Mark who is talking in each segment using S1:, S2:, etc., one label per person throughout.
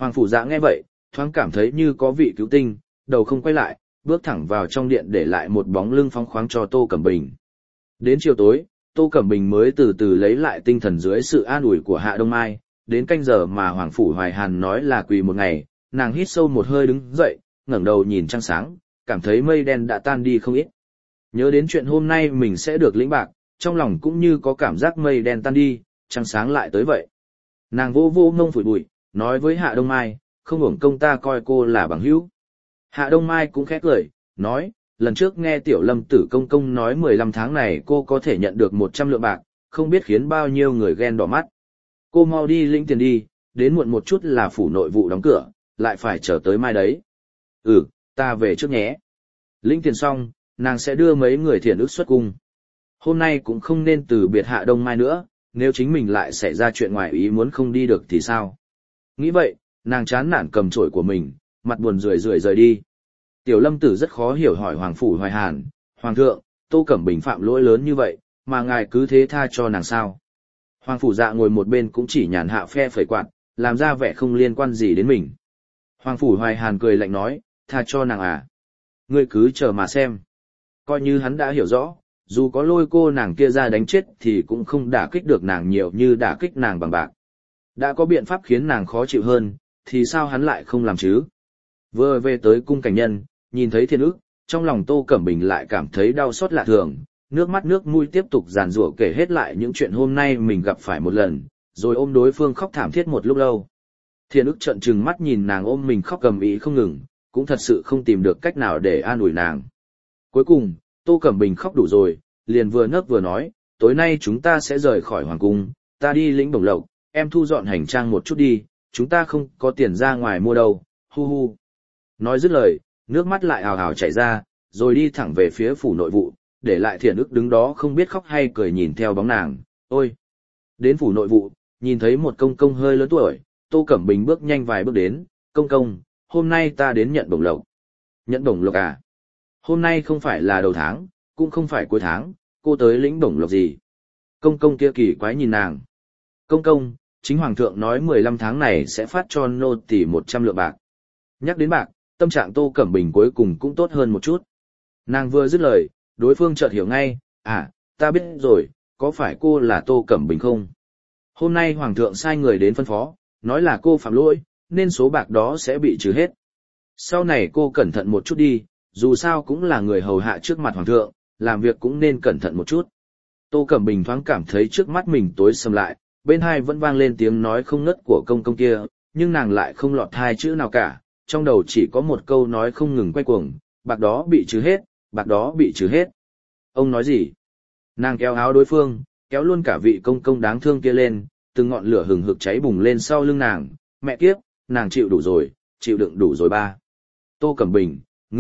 S1: Hoàng phủ dạ nghe vậy, thoáng cảm thấy như có vị cứu tinh, đầu không quay lại, bước thẳng vào trong điện để lại một bóng lưng phóng khoáng cho Tô Cẩm Bình. Đến chiều tối, Tô Cẩm Bình mới từ từ lấy lại tinh thần dưới sự an ủi của Hạ Đông Mai, đến canh giờ mà Hoàng phủ Hoài Hàn nói là quỳ một ngày, nàng hít sâu một hơi đứng dậy, ngẩng đầu nhìn trăng sáng, cảm thấy mây đen đã tan đi không ít. Nhớ đến chuyện hôm nay mình sẽ được lĩnh bạc, trong lòng cũng như có cảm giác mây đen tan đi, trăng sáng lại tới vậy. Nàng vô vô ngông phủi bụi, nói với Hạ Đông Mai, không uổng công ta coi cô là bằng hữu. Hạ Đông Mai cũng khẽ cười, nói, lần trước nghe Tiểu Lâm Tử công công nói 15 tháng này cô có thể nhận được 100 lượng bạc, không biết khiến bao nhiêu người ghen đỏ mắt. Cô mau đi lĩnh tiền đi, đến muộn một chút là phủ nội vụ đóng cửa, lại phải chờ tới mai đấy. Ừ, ta về trước nhé. Lĩnh tiền xong, nàng sẽ đưa mấy người thiện ức xuất cung. Hôm nay cũng không nên từ biệt Hạ Đông Mai nữa, nếu chính mình lại xảy ra chuyện ngoài ý muốn không đi được thì sao? Nghĩ vậy, nàng chán nản cầm chổi của mình, mặt buồn rười rời đi. Tiểu Lâm Tử rất khó hiểu hỏi Hoàng phủ Hoài Hàn, Hoàng thượng, Tô Cẩm Bình phạm lỗi lớn như vậy, mà ngài cứ thế tha cho nàng sao? Hoàng phủ dạ ngồi một bên cũng chỉ nhàn hạ phe phẩy quạt, làm ra vẻ không liên quan gì đến mình. Hoàng phủ Hoài Hàn cười lạnh nói, tha cho nàng à? Ngươi cứ chờ mà xem. Coi như hắn đã hiểu rõ, dù có lôi cô nàng kia ra đánh chết thì cũng không đả kích được nàng nhiều như đả kích nàng bằng bạc. Đã có biện pháp khiến nàng khó chịu hơn, thì sao hắn lại không làm chứ? Vừa về tới cung cảnh nhân, nhìn thấy Thiên Ức, trong lòng Tô Cẩm Bình lại cảm thấy đau xót lạ thường, nước mắt nước mũi tiếp tục giàn giụa kể hết lại những chuyện hôm nay mình gặp phải một lần, rồi ôm đối phương khóc thảm thiết một lúc lâu. Thiên Ức trợn trừng mắt nhìn nàng ôm mình khóc cầm ý không ngừng, cũng thật sự không tìm được cách nào để an ủi nàng. Cuối cùng, Tô Cẩm Bình khóc đủ rồi, liền vừa nấc vừa nói, tối nay chúng ta sẽ rời khỏi hoàng cung, ta đi lĩnh bổng lộc, em thu dọn hành trang một chút đi, chúng ta không có tiền ra ngoài mua đâu, hu hu. Nói dứt lời, nước mắt lại hào hào chảy ra, rồi đi thẳng về phía phủ nội vụ, để lại Thiện Ức đứng đó không biết khóc hay cười nhìn theo bóng nàng, ôi. Đến phủ nội vụ, nhìn thấy một công công hơi lớn tuổi, Tô Cẩm Bình bước nhanh vài bước đến, công công, hôm nay ta đến nhận bổng lộc. Nhận bổng lộc à? Hôm nay không phải là đầu tháng, cũng không phải cuối tháng, cô tới lĩnh bổng lộc gì? Công công kia kỳ quái nhìn nàng. Công công, chính hoàng thượng nói 15 tháng này sẽ phát cho nô tỳ 100 lượng bạc. Nhắc đến bạc, tâm trạng Tô Cẩm Bình cuối cùng cũng tốt hơn một chút. Nàng vừa dứt lời, đối phương chợt hiểu ngay, à, ta biết rồi, có phải cô là Tô Cẩm Bình không? Hôm nay hoàng thượng sai người đến phân phó, nói là cô phạm lỗi, nên số bạc đó sẽ bị trừ hết. Sau này cô cẩn thận một chút đi, dù sao cũng là người hầu hạ trước mặt hoàng thượng, làm việc cũng nên cẩn thận một chút. Tô Cẩm Bình thoáng cảm thấy trước mắt mình tối sầm lại, bên hai vẫn vang lên tiếng nói không ngớt của công công kia, nhưng nàng lại không lọt hai chữ nào cả, trong đầu chỉ có một câu nói không ngừng quay cuồng, bạc đó bị trừ hết, bạc đó bị trừ hết. Ông nói gì? Nàng kéo áo đối phương, kéo luôn cả vị công công đáng thương kia lên, từng ngọn lửa hừng hực cháy bùng lên sau lưng nàng, mẹ kiếp, nàng chịu đủ rồi, chịu đựng đủ rồi ba. Tô Cẩm Bình,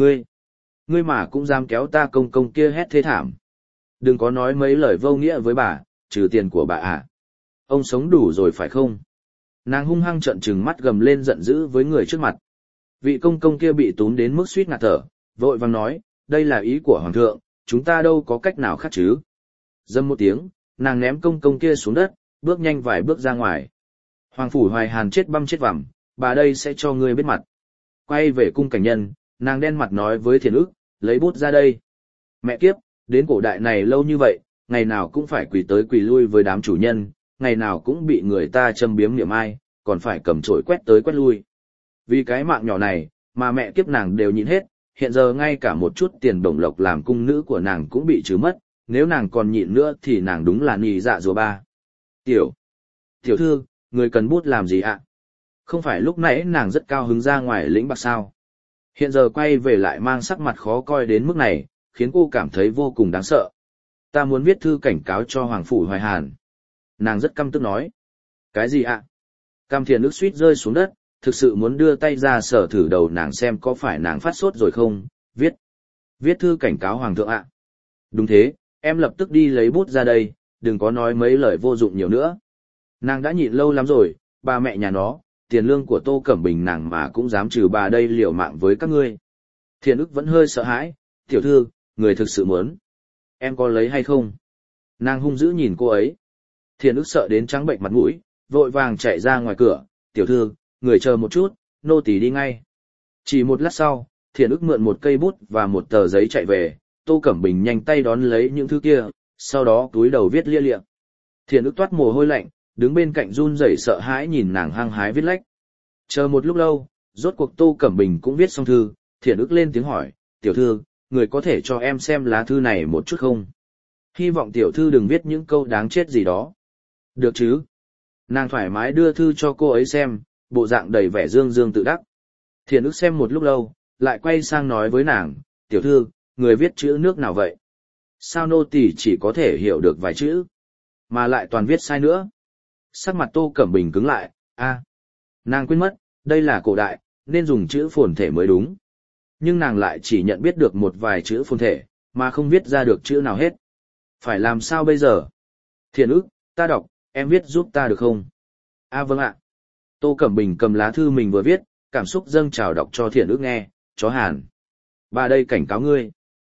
S1: ngươi mà cũng dám kéo ta công công kia hét thế thảm. Đừng có nói mấy lời vô nghĩa với bà, trừ tiền của bà à. Ông sống đủ rồi phải không? Nàng hung hăng trợn trừng mắt gầm lên giận dữ với người trước mặt. Vị công công kia bị tún đến mức suýt ngạt thở, vội vàng nói, đây là ý của hoàng thượng, chúng ta đâu có cách nào khác chứ. Dâm một tiếng, nàng ném công công kia xuống đất, bước nhanh vài bước ra ngoài. Hoàng phủ Hoài Hàn chết băm chết vằm, bà đây sẽ cho ngươi biết mặt. Quay về cung cảnh nhân, nàng đen mặt nói với Thiện Ức, lấy bút ra đây. Mẹ kiếp, đến cổ đại này lâu như vậy, ngày nào cũng phải quỳ tới quỳ lui với đám chủ nhân, ngày nào cũng bị người ta châm biếm niệm ai, còn phải cầm chổi quét tới quét lui. Vì cái mạng nhỏ này, mà mẹ kiếp nàng đều nhịn hết, hiện giờ ngay cả một chút tiền bổng lộc làm cung nữ của nàng cũng bị trừ mất, nếu nàng còn nhịn nữa thì nàng đúng là nhì dạ rùa ba. Tiểu thư, người cần bút làm gì ạ? Không phải lúc nãy nàng rất cao hứng ra ngoài lĩnh bạc sao? Hiện giờ quay về lại mang sắc mặt khó coi đến mức này, khiến cô cảm thấy vô cùng đáng sợ. Ta muốn viết thư cảnh cáo cho Hoàng phủ Hoài Hàn. Nàng rất căm tức nói. Cái gì ạ? Cam Thiện Ức suýt rơi xuống đất, thực sự muốn đưa tay ra sờ thử đầu nàng xem có phải nàng phát sốt rồi không, viết thư cảnh cáo Hoàng thượng ạ. Đúng thế, em lập tức đi lấy bút ra đây, đừng có nói mấy lời vô dụng nhiều nữa. Nàng đã nhịn lâu lắm rồi, bà mẹ nhà nó, tiền lương của Tô Cẩm Bình nàng mà cũng dám trừ bà đây liều mạng với các ngươi. Thiện Ức vẫn hơi sợ hãi, tiểu thư, người thực sự muốn. Em có lấy hay không? Nàng hung dữ nhìn cô ấy. Thiện Ức sợ đến trắng bệnh mặt mũi, vội vàng chạy ra ngoài cửa, tiểu thư, người chờ một chút, nô tỳ đi ngay. Chỉ một lát sau, Thiện ức mượn một cây bút và một tờ giấy chạy về, Tô Cẩm Bình nhanh tay đón lấy những thứ kia, sau đó túi đầu viết lia lịa. Thiện ức toát mồ hôi lạnh, đứng bên cạnh run rẩy sợ hãi nhìn nàng hăng hái viết lách. Chờ một lúc lâu, rốt cuộc Tô Cẩm Bình cũng viết xong thư, Thiện ức lên tiếng hỏi, tiểu thư, người có thể cho em xem lá thư này một chút không? Hy vọng tiểu thư đừng viết những câu đáng chết gì đó. Được chứ? Nàng thoải mái đưa thư cho cô ấy xem, bộ dạng đầy vẻ dương dương tự đắc. Thiện ức xem một lúc lâu, lại quay sang nói với nàng, tiểu thư, người viết chữ nước nào vậy? Sao nô tỳ chỉ có thể hiểu được vài chữ, mà lại toàn viết sai nữa? Sắc mặt Tô Cẩm Bình cứng lại, nàng quên mất, đây là cổ đại, nên dùng chữ phồn thể mới đúng. Nhưng nàng lại chỉ nhận biết được một vài chữ phồn thể, mà không viết ra được chữ nào hết. Phải làm sao bây giờ? Thiện ức, ta đọc, em viết giúp ta được không? Vâng ạ. Tô Cẩm Bình cầm lá thư mình vừa viết, cảm xúc dâng trào đọc cho Thiện ức nghe, chó Hàn. Bà đây cảnh cáo ngươi.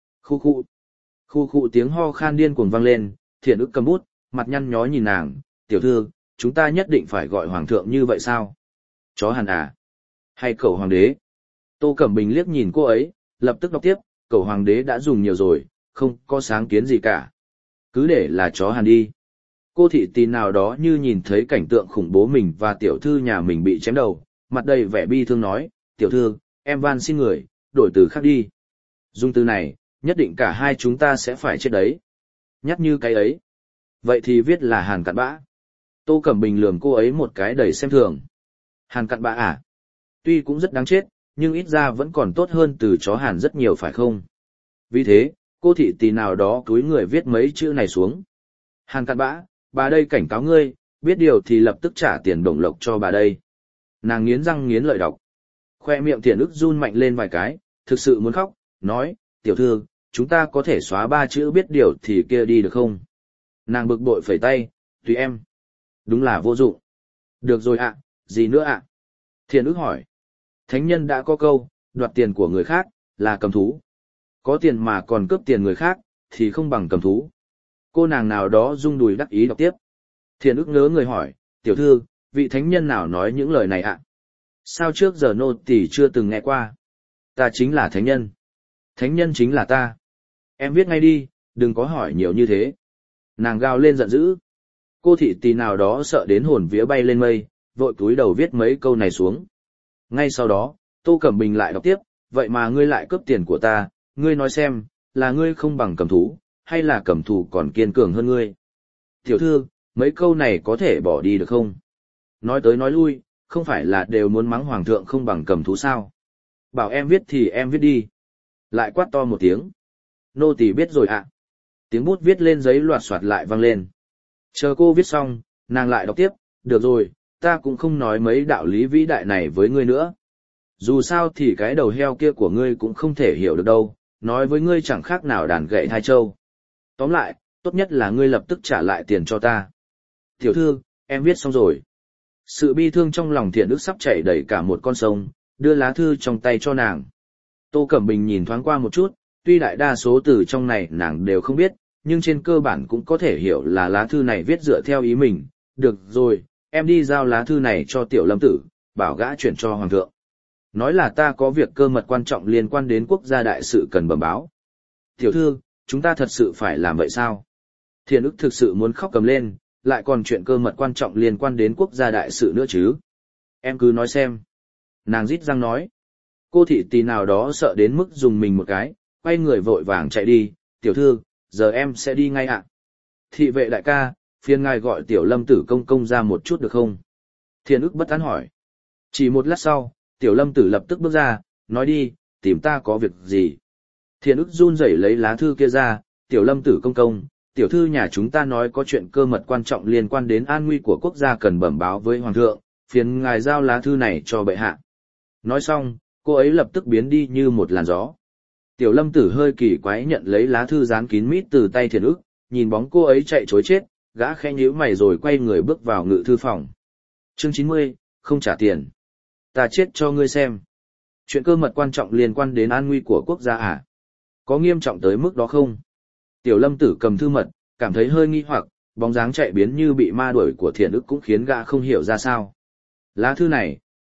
S1: Khu khu tiếng ho khan điên cuồng vang lên, Thiện ức cầm bút, mặt nhăn nhó nhìn nàng, tiểu thư, chúng ta nhất định phải gọi hoàng thượng như vậy sao? Chó Hàn à? Hay cẩu hoàng đế? Tô Cẩm Bình liếc nhìn cô ấy, lập tức đọc tiếp, cẩu hoàng đế đã dùng nhiều rồi, không có sáng kiến gì cả. Cứ để là chó Hàn đi. Cô thị tì nào đó như nhìn thấy cảnh tượng khủng bố mình và tiểu thư nhà mình bị chém đầu, mặt đầy vẻ bi thương nói, tiểu thư, em van xin người, đổi từ khác đi. Dùng từ này, nhất định cả hai chúng ta sẽ phải chết đấy. Nhắc như cái ấy. Vậy thì viết là Hàn cặn bã. Tô Cẩm Bình lườm cô ấy một cái đầy xem thường. Hàn cặn bã à? Tuy cũng rất đáng chết, nhưng ít ra vẫn còn tốt hơn từ chó Hàn rất nhiều phải không? Vì thế, cô thị tì nào đó cúi người viết mấy chữ này xuống. Hàn cặn bã, bà đây cảnh cáo ngươi, biết điều thì lập tức trả tiền bổng lộc cho bà đây. Nàng nghiến răng nghiến lợi đọc. Khoe miệng Thiện ức run mạnh lên vài cái, thực sự muốn khóc, nói, tiểu thư, chúng ta có thể xóa 3 chữ biết điều thì kia đi được không? Nàng bực bội phẩy tay, tùy em. Đúng là vô dụng. Được rồi ạ, gì nữa ạ? Thiện ức hỏi. Thánh nhân đã có câu, đoạt tiền của người khác, là cầm thú. Có tiền mà còn cướp tiền người khác, thì không bằng cầm thú. Cô nàng nào đó rung đùi đắc ý đọc tiếp. Thiện ức ngớ người hỏi, tiểu thư, vị thánh nhân nào nói những lời này ạ? Sao trước giờ nô tỳ chưa từng nghe qua? Ta chính là thánh nhân. Thánh nhân chính là ta. Em viết ngay đi, đừng có hỏi nhiều như thế. Nàng gào lên giận dữ. Cô thị tỳ nào đó sợ đến hồn vía bay lên mây, vội cúi đầu viết mấy câu này xuống. Ngay sau đó, Tô Cẩm Bình lại đọc tiếp, vậy mà ngươi lại cướp tiền của ta, ngươi nói xem, là ngươi không bằng cầm thú, hay là cầm thú còn kiên cường hơn ngươi? Tiểu thư, mấy câu này có thể bỏ đi được không? Nói tới nói lui, không phải là đều muốn mắng hoàng thượng không bằng cầm thú sao? Bảo em viết thì em viết đi. Lại quát to một tiếng. Nô tỳ biết rồi ạ. Tiếng bút viết lên giấy loạt soạt lại vang lên. Chờ cô viết xong, nàng lại đọc tiếp, được rồi, ta cũng không nói mấy đạo lý vĩ đại này với ngươi nữa. Dù sao thì cái đầu heo kia của ngươi cũng không thể hiểu được đâu, nói với ngươi chẳng khác nào đàn gậy thai trâu. Tóm lại, tốt nhất là ngươi lập tức trả lại tiền cho ta. Tiểu thư, em viết xong rồi. Sự bi thương trong lòng Thiện ức sắp chảy đầy cả một con sông, đưa lá thư trong tay cho nàng. Tô Cẩm Bình nhìn thoáng qua một chút, tuy đại đa số từ trong này nàng đều không biết, nhưng trên cơ bản cũng có thể hiểu là lá thư này viết dựa theo ý mình. Được rồi, em đi giao lá thư này cho Tiểu Lâm Tử, bảo gã chuyển cho Hoàng thượng. Nói là ta có việc cơ mật quan trọng liên quan đến quốc gia đại sự cần bẩm báo. Tiểu thư, chúng ta thật sự phải làm vậy sao? Thiện ức thực sự muốn khóc cầm lên, lại còn chuyện cơ mật quan trọng liên quan đến quốc gia đại sự nữa chứ. Em cứ nói xem. Nàng rít răng nói. Cô thị tỳ nào đó sợ đến mức dùng mình một cái, quay người vội vàng chạy đi. Tiểu thư, giờ em sẽ đi ngay ạ. Thị vệ đại ca, phiền ngài gọi Tiểu Lâm Tử công công ra một chút được không? Thiện ức bất an hỏi. Chỉ một lát sau, Tiểu Lâm Tử lập tức bước ra, nói đi, tìm ta có việc gì? Thiện ức run rẩy lấy lá thư kia ra, Tiểu Lâm Tử công công, tiểu thư nhà chúng ta nói có chuyện cơ mật quan trọng liên quan đến an nguy của quốc gia cần bẩm báo với Hoàng thượng, phiền ngài giao lá thư này cho bệ hạ. Nói xong, cô ấy lập tức biến đi như một làn gió. Tiểu Lâm Tử hơi kỳ quái nhận lấy lá thư dán kín mít từ tay Thiện ức, nhìn bóng cô ấy chạy trối chết, gã khẽ nhíu mày rồi quay người bước vào ngự thư phòng. Chương 90, không trả tiền. Ta chết cho ngươi xem. Chuyện cơ mật quan trọng liên quan đến an nguy của quốc gia à? Có nghiêm trọng tới mức đó không? Tiểu Lâm Tử cầm thư mật, cảm thấy hơi nghi hoặc, bóng dáng chạy biến như bị ma đuổi của Thiện ức cũng khiến gã không hiểu ra sao. Lá thư này,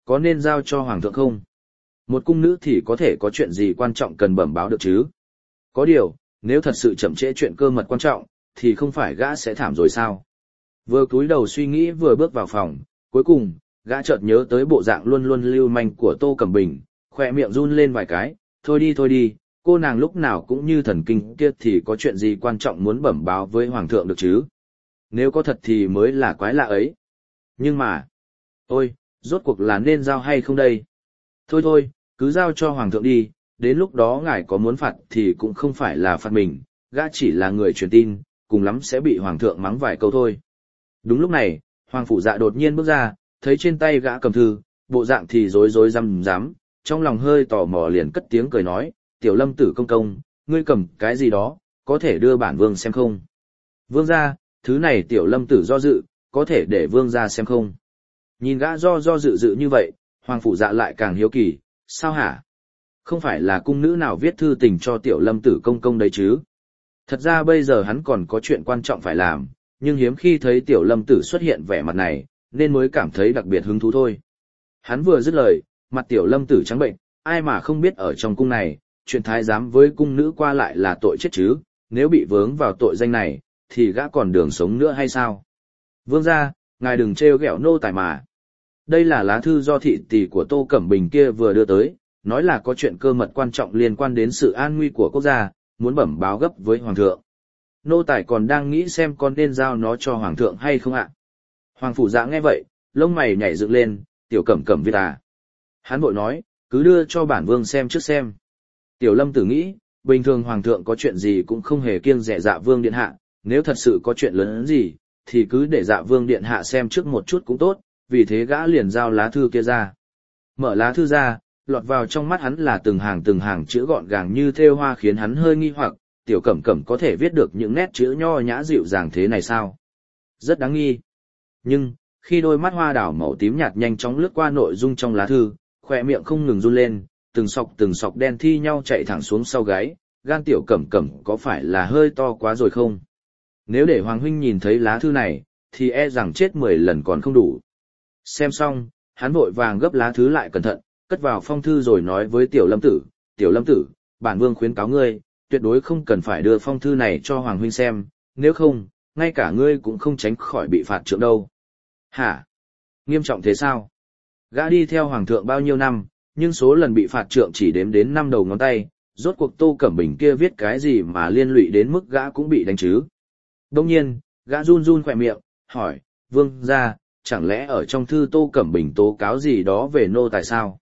S1: có nên giao cho hoàng thượng không? Một cung nữ thì có thể có chuyện gì quan trọng cần bẩm báo được chứ? Có điều, nếu thật sự chậm trễ chuyện cơ mật quan trọng, thì không phải gã sẽ thảm rồi sao? Vừa cúi đầu suy nghĩ vừa bước vào phòng, cuối cùng, gã chợt nhớ tới bộ dạng luôn luôn lưu manh của Tô Cẩm Bình, khỏe miệng run lên vài cái, thôi đi, cô nàng lúc nào cũng như thần kinh kia thì có chuyện gì quan trọng muốn bẩm báo với hoàng thượng được chứ? Nếu có thật thì mới là quái lạ ấy. Nhưng mà, ôi, rốt cuộc là nên giao hay không đây? Thôi, cứ giao cho hoàng thượng đi, đến lúc đó ngài có muốn phạt thì cũng không phải là phạt mình, gã chỉ là người truyền tin, cùng lắm sẽ bị hoàng thượng mắng vài câu thôi. Đúng lúc này, hoàng phủ dạ đột nhiên bước ra, thấy trên tay gã cầm thư, bộ dạng thì rối răm rắm, trong lòng hơi tò mò liền cất tiếng cười nói, tiểu Lâm tử công công, ngươi cầm cái gì đó, có thể đưa bản vương xem không? Vương gia, thứ này tiểu Lâm tử do dự, có thể để vương gia xem không? Nhìn gã do dự như vậy, hoàng phủ dạ lại càng hiếu kỳ, sao hả? Không phải là cung nữ nào viết thư tình cho tiểu Lâm tử công công đấy chứ? Thật ra bây giờ hắn còn có chuyện quan trọng phải làm, nhưng hiếm khi thấy tiểu Lâm tử xuất hiện vẻ mặt này, nên mới cảm thấy đặc biệt hứng thú thôi. Hắn vừa dứt lời, mặt tiểu Lâm tử trắng bệnh, ai mà không biết ở trong cung này, chuyện thái giám với cung nữ qua lại là tội chết chứ, nếu bị vướng vào tội danh này, thì gã còn đường sống nữa hay sao? Vương gia, ngài đừng trêu ghẹo nô tài mà. Đây là lá thư do thị tỷ của Tô Cẩm Bình kia vừa đưa tới, nói là có chuyện cơ mật quan trọng liên quan đến sự an nguy của quốc gia, muốn bẩm báo gấp với hoàng thượng. Nô tài còn đang nghĩ xem con nên giao nó cho hoàng thượng hay không ạ. Hoàng phủ dạ nghe vậy, lông mày nhảy dựng lên, tiểu Cẩm Cẩm viết à. Hắn vội nói, cứ đưa cho bản vương xem trước xem. Tiểu Lâm tử nghĩ, bình thường hoàng thượng có chuyện gì cũng không hề kiêng dè dạ vương điện hạ, nếu thật sự có chuyện lớn gì, thì cứ để dạ vương điện hạ xem trước một chút cũng tốt, vì thế gã liền giao lá thư kia ra. Mở lá thư ra, lọt vào trong mắt hắn là từng hàng chữ gọn gàng như thêu hoa khiến hắn hơi nghi hoặc, tiểu Cẩm Cẩm có thể viết được những nét chữ nho nhã dịu dàng thế này sao? Rất đáng nghi. Nhưng, khi đôi mắt hoa đảo màu tím nhạt nhanh chóng lướt qua nội dung trong lá thư, khỏe miệng không ngừng run lên, từng sọc đen thi nhau chạy thẳng xuống sau gáy, gan tiểu Cẩm Cẩm có phải là hơi to quá rồi không? Nếu để Hoàng huynh nhìn thấy lá thư này, thì e rằng chết 10 lần còn không đủ. Xem xong, hắn vội vàng gấp lá thư lại cẩn thận, cất vào phong thư rồi nói với tiểu Lâm tử, bản vương khuyến cáo ngươi, tuyệt đối không cần phải đưa phong thư này cho Hoàng huynh xem, nếu không, ngay cả ngươi cũng không tránh khỏi bị phạt trượng đâu. Hả? Nghiêm trọng thế sao? Gã đi theo Hoàng thượng bao nhiêu năm, nhưng số lần bị phạt trượng chỉ đếm đến 5 đầu ngón tay, rốt cuộc Tô Cẩm Bình kia viết cái gì mà liên lụy đến mức gã cũng bị đánh chứ? Đông nhiên, gã run khỏe miệng, hỏi, vương gia, chẳng lẽ ở trong thư Tô Cẩm Bình tố cáo gì đó về nô tài sao?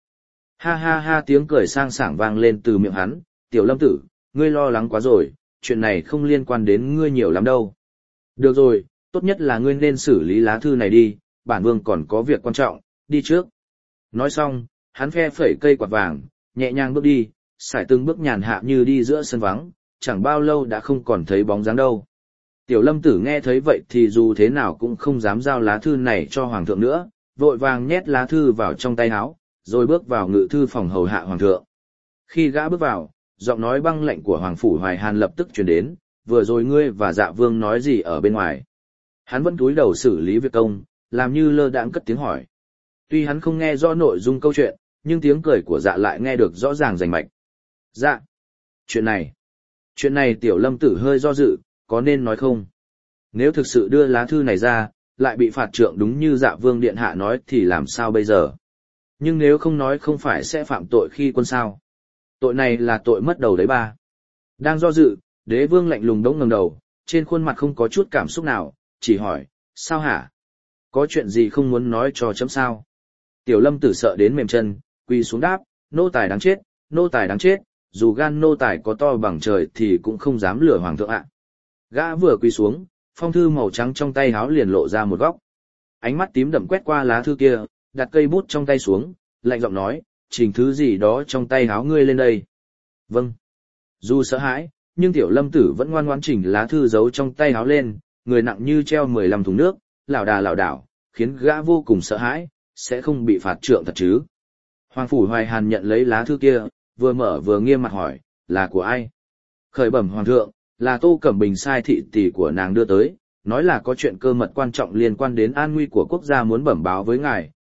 S1: Ha, tiếng cười sang sảng vang lên từ miệng hắn, tiểu Lâm tử, ngươi lo lắng quá rồi, chuyện này không liên quan đến ngươi nhiều lắm đâu. Được rồi, tốt nhất là ngươi nên xử lý lá thư này đi, bản vương còn có việc quan trọng, đi trước. Nói xong, hắn phe phẩy cây quạt vàng, nhẹ nhàng bước đi, sải từng bước nhàn hạ như đi giữa sân vắng, chẳng bao lâu đã không còn thấy bóng dáng đâu. Tiểu Lâm tử nghe thấy vậy thì dù thế nào cũng không dám giao lá thư này cho hoàng thượng nữa, vội vàng nhét lá thư vào trong tay áo, rồi bước vào ngự thư phòng hầu hạ hoàng thượng. Khi gã bước vào, giọng nói băng lệnh của Hoàng phủ Hoài Hàn lập tức truyền đến, vừa rồi ngươi và Dạ Vương nói gì ở bên ngoài? Hắn vẫn cúi đầu xử lý việc công, làm như lơ đãng cất tiếng hỏi. Tuy hắn không nghe rõ nội dung câu chuyện, nhưng tiếng cười của Dạ lại nghe được rõ ràng rành mạch. Dạ, chuyện này tiểu Lâm tử hơi do dự, có nên nói không? Nếu thực sự đưa lá thư này ra, lại bị phạt trượng đúng như Dạ Vương điện hạ nói thì làm sao bây giờ? Nhưng nếu không nói không phải sẽ phạm tội khi quân sao? Tội này là tội mất đầu đấy ba. Đang do dự, đế vương lạnh lùng đống ngẩng đầu, trên khuôn mặt không có chút cảm xúc nào, chỉ hỏi, sao hả? Có chuyện gì không muốn nói cho chấm sao? Tiểu Lâm tử sợ đến mềm chân, quỳ xuống đáp, nô tài đáng chết, dù gan nô tài có to bằng trời thì cũng không dám lừa hoàng thượng ạ. Gã vừa quỳ xuống, phong thư màu trắng trong tay háo liền lộ ra một góc. Ánh mắt tím đậm quét qua lá thư kia, đặt cây bút trong tay xuống, lạnh giọng nói, trình thứ gì đó trong tay háo ngươi lên đây. Vâng. Dù sợ hãi, nhưng tiểu Lâm tử vẫn ngoan ngoãn chỉnh lá thư giấu trong tay háo lên, người nặng như treo 15 thùng nước, lảo đảo, khiến gã vô cùng sợ hãi, sẽ không bị phạt trượng thật chứ. Hoàng phủ Hoài Hàn nhận lấy lá thư kia, vừa mở vừa nghiêm mặt hỏi, là của ai? Khởi bẩm hoàng thượng, là Tô Cẩm Bình sai thị tỷ của nàng đưa tới, nói là có chuyện cơ mật quan trọng liên quan đến an nguy của quốc gia muốn bẩm báo với ngài,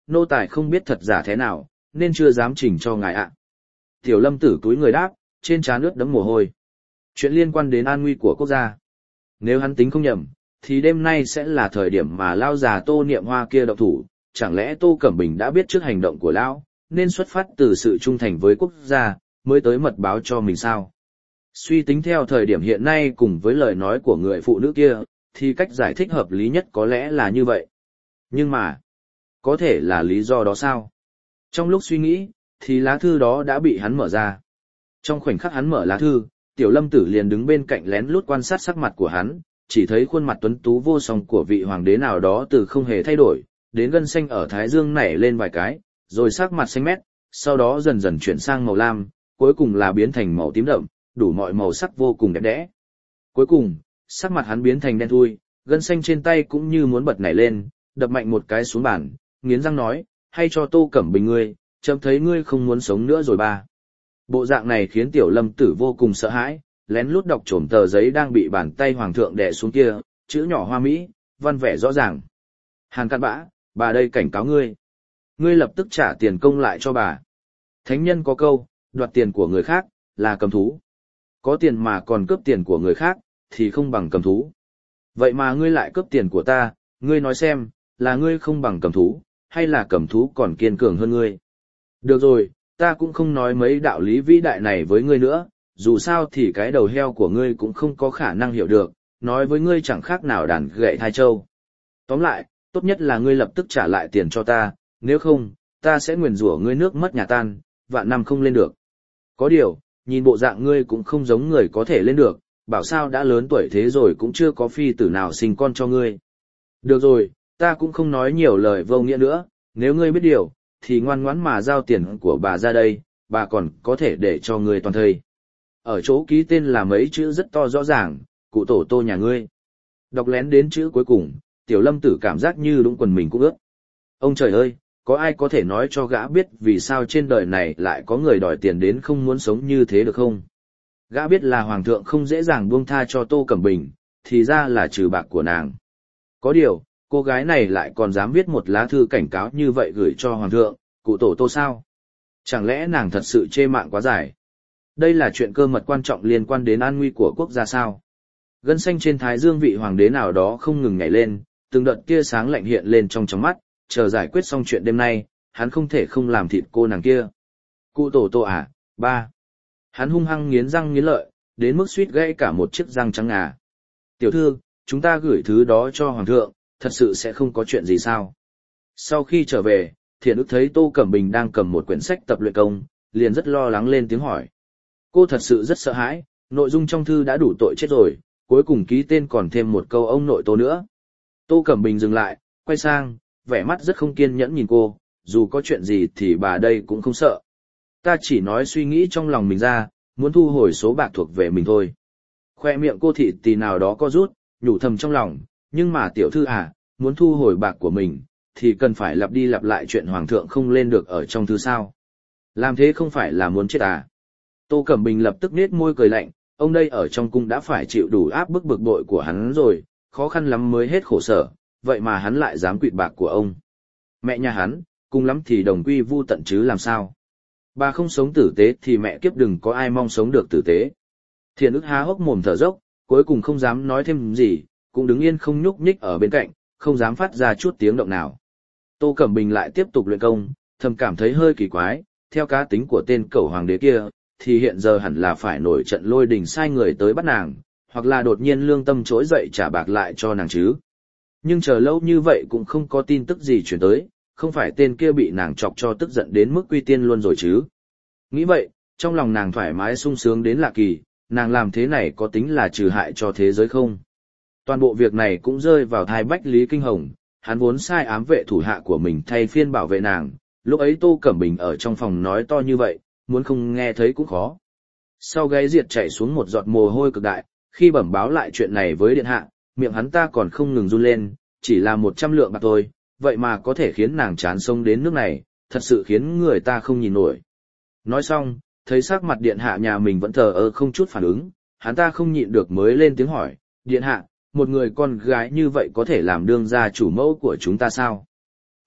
S1: nô tài không biết thật giả thế nào, nên chưa dám trình cho ngài ạ. Tiểu Lâm Tử túi người đáp, trên trán ướt đẫm mồ hôi. Chuyện liên quan đến an nguy của quốc gia. Nếu hắn tính không nhầm, thì đêm nay sẽ là thời điểm mà lao già Tô Niệm Hoa kia động thủ, chẳng lẽ Tô Cẩm Bình đã biết trước hành động của lão, nên xuất phát từ sự trung thành với quốc gia, mới tới mật báo cho mình sao? Suy tính theo thời điểm hiện nay cùng với lời nói của người phụ nữ kia, thì cách giải thích hợp lý nhất có lẽ là như vậy. Nhưng mà, có thể là lý do đó sao? Trong lúc suy nghĩ, thì lá thư đó đã bị hắn mở ra. Trong khoảnh khắc hắn mở lá thư, Tiểu Lâm Tử liền đứng bên cạnh lén lút quan sát sắc mặt của hắn, chỉ thấy khuôn mặt tuấn tú vô song của vị hoàng đế nào đó từ không hề thay đổi, đến gân xanh ở thái dương nảy lên vài cái, rồi sắc mặt xanh mét, sau đó dần dần chuyển sang màu lam, cuối cùng là biến thành màu tím đậm, đủ mọi màu sắc vô cùng đẹp đẽ. Cuối cùng, sắc mặt hắn biến thành đen thui, gân xanh trên tay cũng như muốn bật nảy lên, đập mạnh một cái xuống bàn, nghiến răng nói, hay cho Tô Cẩm Bình ngươi, chấm thấy ngươi không muốn sống nữa rồi ba. Bộ dạng này khiến Tiểu Lâm Tử vô cùng sợ hãi, lén lút đọc trộm tờ giấy đang bị bàn tay hoàng thượng đè xuống kia, chữ nhỏ hoa mỹ, văn vẻ rõ ràng. Hàn Cát Bã, bà đây cảnh cáo ngươi. Ngươi lập tức trả tiền công lại cho bà. Thánh nhân có câu, đoạt tiền của người khác, là cầm thú. Có tiền mà còn cướp tiền của người khác, thì không bằng cầm thú. Vậy mà ngươi lại cướp tiền của ta, ngươi nói xem, là ngươi không bằng cầm thú, hay là cầm thú còn kiên cường hơn ngươi. Được rồi, ta cũng không nói mấy đạo lý vĩ đại này với ngươi nữa, dù sao thì cái đầu heo của ngươi cũng không có khả năng hiểu được, nói với ngươi chẳng khác nào đàn gậy thai trâu. Tóm lại, tốt nhất là ngươi lập tức trả lại tiền cho ta, nếu không, ta sẽ nguyền rủa ngươi nước mất nhà tan, vạn năm không lên được. Có điều, nhìn bộ dạng ngươi cũng không giống người có thể lên được, bảo sao đã lớn tuổi thế rồi cũng chưa có phi tử nào sinh con cho ngươi. Được rồi, ta cũng không nói nhiều lời vô nghĩa nữa, nếu ngươi biết điều, thì ngoan ngoãn mà giao tiền của bà ra đây, bà còn có thể để cho ngươi toàn thây. Ở chỗ ký tên là mấy chữ rất to rõ ràng, cụ tổ Tô nhà ngươi. Đọc lén đến chữ cuối cùng, Tiểu Lâm Tử cảm giác như đúng quần mình cũng ướt. Ông trời ơi, có ai có thể nói cho gã biết vì sao trên đời này lại có người đòi tiền đến không muốn sống như thế được không? Gã biết là hoàng thượng không dễ dàng buông tha cho Tô Cẩm Bình, thì ra là trừ bạc của nàng. Có điều, cô gái này lại còn dám viết một lá thư cảnh cáo như vậy gửi cho hoàng thượng, cụ tổ Tô sao? Chẳng lẽ nàng thật sự chê mạng quá dài? Đây là chuyện cơ mật quan trọng liên quan đến an nguy của quốc gia sao? Gân xanh trên thái dương vị hoàng đế nào đó không ngừng nhảy lên, từng đợt tia sáng lạnh hiện lên trong tròng mắt, chờ giải quyết xong chuyện đêm nay, hắn không thể không làm thịt cô nàng kia. Cụ tổ Tô à, ba. Hắn hung hăng nghiến răng nghiến lợi, đến mức suýt gãy cả một chiếc răng trắng ngà. Tiểu thư, chúng ta gửi thứ đó cho hoàng thượng, thật sự sẽ không có chuyện gì sao? Sau khi trở về, Thiện Ức thấy Tô Cẩm Bình đang cầm một quyển sách tập luyện công, liền rất lo lắng lên tiếng hỏi. Cô thật sự rất sợ hãi, nội dung trong thư đã đủ tội chết rồi, cuối cùng ký tên còn thêm một câu ông nội Tô nữa. Tô Cẩm Bình dừng lại, quay sang, vẻ mắt rất không kiên nhẫn nhìn cô, dù có chuyện gì thì bà đây cũng không sợ. Ta chỉ nói suy nghĩ trong lòng mình ra, muốn thu hồi số bạc thuộc về mình thôi. Khoe miệng cô thị tì nào đó có rút, nhủ thầm trong lòng, nhưng mà tiểu thư à, muốn thu hồi bạc của mình, thì cần phải lặp đi lặp lại chuyện hoàng thượng không lên được ở trong thư sao. Làm thế không phải là muốn chết à. Tô Cẩm Bình lập tức nết môi cười lạnh, ông đây ở trong cung đã phải chịu đủ áp bức bực bội của hắn rồi, khó khăn lắm mới hết khổ sở, vậy mà hắn lại dám quỵt bạc của ông. Mẹ nhà hắn, cùng lắm thì đồng quy vu tận chứ làm sao. Bà không sống tử tế thì mẹ kiếp đừng có ai mong sống được tử tế. Thiện Ức há hốc mồm thở dốc, cuối cùng không dám nói thêm gì, cũng đứng yên không nhúc nhích ở bên cạnh, không dám phát ra chút tiếng động nào. Tô Cẩm Bình lại tiếp tục luyện công, thầm cảm thấy hơi kỳ quái, theo cá tính của tên cẩu hoàng đế kia, thì hiện giờ hẳn là phải nổi trận lôi đình sai người tới bắt nàng, hoặc là đột nhiên lương tâm trỗi dậy trả bạc lại cho nàng chứ. Nhưng chờ lâu như vậy cũng không có tin tức gì chuyển tới, không phải tên kia bị nàng chọc cho tức giận đến mức quy tiên luôn rồi chứ. Nghĩ vậy, trong lòng nàng thoải mái sung sướng đến lạ kỳ, nàng làm thế này có tính là trừ hại cho thế giới không? Toàn bộ việc này cũng rơi vào thai Bách Lý Kinh Hồng, hắn vốn sai ám vệ thủ hạ của mình thay phiên bảo vệ nàng, lúc ấy Tô Cẩm Bình ở trong phòng nói to như vậy, muốn không nghe thấy cũng khó. Sau gáy diệt chảy xuống một giọt mồ hôi cực đại, khi bẩm báo lại chuyện này với điện hạ, miệng hắn ta còn không ngừng run lên, chỉ là 100 lượng bạc thôi, vậy mà có thể khiến nàng chán sống đến nước này, thật sự khiến người ta không nhìn nổi. Nói xong, thấy sắc mặt điện hạ nhà mình vẫn thờ ơ không chút phản ứng, hắn ta không nhịn được mới lên tiếng hỏi, điện hạ, một người con gái như vậy có thể làm đương gia chủ mẫu của chúng ta sao?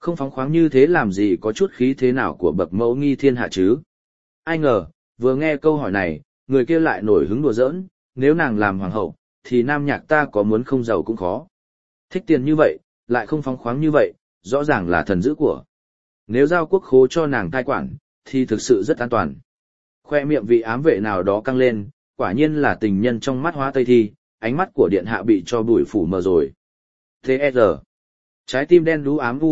S1: Không phóng khoáng như thế làm gì có chút khí thế nào của bậc mẫu nghi thiên hạ chứ? Ai ngờ, vừa nghe câu hỏi này, người kia lại nổi hứng đùa giỡn, nếu nàng làm hoàng hậu, thì nam nhạc ta có muốn không giàu cũng khó. Thích tiền như vậy, lại không phóng khoáng như vậy, rõ ràng là thần dữ của. Nếu giao quốc khố cho nàng cai quản, thì thực sự rất an toàn. Khoe miệng vị ám vệ nào đó căng lên, quả nhiên là tình nhân trong mắt Hóa Tây Thi, ánh mắt của điện hạ bị cho bụi phủ mờ rồi. T.E.R. Trái tim đen đú ám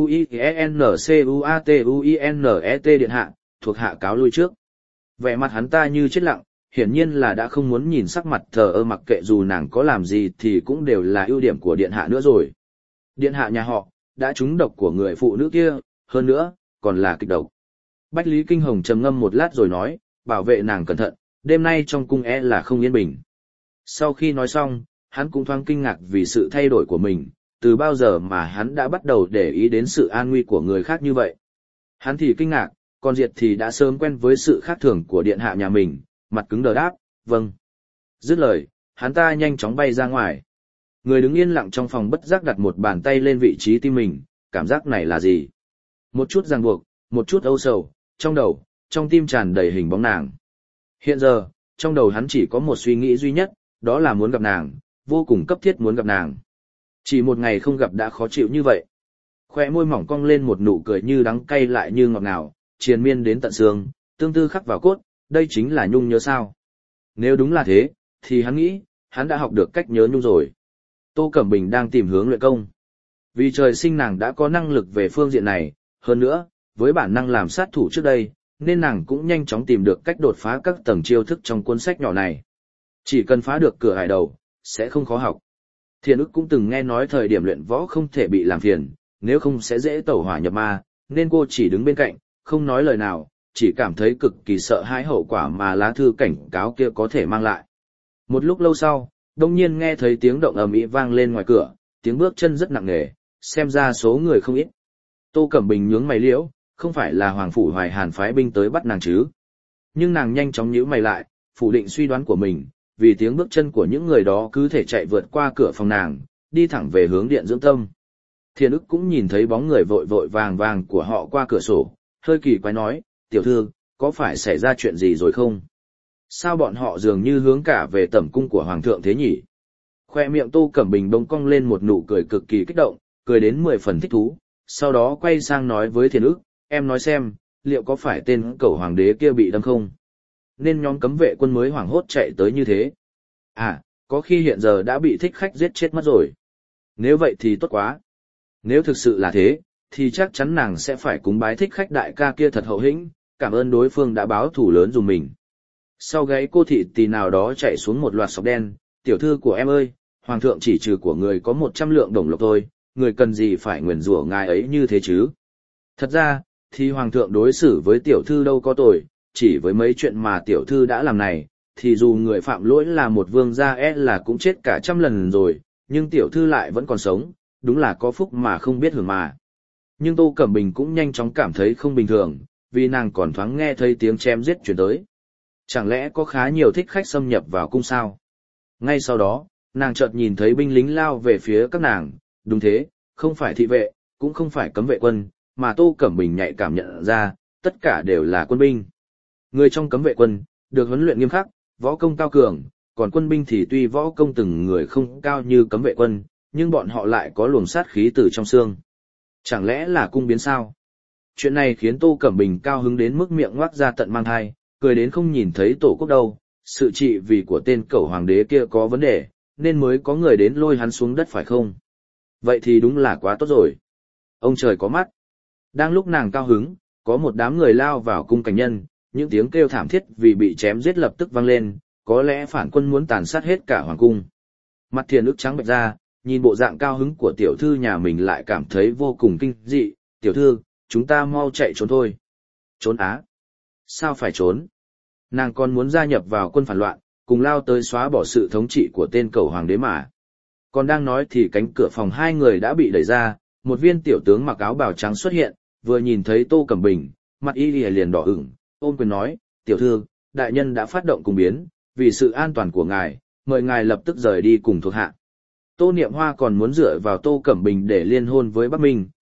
S1: UINCUATUINET điện hạ, thuộc hạ cáo lui trước. Vẻ mặt hắn ta như chết lặng, hiển nhiên là đã không muốn nhìn sắc mặt thờ ơ, mặc kệ dù nàng có làm gì thì cũng đều là ưu điểm của điện hạ nữa rồi. Điện hạ nhà họ, đã trúng độc của người phụ nữ kia, hơn nữa, còn là kịch độc. Bách Lý Kinh Hồng trầm ngâm một lát rồi nói, bảo vệ nàng cẩn thận, đêm nay trong cung là không yên bình. Sau khi nói xong, hắn cũng thoáng kinh ngạc vì sự thay đổi của mình, từ bao giờ mà hắn đã bắt đầu để ý đến sự an nguy của người khác như vậy. Hắn thì kinh ngạc, còn Diệt thì đã sớm quen với sự khác thường của điện hạ nhà mình, mặt cứng đờ đáp, vâng. Dứt lời, hắn ta nhanh chóng bay ra ngoài. Người đứng yên lặng trong phòng bất giác đặt một bàn tay lên vị trí tim mình, cảm giác này là gì? Một chút ràng buộc, một chút âu sầu, trong đầu, trong tim tràn đầy hình bóng nàng. Hiện giờ, trong đầu hắn chỉ có một suy nghĩ duy nhất, đó là muốn gặp nàng, vô cùng cấp thiết muốn gặp nàng. Chỉ một ngày không gặp đã khó chịu như vậy. Khoe môi mỏng cong lên một nụ cười như đắng cay lại như ngọt ngào, triền miên đến tận xương, tương tư khắc vào cốt, đây chính là nhung nhớ sao. Nếu đúng là thế, thì hắn nghĩ, hắn đã học được cách nhớ nhung rồi. Tô Cẩm Bình đang tìm hướng luyện công. Vì trời sinh nàng đã có năng lực về phương diện này, hơn nữa, với bản năng làm sát thủ trước đây, nên nàng cũng nhanh chóng tìm được cách đột phá các tầng chiêu thức trong cuốn sách nhỏ này. Chỉ cần phá được cửa hải đầu, sẽ không khó học. Thiền ức cũng từng nghe nói thời điểm luyện võ không thể bị làm phiền, nếu không sẽ dễ tẩu hỏa nhập ma, nên cô chỉ đứng bên cạnh, không nói lời nào, chỉ cảm thấy cực kỳ sợ hãi hậu quả mà lá thư cảnh cáo kia có thể mang lại. Một lúc lâu sau, đông nhiên nghe thấy tiếng động ầm ĩ vang lên ngoài cửa, tiếng bước chân rất nặng nề, xem ra số người không ít. Tô Cẩm Bình nhướng mày liễu, không phải là Hoàng phủ Hoài Hàn phái binh tới bắt nàng chứ? Nhưng nàng nhanh chóng nhíu mày lại, phủ định suy đoán của mình, vì tiếng bước chân của những người đó cứ thể chạy vượt qua cửa phòng nàng, đi thẳng về hướng điện dưỡng tâm. Thiên ức cũng nhìn thấy bóng người vội vội vàng vàng của họ qua cửa sổ, hơi kỳ quái nói, tiểu thư, có phải xảy ra chuyện gì rồi không? Sao bọn họ dường như hướng cả về tẩm cung của Hoàng thượng thế nhỉ? Khoe miệng Tô Cẩm Bình bỗng cong lên một nụ cười cực kỳ kích động, cười đến 10 phần thích thú, sau đó quay sang nói với Thiên ức, em nói xem, liệu có phải tên cẩu hoàng đế kia bị đâm không? Nên nhóm cấm vệ quân mới hoảng hốt chạy tới như thế. À, có khi hiện giờ đã bị thích khách giết chết mất rồi. Nếu vậy thì tốt quá. Nếu thực sự là thế, thì chắc chắn nàng sẽ phải cúng bái thích khách đại ca kia thật hậu hĩnh, cảm ơn đối phương đã báo thù lớn dùm mình. Sau gáy cô thị tỳ nào đó chạy xuống một loạt sọc đen, tiểu thư của em ơi, hoàng thượng chỉ trừ của người có 100 lượng đồng lộc thôi, người cần gì phải nguyền rủa ngài ấy như thế chứ? Thật ra, thì hoàng thượng đối xử với tiểu thư đâu có tội, chỉ với mấy chuyện mà tiểu thư đã làm này, thì dù người phạm lỗi là một vương gia là cũng chết cả 100 lần rồi, nhưng tiểu thư lại vẫn còn sống, đúng là có phúc mà không biết hưởng mà. Nhưng Tô Cẩm Bình cũng nhanh chóng cảm thấy không bình thường, vì nàng còn thoáng nghe thấy tiếng chém giết chuyển tới. Chẳng lẽ có khá nhiều thích khách xâm nhập vào cung sao? Ngay sau đó, nàng chợt nhìn thấy binh lính lao về phía các nàng, đúng thế, không phải thị vệ, cũng không phải cấm vệ quân, mà Tô Cẩm Bình nhạy cảm nhận ra, tất cả đều là quân binh. Người trong cấm vệ quân, được huấn luyện nghiêm khắc, võ công cao cường, còn quân binh thì tuy võ công từng người không cao như cấm vệ quân, nhưng bọn họ lại có luồng sát khí từ trong xương. Chẳng lẽ là cung biến sao? Chuyện này khiến Tô Cẩm Bình cao hứng đến mức miệng ngoác ra tận mang thai, cười đến không nhìn thấy tổ quốc đâu. Sự trị vì của tên cẩu hoàng đế kia có vấn đề, nên mới có người đến lôi hắn xuống đất phải không? Vậy thì đúng là quá tốt rồi. Ông trời có mắt. Đang lúc nàng cao hứng, có một đám người lao vào cung cảnh nhân, những tiếng kêu thảm thiết vì bị chém giết lập tức vang lên, có lẽ phản quân muốn tàn sát hết cả hoàng cung. Mặt Thiền ức trắng bệch ra, nhìn bộ dạng cao hứng của tiểu thư nhà mình lại cảm thấy vô cùng kinh dị. Tiểu thư, chúng ta mau chạy trốn thôi. Trốn á? Sao phải trốn? Nàng còn muốn gia nhập vào quân phản loạn, cùng lao tới xóa bỏ sự thống trị của tên cẩu hoàng đế mà. Còn đang nói thì cánh cửa phòng hai người đã bị đẩy ra, một viên tiểu tướng mặc áo bào trắng xuất hiện, vừa nhìn thấy Tô Cẩm Bình, mặt y liền đỏ ửng, ôm quyền nói, tiểu thư, đại nhân đã phát động cung biến, vì sự an toàn của ngài, mời ngài lập tức rời đi cùng thuộc hạ. Tô Niệm Hoa còn muốn dựa vào Tô Cẩm Bình để liên hôn với Bắc Minh,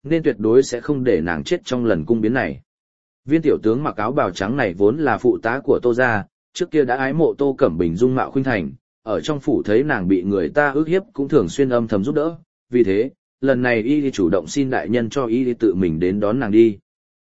S1: nên tuyệt đối sẽ không để nàng chết trong lần cung biến này. Viên tiểu tướng mặc áo bào trắng này vốn là phụ tá của Tô gia, trước kia đã ái mộ Tô Cẩm Bình dung mạo khuynh thành, ở trong phủ thấy nàng bị người ta ức hiếp cũng thường xuyên âm thầm giúp đỡ, vì thế, lần này y chủ động xin đại nhân cho y tự mình đến đón nàng đi.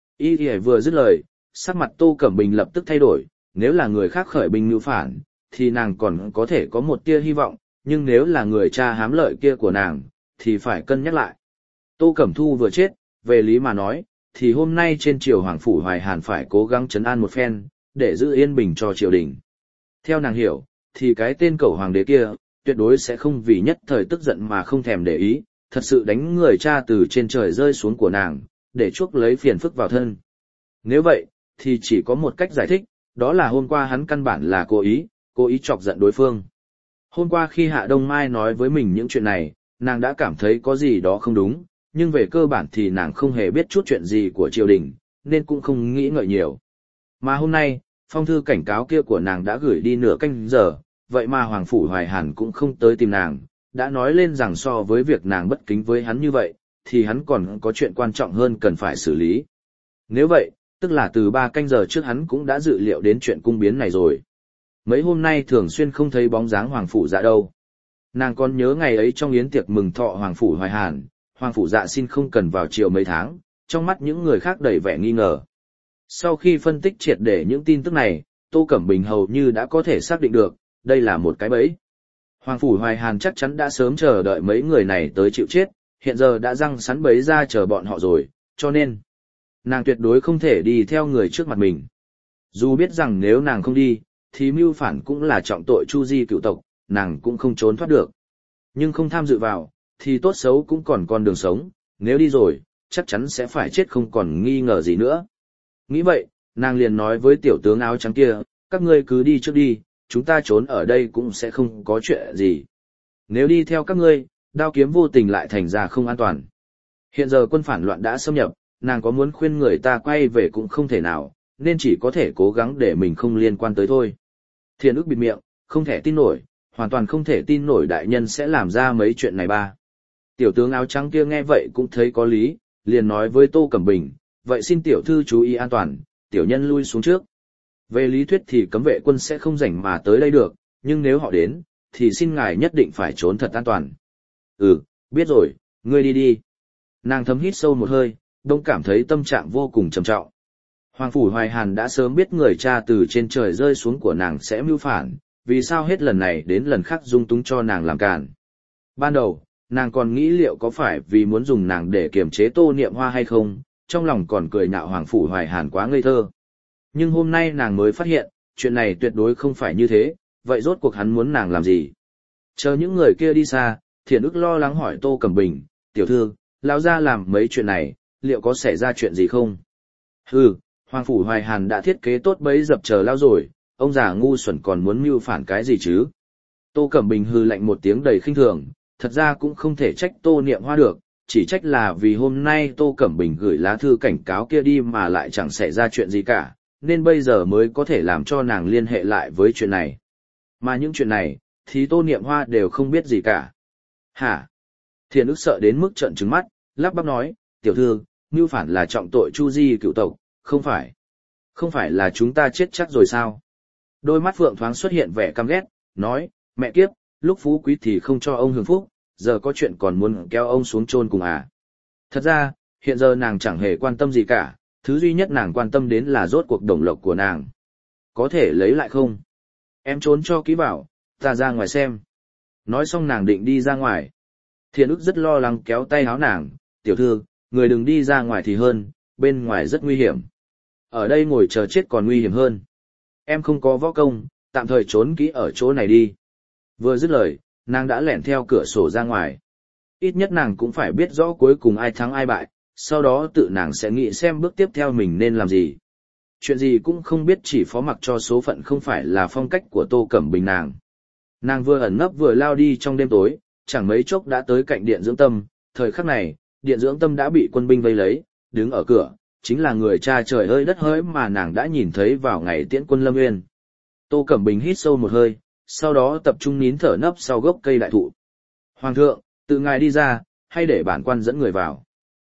S1: Y vừa dứt lời, sắc mặt Tô Cẩm Bình lập tức thay đổi, nếu là người khác khởi binh mưu phản, thì nàng còn có thể có một tia hy vọng, nhưng nếu là người cha hám lợi kia của nàng, thì phải cân nhắc lại. Tô Cẩm Thu vừa chết, về lý mà nói, thì hôm nay trên triều Hoàng Phủ Hoài Hàn phải cố gắng trấn an một phen, để giữ yên bình cho triều đình. Theo nàng hiểu, thì cái tên cẩu hoàng đế kia, tuyệt đối sẽ không vì nhất thời tức giận mà không thèm để ý, thật sự đánh người cha từ trên trời rơi xuống của nàng, để chuốc lấy phiền phức vào thân. Nếu vậy, thì chỉ có một cách giải thích, đó là hôm qua hắn căn bản là cố ý chọc giận đối phương. Hôm qua khi Hạ Đông Mai nói với mình những chuyện này, nàng đã cảm thấy có gì đó không đúng, nhưng về cơ bản thì nàng không hề biết chút chuyện gì của triều đình, nên cũng không nghĩ ngợi nhiều. Mà hôm nay, phong thư cảnh cáo kia của nàng đã gửi đi nửa canh giờ, vậy mà Hoàng Phủ Hoài Hàn cũng không tới tìm nàng, đã nói lên rằng so với việc nàng bất kính với hắn như vậy, thì hắn còn có chuyện quan trọng hơn cần phải xử lý. Nếu vậy, tức là từ 3 canh giờ trước hắn cũng đã dự liệu đến chuyện cung biến này rồi. Mấy hôm nay thường xuyên không thấy bóng dáng Hoàng Phủ Dạ đâu. Nàng còn nhớ ngày ấy trong yến tiệc mừng thọ Hoàng Phủ Hoài Hàn, Hoàng Phủ Dạ xin không cần vào triều mấy tháng, trong mắt những người khác đầy vẻ nghi ngờ. Sau khi phân tích triệt để những tin tức này, Tô Cẩm Bình hầu như đã có thể xác định được, đây là một cái bẫy. Hoàng Phủ Hoài Hàn chắc chắn đã sớm chờ đợi mấy người này tới chịu chết, hiện giờ đã răng sắn bẫy ra chờ bọn họ rồi, cho nên nàng tuyệt đối không thể đi theo người trước mặt mình. Dù biết rằng nếu nàng không đi, thì mưu phản cũng là trọng tội chu di cựu tộc, nàng cũng không trốn thoát được. Nhưng không tham dự vào, thì tốt xấu cũng còn con đường sống, nếu đi rồi, chắc chắn sẽ phải chết không còn nghi ngờ gì nữa. Nghĩ vậy, nàng liền nói với tiểu tướng áo trắng kia, các ngươi cứ đi trước đi, chúng ta trốn ở đây cũng sẽ không có chuyện gì. Nếu đi theo các ngươi, đao kiếm vô tình lại thành ra không an toàn. Hiện giờ quân phản loạn đã xâm nhập, nàng có muốn khuyên người ta quay về cũng không thể nào, nên chỉ có thể cố gắng để mình không liên quan tới thôi. Thiền ức bịt miệng, không thể tin nổi, hoàn toàn không thể tin nổi đại nhân sẽ làm ra mấy chuyện này ba. Tiểu tướng áo trắng kia nghe vậy cũng thấy có lý, liền nói với Tô Cẩm Bình, vậy xin tiểu thư chú ý an toàn, tiểu nhân lui xuống trước. Về lý thuyết thì cấm vệ quân sẽ không rảnh mà tới đây được, nhưng nếu họ đến, thì xin ngài nhất định phải trốn thật an toàn. Ừ, biết rồi, ngươi đi đi. Nàng thấm hít sâu một hơi, đông cảm thấy tâm trạng vô cùng trầm trọng. Hoàng Phủ Hoài Hàn đã sớm biết người cha từ trên trời rơi xuống của nàng sẽ mưu phản, vì sao hết lần này đến lần khác dung túng cho nàng làm càn. Ban đầu, nàng còn nghĩ liệu có phải vì muốn dùng nàng để kiềm chế Tô Niệm Hoa hay không, trong lòng còn cười nhạo Hoàng Phủ Hoài Hàn quá ngây thơ. Nhưng hôm nay nàng mới phát hiện, chuyện này tuyệt đối không phải như thế, vậy rốt cuộc hắn muốn nàng làm gì? Chờ những người kia đi xa, Thiện ức lo lắng hỏi Tô Cẩm Bình, tiểu thư, lão gia làm mấy chuyện này, liệu có xảy ra chuyện gì không? Hừ, Hoàng Phủ Hoài Hàn đã thiết kế tốt bẫy dập chờ lao rồi, ông già ngu xuẩn còn muốn mưu phản cái gì chứ? Tô Cẩm Bình hừ lạnh một tiếng đầy khinh thường, thật ra cũng không thể trách Tô Niệm Hoa được, chỉ trách là vì hôm nay Tô Cẩm Bình gửi lá thư cảnh cáo kia đi mà lại chẳng xảy ra chuyện gì cả, nên bây giờ mới có thể làm cho nàng liên hệ lại với chuyện này. Mà những chuyện này, thì Tô Niệm Hoa đều không biết gì cả. Hả? Thiền ức sợ đến mức trợn trừng mắt, lắp bắp nói, tiểu thư, mưu phản là trọng tội chu di cựu tộc, không phải. Không phải là chúng ta chết chắc rồi sao? Đôi mắt Phượng thoáng xuất hiện vẻ căm ghét, nói, mẹ kiếp, lúc phú quý thì không cho ông hưởng phúc, giờ có chuyện còn muốn kéo ông xuống chôn cùng à. Thật ra, hiện giờ nàng chẳng hề quan tâm gì cả, thứ duy nhất nàng quan tâm đến là rốt cuộc đồng lộc của nàng. Có thể lấy lại không? Em trốn cho kỹ bảo, ta ra ngoài xem. Nói xong nàng định đi ra ngoài. Thiện ức rất lo lắng kéo tay áo nàng, tiểu thư, người đừng đi ra ngoài thì hơn, bên ngoài rất nguy hiểm. Ở đây ngồi chờ chết còn nguy hiểm hơn. Em không có võ công, tạm thời trốn kỹ ở chỗ này đi. Vừa dứt lời, nàng đã lẻn theo cửa sổ ra ngoài. Ít nhất nàng cũng phải biết rõ cuối cùng ai thắng ai bại, sau đó tự nàng sẽ nghĩ xem bước tiếp theo mình nên làm gì. Chuyện gì cũng không biết chỉ phó mặc cho số phận không phải là phong cách của Tô Cẩm Bình nàng. Nàng vừa ẩn nấp vừa lao đi trong đêm tối, chẳng mấy chốc đã tới cạnh điện dưỡng tâm, thời khắc này, điện dưỡng tâm đã bị quân binh vây lấy, đứng ở cửa, chính là người cha trời ơi đất hỡi mà nàng đã nhìn thấy vào ngày tiễn quân Lâm Nguyên. Tô Cẩm Bình hít sâu một hơi, sau đó tập trung nín thở nấp sau gốc cây đại thụ. Hoàng thượng, tự ngài đi ra, hay để bản quan dẫn người vào?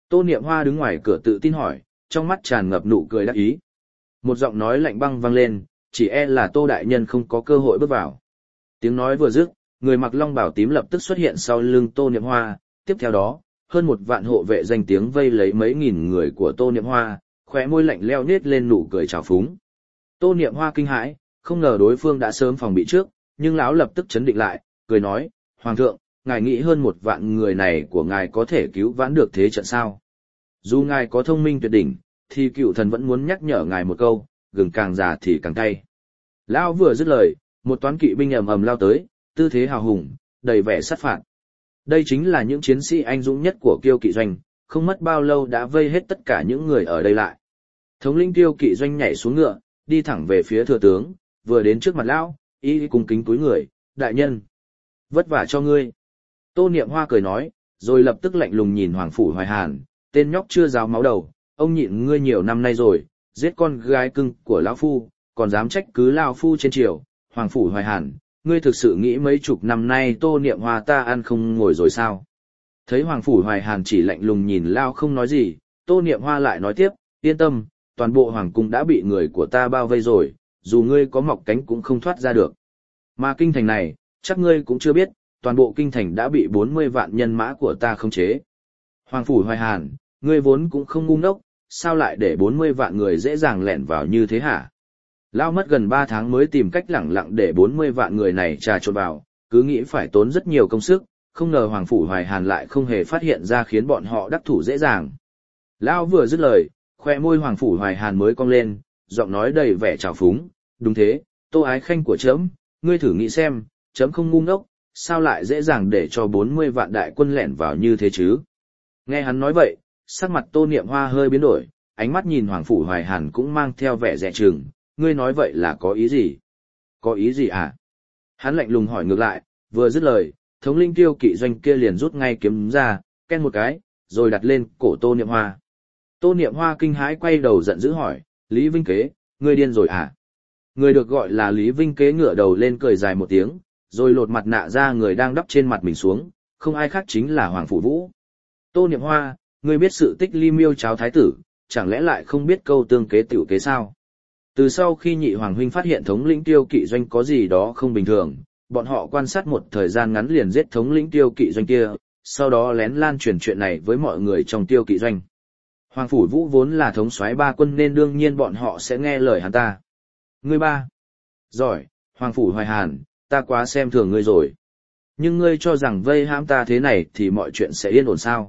S1: Tô Niệm Hoa đứng ngoài cửa tự tin hỏi, trong mắt tràn ngập nụ cười đắc ý. Một giọng nói lạnh băng vang lên, chỉ e là Tô đại nhân không có cơ hội bước vào. Tiếng nói vừa dứt, người mặc long bào tím lập tức xuất hiện sau lưng Tô Niệm Hoa, tiếp theo đó, hơn 1 vạn hộ vệ danh tiếng vây lấy mấy nghìn người của Tô Niệm Hoa, khóe môi lạnh lẽo nết lên nụ cười trào phúng. Tô Niệm Hoa kinh hãi, không ngờ đối phương đã sớm phòng bị trước, nhưng lão lập tức chấn định lại, cười nói, Hoàng thượng, ngài nghĩ hơn 1 vạn người này của ngài có thể cứu vãn được thế trận sao? Dù ngài có thông minh tuyệt đỉnh, thì cựu thần vẫn muốn nhắc nhở ngài một câu, gừng càng già thì càng cay. Lão vừa dứt lời, một toán kỵ binh ầm ầm lao tới, tư thế hào hùng, đầy vẻ sát phạt. Đây chính là những chiến sĩ anh dũng nhất của Kiêu Kỵ Doanh, không mất bao lâu đã vây hết tất cả những người ở đây lại. Thống lĩnh Kiêu Kỵ Doanh nhảy xuống ngựa, đi thẳng về phía thừa tướng, vừa đến trước mặt lão, y cung kính cúi người, đại nhân, vất vả cho ngươi. Tô Niệm Hoa cười nói, rồi lập tức lạnh lùng nhìn Hoàng Phủ Hoài Hàn, tên nhóc chưa ráo máu đầu, ông nhịn ngươi nhiều năm nay rồi, giết con gái cưng của lão phu, còn dám trách cứ lão phu trên triều. Hoàng Phủ Hoài Hàn, ngươi thực sự nghĩ mấy chục năm nay Tô Niệm Hoa ta ăn không ngồi rồi sao? Thấy Hoàng Phủ Hoài Hàn chỉ lạnh lùng nhìn lão không nói gì, Tô Niệm Hoa lại nói tiếp, yên tâm, toàn bộ hoàng cung đã bị người của ta bao vây rồi, dù ngươi có mọc cánh cũng không thoát ra được. Mà kinh thành này, chắc ngươi cũng chưa biết, toàn bộ kinh thành đã bị 40 vạn nhân mã của ta khống chế. Hoàng Phủ Hoài Hàn, ngươi vốn cũng không ngu ngốc, sao lại để 40 vạn người dễ dàng lẻn vào như thế hả? Lão mất gần 3 tháng mới tìm cách lẳng lặng để 40 vạn người này trà trộn vào, cứ nghĩ phải tốn rất nhiều công sức, không ngờ Hoàng Phủ Hoài Hàn lại không hề phát hiện ra khiến bọn họ đắc thủ dễ dàng. Lão vừa dứt lời, khoe môi Hoàng Phủ Hoài Hàn mới cong lên, giọng nói đầy vẻ trào phúng, đúng thế, Tô ái khanh của trẫm, ngươi thử nghĩ xem, trẫm không ngu ngốc, sao lại dễ dàng để cho 40 vạn đại quân lẻn vào như thế chứ? Nghe hắn nói vậy, sắc mặt Tô Niệm Hoa hơi biến đổi, ánh mắt nhìn Hoàng Phủ Hoài Hàn cũng mang theo vẻ dè chừng, ngươi nói vậy là có ý gì? Có ý gì à? Hắn lạnh lùng hỏi ngược lại, vừa dứt lời, thống linh Kiêu Kỵ Doanh kia liền rút ngay kiếm ra, ken một cái, rồi đặt lên cổ Tô Niệm Hoa. Tô Niệm Hoa kinh hãi quay đầu giận dữ hỏi, Lý Vinh Kế, ngươi điên rồi à? Người được gọi là Lý Vinh Kế ngửa đầu lên cười dài một tiếng, rồi lột mặt nạ ra người đang đắp trên mặt mình xuống, không ai khác chính là Hoàng Phủ Vũ. Tô Niệm Hoa, ngươi biết sự tích ly miêu cháo thái tử, chẳng lẽ lại không biết câu tương kế tiểu kế sao? Từ sau khi nhị hoàng huynh phát hiện thống lĩnh Kiêu Kỵ Doanh có gì đó không bình thường, bọn họ quan sát một thời gian ngắn liền giết thống lĩnh Kiêu Kỵ Doanh kia, sau đó lén lan truyền chuyện này với mọi người trong Kiêu Kỵ Doanh. Hoàng Phủ Vũ vốn là thống soái 3 quân nên đương nhiên bọn họ sẽ nghe lời hắn ta. Ngươi ba. Giỏi, Hoàng Phủ Hoài Hàn, ta quá xem thường ngươi rồi. Nhưng ngươi cho rằng vây hãm ta thế này thì mọi chuyện sẽ yên ổn sao?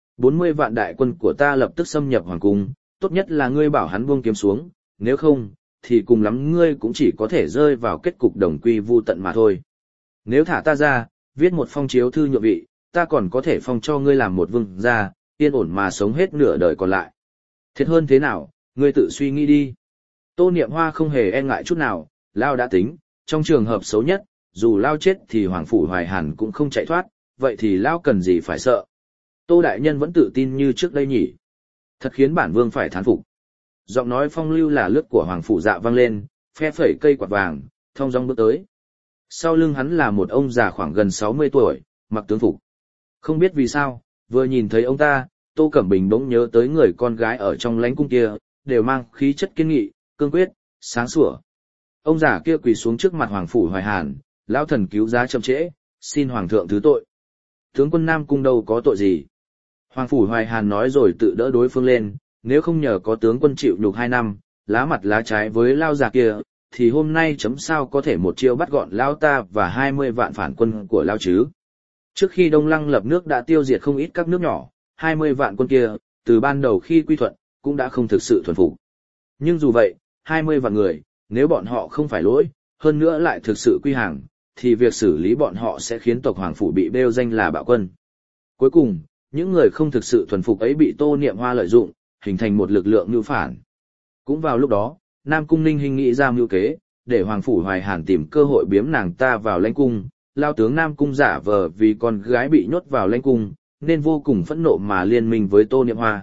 S1: 40 vạn đại quân của ta lập tức xâm nhập hoàng cung, tốt nhất là ngươi bảo hắn buông kiếm xuống, nếu không, thì cùng lắm ngươi cũng chỉ có thể rơi vào kết cục đồng quy vu tận mà thôi. Nếu thả ta ra, viết một phong chiếu thư nhượng vị, ta còn có thể phong cho ngươi làm một vương gia, yên ổn mà sống hết nửa đời còn lại. Thiệt hơn thế nào, ngươi tự suy nghĩ đi. Tô Niệm Hoa không hề e ngại chút nào, Lao đã tính, trong trường hợp xấu nhất, dù Lao chết thì Hoàng Phủ Hoài Hàn cũng không chạy thoát, vậy thì Lao cần gì phải sợ. Tô đại nhân vẫn tự tin như trước đây nhỉ. Thật khiến bản vương phải thán phục. Giọng nói phong lưu là lướt của Hoàng Phủ Dạ vang lên, phe phẩy cây quạt vàng, thong dong bước tới. Sau lưng hắn là một ông già khoảng gần 60 tuổi, mặc tướng phục. Không biết vì sao, vừa nhìn thấy ông ta, Tô Cẩm Bình bỗng nhớ tới người con gái ở trong lãnh cung kia, đều mang khí chất kiên nghị, cương quyết, sáng sủa. Ông già kia quỳ xuống trước mặt Hoàng Phủ Hoài Hàn, lão thần cứu giá chậm trễ, xin Hoàng thượng thứ tội. Tướng quân Nam Cung đâu có tội gì. Hoàng Phủ Hoài Hàn nói rồi tự đỡ đối phương lên, nếu không nhờ có tướng quân chịu nhục 2 năm, lá mặt lá trái với lao già kia, thì hôm nay chấm sao có thể một chiêu bắt gọn lao ta và 20 vạn phản quân của lao chứ. Trước khi Đông Lăng lập nước đã tiêu diệt không ít các nước nhỏ, 20 vạn quân kia, từ ban đầu khi quy thuận, cũng đã không thực sự thuần phục. Nhưng dù vậy, 20 vạn người, nếu bọn họ không phải lỗi, hơn nữa lại thực sự quy hàng, thì việc xử lý bọn họ sẽ khiến tộc Hoàng Phủ bị bêu danh là bạo quân. Cuối cùng, những người không thực sự thuần phục ấy bị Tô Niệm Hoa lợi dụng, hình thành một lực lượng mưu phản. Cũng vào lúc đó, Nam Cung Ninh Hinh nghĩ ra mưu kế, để Hoàng Phủ Hoài Hàn tìm cơ hội biếm nàng ta vào lãnh cung. Lao tướng Nam Cung giả vờ vì con gái bị nhốt vào lãnh cung, nên vô cùng phẫn nộ mà liên minh với Tô Niệm Hoa.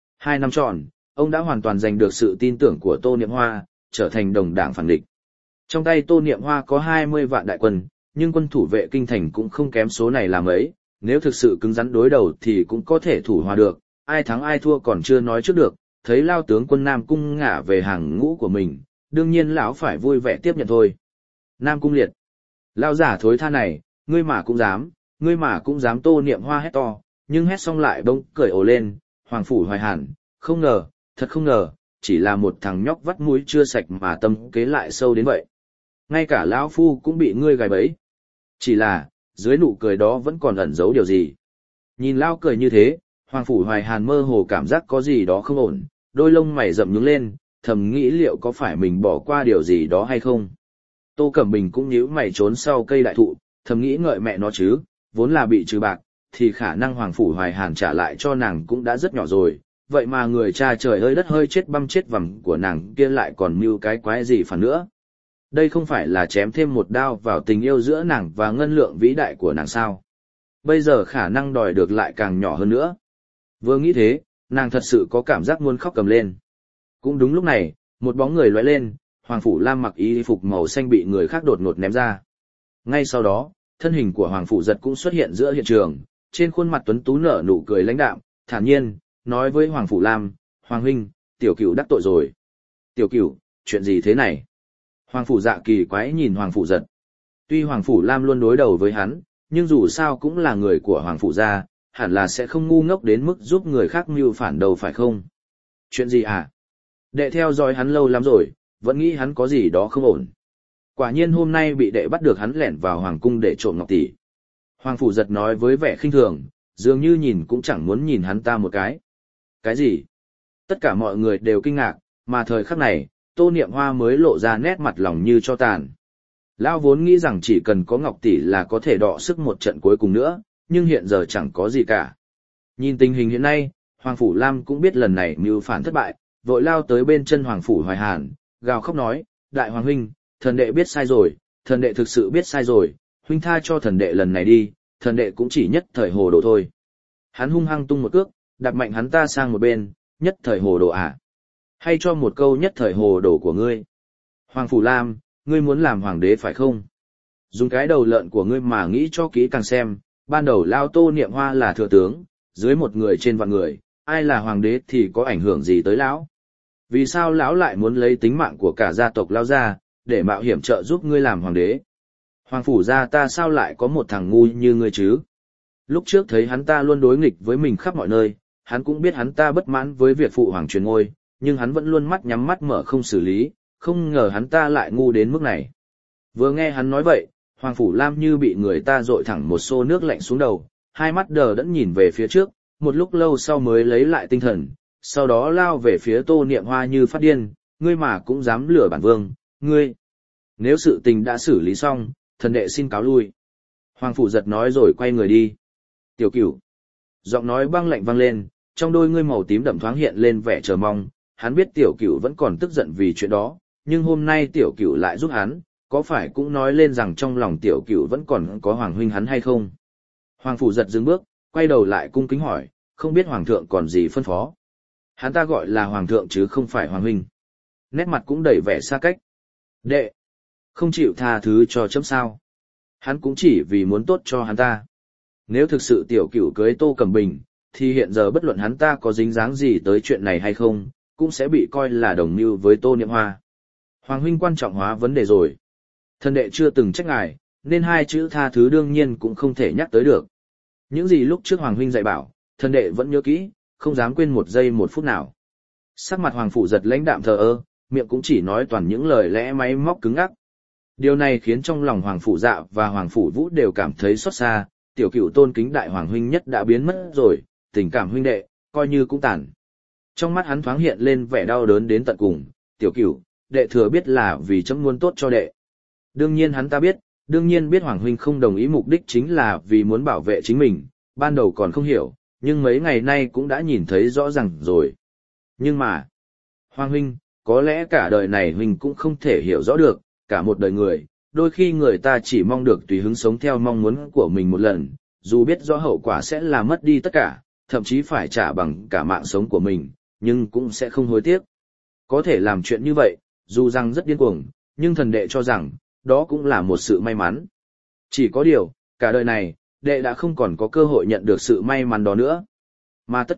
S1: 2 năm tròn, ông đã hoàn toàn giành được sự tin tưởng của Tô Niệm Hoa, trở thành đồng đảng phản địch. Trong tay Tô Niệm Hoa có 20 vạn đại quân, nhưng quân thủ vệ kinh thành cũng không kém số này làm ấy, nếu thực sự cứng rắn đối đầu thì cũng có thể thủ hòa được, ai thắng ai thua còn chưa nói trước được, thấy Lao tướng quân Nam Cung ngả về hàng ngũ của mình, đương nhiên lão phải vui vẻ tiếp nhận thôi. Nam Cung Liệt, Lao giả thối tha này, ngươi mà cũng dám. Tô Niệm Hoa hét to, nhưng hét xong lại bỗng cười ồ lên, Hoàng Phủ Hoài Hàn, không ngờ, thật không ngờ, chỉ là một thằng nhóc vắt mũi chưa sạch mà tâm kế lại sâu đến vậy. Ngay cả lão phu cũng bị ngươi gài bẫy. Chỉ là, dưới nụ cười đó vẫn còn ẩn giấu điều gì. Nhìn Lao cười như thế, Hoàng Phủ Hoài Hàn mơ hồ cảm giác có gì đó không ổn, đôi lông mày rậm nhướng lên, thầm nghĩ liệu có phải mình bỏ qua điều gì đó hay không. Tô Cẩm Bình cũng nhíu mày trốn sau cây đại thụ, thầm nghĩ ngợi mẹ nó chứ, vốn là bị trừ bạc, thì khả năng Hoàng Phủ Hoài Hàn trả lại cho nàng cũng đã rất nhỏ rồi, vậy mà người cha trời ơi đất hơi chết băm chết vằm của nàng kia lại còn mưu cái quái gì phản nữa. Đây không phải là chém thêm một đao vào tình yêu giữa nàng và ngân lượng vĩ đại của nàng sao? Bây giờ khả năng đòi được lại càng nhỏ hơn nữa. Vừa nghĩ thế, nàng thật sự có cảm giác muốn khóc cầm lên. Cũng đúng lúc này, một bóng người lóe lên, Hoàng Phủ Lam mặc y phục màu xanh bị người khác đột ngột ném ra. Ngay sau đó, thân hình của Hoàng Phủ Giật cũng xuất hiện giữa hiện trường, trên khuôn mặt tuấn tú nở nụ cười lãnh đạm, thản nhiên, nói với Hoàng Phủ Lam, Hoàng huynh, tiểu cửu đắc tội rồi. Tiểu cửu, chuyện gì thế này? Hoàng Phủ Dạ kỳ quái nhìn Hoàng Phủ Giật. Tuy Hoàng Phủ Lam luôn đối đầu với hắn, nhưng dù sao cũng là người của Hoàng Phủ gia, hẳn là sẽ không ngu ngốc đến mức giúp người khác mưu phản đâu phải không? Chuyện gì à? Đệ theo dõi hắn lâu lắm rồi, vẫn nghĩ hắn có gì đó không ổn. Quả nhiên hôm nay bị đệ bắt được hắn lẻn vào hoàng cung để trộm ngọc tỷ. Hoàng Phủ Giật nói với vẻ khinh thường, dường như nhìn cũng chẳng muốn nhìn hắn ta một cái. Cái gì? Tất cả mọi người đều kinh ngạc, mà thời khắc này, Tô Niệm Hoa mới lộ ra nét mặt lòng như cho tàn. Lão vốn nghĩ rằng chỉ cần có ngọc tỷ là có thể đọ sức một trận cuối cùng nữa, nhưng hiện giờ chẳng có gì cả. Nhìn tình hình hiện nay, Hoàng Phủ Lam cũng biết lần này mưu phản thất bại, vội lao tới bên chân Hoàng Phủ Hoài Hàn, gào khóc nói, Đại Hoàng huynh, thần đệ biết sai rồi, thần đệ thực sự biết sai rồi, huynh tha cho thần đệ lần này đi, thần đệ cũng chỉ nhất thời hồ đồ thôi. Hắn hung hăng tung một cước, đạp mạnh hắn ta sang một bên, nhất thời hồ đồ à? Hay cho một câu nhất thời hồ đồ của ngươi? Hoàng Phủ Lam, ngươi muốn làm hoàng đế phải không? Dùng cái đầu lợn của ngươi mà nghĩ cho kỹ càng xem, ban đầu lao Tô Niệm Hoa là thừa tướng, dưới một người trên vạn người, ai là hoàng đế thì có ảnh hưởng gì tới lão? Vì sao lão lại muốn lấy tính mạng của cả gia tộc lao ra, để mạo hiểm trợ giúp ngươi làm hoàng đế? Hoàng phủ gia ta sao lại có một thằng ngu như ngươi chứ? Lúc trước thấy hắn ta luôn đối nghịch với mình khắp mọi nơi, hắn cũng biết hắn ta bất mãn với việc phụ hoàng truyền ngôi, nhưng hắn vẫn luôn mắt nhắm mắt mở không xử lý, không ngờ hắn ta lại ngu đến mức này. Vừa nghe hắn nói vậy, Hoàng Phủ Lam như bị người ta dội thẳng một xô nước lạnh xuống đầu, hai mắt đờ đẫn nhìn về phía trước, một lúc lâu sau mới lấy lại tinh thần, sau đó lao về phía Tô Niệm Hoa như phát điên, ngươi mà cũng dám lừa bản vương, ngươi. Nếu sự tình đã xử lý xong, thần đệ xin cáo lui. Hoàng Phủ Giật nói rồi quay người đi. Tiểu Cửu. Giọng nói băng lạnh vang lên, trong đôi ngươi màu tím đậm thoáng hiện lên vẻ chờ mong, hắn biết Tiểu Cửu vẫn còn tức giận vì chuyện đó, nhưng hôm nay Tiểu Cửu lại giúp hắn, có phải cũng nói lên rằng trong lòng Tiểu Cửu vẫn còn có Hoàng huynh hắn hay không? Hoàng Phủ Giật dừng bước, quay đầu lại cung kính hỏi, không biết Hoàng thượng còn gì phân phó. Hắn ta gọi là Hoàng thượng chứ không phải Hoàng huynh. Nét mặt cũng đầy vẻ xa cách. Đệ, không chịu tha thứ cho chấm sao? Hắn cũng chỉ vì muốn tốt cho hắn ta. Nếu thực sự Tiểu Cửu cưới Tô Cẩm Bình, thì hiện giờ bất luận hắn ta có dính dáng gì tới chuyện này hay không, cũng sẽ bị coi là đồng mưu với Tô Niệm Hoa. Hoàng huynh quan trọng hóa vấn đề rồi. Thần đệ chưa từng trách ngài, nên hai chữ tha thứ đương nhiên cũng không thể nhắc tới được. Những gì lúc trước Hoàng huynh dạy bảo, thần đệ vẫn nhớ kỹ, không dám quên một giây một phút nào. Sắc mặt Hoàng Phủ Giật lãnh đạm thờ ơ, miệng cũng chỉ nói toàn những lời lẽ máy móc cứng ngắc. Điều này khiến trong lòng Hoàng Phủ Dạ và Hoàng Phủ Vũ đều cảm thấy xót xa, Tiểu Cửu tôn kính đại hoàng huynh nhất đã biến mất rồi, tình cảm huynh đệ, coi như cũng tàn. Trong mắt hắn thoáng hiện lên vẻ đau đớn đến tận cùng, Tiểu Cửu, đệ thừa biết là vì chấm muốn tốt cho đệ. Đương nhiên hắn ta biết, đương nhiên biết Hoàng huynh không đồng ý mục đích chính là vì muốn bảo vệ chính mình, ban đầu còn không hiểu, nhưng mấy ngày nay cũng đã nhìn thấy rõ ràng rồi. Nhưng mà, Hoàng huynh, có lẽ cả đời này huynh cũng không thể hiểu rõ được, cả một đời người, đôi khi người ta chỉ mong được tùy hứng sống theo mong muốn của mình một lần, dù biết rõ hậu quả sẽ là mất đi tất cả, thậm chí phải trả bằng cả mạng sống của mình, nhưng cũng sẽ không hối tiếc. Có thể làm chuyện như vậy, dù rằng rất điên cuồng, nhưng thần đệ cho rằng, đó cũng là một sự may mắn. Chỉ có điều, cả đời này, đệ đã không còn có cơ hội nhận được sự may mắn đó nữa. Mà tất cả,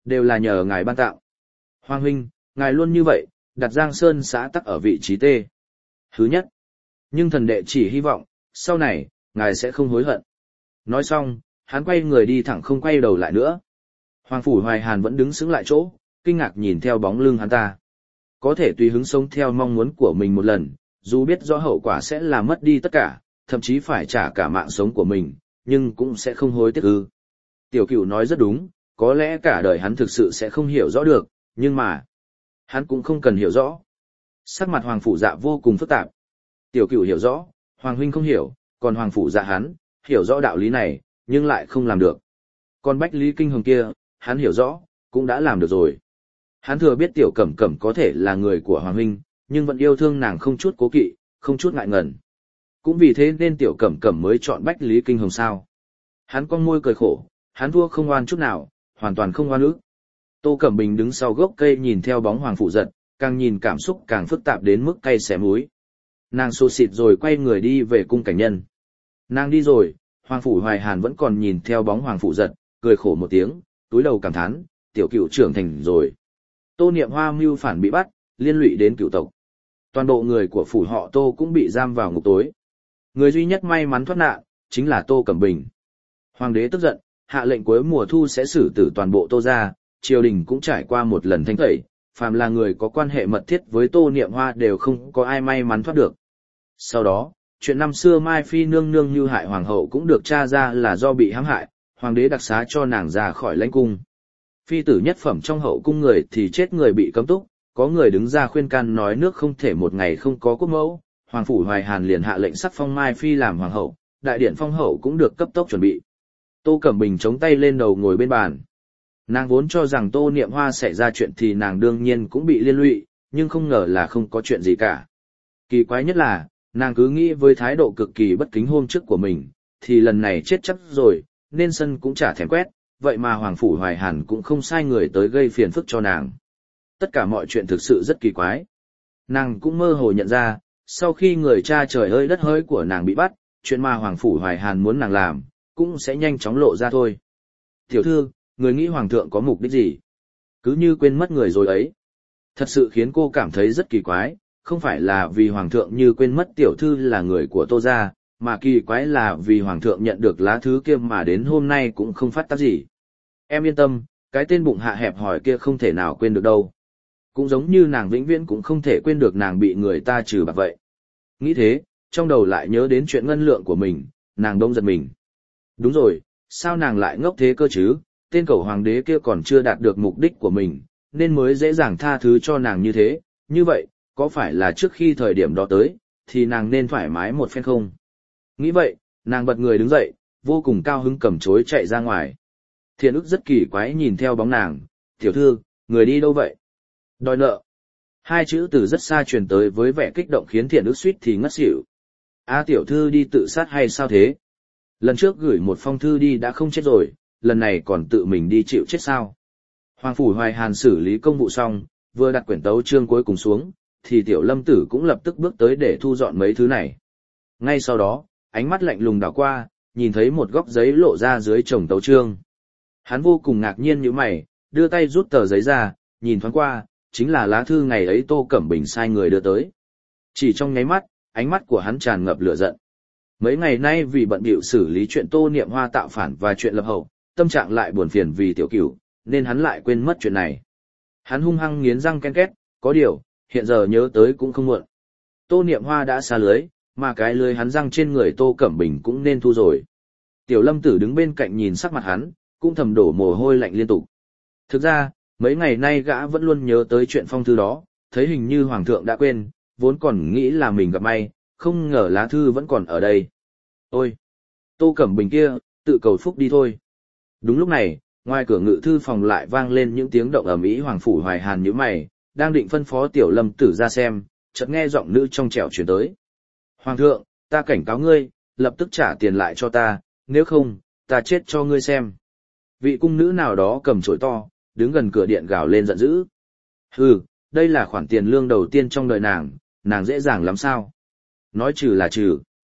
S1: đều là nhờ ngài ban tặng. Hoàng huynh, ngài luôn như vậy, đặt Giang Sơn xã tắc ở vị trí tê. Thứ nhất. Nhưng thần đệ chỉ hy vọng, sau này, ngài sẽ không hối hận. Nói xong, hắn quay người đi thẳng không quay đầu lại nữa. Hoàng Phủ Hoài Hàn vẫn đứng sững lại chỗ, kinh ngạc nhìn theo bóng lưng hắn ta. Có thể tùy hứng sống theo mong muốn của mình một lần, dù biết rõ hậu quả sẽ là mất đi tất cả, thậm chí phải trả cả mạng sống của mình, nhưng cũng sẽ không hối tiếc ư. Tiểu Cửu nói rất đúng, có lẽ cả đời hắn thực sự sẽ không hiểu rõ được, nhưng mà, hắn cũng không cần hiểu rõ. Sắc mặt Hoàng Phủ Dạ vô cùng phức tạp. Tiểu Cửu hiểu rõ, Hoàng huynh không hiểu, còn Hoàng Phủ Dạ hắn, hiểu rõ đạo lý này, nhưng lại không làm được. Còn Bách Lý Kinh Hồng kia, hắn hiểu rõ, cũng đã làm được rồi. Hắn thừa biết Tiểu Cẩm Cẩm có thể là người của Hoàng huynh, nhưng vẫn yêu thương nàng không chút cố kỵ, không chút ngại ngần. Cũng vì thế nên Tiểu Cẩm Cẩm mới chọn Bách Lý Kinh Hồng sao. Hắn cong môi cười khổ, hắn thua không oan chút nào, hoàn toàn không oan ức. Tô Cẩm Bình đứng sau gốc cây nhìn theo bóng Hoàng Phủ Giật, càng nhìn cảm xúc càng phức tạp đến mức cay xé múi. Nàng xô xịt rồi quay người đi về cung cảnh nhân. Nàng đi rồi, Hoàng Phủ Hoài Hàn vẫn còn nhìn theo bóng Hoàng Phủ Giật, cười khổ một tiếng, túi đầu cảm thán, Tiểu Cửu trưởng thành rồi. Tô Niệm Hoa mưu phản bị bắt, liên lụy đến cửu tộc. Toàn bộ người của phủ họ Tô cũng bị giam vào ngục tối. Người duy nhất may mắn thoát nạn, chính là Tô Cẩm Bình. Hoàng đế tức giận, hạ lệnh cuối mùa thu sẽ xử tử toàn bộ Tô gia, triều đình cũng trải qua một lần thanh tẩy, phàm là người có quan hệ mật thiết với Tô Niệm Hoa đều không có ai may mắn thoát được. Sau đó, chuyện năm xưa Mai Phi nương nương như hại hoàng hậu cũng được tra ra là do bị hãm hại, hoàng đế đặc xá cho nàng ra khỏi lãnh cung. Phi tử nhất phẩm trong hậu cung người thì chết người bị cấm túc, có người đứng ra khuyên can nói nước không thể một ngày không có quốc mẫu, Hoàng Phủ Hoài Hàn liền hạ lệnh sắc phong Mai Phi làm hoàng hậu, đại điện phong hậu cũng được cấp tốc chuẩn bị. Tô Cẩm Bình chống tay lên đầu ngồi bên bàn. Nàng vốn cho rằng Tô Niệm Hoa xảy ra chuyện thì nàng đương nhiên cũng bị liên lụy, nhưng không ngờ là không có chuyện gì cả. Kỳ quái nhất là, nàng cứ nghĩ với thái độ cực kỳ bất kính hôm trước của mình, thì lần này chết chắc rồi, nên sân cũng chả thèm quét, vậy mà Hoàng Phủ Hoài Hàn cũng không sai người tới gây phiền phức cho nàng. Tất cả mọi chuyện thực sự rất kỳ quái. Nàng cũng mơ hồ nhận ra, sau khi người cha trời ơi đất hỡi của nàng bị bắt, chuyện mà Hoàng Phủ Hoài Hàn muốn nàng làm, cũng sẽ nhanh chóng lộ ra thôi. Tiểu thư, người nghĩ Hoàng thượng có mục đích gì? Cứ như quên mất người rồi ấy. Thật sự khiến cô cảm thấy rất kỳ quái, không phải là vì Hoàng thượng như quên mất tiểu thư là người của Tô gia, mà kỳ quái là vì Hoàng thượng nhận được lá thư kia mà đến hôm nay cũng không phát tác gì. Em yên tâm, cái tên bụng hạ hẹp hòi kia không thể nào quên được đâu. Cũng giống như nàng vĩnh viễn cũng không thể quên được nàng bị người ta trừ bạc vậy. Nghĩ thế, trong đầu lại nhớ đến chuyện ngân lượng của mình, nàng đông giật mình. Đúng rồi, sao nàng lại ngốc thế cơ chứ, tên cẩu hoàng đế kia còn chưa đạt được mục đích của mình, nên mới dễ dàng tha thứ cho nàng như thế, như vậy, có phải là trước khi thời điểm đó tới, thì nàng nên thoải mái một phen không? Nghĩ vậy, nàng bật người đứng dậy, vô cùng cao hứng cầm chối chạy ra ngoài. Thiện ức rất kỳ quái nhìn theo bóng nàng, tiểu thư, người đi đâu vậy? Đòi nợ. Hai chữ từ rất xa truyền tới với vẻ kích động khiến Thiện ức suýt thì ngất xỉu. Tiểu thư đi tự sát hay sao thế? Lần trước gửi một phong thư đi đã không chết rồi, lần này còn tự mình đi chịu chết sao? Hoàng Phủ Hoài Hàn xử lý công vụ xong, vừa đặt quyển tấu chương cuối cùng xuống, thì Tiểu Lâm Tử cũng lập tức bước tới để thu dọn mấy thứ này. Ngay sau đó, ánh mắt lạnh lùng đảo qua, nhìn thấy một góc giấy lộ ra dưới chồng tấu chương. Hắn vô cùng ngạc nhiên như mày, đưa tay rút tờ giấy ra, nhìn thoáng qua, chính là lá thư ngày ấy Tô Cẩm Bình sai người đưa tới. Chỉ trong nháy mắt, ánh mắt của hắn tràn ngập lửa giận. Mấy ngày nay vì bận bịu xử lý chuyện Tô Niệm Hoa tạo phản và chuyện lập hậu, tâm trạng lại buồn phiền vì Tiểu Cửu, nên hắn lại quên mất chuyện này. Hắn hung hăng nghiến răng ken két, có điều, hiện giờ nhớ tới cũng không muộn. Tô Niệm Hoa đã xa lưới, mà cái lưới hắn răng trên người Tô Cẩm Bình cũng nên thu rồi. Tiểu Lâm Tử đứng bên cạnh nhìn sắc mặt hắn, cũng thầm đổ mồ hôi lạnh liên tục. Thực ra, mấy ngày nay gã vẫn luôn nhớ tới chuyện phong thư đó, thấy hình như Hoàng thượng đã quên, vốn còn nghĩ là mình gặp may, không ngờ lá thư vẫn còn ở đây. Ôi! Tô Cẩm Bình kia, tự cầu phúc đi thôi. Đúng lúc này, ngoài cửa ngự thư phòng lại vang lên những tiếng động ầm ĩ. Hoàng Phủ Hoài Hàn nhíu mày, đang định phân phó Tiểu Lâm Tử ra xem, chợt nghe giọng nữ trong trẻo truyền tới. Hoàng thượng, ta cảnh cáo ngươi, lập tức trả tiền lại cho ta, nếu không, ta chết cho ngươi xem. Vị cung nữ nào đó cầm chổi to, đứng gần cửa điện gào lên giận dữ. Hừ, đây là khoản tiền lương đầu tiên trong đời nàng dễ dàng lắm sao? Nói trừ là trừ.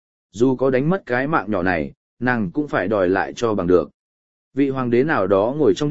S1: Dù có đánh mất cái mạng nhỏ này, nàng cũng phải đòi lại cho bằng được. Vị hoàng đế nào đó ngồi trong điện,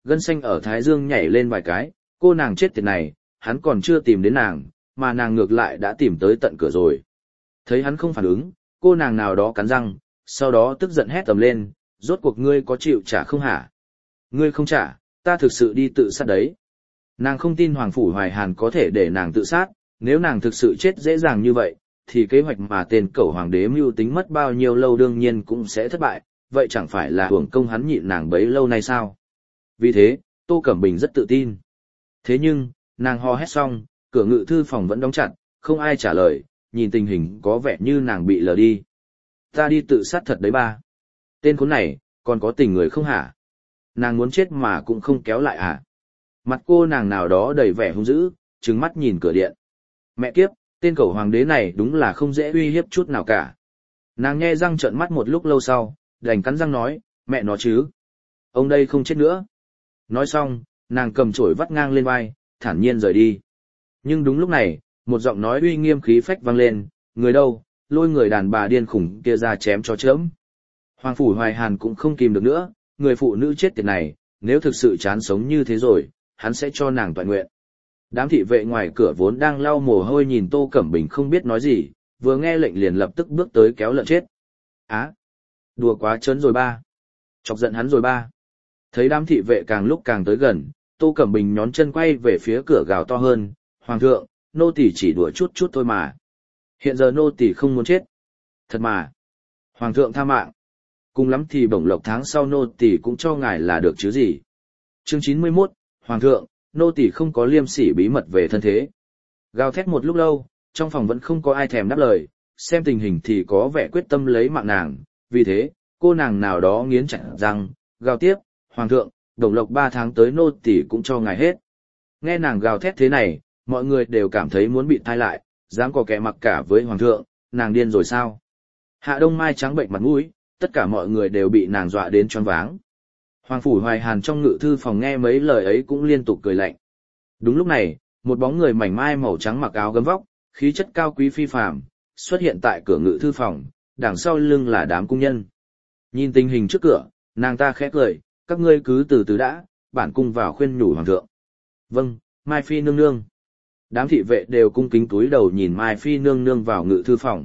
S1: gân xanh ở thái dương nhảy lên vài cái, cô nàng chết tiệt này, hắn còn chưa tìm đến nàng, mà nàng ngược lại đã tìm tới tận cửa rồi. Thấy hắn không phản ứng, cô nàng nào đó cắn răng, sau đó tức giận hét tầm lên, rốt cuộc ngươi có chịu trả không hả? Ngươi không trả, ta thực sự đi tự sát đấy. Nàng không tin Hoàng Phủ Hoài Hàn có thể để nàng tự sát, nếu nàng thực sự chết dễ dàng như vậy, thì kế hoạch mà tên cẩu hoàng đế mưu tính mất bao nhiêu lâu đương nhiên cũng sẽ thất bại, vậy chẳng phải là hưởng công hắn nhịn nàng bấy lâu nay sao? Vì thế, Tô Cẩm Bình rất tự tin. Thế nhưng, nàng hò hét xong, cửa ngự thư phòng vẫn đóng chặt, không ai trả lời, nhìn tình hình có vẻ như nàng bị lờ đi. Ta đi tự sát thật đấy ba. Tên khốn này, còn có tình người không hả? Nàng muốn chết mà cũng không kéo lại à? Mặt cô nàng nào đó đầy vẻ hung dữ, trừng mắt nhìn cửa điện. Mẹ kiếp, tên cẩu hoàng đế này đúng là không dễ uy hiếp chút nào cả. Nàng nhe răng trợn mắt một lúc lâu sau, đành cắn răng nói, mẹ nó chứ. Ông đây không chết nữa. Nói xong, nàng cầm chổi vắt ngang lên vai, thản nhiên rời đi. Nhưng đúng lúc này, một giọng nói uy nghiêm khí phách vang lên, người đâu, lôi người đàn bà điên khủng kia ra chém cho chớm. Hoàng Phủ Hoài Hàn cũng không kìm được nữa, người phụ nữ chết tiệt này, nếu thực sự chán sống như thế rồi, hắn sẽ cho nàng toàn nguyện. Đám thị vệ ngoài cửa vốn đang lau mồ hôi nhìn Tô Cẩm Bình không biết nói gì, vừa nghe lệnh liền lập tức bước tới kéo lợn chết. Á, đùa quá trớn rồi ba. Chọc giận hắn rồi ba. Thấy đám thị vệ càng lúc càng tới gần, Tô Cẩm Bình nhón chân quay về phía cửa gào to hơn, Hoàng thượng, nô tỳ chỉ đùa chút chút thôi mà. Hiện giờ nô tỳ không muốn chết. Thật mà. Hoàng thượng tha mạng. Cùng lắm thì bổng lộc tháng sau nô tỳ cũng cho ngài là được chứ gì. Chương 91, Hoàng thượng, nô tỳ không có liêm sỉ bí mật về thân thế. Gào thét một lúc lâu, trong phòng vẫn không có ai thèm đáp lời, xem tình hình thì có vẻ quyết tâm lấy mạng nàng, vì thế, cô nàng nào đó nghiến chặt răng, gào tiếp, Hoàng thượng, bổng lộc 3 tháng tới nô tỳ cũng cho ngài hết. Nghe nàng gào thét thế này, mọi người đều cảm thấy muốn bị thai lại, dám có kẻ mặc cả với Hoàng thượng, nàng điên rồi sao? Hạ Đông Mai trắng bệnh mặt mũi, tất cả mọi người đều bị nàng dọa đến choáng váng. Hoàng Phủ Hoài Hàn trong ngự thư phòng nghe mấy lời ấy cũng liên tục cười lạnh. Đúng lúc này, một bóng người mảnh mai màu trắng mặc áo gấm vóc, khí chất cao quý phi phàm, xuất hiện tại cửa ngự thư phòng, đằng sau lưng là đám cung nhân. Nhìn tình hình trước cửa, nàng ta khẽ cười, các ngươi cứ từ từ đã, bản cung vào khuyên nhủ Hoàng thượng. Vâng, Mai Phi nương nương. Đám thị vệ đều cung kính túi đầu nhìn Mai Phi nương nương vào ngự thư phòng.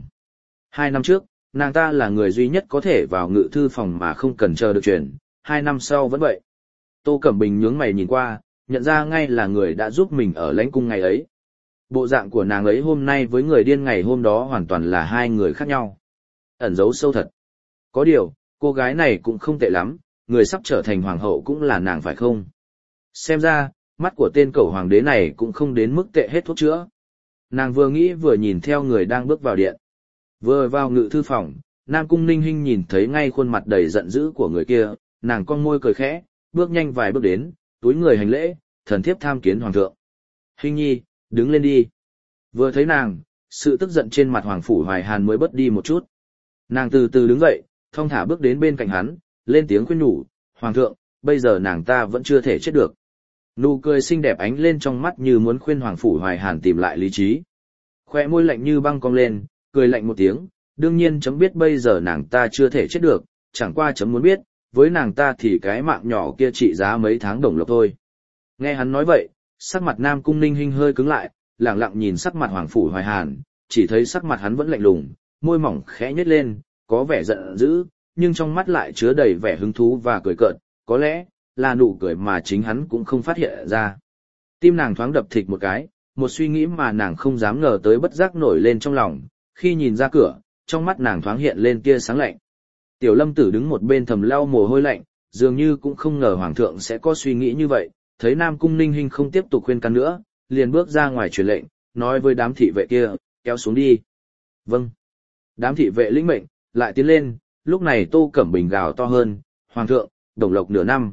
S1: 2 năm trước, nàng ta là người duy nhất có thể vào ngự thư phòng mà không cần chờ được chuyển, 2 năm sau vẫn vậy. Tô Cẩm Bình nhướng mày nhìn qua, nhận ra ngay là người đã giúp mình ở lãnh cung ngày ấy. Bộ dạng của nàng ấy hôm nay với người điên ngày hôm đó hoàn toàn là hai người khác nhau. Ẩn giấu sâu thật. Có điều, cô gái này cũng không tệ lắm, người sắp trở thành hoàng hậu cũng là nàng phải không? Xem ra, mắt của tên cẩu hoàng đế này cũng không đến mức tệ hết thuốc chữa. Nàng vừa nghĩ vừa nhìn theo người đang bước vào điện. Vừa vào ngự thư phòng, Nam Cung Ninh Hinh nhìn thấy ngay khuôn mặt đầy giận dữ của người kia, nàng cong môi cười khẽ, bước nhanh vài bước đến, túi người hành lễ, thần thiếp tham kiến Hoàng thượng. Hinh nhi, đứng lên đi. Vừa thấy nàng, sự tức giận trên mặt Hoàng Phủ Hoài Hàn mới bớt đi một chút. Nàng từ từ đứng dậy, thong thả bước đến bên cạnh hắn, lên tiếng khuyên nhủ, Hoàng thượng, bây giờ nàng ta vẫn chưa thể chết được. Nụ cười xinh đẹp ánh lên trong mắt như muốn khuyên Hoàng Phủ Hoài Hàn tìm lại lý trí. Khoe môi lạnh như băng cong lên, cười lạnh một tiếng, đương nhiên chấm biết bây giờ nàng ta chưa thể chết được, chẳng qua chấm muốn biết, với nàng ta thì cái mạng nhỏ kia trị giá mấy tháng đồng lộc thôi. Nghe hắn nói vậy, sắc mặt Nam Cung Ninh Hinh hơi cứng lại, lẳng lặng nhìn sắc mặt Hoàng Phủ Hoài Hàn, chỉ thấy sắc mặt hắn vẫn lạnh lùng, môi mỏng khẽ nhếch lên, có vẻ giận dữ, nhưng trong mắt lại chứa đầy vẻ hứng thú và cười cợt, có lẽ là nụ cười mà chính hắn cũng không phát hiện ra. Tim nàng thoáng đập thịch một cái, một suy nghĩ mà nàng không dám ngờ tới bất giác nổi lên trong lòng, khi nhìn ra cửa, trong mắt nàng thoáng hiện lên tia sáng lạnh. Tiểu Lâm Tử đứng một bên thầm lau mồ hôi lạnh, dường như cũng không ngờ Hoàng thượng sẽ có suy nghĩ như vậy, thấy Nam Cung Ninh Hinh không tiếp tục khuyên can nữa, liền bước ra ngoài truyền lệnh, nói với đám thị vệ kia, kéo xuống đi. Vâng. Đám thị vệ lĩnh mệnh, lại tiến lên, lúc này Tô Cẩm Bình gào to hơn, Hoàng thượng, đồng lộc nửa năm,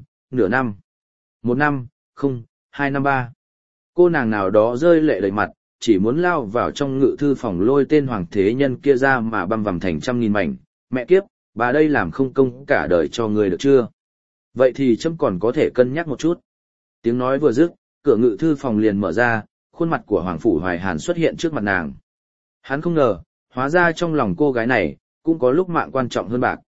S1: 1 năm, không, 2 năm 3. Cô nàng nào đó rơi lệ đầy mặt, chỉ muốn lao vào trong ngự thư phòng lôi tên hoàng thế nhân kia ra mà băm vằm thành trăm nghìn mảnh. Mẹ kiếp, bà đây làm không công cả đời cho người được chưa? Vậy thì trẫm còn có thể cân nhắc một chút. Tiếng nói vừa dứt, cửa ngự thư phòng liền mở ra, khuôn mặt của Hoàng Phủ Hoài Hàn xuất hiện trước mặt nàng. Hắn không ngờ, hóa ra trong lòng cô gái này, cũng có lúc mạng quan trọng hơn bạc.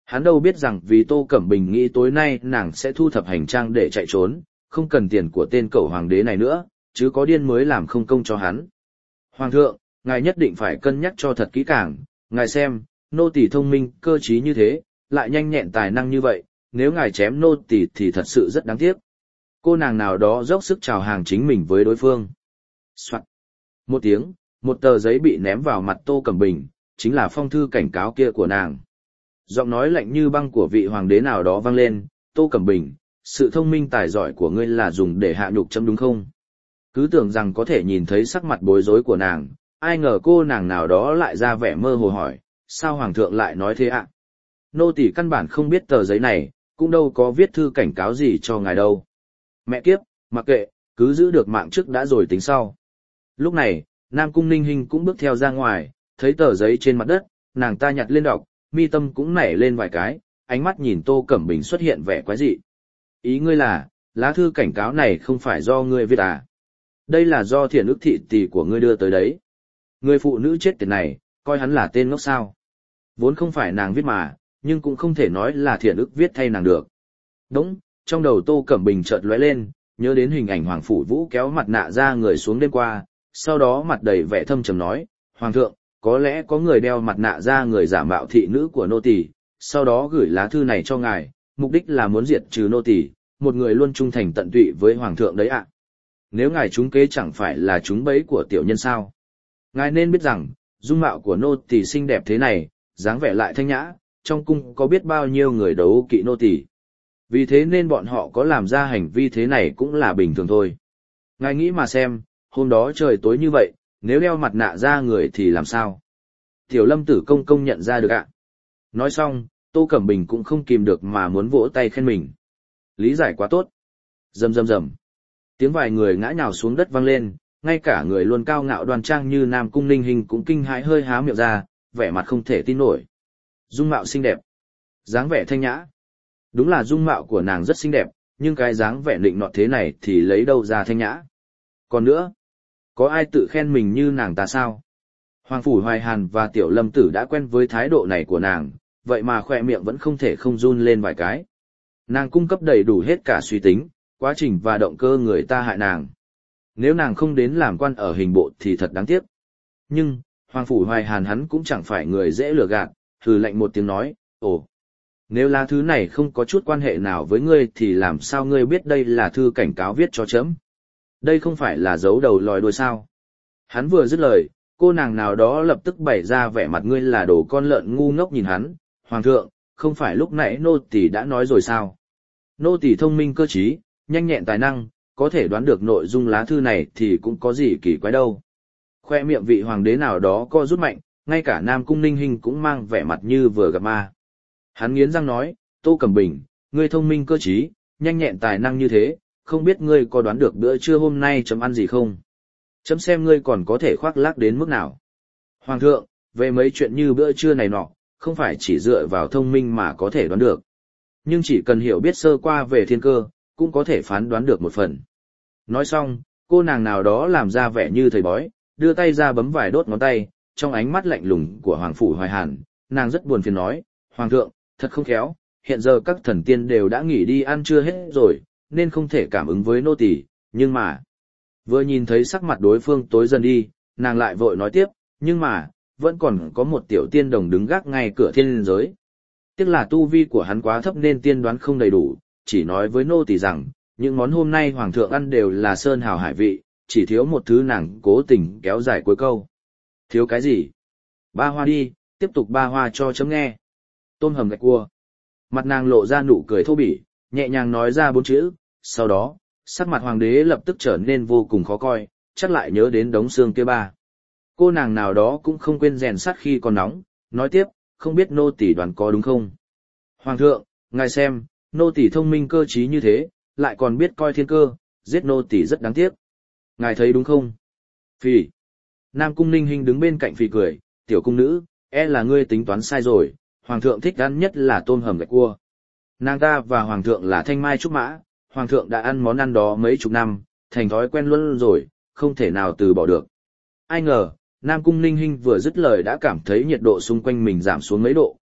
S1: Hắn đâu biết rằng vì Tô Cẩm Bình nghĩ tối nay nàng sẽ thu thập hành trang để chạy trốn, không cần tiền của tên cẩu hoàng đế này nữa, chứ có điên mới làm không công cho hắn. Hoàng thượng, ngài nhất định phải cân nhắc cho thật kỹ càng, ngài xem, nô tỳ thông minh, cơ trí như thế, lại nhanh nhẹn tài năng như vậy, nếu ngài chém nô tỳ thì thật sự rất đáng tiếc. Cô nàng nào đó dốc sức chào hàng chính mình với đối phương. Soạn. Một tiếng, một tờ giấy bị ném vào mặt Tô Cẩm Bình, chính là phong thư cảnh cáo kia của nàng. Giọng nói lạnh như băng của vị hoàng đế nào đó vang lên, Tô Cẩm Bình, sự thông minh tài giỏi của ngươi là dùng để hạ nhục chấm đúng không? Cứ tưởng rằng có thể nhìn thấy sắc mặt bối rối của nàng, ai ngờ cô nàng nào đó lại ra vẻ mơ hồ hỏi, sao hoàng thượng lại nói thế ạ? Nô tỳ căn bản không biết tờ giấy này, cũng đâu có viết thư cảnh cáo gì cho ngài đâu. Mẹ kiếp, mặc kệ, cứ giữ được mạng trước đã rồi tính sau. Lúc này, Nam Cung Ninh Hinh cũng bước theo ra ngoài, thấy tờ giấy trên mặt đất, nàng ta nhặt lên đọc, mi tâm cũng nảy lên vài cái, ánh mắt nhìn Tô Cẩm Bình xuất hiện vẻ quái dị. Ý ngươi là, lá thư cảnh cáo này không phải do ngươi viết à? Đây là do Thiện Ức thị tỷ của ngươi đưa tới đấy. Người phụ nữ chết tiệt này, coi hắn là tên ngốc sao? Vốn không phải nàng viết mà, nhưng cũng không thể nói là Thiện Ức viết thay nàng được. Đúng, trong đầu Tô Cẩm Bình chợt lóe lên, nhớ đến hình ảnh Hoàng Phủ Vũ kéo mặt nạ ra người xuống đêm qua, sau đó mặt đầy vẻ thâm trầm nói, Hoàng thượng, có lẽ có người đeo mặt nạ ra người giả mạo thị nữ của nô tỳ, sau đó gửi lá thư này cho ngài, mục đích là muốn diệt trừ nô tỳ, một người luôn trung thành tận tụy với Hoàng thượng đấy ạ. Nếu ngài trúng kế chẳng phải là trúng bẫy của tiểu nhân sao? Ngài nên biết rằng, dung mạo của nô tỳ xinh đẹp thế này, dáng vẻ lại thanh nhã, trong cung có biết bao nhiêu người đấu kỵ nô tỳ. Vì thế nên bọn họ có làm ra hành vi thế này cũng là bình thường thôi. Ngài nghĩ mà xem, hôm đó trời tối như vậy, nếu đeo mặt nạ ra người thì làm sao? Tiểu Lâm Tử công công nhận ra được ạ. Nói xong, Tô Cẩm Bình cũng không kìm được mà muốn vỗ tay khen mình. Lý giải quá tốt. Rầm rầm rầm. Tiếng vài người ngã nhào xuống đất vang lên, ngay cả người luôn cao ngạo đoan trang như Nam Cung Ninh Hinh cũng kinh hãi hơi há miệng ra, vẻ mặt không thể tin nổi. Dung mạo xinh đẹp, dáng vẻ thanh nhã. Đúng là dung mạo của nàng rất xinh đẹp, nhưng cái dáng vẻ định nọt thế này thì lấy đâu ra thanh nhã. Còn nữa, có ai tự khen mình như nàng ta sao? Hoàng Phủ Hoài Hàn và Tiểu Lâm Tử đã quen với thái độ này của nàng, vậy mà khỏe miệng vẫn không thể không run lên vài cái. Nàng cung cấp đầy đủ hết cả suy tính, quá trình và động cơ người ta hại nàng. Nếu nàng không đến làm quan ở hình bộ thì thật đáng tiếc. Nhưng, Hoàng Phủ Hoài Hàn hắn cũng chẳng phải người dễ lừa gạt, hừ lạnh một tiếng nói, ồ, nếu lá thư này không có chút quan hệ nào với ngươi thì làm sao ngươi biết đây là thư cảnh cáo viết cho trẫm? Đây không phải là giấu đầu lòi đuôi sao? Hắn vừa dứt lời, cô nàng nào đó lập tức bày ra vẻ mặt ngươi là đồ con lợn ngu ngốc nhìn hắn. Hoàng thượng, không phải lúc nãy nô tỳ đã nói rồi sao? Nô tỳ thông minh cơ trí, nhanh nhẹn tài năng, có thể đoán được nội dung lá thư này thì cũng có gì kỳ quái đâu. Khoe miệng vị hoàng đế nào đó co rút mạnh, ngay cả Nam Cung Ninh Hinh cũng mang vẻ mặt như vừa gặp ma. Hắn nghiến răng nói, Tô Cẩm Bình, ngươi thông minh cơ trí, nhanh nhẹn tài năng như thế, không biết ngươi có đoán được bữa trưa hôm nay chấm ăn gì không? Chấm xem ngươi còn có thể khoác lác đến mức nào. Hoàng thượng, về mấy chuyện như bữa trưa này nọ, không phải chỉ dựa vào thông minh mà có thể đoán được. Nhưng chỉ cần hiểu biết sơ qua về thiên cơ, cũng có thể phán đoán được một phần. Nói xong, cô nàng nào đó làm ra vẻ như thầy bói, đưa tay ra bấm vài đốt ngón tay, trong ánh mắt lạnh lùng của Hoàng Phủ Hoài Hàn, nàng rất buồn phiền nói, Hoàng thượng, thật không khéo, hiện giờ các thần tiên đều đã nghỉ đi ăn trưa hết rồi, nên không thể cảm ứng với nô tỳ, nhưng mà... Vừa nhìn thấy sắc mặt đối phương tối dần đi, nàng lại vội nói tiếp, nhưng mà, vẫn còn có một tiểu tiên đồng đứng gác ngay cửa thiên giới. Tiếc là tu vi của hắn quá thấp nên tiên đoán không đầy đủ, chỉ nói với nô tỳ rằng, những món hôm nay hoàng thượng ăn đều là sơn hào hải vị, chỉ thiếu một thứ nàng cố tình kéo dài cuối câu. Thiếu cái gì? Ba hoa đi, tiếp tục ba hoa cho chấm nghe. Tôm hầm gạch cua. Mặt nàng lộ ra nụ cười thô bỉ, nhẹ nhàng nói ra 4 chữ, sau đó, sắc mặt hoàng đế lập tức trở nên vô cùng khó coi, chắc lại nhớ đến đống xương kia ba. Cô nàng nào đó cũng không quên rèn sắt khi còn nóng, nói tiếp, không biết nô tỳ đoán có đúng không? Hoàng thượng, ngài xem, nô tỳ thông minh cơ trí như thế, lại còn biết coi thiên cơ, giết nô tỳ rất đáng tiếc. Ngài thấy đúng không? Phì. Nam Cung Ninh Hinh đứng bên cạnh phì cười, tiểu cung nữ, e là ngươi tính toán sai rồi, hoàng thượng thích ăn nhất là tôm hầm gạch cua. Nàng ta và hoàng thượng là thanh mai trúc mã, hoàng thượng đã ăn món ăn đó mấy chục năm, thành thói quen luôn rồi, không thể nào từ bỏ được. Ai ngờ, Nam Cung Ninh Hinh vừa dứt lời đã cảm thấy nhiệt độ xung quanh mình giảm xuống mấy độ,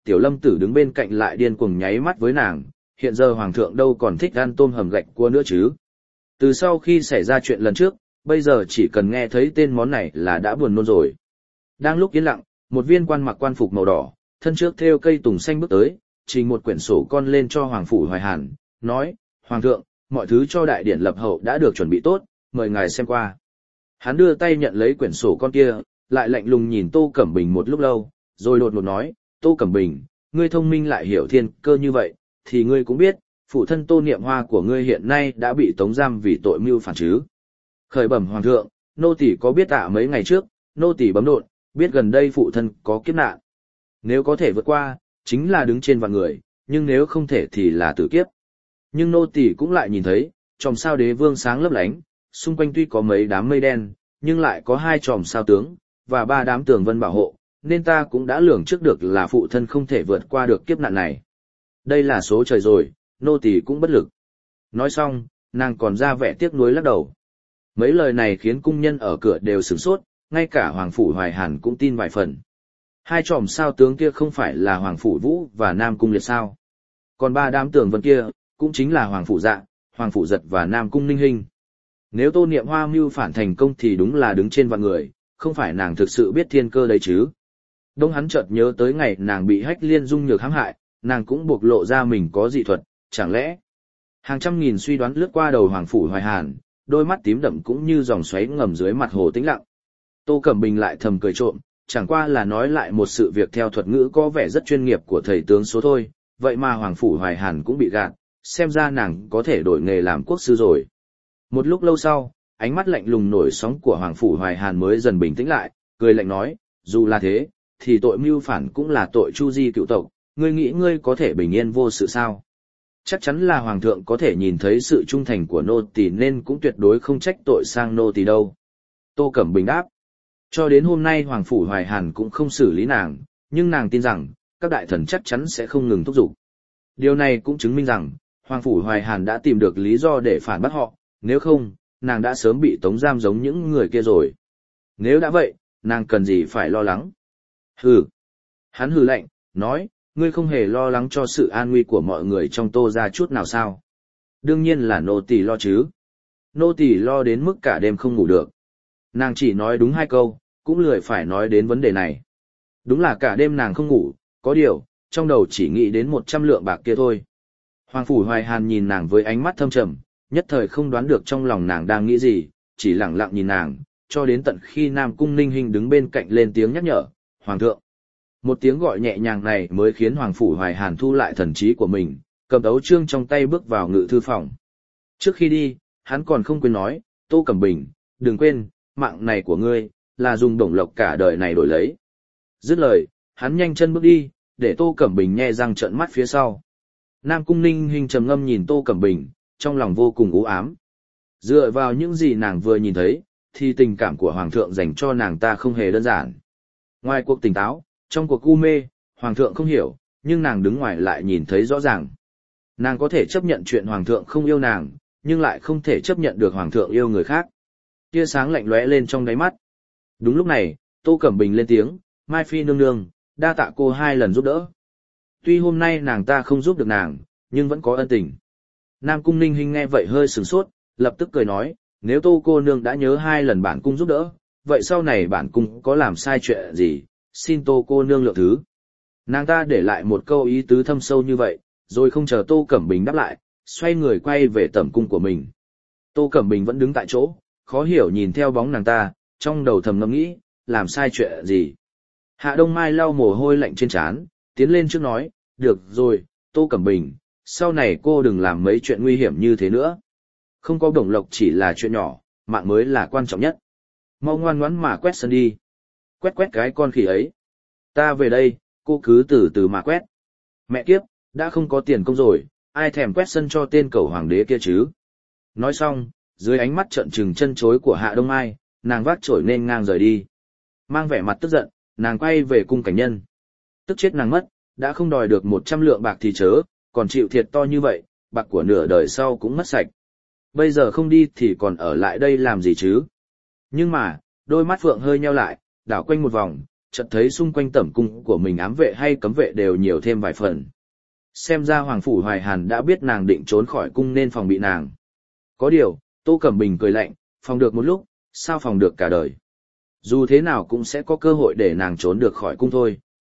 S1: Tiểu Lâm Tử đứng bên cạnh lại điên cuồng nháy mắt với nàng, hiện giờ hoàng thượng đâu còn thích ăn tôm hầm gạch cua nữa chứ. Từ sau khi xảy ra chuyện lần trước, bây giờ chỉ cần nghe thấy tên món này là đã buồn nôn rồi. Đang lúc yên lặng, một viên quan mặc quan phục màu đỏ, thân trước thêu cây tùng xanh bước tới, trình một quyển sổ con lên cho Hoàng Phủ Hoài Hàn, nói, Hoàng thượng, mọi thứ cho đại điển lập hậu đã được chuẩn bị tốt, mời ngài xem qua. Hắn đưa tay nhận lấy quyển sổ con kia, lại lạnh lùng nhìn Tô Cẩm Bình một lúc lâu, rồi đột ngột nói, Tô Cẩm Bình, ngươi thông minh lại hiểu thiên cơ như vậy, thì ngươi cũng biết, phụ thân Tô Niệm Hoa của ngươi hiện nay đã bị tống giam vì tội mưu phản chứ. Khởi bẩm Hoàng thượng, nô tỳ có biết tạ mấy ngày trước, nô tỳ bấm độn, biết gần đây phụ thân có kiếp nạn. Nếu có thể vượt qua, chính là đứng trên vạn người, nhưng nếu không thể thì là tử kiếp. Nhưng nô tỳ cũng lại nhìn thấy, chòm sao đế vương sáng lấp lánh, xung quanh tuy có mấy đám mây đen, nhưng lại có 2 chòm sao tướng, và 3 đám tường vân bảo hộ, nên ta cũng đã lường trước được là phụ thân không thể vượt qua được kiếp nạn này. Đây là số trời rồi, nô tỳ cũng bất lực. Nói xong, nàng còn ra vẻ tiếc nuối lắc đầu. Mấy lời này khiến cung nhân ở cửa đều sửng sốt, ngay cả Hoàng Phủ Hoài Hàn cũng tin vài phần. 2 chòm sao tướng kia không phải là Hoàng Phủ Vũ và Nam Cung Liệt sao? Còn 3 đám tường vân kia, cũng chính là Hoàng Phủ Dạ, Hoàng Phủ Giật và Nam Cung Ninh Hinh. Nếu Tô Niệm Hoa mưu phản thành công thì đúng là đứng trên vạn người, không phải nàng thực sự biết thiên cơ đấy chứ. Đông hắn chợt nhớ tới ngày nàng bị Hách Liên Dung nhược hãm hại, nàng cũng buộc lộ ra mình có dị thuật, chẳng lẽ? Hàng trăm nghìn suy đoán lướt qua đầu Hoàng Phủ Hoài Hàn, đôi mắt tím đậm cũng như dòng xoáy ngầm dưới mặt hồ tĩnh lặng. Tô Cẩm Bình lại thầm cười trộm, chẳng qua là nói lại một sự việc theo thuật ngữ có vẻ rất chuyên nghiệp của thầy tướng số thôi, vậy mà Hoàng Phủ Hoài Hàn cũng bị gạt, xem ra nàng có thể đổi nghề làm quốc sư rồi. Một lúc lâu sau, ánh mắt lạnh lùng nổi sóng của Hoàng Phủ Hoài Hàn mới dần bình tĩnh lại, cười lạnh nói, dù là thế, thì tội mưu phản cũng là tội chu di cựu tộc, ngươi nghĩ ngươi có thể bình yên vô sự sao? Chắc chắn là Hoàng thượng có thể nhìn thấy sự trung thành của nô tỳ nên cũng tuyệt đối không trách tội sang nô tỳ đâu. Tô Cẩm Bình đáp. Cho đến hôm nay Hoàng Phủ Hoài Hàn cũng không xử lý nàng, nhưng nàng tin rằng, các đại thần chắc chắn sẽ không ngừng thúc giục. Điều này cũng chứng minh rằng, Hoàng Phủ Hoài Hàn đã tìm được lý do để phản bắt họ, nếu không, nàng đã sớm bị tống giam giống những người kia rồi. Nếu đã vậy, nàng cần gì phải lo lắng? Hừ. Hắn hừ lạnh, nói, ngươi không hề lo lắng cho sự an nguy của mọi người trong Tô gia chút nào sao? Đương nhiên là nô tỳ lo chứ. Nô tỳ lo đến mức cả đêm không ngủ được. Nàng chỉ nói đúng 2 câu, cũng lười phải nói đến vấn đề này. Đúng là cả đêm nàng không ngủ, có điều, trong đầu chỉ nghĩ đến 100 lượng bạc kia thôi. Hoàng Phủ Hoài Hàn nhìn nàng với ánh mắt thâm trầm, nhất thời không đoán được trong lòng nàng đang nghĩ gì, chỉ lặng lặng nhìn nàng, cho đến tận khi Nam Cung Ninh Hinh đứng bên cạnh lên tiếng nhắc nhở, Hoàng thượng. Một tiếng gọi nhẹ nhàng này mới khiến Hoàng Phủ Hoài Hàn thu lại thần trí của mình, cầm tấu chương trong tay bước vào ngự thư phòng. Trước khi đi, hắn còn không quên nói, Tô Cẩm Bình, đừng quên, mạng này của ngươi, là dùng đồng lộc cả đời này đổi lấy. Dứt lời, hắn nhanh chân bước đi, để Tô Cẩm Bình nhe răng trợn mắt phía sau. Nam Cung Ninh Hinh trầm ngâm nhìn Tô Cẩm Bình, trong lòng vô cùng u ám. Dựa vào những gì nàng vừa nhìn thấy, thì tình cảm của Hoàng thượng dành cho nàng ta không hề đơn giản. Ngoài cuộc tỉnh táo, trong cuộc u mê, Hoàng thượng không hiểu, nhưng nàng đứng ngoài lại nhìn thấy rõ ràng. Nàng có thể chấp nhận chuyện Hoàng thượng không yêu nàng, nhưng lại không thể chấp nhận được Hoàng thượng yêu người khác. Tia sáng lạnh lóe lên trong đáy mắt. Đúng lúc này, Tô Cẩm Bình lên tiếng, Mai Phi nương nương, đa tạ cô 2 lần giúp đỡ. Tuy hôm nay nàng ta không giúp được nàng, nhưng vẫn có ân tình. Nam Cung Ninh Hinh nghe vậy hơi sửng sốt, lập tức cười nói, nếu Tô cô nương đã nhớ 2 lần bản cung giúp đỡ, vậy sau này bản cung có làm sai chuyện gì, xin Tô cô nương lượng thứ. Nàng ta để lại một câu ý tứ thâm sâu như vậy, rồi không chờ Tô Cẩm Bình đáp lại, xoay người quay về tẩm cung của mình. Tô Cẩm Bình vẫn đứng tại chỗ, khó hiểu nhìn theo bóng nàng ta, trong đầu thầm ngẫm nghĩ, làm sai chuyện gì. Hạ Đông Mai lau mồ hôi lạnh trên trán, tiến lên trước nói, được rồi, Tô Cẩm Bình, sau này cô đừng làm mấy chuyện nguy hiểm như thế nữa. Không có đồng lộc chỉ là chuyện nhỏ, mạng mới là quan trọng nhất. Mau ngoan ngoãn mà quét sân đi. Quét quét cái con khỉ ấy. Ta về đây, cô cứ từ từ mà quét. Mẹ kiếp, đã không có tiền công rồi, ai thèm quét sân cho tên cẩu hoàng đế kia chứ. Nói xong, dưới ánh mắt trợn trừng chân chối của Hạ Đông Mai, nàng vác chổi nên ngang rời đi. Mang vẻ mặt tức giận, nàng quay về cung cảnh nhân. Tức chết nàng mất, đã không đòi được 100 lượng bạc thì chớ, còn chịu thiệt to như vậy, bạc của nửa đời sau cũng mất sạch. Bây giờ không đi thì còn ở lại đây làm gì chứ? Nhưng mà, đôi mắt Phượng hơi nheo lại, đảo quanh một vòng, chợt thấy xung quanh tẩm cung của mình ám vệ hay cấm vệ đều nhiều thêm vài phần. Xem ra Hoàng Phủ Hoài Hàn đã biết nàng định trốn khỏi cung nên phòng bị nàng. Có điều, Tô Cẩm Bình cười lạnh, phòng được một lúc, sao phòng được cả đời. Dù thế nào cũng sẽ có cơ hội để nàng trốn được khỏi cung thôi.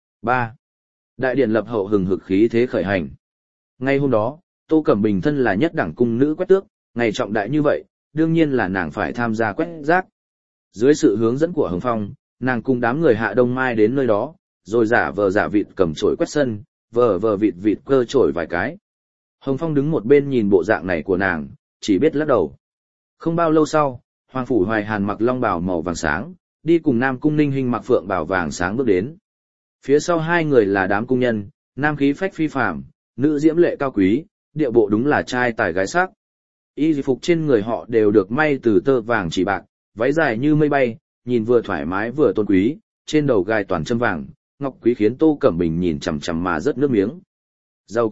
S1: 3. Đại điện lập hậu hừng hực khí thế khởi hành. Ngay hôm đó, Tô Cẩm Bình thân là nhất đẳng cung nữ quét tước, ngày trọng đại như vậy, đương nhiên là nàng phải tham gia quét rác. Dưới sự hướng dẫn của Hồng Phong, nàng cùng đám người Hạ Đông Mai đến nơi đó, rồi giả vờ giả vịt cầm chổi quét sân, vờ vờ vịt vịt cơ chổi vài cái. Hồng Phong đứng một bên nhìn bộ dạng này của nàng, chỉ biết lắc đầu. Không bao lâu sau, Hoàng Phủ Hoài Hàn mặc long bào màu vàng sáng, đi cùng Nam Cung Ninh Hinh mặc phượng bào vàng sáng bước đến. Phía sau hai người là đám cung nhân, nam khí phách phi phàm, nữ diễm lệ cao quý, điệu bộ đúng là trai tài gái sắc. Y phục trên người họ đều được may từ tơ vàng chỉ bạc, váy dài như mây bay, nhìn vừa thoải mái vừa tôn quý, trên đầu gai toàn châm vàng, ngọc quý khiến Tô Cẩm Bình nhìn chằm chằm mà rớt nước miếng. Giàu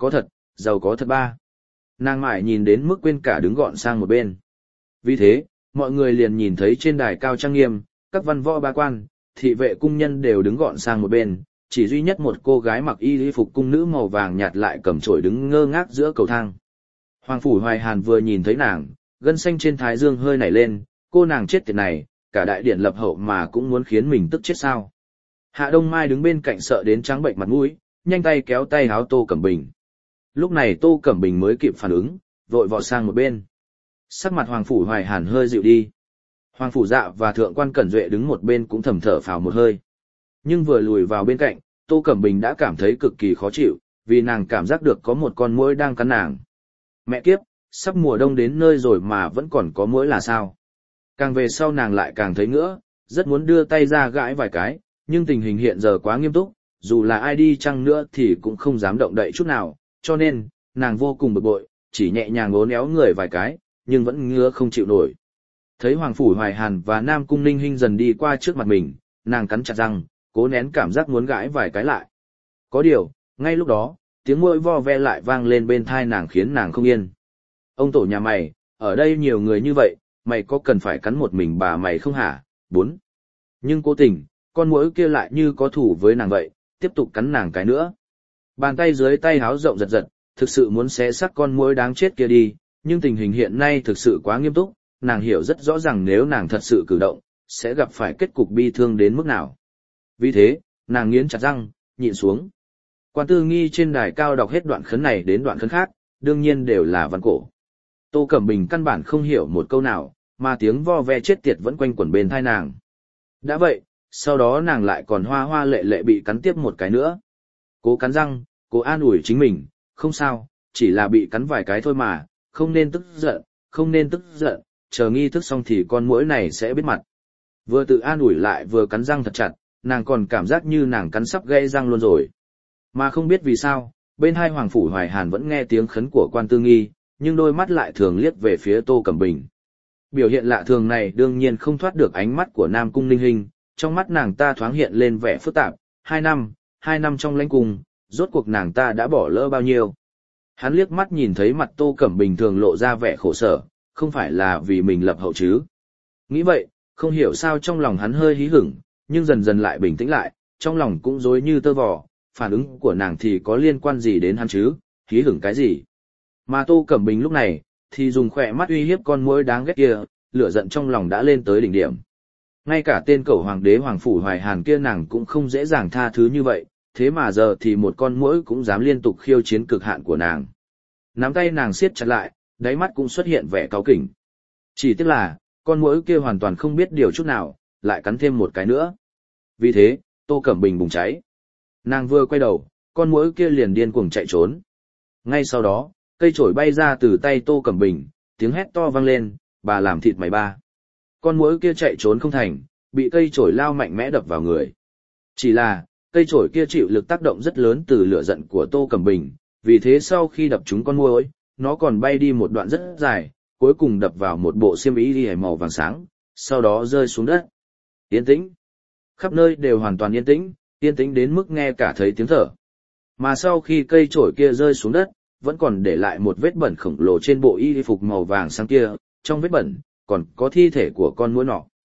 S1: có thật ba. Nàng mải nhìn đến mức quên cả đứng gọn sang một bên. Vì thế, mọi người liền nhìn thấy trên đài cao trang nghiêm, các văn võ ba quan, thị vệ cung nhân đều đứng gọn sang một bên, chỉ duy nhất một cô gái mặc y phục cung nữ màu vàng nhạt lại cầm chổi đứng ngơ ngác giữa cầu thang. Hoàng Phủ Hoài Hàn vừa nhìn thấy nàng, gân xanh trên thái dương hơi nảy lên, cô nàng chết tiệt này, cả đại điện lập hậu mà cũng muốn khiến mình tức chết sao. Hạ Đông Mai đứng bên cạnh sợ đến trắng bệnh mặt mũi, nhanh tay kéo tay háo Tô Cẩm Bình. Lúc này Tô Cẩm Bình mới kịp phản ứng, vội vọt sang một bên. Sắc mặt Hoàng Phủ Hoài Hàn hơi dịu đi. Hoàng Phủ Dạ và Thượng quan Cẩn Duệ đứng một bên cũng thầm thở phào một hơi. Nhưng vừa lùi vào bên cạnh, Tô Cẩm Bình đã cảm thấy cực kỳ khó chịu, vì nàng cảm giác được có một con muỗi đang cắn nàng. Mẹ kiếp, sắp mùa đông đến nơi rồi mà vẫn còn có muỗi là sao? Càng về sau nàng lại càng thấy ngứa, rất muốn đưa tay ra gãi vài cái, nhưng tình hình hiện giờ quá nghiêm túc, dù là ai đi chăng nữa thì cũng không dám động đậy chút nào, cho nên, nàng vô cùng bực bội, chỉ nhẹ nhàng uốn éo người vài cái, nhưng vẫn ngứa không chịu nổi. Thấy Hoàng Phủ Hoài Hàn và Nam Cung Ninh Hinh dần đi qua trước mặt mình, nàng cắn chặt răng, cố nén cảm giác muốn gãi vài cái lại. Có điều, ngay lúc đó, tiếng muỗi vo ve lại vang lên bên tai nàng khiến nàng không yên. Ông tổ nhà mày, ở đây nhiều người như vậy, mày có cần phải cắn một mình bà mày không hả? 4. Nhưng cố tình, con muỗi kia lại như có thủ với nàng vậy, tiếp tục cắn nàng cái nữa. Bàn tay dưới tay háo rộng giật giật, thực sự muốn xé xác con muỗi đáng chết kia đi, nhưng tình hình hiện nay thực sự quá nghiêm túc, nàng hiểu rất rõ ràng nếu nàng thật sự cử động, sẽ gặp phải kết cục bi thương đến mức nào. Vì thế, nàng nghiến chặt răng, nhịn xuống. Quan Tư Nghi trên đài cao đọc hết đoạn khấn này đến đoạn khấn khác, đương nhiên đều là văn cổ. Tô Cẩm Bình căn bản không hiểu một câu nào, mà tiếng vo ve chết tiệt vẫn quanh quẩn bên tai nàng. Đã vậy, sau đó nàng lại còn hoa hoa lệ lệ bị cắn tiếp một cái nữa. Cố cắn răng, cố an ủi chính mình, không sao, chỉ là bị cắn vài cái thôi mà, không nên tức giận, không nên tức giận, chờ nghi thức xong thì con muỗi này sẽ biết mặt. Vừa tự an ủi lại vừa cắn răng thật chặt, nàng còn cảm giác như nàng cắn sắp gãy răng luôn rồi. Mà không biết vì sao, bên hai Hoàng Phủ Hoài Hàn vẫn nghe tiếng khấn của Quan Tư Nghi, nhưng đôi mắt lại thường liếc về phía Tô Cẩm Bình. Biểu hiện lạ thường này đương nhiên không thoát được ánh mắt của Nam Cung Ninh Hinh, trong mắt nàng ta thoáng hiện lên vẻ phức tạp, 2 năm trong lãnh cung, rốt cuộc nàng ta đã bỏ lỡ bao nhiêu. Hắn liếc mắt nhìn thấy mặt Tô Cẩm Bình thường lộ ra vẻ khổ sở, không phải là vì mình lập hậu chứ. Nghĩ vậy, không hiểu sao trong lòng hắn hơi hí hửng, nhưng dần dần lại bình tĩnh lại, trong lòng cũng rối như tơ vò, phản ứng của nàng thì có liên quan gì đến hắn chứ, hí hửng cái gì. Mà Tô Cẩm Bình lúc này, thì dùng khỏe mắt uy hiếp con muỗi đáng ghét kia, lửa giận trong lòng đã lên tới đỉnh điểm. Ngay cả tên cẩu hoàng đế Hoàng Phủ Hoài Hàn kia nàng cũng không dễ dàng tha thứ như vậy, thế mà giờ thì một con muỗi cũng dám liên tục khiêu chiến cực hạn của nàng. Nắm tay nàng siết chặt lại, đáy mắt cũng xuất hiện vẻ cáu kỉnh. Chỉ tiếc là, con muỗi kia hoàn toàn không biết điều chút nào, lại cắn thêm một cái nữa. Vì thế, Tô Cẩm Bình bùng cháy. Nàng vừa quay đầu, con muỗi kia liền điên cuồng chạy trốn. Ngay sau đó, cây chổi bay ra từ tay Tô Cẩm Bình, tiếng hét to vang lên, bà làm thịt mày ba. Con muỗi kia chạy trốn không thành, bị cây chổi lao mạnh mẽ đập vào người. Chỉ là, cây chổi kia chịu lực tác động rất lớn từ lửa giận của Tô Cẩm Bình, vì thế sau khi đập trúng con muỗi, nó còn bay đi một đoạn rất dài, cuối cùng đập vào một bộ xiêm y liễu màu vàng sáng, sau đó rơi xuống đất. Yên tĩnh. Khắp nơi đều hoàn toàn yên tĩnh đến mức nghe cả thấy tiếng thở. Mà sau khi cây chổi kia rơi xuống đất, vẫn còn để lại một vết bẩn khổng lồ trên bộ y phục màu vàng sáng kia, trong vết bẩn, còn có thi thể của con muỗi nọ.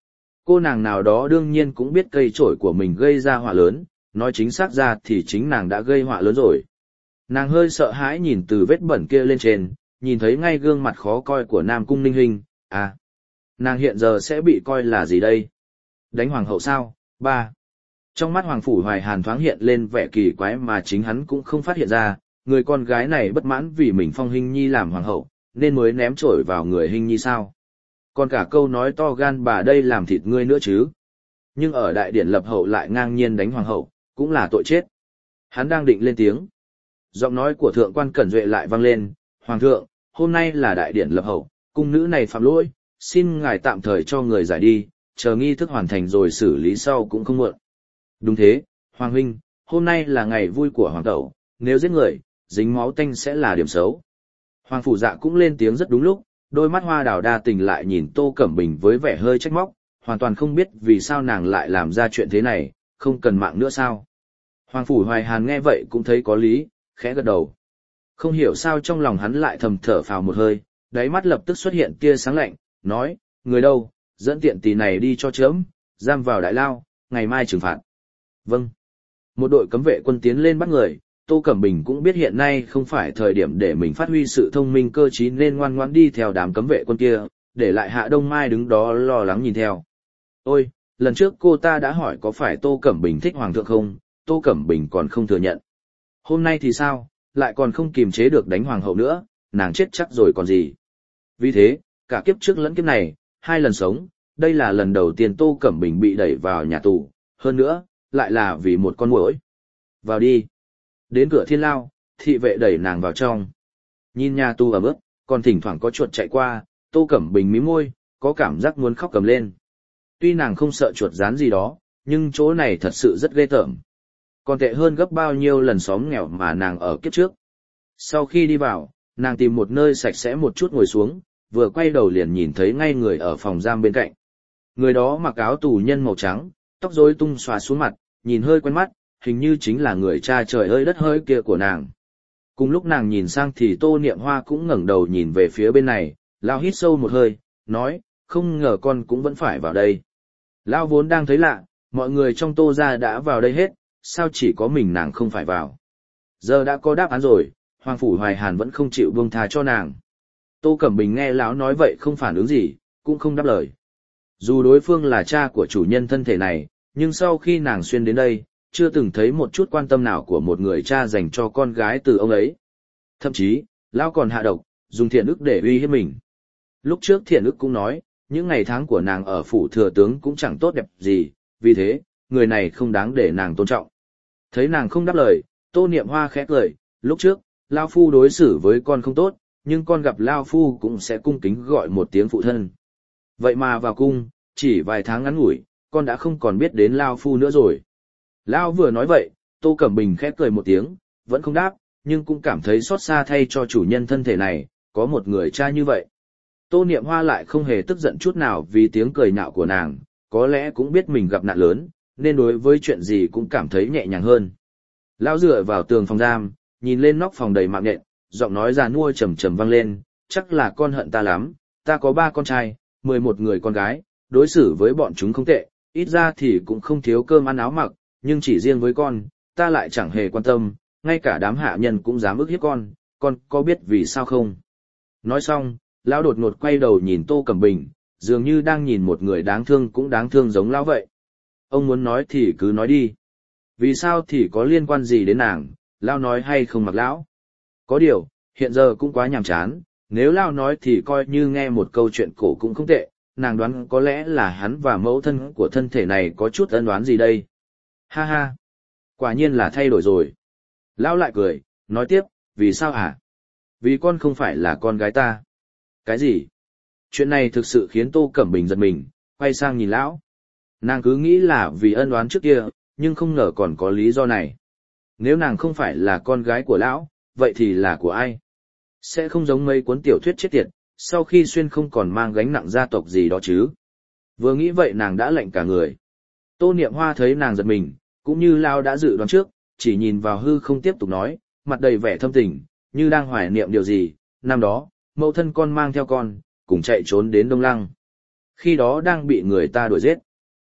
S1: Cô nàng nào đó đương nhiên cũng biết cây chổi của mình gây ra họa lớn, nói chính xác ra thì chính nàng đã gây họa lớn rồi. Nàng hơi sợ hãi nhìn từ vết bẩn kia lên trên, nhìn thấy ngay gương mặt khó coi của Nam Cung Ninh Hinh, à, nàng hiện giờ sẽ bị coi là gì đây? Đánh hoàng hậu sao? Ba. Trong mắt Hoàng Phủ Hoài Hàn thoáng hiện lên vẻ kỳ quái mà chính hắn cũng không phát hiện ra, người con gái này bất mãn vì mình phong Hinh Nhi làm hoàng hậu, nên mới ném chổi vào người Hinh Nhi sao? Còn cả câu nói to gan bà đây làm thịt ngươi nữa chứ? Nhưng ở đại điển lập hậu lại ngang nhiên đánh hoàng hậu, cũng là tội chết. Hắn đang định lên tiếng. Giọng nói của thượng quan Cẩn Duệ lại vang lên, Hoàng thượng, hôm nay là đại điển lập hậu, cung nữ này phạm lỗi, xin ngài tạm thời cho người giải đi, chờ nghi thức hoàn thành rồi xử lý sau cũng không muộn. Đúng thế, Hoàng huynh, hôm nay là ngày vui của Hoàng tẩu, nếu giết người, dính máu tanh sẽ là điểm xấu. Hoàng Phủ Dạ cũng lên tiếng rất đúng lúc, đôi mắt hoa đào đa tình lại nhìn Tô Cẩm Bình với vẻ hơi trách móc, hoàn toàn không biết vì sao nàng lại làm ra chuyện thế này, không cần mạng nữa sao. Hoàng Phủ Hoài Hàn nghe vậy cũng thấy có lý, khẽ gật đầu. Không hiểu sao trong lòng hắn lại thầm thở phào một hơi, đáy mắt lập tức xuất hiện tia sáng lạnh, nói, người đâu, dẫn tiện tỳ này đi cho chớm, giam vào đại lao, ngày mai trừng phạt. Vâng. Một đội cấm vệ quân tiến lên bắt người, Tô Cẩm Bình cũng biết hiện nay không phải thời điểm để mình phát huy sự thông minh cơ trí nên ngoan ngoãn đi theo đám cấm vệ quân kia, để lại Hạ Đông Mai đứng đó lo lắng nhìn theo. Ôi, lần trước cô ta đã hỏi có phải Tô Cẩm Bình thích Hoàng thượng không, Tô Cẩm Bình còn không thừa nhận. Hôm nay thì sao, lại còn không kiềm chế được đánh Hoàng hậu nữa, nàng chết chắc rồi còn gì. Vì thế, cả kiếp trước lẫn kiếp này, 2 lần sống, đây là lần đầu tiên Tô Cẩm Bình bị đẩy vào nhà tù, hơn nữa, lại là vì một con muỗi. Vào đi. Đến cửa thiên lao, thị vệ đẩy nàng vào trong. Nhìn nhà tù ẩm ướt, còn thỉnh thoảng có chuột chạy qua, Tô Cẩm Bình mím môi, có cảm giác muốn khóc cầm lên. Tuy nàng không sợ chuột rán gì đó, nhưng chỗ này thật sự rất ghê tởm. Còn tệ hơn gấp bao nhiêu lần xóm nghèo mà nàng ở kiếp trước. Sau khi đi vào, nàng tìm một nơi sạch sẽ một chút ngồi xuống, vừa quay đầu liền nhìn thấy ngay người ở phòng giam bên cạnh. Người đó mặc áo tù nhân màu trắng, tóc rối tung xòa xuống mặt, nhìn hơi quen mắt, hình như chính là người cha trời ơi đất hơi kia của nàng. Cùng lúc nàng nhìn sang thì Tô Niệm Hoa cũng ngẩng đầu nhìn về phía bên này, Lao hít sâu một hơi, nói, không ngờ con cũng vẫn phải vào đây. Lao vốn đang thấy lạ, mọi người trong Tô gia đã vào đây hết, sao chỉ có mình nàng không phải vào. Giờ đã có đáp án rồi, Hoàng Phủ Hoài Hàn vẫn không chịu buông tha cho nàng. Tô Cẩm Bình nghe lão nói vậy không phản ứng gì, cũng không đáp lời. Dù đối phương là cha của chủ nhân thân thể này, nhưng sau khi nàng xuyên đến đây, chưa từng thấy một chút quan tâm nào của một người cha dành cho con gái từ ông ấy. Thậm chí, lão còn hạ độc, dùng thiện ức để uy hiếp mình. Lúc trước thiện ức cũng nói, những ngày tháng của nàng ở phủ thừa tướng cũng chẳng tốt đẹp gì, vì thế, người này không đáng để nàng tôn trọng. Thấy nàng không đáp lời, Tô Niệm Hoa khẽ cười, lúc trước, Lao Phu đối xử với con không tốt, nhưng con gặp Lao Phu cũng sẽ cung kính gọi một tiếng phụ thân. Vậy mà vào cung, chỉ vài tháng ngắn ngủi, con đã không còn biết đến Lao Phu nữa rồi. Lao vừa nói vậy, Tô Cẩm Bình khẽ cười một tiếng, vẫn không đáp, nhưng cũng cảm thấy xót xa thay cho chủ nhân thân thể này, có một người cha như vậy. Tô Niệm Hoa lại không hề tức giận chút nào vì tiếng cười nhạo của nàng, có lẽ cũng biết mình gặp nạn lớn, nên đối với chuyện gì cũng cảm thấy nhẹ nhàng hơn. Lão dựa vào tường phòng giam, nhìn lên nóc phòng đầy mạng nhện, giọng nói già nua trầm trầm vang lên, chắc là con hận ta lắm, ta có 3 con trai, 11 người con gái, đối xử với bọn chúng không tệ, ít ra thì cũng không thiếu cơm ăn áo mặc, nhưng chỉ riêng với con, ta lại chẳng hề quan tâm, ngay cả đám hạ nhân cũng dám ức hiếp con có biết vì sao không? Nói xong, lão đột ngột quay đầu nhìn Tô Cẩm Bình, dường như đang nhìn một người đáng thương cũng đáng thương giống lão vậy. Ông muốn nói thì cứ nói đi. Vì sao thì có liên quan gì đến nàng, lão nói hay không mặc lão? Có điều, hiện giờ cũng quá nhàm chán, nếu lão nói thì coi như nghe một câu chuyện cổ cũng không tệ, nàng đoán có lẽ là hắn và mẫu thân của thân thể này có chút ân oán gì đây. Ha ha, quả nhiên là thay đổi rồi. Lão lại cười, nói tiếp, vì sao hả? Vì con không phải là con gái ta. Cái gì? Chuyện này thực sự khiến Tô Cẩm Bình giật mình, quay sang nhìn lão. Nàng cứ nghĩ là vì ân oán trước kia, nhưng không ngờ còn có lý do này. Nếu nàng không phải là con gái của lão, vậy thì là của ai? Sẽ không giống mấy cuốn tiểu thuyết chết tiệt, sau khi xuyên không còn mang gánh nặng gia tộc gì đó chứ. Vừa nghĩ vậy nàng đã lạnh cả người. Tô Niệm Hoa thấy nàng giật mình, cũng như lão đã dự đoán trước, chỉ nhìn vào hư không tiếp tục nói, mặt đầy vẻ thâm tình, như đang hoài niệm điều gì. Năm đó, mẫu thân con mang theo con, cùng chạy trốn đến Đông Lăng. Khi đó đang bị người ta đuổi giết.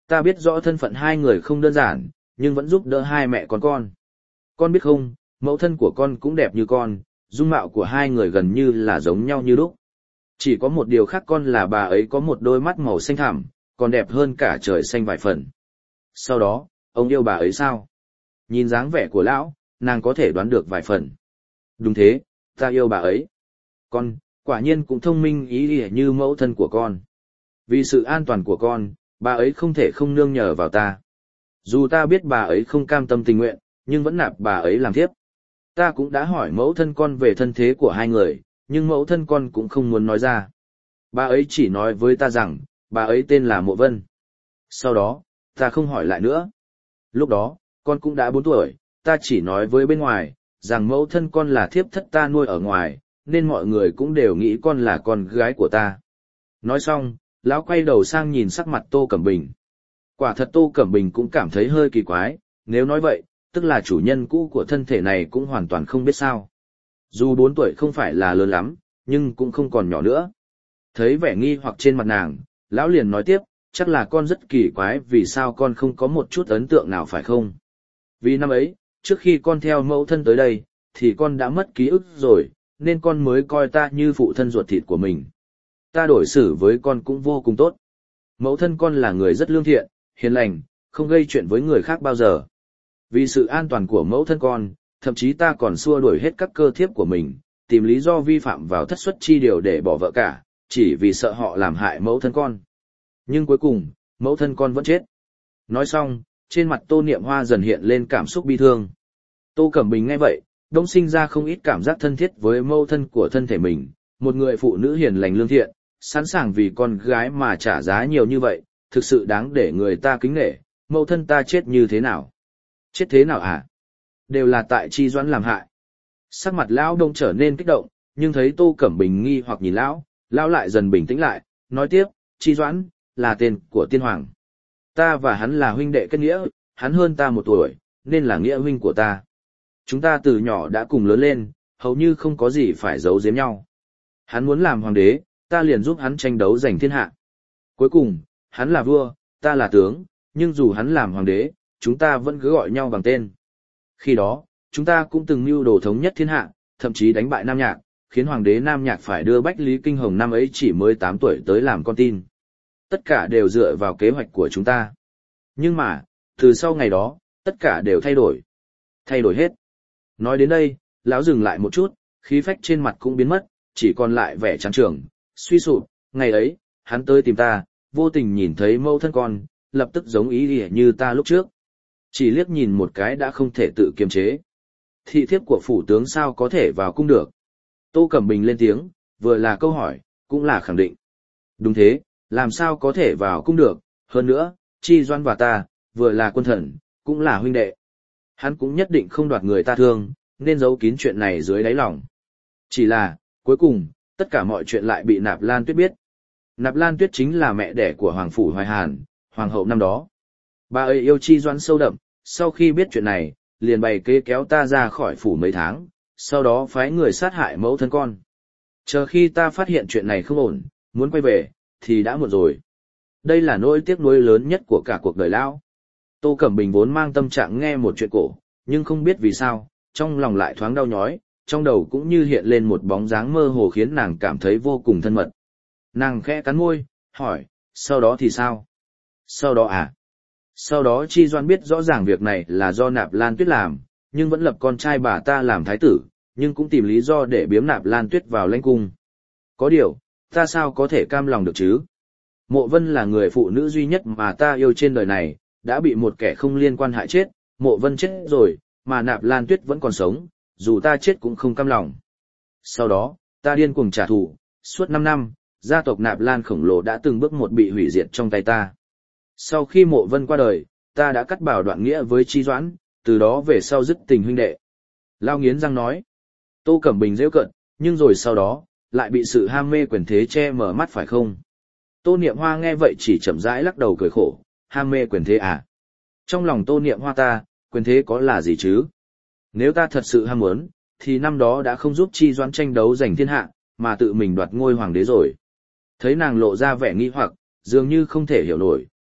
S1: Ta biết rõ thân phận hai người không đơn giản, nhưng vẫn giúp đỡ hai mẹ con. Con biết không, mẫu thân của con cũng đẹp như con, dung mạo của hai người gần như là giống nhau như đúc. Chỉ có một điều khác con là bà ấy có một đôi mắt màu xanh thẳm, còn đẹp hơn cả trời xanh vài phần. Sau đó, ông yêu bà ấy sao? Nhìn dáng vẻ của lão, nàng có thể đoán được vài phần. Đúng thế, ta yêu bà ấy. Con, quả nhiên cũng thông minh ý nghĩa như mẫu thân của con. Vì sự an toàn của con, bà ấy không thể không nương nhờ vào ta. Dù ta biết bà ấy không cam tâm tình nguyện, nhưng vẫn nạp bà ấy làm thiếp. Ta cũng đã hỏi mẫu thân con về thân thế của hai người, nhưng mẫu thân con cũng không muốn nói ra. Bà ấy chỉ nói với ta rằng, bà ấy tên là Mộ Vân. Sau đó, ta không hỏi lại nữa. Lúc đó, con cũng đã 4 tuổi, ta chỉ nói với bên ngoài, rằng mẫu thân con là thiếp thất ta nuôi ở ngoài, nên mọi người cũng đều nghĩ con là con gái của ta. Nói xong, lão quay đầu sang nhìn sắc mặt Tô Cẩm Bình. Quả thật Tô Cẩm Bình cũng cảm thấy hơi kỳ quái, nếu nói vậy, tức là chủ nhân cũ của thân thể này cũng hoàn toàn không biết sao. Dù 4 tuổi không phải là lớn lắm, nhưng cũng không còn nhỏ nữa. Thấy vẻ nghi hoặc trên mặt nàng, lão liền nói tiếp, chắc là con rất kỳ quái vì sao con không có một chút ấn tượng nào phải không? Vì năm ấy, trước khi con theo mẫu thân tới đây, thì con đã mất ký ức rồi, nên con mới coi ta như phụ thân ruột thịt của mình. Ta đối xử với con cũng vô cùng tốt. Mẫu thân con là người rất lương thiện, hiền lành, không gây chuyện với người khác bao giờ. Vì sự an toàn của mẫu thân con, thậm chí ta còn xua đuổi hết các cơ thiếp của mình, tìm lý do vi phạm vào thất suất chi điều để bỏ vợ cả, chỉ vì sợ họ làm hại mẫu thân con. Nhưng cuối cùng, mẫu thân con vẫn chết. Nói xong, trên mặt Tô Niệm Hoa dần hiện lên cảm xúc bi thương. Tô Cẩm Bình nghe vậy, đông sinh ra không ít cảm giác thân thiết với mẫu thân của thân thể mình, một người phụ nữ hiền lành lương thiện, sẵn sàng vì con gái mà trả giá nhiều như vậy, thực sự đáng để người ta kính nể. Mẫu thân ta chết như thế nào? Chết thế nào hả? Đều là tại Chi Doãn làm hại. Sắc mặt lão đông trở nên kích động, nhưng thấy Tô Cẩm Bình nghi hoặc nhìn lão, lão lại dần bình tĩnh lại, nói tiếp, Chi Doãn là tên của tiên hoàng. Ta và hắn là huynh đệ kết nghĩa, hắn hơn ta 1 tuổi, nên là nghĩa huynh của ta. Chúng ta từ nhỏ đã cùng lớn lên, hầu như không có gì phải giấu giếm nhau. Hắn muốn làm hoàng đế, ta liền giúp hắn tranh đấu giành thiên hạ. Cuối cùng, hắn là vua, ta là tướng, nhưng dù hắn làm hoàng đế, chúng ta vẫn cứ gọi nhau bằng tên. Khi đó, chúng ta cũng từng mưu đồ thống nhất thiên hạ, thậm chí đánh bại Nam Nhạc, khiến hoàng đế Nam Nhạc phải đưa Bách Lý Kinh Hồng năm ấy chỉ mới 8 tuổi tới làm con tin. Tất cả đều dựa vào kế hoạch của chúng ta. Nhưng mà, từ sau ngày đó, tất cả đều thay đổi. Thay đổi hết. Nói đến đây, lão dừng lại một chút, khí phách trên mặt cũng biến mất, chỉ còn lại vẻ trắng trường, suy sụp. Ngày ấy, hắn tới tìm ta, vô tình nhìn thấy mẫu thân con, lập tức giống ý ỉa như ta lúc trước. Chỉ liếc nhìn một cái đã không thể tự kiềm chế. Thị thiếp của phủ tướng sao có thể vào cung được? Tô Cẩm Bình lên tiếng, vừa là câu hỏi, cũng là khẳng định. Đúng thế, làm sao có thể vào cung được, hơn nữa, Chi Doãn và ta, vừa là quân thần, cũng là huynh đệ. Hắn cũng nhất định không đoạt người ta thương, nên giấu kín chuyện này dưới đáy lòng. Chỉ là, cuối cùng, tất cả mọi chuyện lại bị Nạp Lan Tuyết biết. Nạp Lan Tuyết chính là mẹ đẻ của Hoàng Phủ Hoài Hàn, Hoàng hậu năm đó. Bà ấy yêu Chi Doãn sâu đậm, sau khi biết chuyện này, liền bày kế kéo ta ra khỏi phủ mấy tháng, sau đó phái người sát hại mẫu thân con. Chờ khi ta phát hiện chuyện này không ổn, muốn quay về, thì đã muộn rồi. Đây là nỗi tiếc nuối lớn nhất của cả cuộc đời lão. Tô Cẩm Bình vốn mang tâm trạng nghe một chuyện cổ, nhưng không biết vì sao, trong lòng lại thoáng đau nhói, trong đầu cũng như hiện lên một bóng dáng mơ hồ khiến nàng cảm thấy vô cùng thân mật. Nàng khẽ cắn môi, hỏi, sau đó thì sao? Sau đó à? Sau đó Chi Doãn biết rõ ràng việc này là do Nạp Lan Tuyết làm, nhưng vẫn lập con trai bà ta làm thái tử, nhưng cũng tìm lý do để biếm Nạp Lan Tuyết vào lãnh cung. Có điều, ta sao có thể cam lòng được chứ? Mộ Vân là người phụ nữ duy nhất mà ta yêu trên đời này, đã bị một kẻ không liên quan hại chết, Mộ Vân chết rồi, mà Nạp Lan Tuyết vẫn còn sống, dù ta chết cũng không cam lòng. Sau đó, ta điên cuồng trả thù, suốt 5 năm, gia tộc Nạp Lan khổng lồ đã từng bước một bị hủy diệt trong tay ta. Sau khi Mộ Vân qua đời, ta đã cắt bảo đoạn nghĩa với Chi Doãn, từ đó về sau dứt tình huynh đệ. Lao nghiến răng nói. Tô Cẩm Bình giễu cợt, nhưng rồi sau đó, lại bị sự ham mê quyền thế che mở mắt phải không? Tô Niệm Hoa nghe vậy chỉ chậm rãi lắc đầu cười khổ, ham mê quyền thế à? Trong lòng Tô Niệm Hoa ta, quyền thế có là gì chứ? Nếu ta thật sự ham muốn, thì năm đó đã không giúp Chi Doãn tranh đấu giành thiên hạ, mà tự mình đoạt ngôi hoàng đế rồi. Thấy nàng lộ ra vẻ nghi hoặc, dường như không thể hiểu nổi,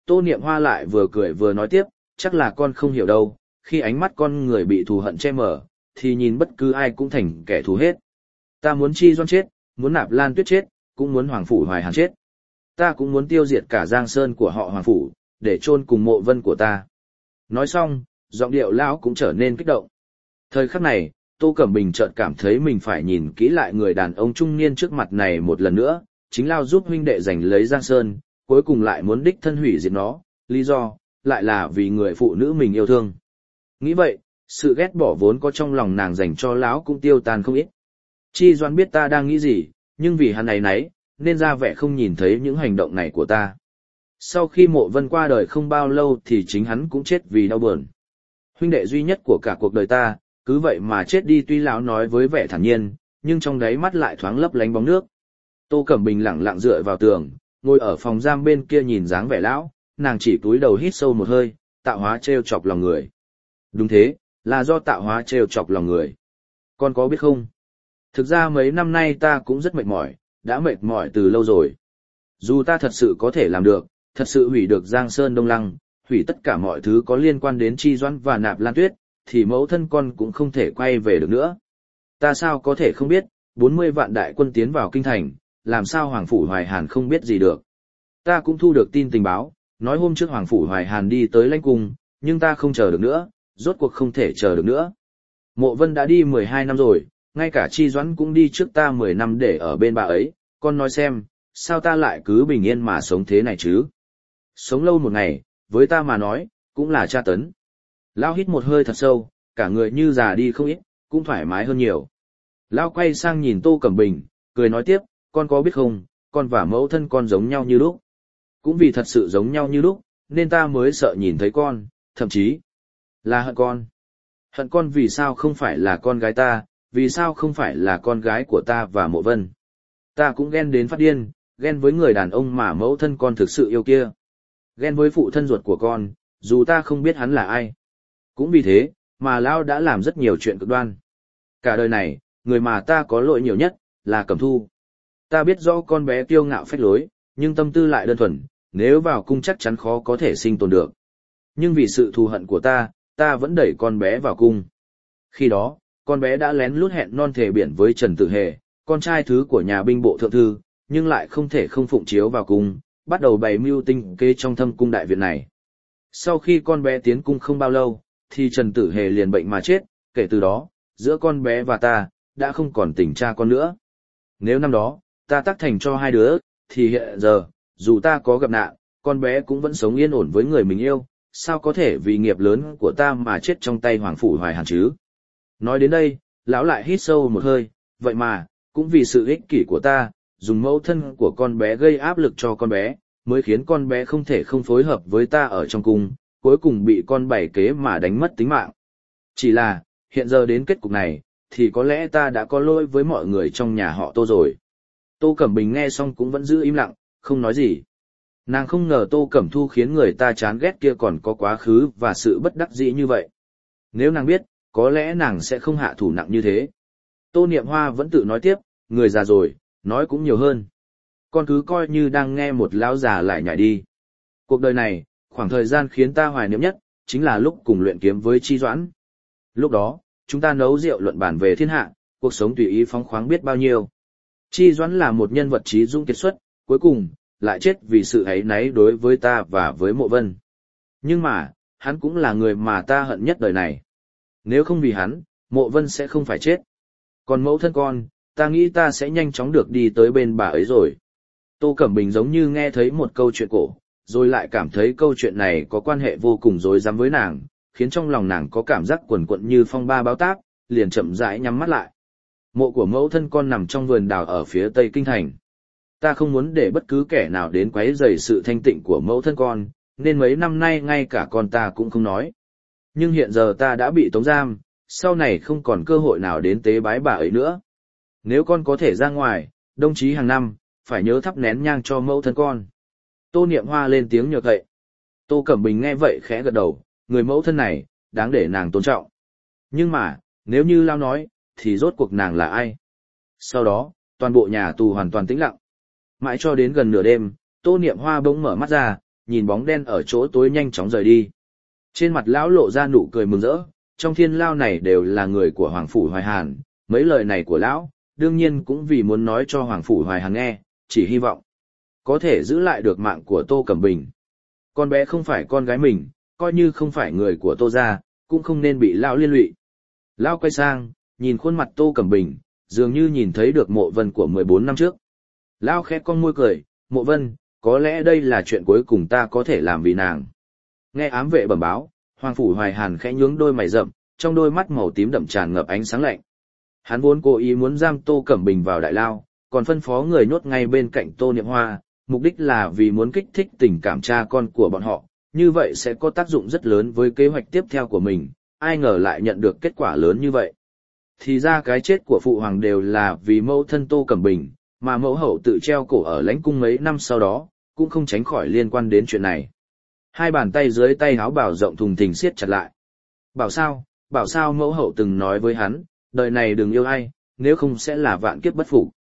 S1: Tô Niệm Hoa lại vừa cười vừa nói tiếp, chắc là con không hiểu đâu, khi ánh mắt con người bị thù hận che mờ, thì nhìn bất cứ ai cũng thành kẻ thù hết. Ta muốn Chi Doan chết, muốn Nạp Lan Tuyết chết, cũng muốn Hoàng Phủ Hoài Hàn chết. Ta cũng muốn tiêu diệt cả Giang Sơn của họ Hoàng Phủ, để chôn cùng mộ vân của ta. Nói xong, giọng điệu lão cũng trở nên kích động. Thời khắc này, Tô Cẩm Bình chợt cảm thấy mình phải nhìn kỹ lại người đàn ông trung niên trước mặt này một lần nữa, chính lao giúp huynh đệ giành lấy Giang Sơn, cuối cùng lại muốn đích thân hủy diệt nó, lý do, lại là vì người phụ nữ mình yêu thương. Nghĩ vậy, sự ghét bỏ vốn có trong lòng nàng dành cho lão cũng tiêu tan không ít. Chi Doan biết ta đang nghĩ gì, nhưng vì hắn ấy nấy, nên ra vẻ không nhìn thấy những hành động này của ta. Sau khi Mộ Vân qua đời không bao lâu thì chính hắn cũng chết vì đau buồn. Huynh đệ duy nhất của cả cuộc đời ta, cứ vậy mà chết đi, tuy lão nói với vẻ thản nhiên, nhưng trong đáy mắt lại thoáng lấp lánh bóng nước. Tô Cẩm Bình lặng lặng dựa vào tường, ngồi ở phòng giam bên kia nhìn dáng vẻ lão, nàng chỉ cúi đầu hít sâu một hơi, tạo hóa trêu chọc lòng người. Đúng thế, là do tạo hóa trêu chọc lòng người. Con có biết không? Thực ra mấy năm nay ta cũng rất mệt mỏi, đã mệt mỏi từ lâu rồi. Dù ta thật sự có thể làm được, thật sự hủy được Giang Sơn Đông Lăng, hủy tất cả mọi thứ có liên quan đến Chi Doãn và Nạp Lan Tuyết, thì mẫu thân con cũng không thể quay về được nữa. Ta sao có thể không biết, 40 vạn đại quân tiến vào kinh thành, làm sao Hoàng Phủ Hoài Hàn không biết gì được. Ta cũng thu được tin tình báo, nói hôm trước Hoàng Phủ Hoài Hàn đi tới lãnh cung, nhưng ta không chờ được nữa, rốt cuộc không thể chờ được nữa. Mộ Vân đã đi 12 năm rồi, ngay cả Chi Doãn cũng đi trước ta 10 năm để ở bên bà ấy, con nói xem, sao ta lại cứ bình yên mà sống thế này chứ? Sống lâu một ngày, với ta mà nói, cũng là tra tấn. Lão hít một hơi thật sâu, cả người như già đi không ít, cũng thoải mái hơn nhiều. Lão quay sang nhìn Tô Cẩm Bình, cười nói tiếp, con có biết không, con và mẫu thân con giống nhau như lúc. Cũng vì thật sự giống nhau như lúc, nên ta mới sợ nhìn thấy con, thậm chí là hận con. Hận con vì sao không phải là con gái ta, vì sao không phải là con gái của ta và Mộ Vân. Ta cũng ghen đến phát điên, ghen với người đàn ông mà mẫu thân con thực sự yêu kia. Ghen với phụ thân ruột của con, dù ta không biết hắn là ai. Cũng vì thế, mà Lão đã làm rất nhiều chuyện cực đoan. Cả đời này, người mà ta có lỗi nhiều nhất, là Cẩm Thu. Ta biết rõ con bé kiêu ngạo phách lối, nhưng tâm tư lại đơn thuần, nếu vào cung chắc chắn khó có thể sinh tồn được. Nhưng vì sự thù hận của ta vẫn đẩy con bé vào cung. Khi đó, con bé đã lén lút hẹn non thề biển với Trần Tử Hề, con trai thứ của nhà binh bộ thượng thư, nhưng lại không thể không phụng chiếu vào cung, bắt đầu bày mưu tinh kế trong thâm cung đại viện này. Sau khi con bé tiến cung không bao lâu, thì Trần Tử Hề liền bệnh mà chết, kể từ đó, giữa con bé và ta, đã không còn tình cha con nữa. Nếu năm đó, ta tác thành cho hai đứa, thì hiện giờ, dù ta có gặp nạn, con bé cũng vẫn sống yên ổn với người mình yêu, sao có thể vì nghiệp lớn của ta mà chết trong tay Hoàng Phủ Hoài Hàn chứ? Nói đến đây, lão lại hít sâu một hơi, vậy mà, cũng vì sự ích kỷ của ta, dùng mẫu thân của con bé gây áp lực cho con bé, mới khiến con bé không thể không phối hợp với ta ở trong cung, cuối cùng bị con bày kế mà đánh mất tính mạng. Chỉ là, hiện giờ đến kết cục này, thì có lẽ ta đã có lỗi với mọi người trong nhà họ Tô rồi. Tô Cẩm Bình nghe xong cũng vẫn giữ im lặng, không nói gì. Nàng không ngờ Tô Cẩm Thu khiến người ta chán ghét kia còn có quá khứ và sự bất đắc dĩ như vậy. Nếu nàng biết, có lẽ nàng sẽ không hạ thủ nặng như thế. Tô Niệm Hoa vẫn tự nói tiếp, người già rồi, nói cũng nhiều hơn. Con cứ coi như đang nghe một lão già lại nhảy đi. Cuộc đời này, khoảng thời gian khiến ta hoài niệm nhất, chính là lúc cùng luyện kiếm với Chi Doãn. Lúc đó, chúng ta nấu rượu luận bàn về thiên hạ, cuộc sống tùy ý phóng khoáng biết bao nhiêu. Chi Doãn là một nhân vật trí dũng kiệt xuất, cuối cùng, lại chết vì sự áy náy đối với ta và với Mộ Vân. Nhưng mà, hắn cũng là người mà ta hận nhất đời này. Nếu không vì hắn, Mộ Vân sẽ không phải chết. Còn mẫu thân con, ta nghĩ ta sẽ nhanh chóng được đi tới bên bà ấy rồi. Tô Cẩm Bình giống như nghe thấy một câu chuyện cổ, rồi lại cảm thấy câu chuyện này có quan hệ vô cùng rối rắm với nàng, khiến trong lòng nàng có cảm giác quần quận như phong ba báo táp, liền chậm rãi nhắm mắt lại. Mộ của mẫu thân con nằm trong vườn đào ở phía tây kinh thành. Ta không muốn để bất cứ kẻ nào đến quấy rầy sự thanh tịnh của mẫu thân con, nên mấy năm nay ngay cả con ta cũng không nói. Nhưng hiện giờ ta đã bị tống giam, sau này không còn cơ hội nào đến tế bái bà ấy nữa. Nếu con có thể ra ngoài, đồng chí hàng năm, phải nhớ thắp nén nhang cho mẫu thân con. Tô Niệm Hoa lên tiếng nhờ cậy. Tô Cẩm Bình nghe vậy khẽ gật đầu, người mẫu thân này, đáng để nàng tôn trọng. Nhưng mà, nếu như Lao nói, thì rốt cuộc nàng là ai? Sau đó, toàn bộ nhà tù hoàn toàn tĩnh lặng. Mãi cho đến gần nửa đêm, Tô Niệm Hoa bỗng mở mắt ra, nhìn bóng đen ở chỗ tối nhanh chóng rời đi. Trên mặt lão lộ ra nụ cười mừng rỡ, trong thiên lao này đều là người của Hoàng Phủ Hoài Hàn, mấy lời này của lão, đương nhiên cũng vì muốn nói cho Hoàng Phủ Hoài Hàn nghe, chỉ hy vọng có thể giữ lại được mạng của Tô Cẩm Bình. Con bé không phải con gái mình, coi như không phải người của Tô gia, cũng không nên bị lão liên lụy. Lão quay sang, nhìn khuôn mặt Tô Cẩm Bình, dường như nhìn thấy được Mộ Vân của 14 năm trước. Lão khẽ cong môi cười, Mộ Vân, có lẽ đây là chuyện cuối cùng ta có thể làm vì nàng. Nghe ám vệ bẩm báo, Hoàng Phủ Hoài Hàn khẽ nhướng đôi mày rậm, trong đôi mắt màu tím đậm tràn ngập ánh sáng lạnh. Hắn vốn cố ý muốn giam Tô Cẩm Bình vào đại lao, còn phân phó người nhốt ngay bên cạnh Tô Niệm Hoa, mục đích là vì muốn kích thích tình cảm cha con của bọn họ, như vậy sẽ có tác dụng rất lớn với kế hoạch tiếp theo của mình, ai ngờ lại nhận được kết quả lớn như vậy. Thì ra cái chết của Phụ Hoàng đều là vì mẫu thân Tô Cẩm Bình, mà mẫu hậu tự treo cổ ở lãnh cung mấy năm sau đó, cũng không tránh khỏi liên quan đến chuyện này. Hai bàn tay dưới tay áo bảo rộng thùng thình siết chặt lại. Bảo sao mẫu hậu từng nói với hắn, đời này đừng yêu ai, nếu không sẽ là vạn kiếp bất phục.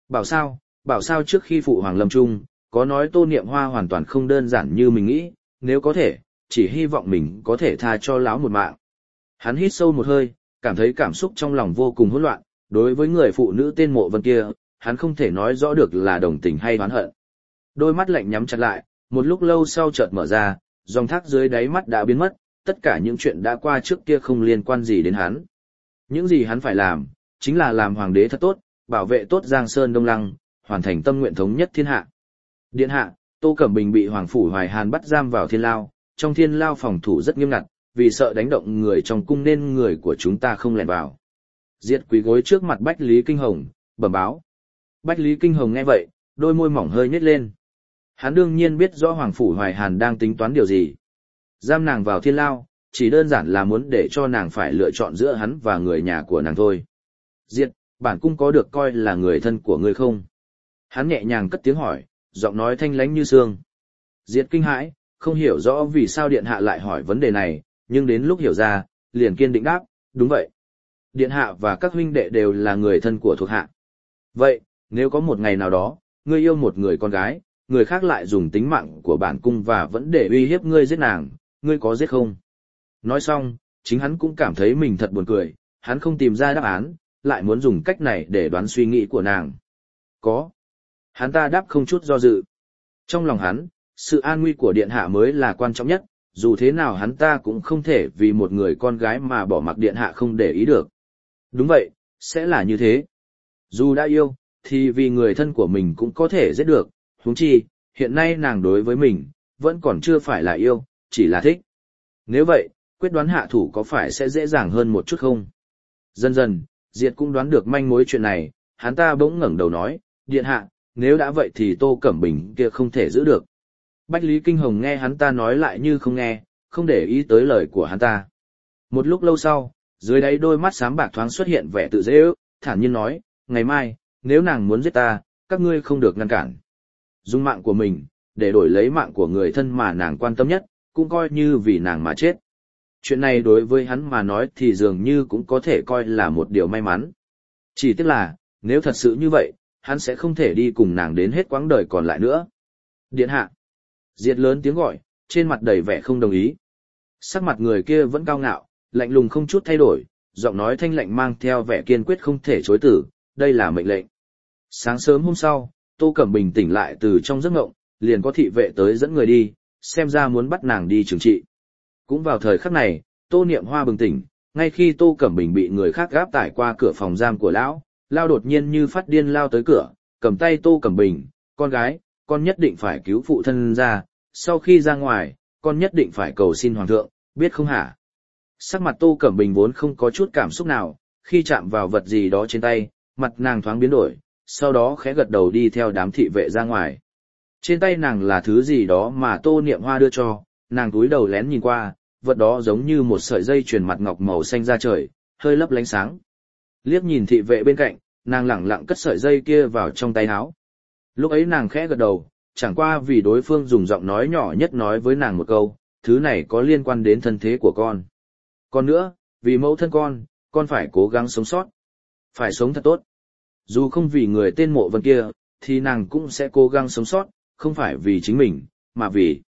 S1: Bảo sao trước khi Phụ Hoàng lâm chung, có nói Tô Niệm Hoa hoàn toàn không đơn giản như mình nghĩ, nếu có thể, chỉ hy vọng mình có thể tha cho lão một mạng. Hắn hít sâu một hơi, cảm thấy cảm xúc trong lòng vô cùng hỗn loạn, đối với người phụ nữ tên Mộ Vân kia, hắn không thể nói rõ được là đồng tình hay oán hận. Đôi mắt lạnh nhắm chặt lại, một lúc lâu sau chợt mở ra, dòng thác dưới đáy mắt đã biến mất, tất cả những chuyện đã qua trước kia không liên quan gì đến hắn. Những gì hắn phải làm, chính là làm hoàng đế thật tốt, bảo vệ tốt Giang Sơn Đông Lăng, hoàn thành tâm nguyện thống nhất thiên hạ. Điện hạ, Tô Cẩm Bình bị Hoàng Phủ Hoài Hàn bắt giam vào thiên lao, trong thiên lao phòng thủ rất nghiêm ngặt, vì sợ đánh động người trong cung nên người của chúng ta không lẻn vào. Diệt quỳ gối trước mặt Bách Lý Kinh Hồng, bẩm báo. Bách Lý Kinh Hồng nghe vậy, đôi môi mỏng hơi nhếch lên. Hắn đương nhiên biết rõ Hoàng Phủ Hoài Hàn đang tính toán điều gì. Giam nàng vào thiên lao, chỉ đơn giản là muốn để cho nàng phải lựa chọn giữa hắn và người nhà của nàng thôi. Diệt, bản cung có được coi là người thân của ngươi không? Hắn nhẹ nhàng cất tiếng hỏi, giọng nói thanh lãnh như sương. Diệt kinh hãi, không hiểu rõ vì sao điện hạ lại hỏi vấn đề này, nhưng đến lúc hiểu ra, liền kiên định đáp, đúng vậy. Điện hạ và các huynh đệ đều là người thân của thuộc hạ. Vậy, nếu có một ngày nào đó, ngươi yêu một người con gái, người khác lại dùng tính mạng của bản cung và vẫn để uy hiếp ngươi giết nàng, ngươi có giết không? Nói xong, chính hắn cũng cảm thấy mình thật buồn cười, hắn không tìm ra đáp án, lại muốn dùng cách này để đoán suy nghĩ của nàng. Có. Hắn ta đáp không chút do dự. Trong lòng hắn, sự an nguy của điện hạ mới là quan trọng nhất, dù thế nào hắn ta cũng không thể vì một người con gái mà bỏ mặc điện hạ không để ý được. Đúng vậy, sẽ là như thế. Dù đã yêu, thì vì người thân của mình cũng có thể giết được, huống chi, hiện nay nàng đối với mình, vẫn còn chưa phải là yêu, chỉ là thích. Nếu vậy, quyết đoán hạ thủ có phải sẽ dễ dàng hơn một chút không? Dần dần, Diệt cũng đoán được manh mối chuyện này, hắn ta bỗng ngẩng đầu nói, điện hạ, nếu đã vậy thì Tô Cẩm Bình kia không thể giữ được. Bách Lý Kinh Hồng nghe hắn ta nói lại như không nghe, không để ý tới lời của hắn ta. Một lúc lâu sau, dưới đáy đôi mắt xám bạc thoáng xuất hiện vẻ tự dễ ước, thản nhiên nói, ngày mai, nếu nàng muốn giết ta, các ngươi không được ngăn cản. Dùng mạng của mình, để đổi lấy mạng của người thân mà nàng quan tâm nhất, cũng coi như vì nàng mà chết. Chuyện này đối với hắn mà nói thì dường như cũng có thể coi là một điều may mắn. Chỉ tiếc là, nếu thật sự như vậy, hắn sẽ không thể đi cùng nàng đến hết quãng đời còn lại nữa. Điện hạ. Diệt lớn tiếng gọi, trên mặt đầy vẻ không đồng ý. Sắc mặt người kia vẫn cao ngạo, lạnh lùng không chút thay đổi, giọng nói thanh lạnh mang theo vẻ kiên quyết không thể chối từ, đây là mệnh lệnh. Sáng sớm hôm sau, Tô Cẩm Bình tỉnh lại từ trong giấc ngộng, liền có thị vệ tới dẫn người đi, xem ra muốn bắt nàng đi trừng trị. Cũng vào thời khắc này, Tô Niệm Hoa bừng tỉnh, ngay khi Tô Cẩm Bình bị người khác gáp tải qua cửa phòng giam của lão, lao đột nhiên như phát điên lao tới cửa, cầm tay Tô Cẩm Bình, con gái, con nhất định phải cứu phụ thân ra, sau khi ra ngoài, con nhất định phải cầu xin hoàng thượng, biết không hả? Sắc mặt Tô Cẩm Bình vốn không có chút cảm xúc nào, khi chạm vào vật gì đó trên tay, mặt nàng thoáng biến đổi, sau đó khẽ gật đầu đi theo đám thị vệ ra ngoài. Trên tay nàng là thứ gì đó mà Tô Niệm Hoa đưa cho, nàng cúi đầu lén nhìn qua, vật đó giống như một sợi dây chuyền mặt ngọc màu xanh ra trời, hơi lấp lánh sáng. Liếc nhìn thị vệ bên cạnh, nàng lẳng lặng cất sợi dây kia vào trong tay áo. Lúc ấy nàng khẽ gật đầu, chẳng qua vì đối phương dùng giọng nói nhỏ nhất nói với nàng một câu, thứ này có liên quan đến thân thế của con. Còn nữa, vì mẫu thân con phải cố gắng sống sót. Phải sống thật tốt. Dù không vì người tên Mộ Vân kia, thì nàng cũng sẽ cố gắng sống sót, không phải vì chính mình, mà vì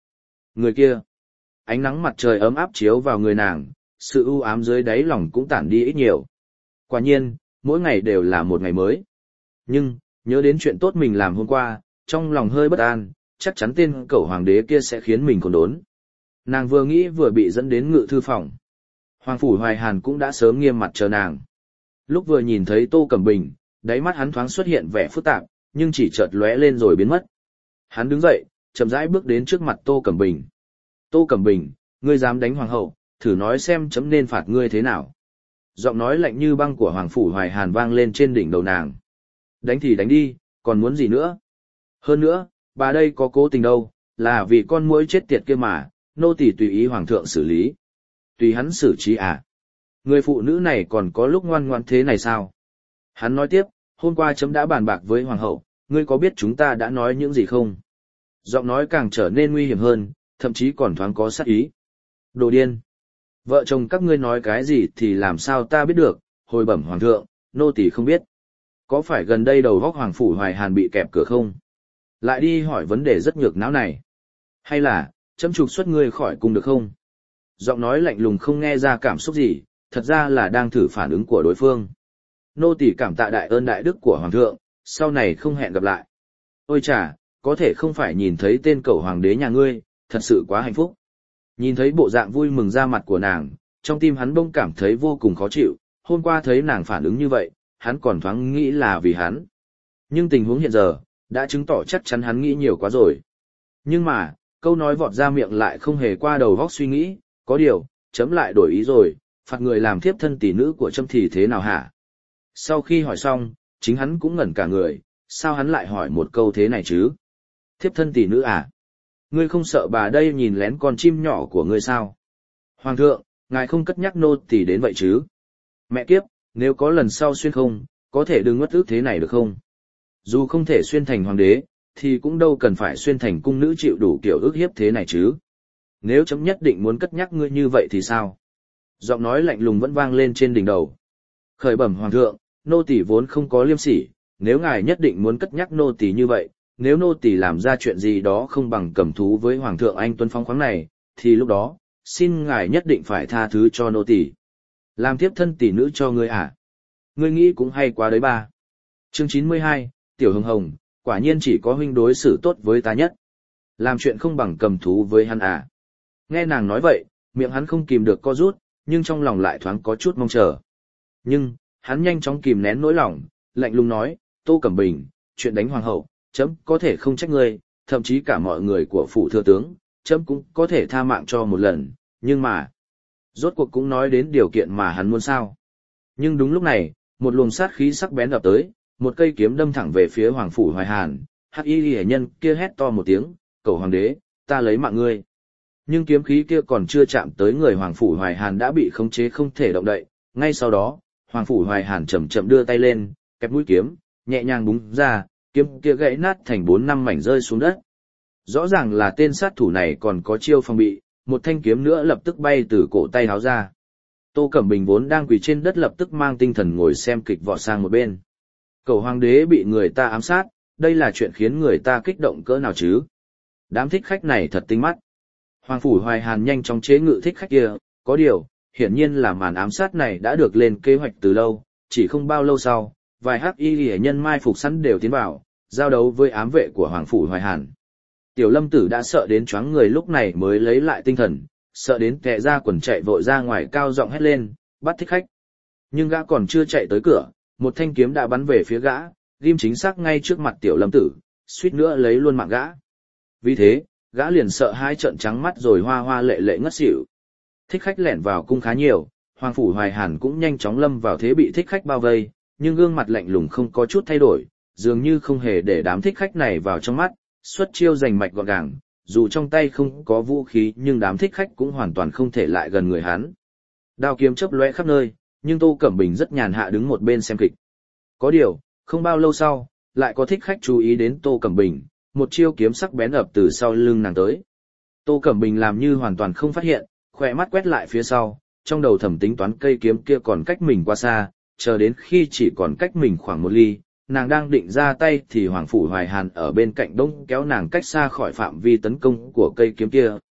S1: Người kia. Ánh nắng mặt trời ấm áp chiếu vào người nàng, sự u ám dưới đáy lòng cũng tản đi ít nhiều. Quả nhiên, mỗi ngày đều là một ngày mới. Nhưng, nhớ đến chuyện tốt mình làm hôm qua, trong lòng hơi bất an, chắc chắn tên cẩu hoàng đế kia sẽ khiến mình khốn đốn. Nàng vừa nghĩ vừa bị dẫn đến ngự thư phòng. Hoàng phủ Hoài Hàn cũng đã sớm nghiêm mặt chờ nàng. Lúc vừa nhìn thấy Tô Cẩm Bình, đáy mắt hắn thoáng xuất hiện vẻ phức tạp, nhưng chỉ chợt lóe lên rồi biến mất. Hắn đứng dậy, chậm rãi bước đến trước mặt Tô Cẩm Bình. Tô Cẩm Bình, ngươi dám đánh hoàng hậu, thử nói xem chấm nên phạt ngươi thế nào. Giọng nói lạnh như băng của Hoàng phủ Hoài Hàn vang lên trên đỉnh đầu nàng. Đánh thì đánh đi, còn muốn gì nữa? Hơn nữa, bà đây có cố tình đâu, là vì con muỗi chết tiệt kia mà, nô tỳ tùy ý hoàng thượng xử lý. Tùy hắn xử trí à? Người phụ nữ này còn có lúc ngoan ngoãn thế này sao? Hắn nói tiếp, hôm qua chấm đã bàn bạc với hoàng hậu, ngươi có biết chúng ta đã nói những gì không? Giọng nói càng trở nên nguy hiểm hơn, thậm chí còn thoáng có sát ý. Đồ điên! Vợ chồng các ngươi nói cái gì thì làm sao ta biết được, hồi bẩm hoàng thượng, nô tỳ không biết. Có phải gần đây đầu góc Hoàng phủ Hoài Hàn bị kẹp cửa không? Lại đi hỏi vấn đề rất nhược não này. Hay là, chấm trục xuất ngươi khỏi cung được không? Giọng nói lạnh lùng không nghe ra cảm xúc gì, thật ra là đang thử phản ứng của đối phương. Nô tỳ cảm tạ đại ơn đại đức của hoàng thượng, sau này không hẹn gặp lại. Ôi chà, có thể không phải nhìn thấy tên cẩu hoàng đế nhà ngươi, thật sự quá hạnh phúc. Nhìn thấy bộ dạng vui mừng ra mặt của nàng, trong tim hắn bỗng cảm thấy vô cùng khó chịu, hôm qua thấy nàng phản ứng như vậy, hắn còn thoáng nghĩ là vì hắn. Nhưng tình huống hiện giờ, đã chứng tỏ chắc chắn hắn nghĩ nhiều quá rồi. Nhưng mà, câu nói vọt ra miệng lại không hề qua đầu óc suy nghĩ, có điều, chấm lại đổi ý rồi, phạt người làm thiếp thân tỷ nữ của chấm thì thế nào hả? Sau khi hỏi xong, chính hắn cũng ngẩn cả người, sao hắn lại hỏi một câu thế này chứ? Thiếp thân tỷ nữ à? Ngươi không sợ bà đây nhìn lén con chim nhỏ của ngươi sao? Hoàng thượng, ngài không cất nhắc nô tỳ đến vậy chứ? Mẹ kiếp, nếu có lần sau xuyên không, có thể đừng ngất ước thế này được không? Dù không thể xuyên thành hoàng đế, thì cũng đâu cần phải xuyên thành cung nữ chịu đủ kiểu ức hiếp thế này chứ. Nếu chấm nhất định muốn cất nhắc ngươi như vậy thì sao? Giọng nói lạnh lùng vẫn vang lên trên đỉnh đầu. Khởi bẩm hoàng thượng, nô tỳ vốn không có liêm sỉ, nếu ngài nhất định muốn cất nhắc nô tỳ như vậy, nếu nô tỳ làm ra chuyện gì đó không bằng cầm thú với hoàng thượng anh tuấn phóng khoáng này, thì lúc đó, xin ngài nhất định phải tha thứ cho nô tỳ. Làm thiếp thân tỷ nữ cho ngươi à? Ngươi nghĩ cũng hay quá đấy ba. Chương 92, Tiểu Hồng Hồng, quả nhiên chỉ có huynh đối xử tốt với ta nhất. Làm chuyện không bằng cầm thú với hắn à? Nghe nàng nói vậy, miệng hắn không kìm được co rút, nhưng trong lòng lại thoáng có chút mong chờ. Nhưng, hắn nhanh chóng kìm nén nỗi lòng, lạnh lùng nói, Tô Cẩm Bình, chuyện đánh hoàng hậu, chấm có thể không trách ngươi, thậm chí cả mọi người của phủ thừa tướng, chấm cũng có thể tha mạng cho một lần, nhưng mà, rốt cuộc cũng nói đến điều kiện mà hắn muốn sao. Nhưng đúng lúc này, một luồng sát khí sắc bén ập tới, một cây kiếm đâm thẳng về phía Hoàng phủ Hoài Hàn, Hắc Y Liễu nhân kia hét to một tiếng, "Cầu hoàng đế, ta lấy mạng ngươi." Nhưng kiếm khí kia còn chưa chạm tới người Hoàng phủ Hoài Hàn đã bị khống chế không thể động đậy, ngay sau đó, Hoàng phủ Hoài Hàn chậm chậm đưa tay lên, kẹp mũi kiếm, nhẹ nhàng búng ra, kiếm kia gãy nát thành 4-5 mảnh rơi xuống đất. Rõ ràng là tên sát thủ này còn có chiêu phòng bị, một thanh kiếm nữa lập tức bay từ cổ tay háo ra. Tô Cẩm Bình vốn đang quỳ trên đất lập tức mang tinh thần ngồi xem kịch vọt sang một bên. Cầu hoàng đế bị người ta ám sát, đây là chuyện khiến người ta kích động cỡ nào chứ? Đám thích khách này thật tinh mắt. Hoàng phủ Hoài Hàn nhanh chóng chế ngự thích khách kia, có điều, hiển nhiên là màn ám sát này đã được lên kế hoạch từ lâu, chỉ không bao lâu sau, vài hắc y liễu nhân mai phục sẵn đều tiến vào, giao đấu với ám vệ của Hoàng phủ Hoài Hàn. Tiểu Lâm Tử đã sợ đến choáng người lúc này mới lấy lại tinh thần, sợ đến tè ra quần chạy vội ra ngoài cao giọng hét lên, bắt thích khách. Nhưng gã còn chưa chạy tới cửa, một thanh kiếm đã bắn về phía gã, ghim chính xác ngay trước mặt Tiểu Lâm Tử, suýt nữa lấy luôn mạng gã. Vì thế, gã liền sợ hai trợn trắng mắt rồi hoa hoa lệ lệ ngất xỉu. Thích khách lẻn vào cung khá nhiều, Hoàng phủ Hoài Hàn cũng nhanh chóng lâm vào thế bị thích khách bao vây, nhưng gương mặt lạnh lùng không có chút thay đổi, dường như không hề để đám thích khách này vào trong mắt, xuất chiêu giành mạch gọn gàng, dù trong tay không có vũ khí nhưng đám thích khách cũng hoàn toàn không thể lại gần người hắn. Đao kiếm chớp lóe khắp nơi, nhưng Tô Cẩm Bình rất nhàn hạ đứng một bên xem kịch. Có điều, không bao lâu sau, lại có thích khách chú ý đến Tô Cẩm Bình, một chiêu kiếm sắc bén ập từ sau lưng nàng tới. Tô Cẩm Bình làm như hoàn toàn không phát hiện, khỏe mắt quét lại phía sau, trong đầu thầm tính toán cây kiếm kia còn cách mình qua xa, chờ đến khi chỉ còn cách mình khoảng một ly, nàng đang định ra tay thì Hoàng phủ Hoài Hàn ở bên cạnh đông kéo nàng cách xa khỏi phạm vi tấn công của cây kiếm kia,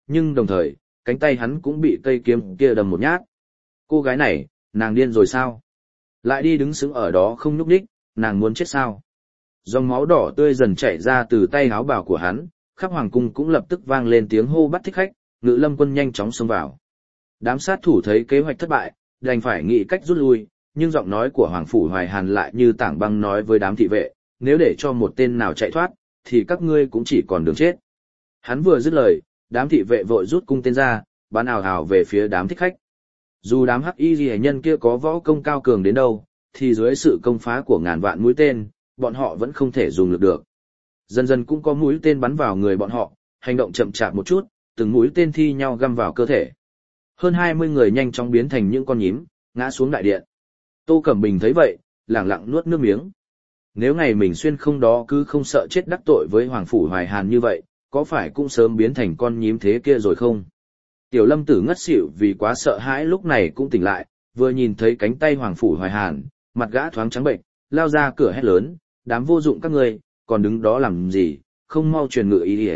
S1: nhưng đồng thời, cánh tay hắn cũng bị cây kiếm kia đâm một nhát. Cô gái này, nàng điên rồi sao? Lại đi đứng sững ở đó không nhúc nhích, nàng muốn chết sao? Dòng máu đỏ tươi dần chảy ra từ tay áo bào của hắn, khắp hoàng cung cũng lập tức vang lên tiếng hô bắt thích khách, Ngự Lâm Quân nhanh chóng xông vào. Đám sát thủ thấy kế hoạch thất bại, đành phải nghĩ cách rút lui, nhưng giọng nói của Hoàng Phủ Hoài Hàn lại như tảng băng nói với đám thị vệ, nếu để cho một tên nào chạy thoát, thì các ngươi cũng chỉ còn đường chết. Hắn vừa dứt lời, đám thị vệ vội rút cung tên ra, bắn ào ào về phía đám thích khách. Dù đám hắc y ghi nhân kia có võ công cao cường đến đâu, thì dưới sự công phá của ngàn vạn mũi tên, bọn họ vẫn không thể dùng lực được. Dần dần cũng có mũi tên bắn vào người bọn họ, hành động chậm chạp một chút, từng mũi tên thi nhau găm vào cơ thể. Hơn 20 người nhanh chóng biến thành những con nhím, ngã xuống đại điện. Tô Cẩm Bình thấy vậy, lẳng lặng nuốt nước miếng. Nếu ngày mình xuyên không đó cứ không sợ chết đắc tội với Hoàng Phủ Hoài Hàn như vậy, có phải cũng sớm biến thành con nhím thế kia rồi không? Tiểu Lâm Tử ngất xỉu vì quá sợ hãi lúc này cũng tỉnh lại, vừa nhìn thấy cánh tay Hoàng Phủ Hoài Hàn, mặt gã thoáng trắng bệnh, lao ra cửa hét lớn, đám vô dụng các ngươi, còn đứng đó làm gì, không mau truyền ngự y đi.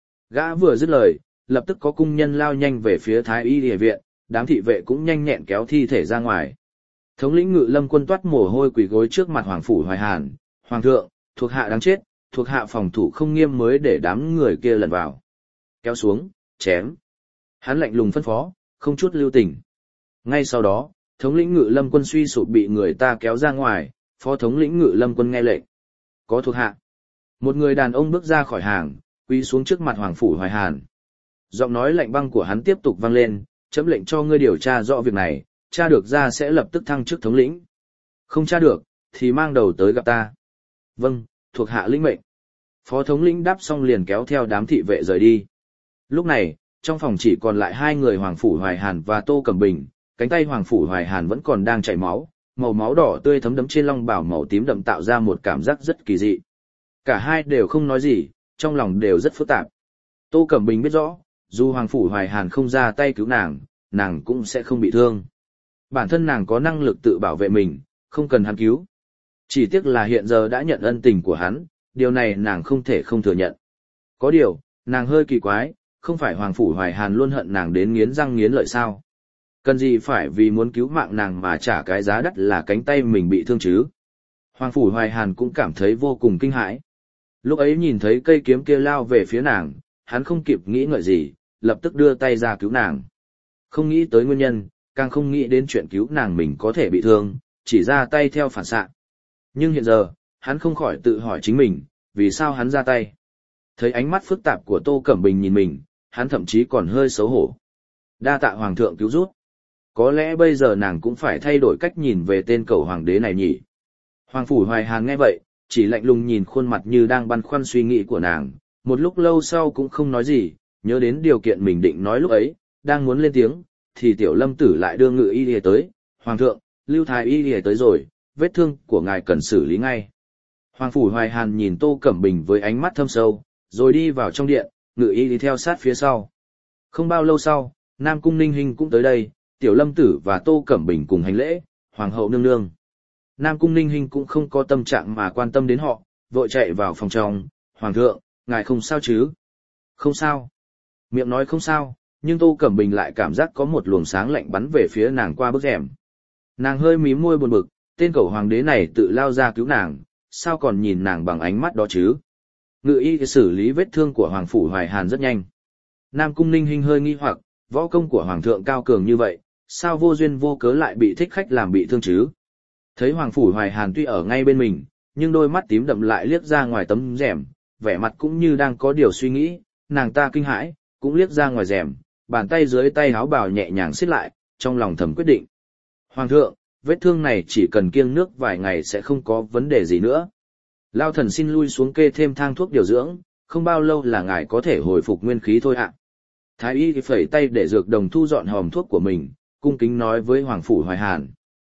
S1: Gã vừa dứt lời, lập tức có cung nhân lao nhanh về phía Thái y y viện, đám thị vệ cũng nhanh nhẹn kéo thi thể ra ngoài. Thống lĩnh Ngự Lâm Quân toát mồ hôi quỳ gối trước mặt Hoàng Phủ Hoài Hàn, Hoàng thượng, thuộc hạ đáng chết, thuộc hạ phòng thủ không nghiêm mới để đám người kia lẩn vào. Kéo xuống, chém. Hắn lạnh lùng phân phó, không chút lưu tình. Ngay sau đó, thống lĩnh Ngự Lâm Quân suy sụp bị người ta kéo ra ngoài, phó thống lĩnh Ngự Lâm Quân nghe lệnh. Có thuộc hạ. Một người đàn ông bước ra khỏi hàng, quỳ xuống trước mặt Hoàng Phủ Hoài Hàn. Giọng nói lạnh băng của hắn tiếp tục vang lên, chấm lệnh cho ngươi điều tra rõ việc này, tra được ra sẽ lập tức thăng chức thống lĩnh. Không tra được, thì mang đầu tới gặp ta. Vâng, thuộc hạ lĩnh mệnh. Phó thống lĩnh đáp xong liền kéo theo đám thị vệ rời đi. Lúc này, trong phòng chỉ còn lại hai người Hoàng Phủ Hoài Hàn và Tô Cẩm Bình, cánh tay Hoàng Phủ Hoài Hàn vẫn còn đang chảy máu, màu máu đỏ tươi thấm đẫm trên long bào màu tím đậm tạo ra một cảm giác rất kỳ dị. Cả hai đều không nói gì, trong lòng đều rất phức tạp. Tô Cẩm Bình biết rõ, dù Hoàng Phủ Hoài Hàn không ra tay cứu nàng cũng sẽ không bị thương. Bản thân nàng có năng lực tự bảo vệ mình, không cần hắn cứu. Chỉ tiếc là hiện giờ đã nhận ân tình của hắn, điều này nàng không thể không thừa nhận. Có điều, nàng hơi kỳ quái, không phải Hoàng Phủ Hoài Hàn luôn hận nàng đến nghiến răng nghiến lợi sao? Cần gì phải vì muốn cứu mạng nàng mà trả cái giá đắt là cánh tay mình bị thương chứ? Hoàng Phủ Hoài Hàn cũng cảm thấy vô cùng kinh hãi. Lúc ấy nhìn thấy cây kiếm kia lao về phía nàng, hắn không kịp nghĩ ngợi gì, lập tức đưa tay ra cứu nàng. Không nghĩ tới nguyên nhân, càng không nghĩ đến chuyện cứu nàng mình có thể bị thương, chỉ ra tay theo phản xạ. Nhưng hiện giờ, hắn không khỏi tự hỏi chính mình, vì sao hắn ra tay. Thấy ánh mắt phức tạp của Tô Cẩm Bình nhìn mình, hắn thậm chí còn hơi xấu hổ. Đa tạ Hoàng thượng cứu giúp. Có lẽ bây giờ nàng cũng phải thay đổi cách nhìn về tên cẩu hoàng đế này nhỉ. Hoàng Phủ Hoài Hàn nghe vậy, chỉ lạnh lùng nhìn khuôn mặt như đang băn khoăn suy nghĩ của nàng, một lúc lâu sau cũng không nói gì, nhớ đến điều kiện mình định nói lúc ấy, đang muốn lên tiếng, thì Tiểu Lâm Tử lại đưa Ngự y y tới, Hoàng thượng, Lưu Thái y y tới rồi, vết thương của ngài cần xử lý ngay. Hoàng Phủ Hoài Hàn nhìn Tô Cẩm Bình với ánh mắt thâm sâu, rồi đi vào trong điện, Ngự y đi theo sát phía sau. Không bao lâu sau, Nam Cung Ninh Hinh cũng tới đây, Tiểu Lâm Tử và Tô Cẩm Bình cùng hành lễ, Hoàng hậu nương nương. Nam Cung Ninh Hinh cũng không có tâm trạng mà quan tâm đến họ, vội chạy vào phòng trong, Hoàng thượng, ngài không sao chứ? Không sao. Miệng nói không sao, nhưng Tô Cẩm Bình lại cảm giác có một luồng sáng lạnh bắn về phía nàng qua bức rèm. Nàng hơi mím môi buồn bực, tên cẩu hoàng đế này tự lao ra cứu nàng, sao còn nhìn nàng bằng ánh mắt đó chứ? Ngự y xử lý vết thương của Hoàng Phủ Hoài Hàn rất nhanh. Nam Cung Ninh Hinh hơi nghi hoặc, võ công của Hoàng thượng cao cường như vậy, sao vô duyên vô cớ lại bị thích khách làm bị thương chứ? Thấy Hoàng Phủ Hoài Hàn tuy ở ngay bên mình, nhưng đôi mắt tím đậm lại liếc ra ngoài tấm rèm, vẻ mặt cũng như đang có điều suy nghĩ, nàng ta kinh hãi, cũng liếc ra ngoài rèm, bàn tay dưới tay áo bào nhẹ nhàng siết lại, trong lòng thầm quyết định. Hoàng thượng, vết thương này chỉ cần kiêng nước vài ngày sẽ không có vấn đề gì nữa. Lao thần xin lui xuống kê thêm thang thuốc điều dưỡng, không bao lâu là ngài có thể hồi phục nguyên khí thôi ạ. Thái y phẩy tay để dược đồng thu dọn hòm thuốc của mình, cung kính nói với Hoàng Phủ Hoài Hàn.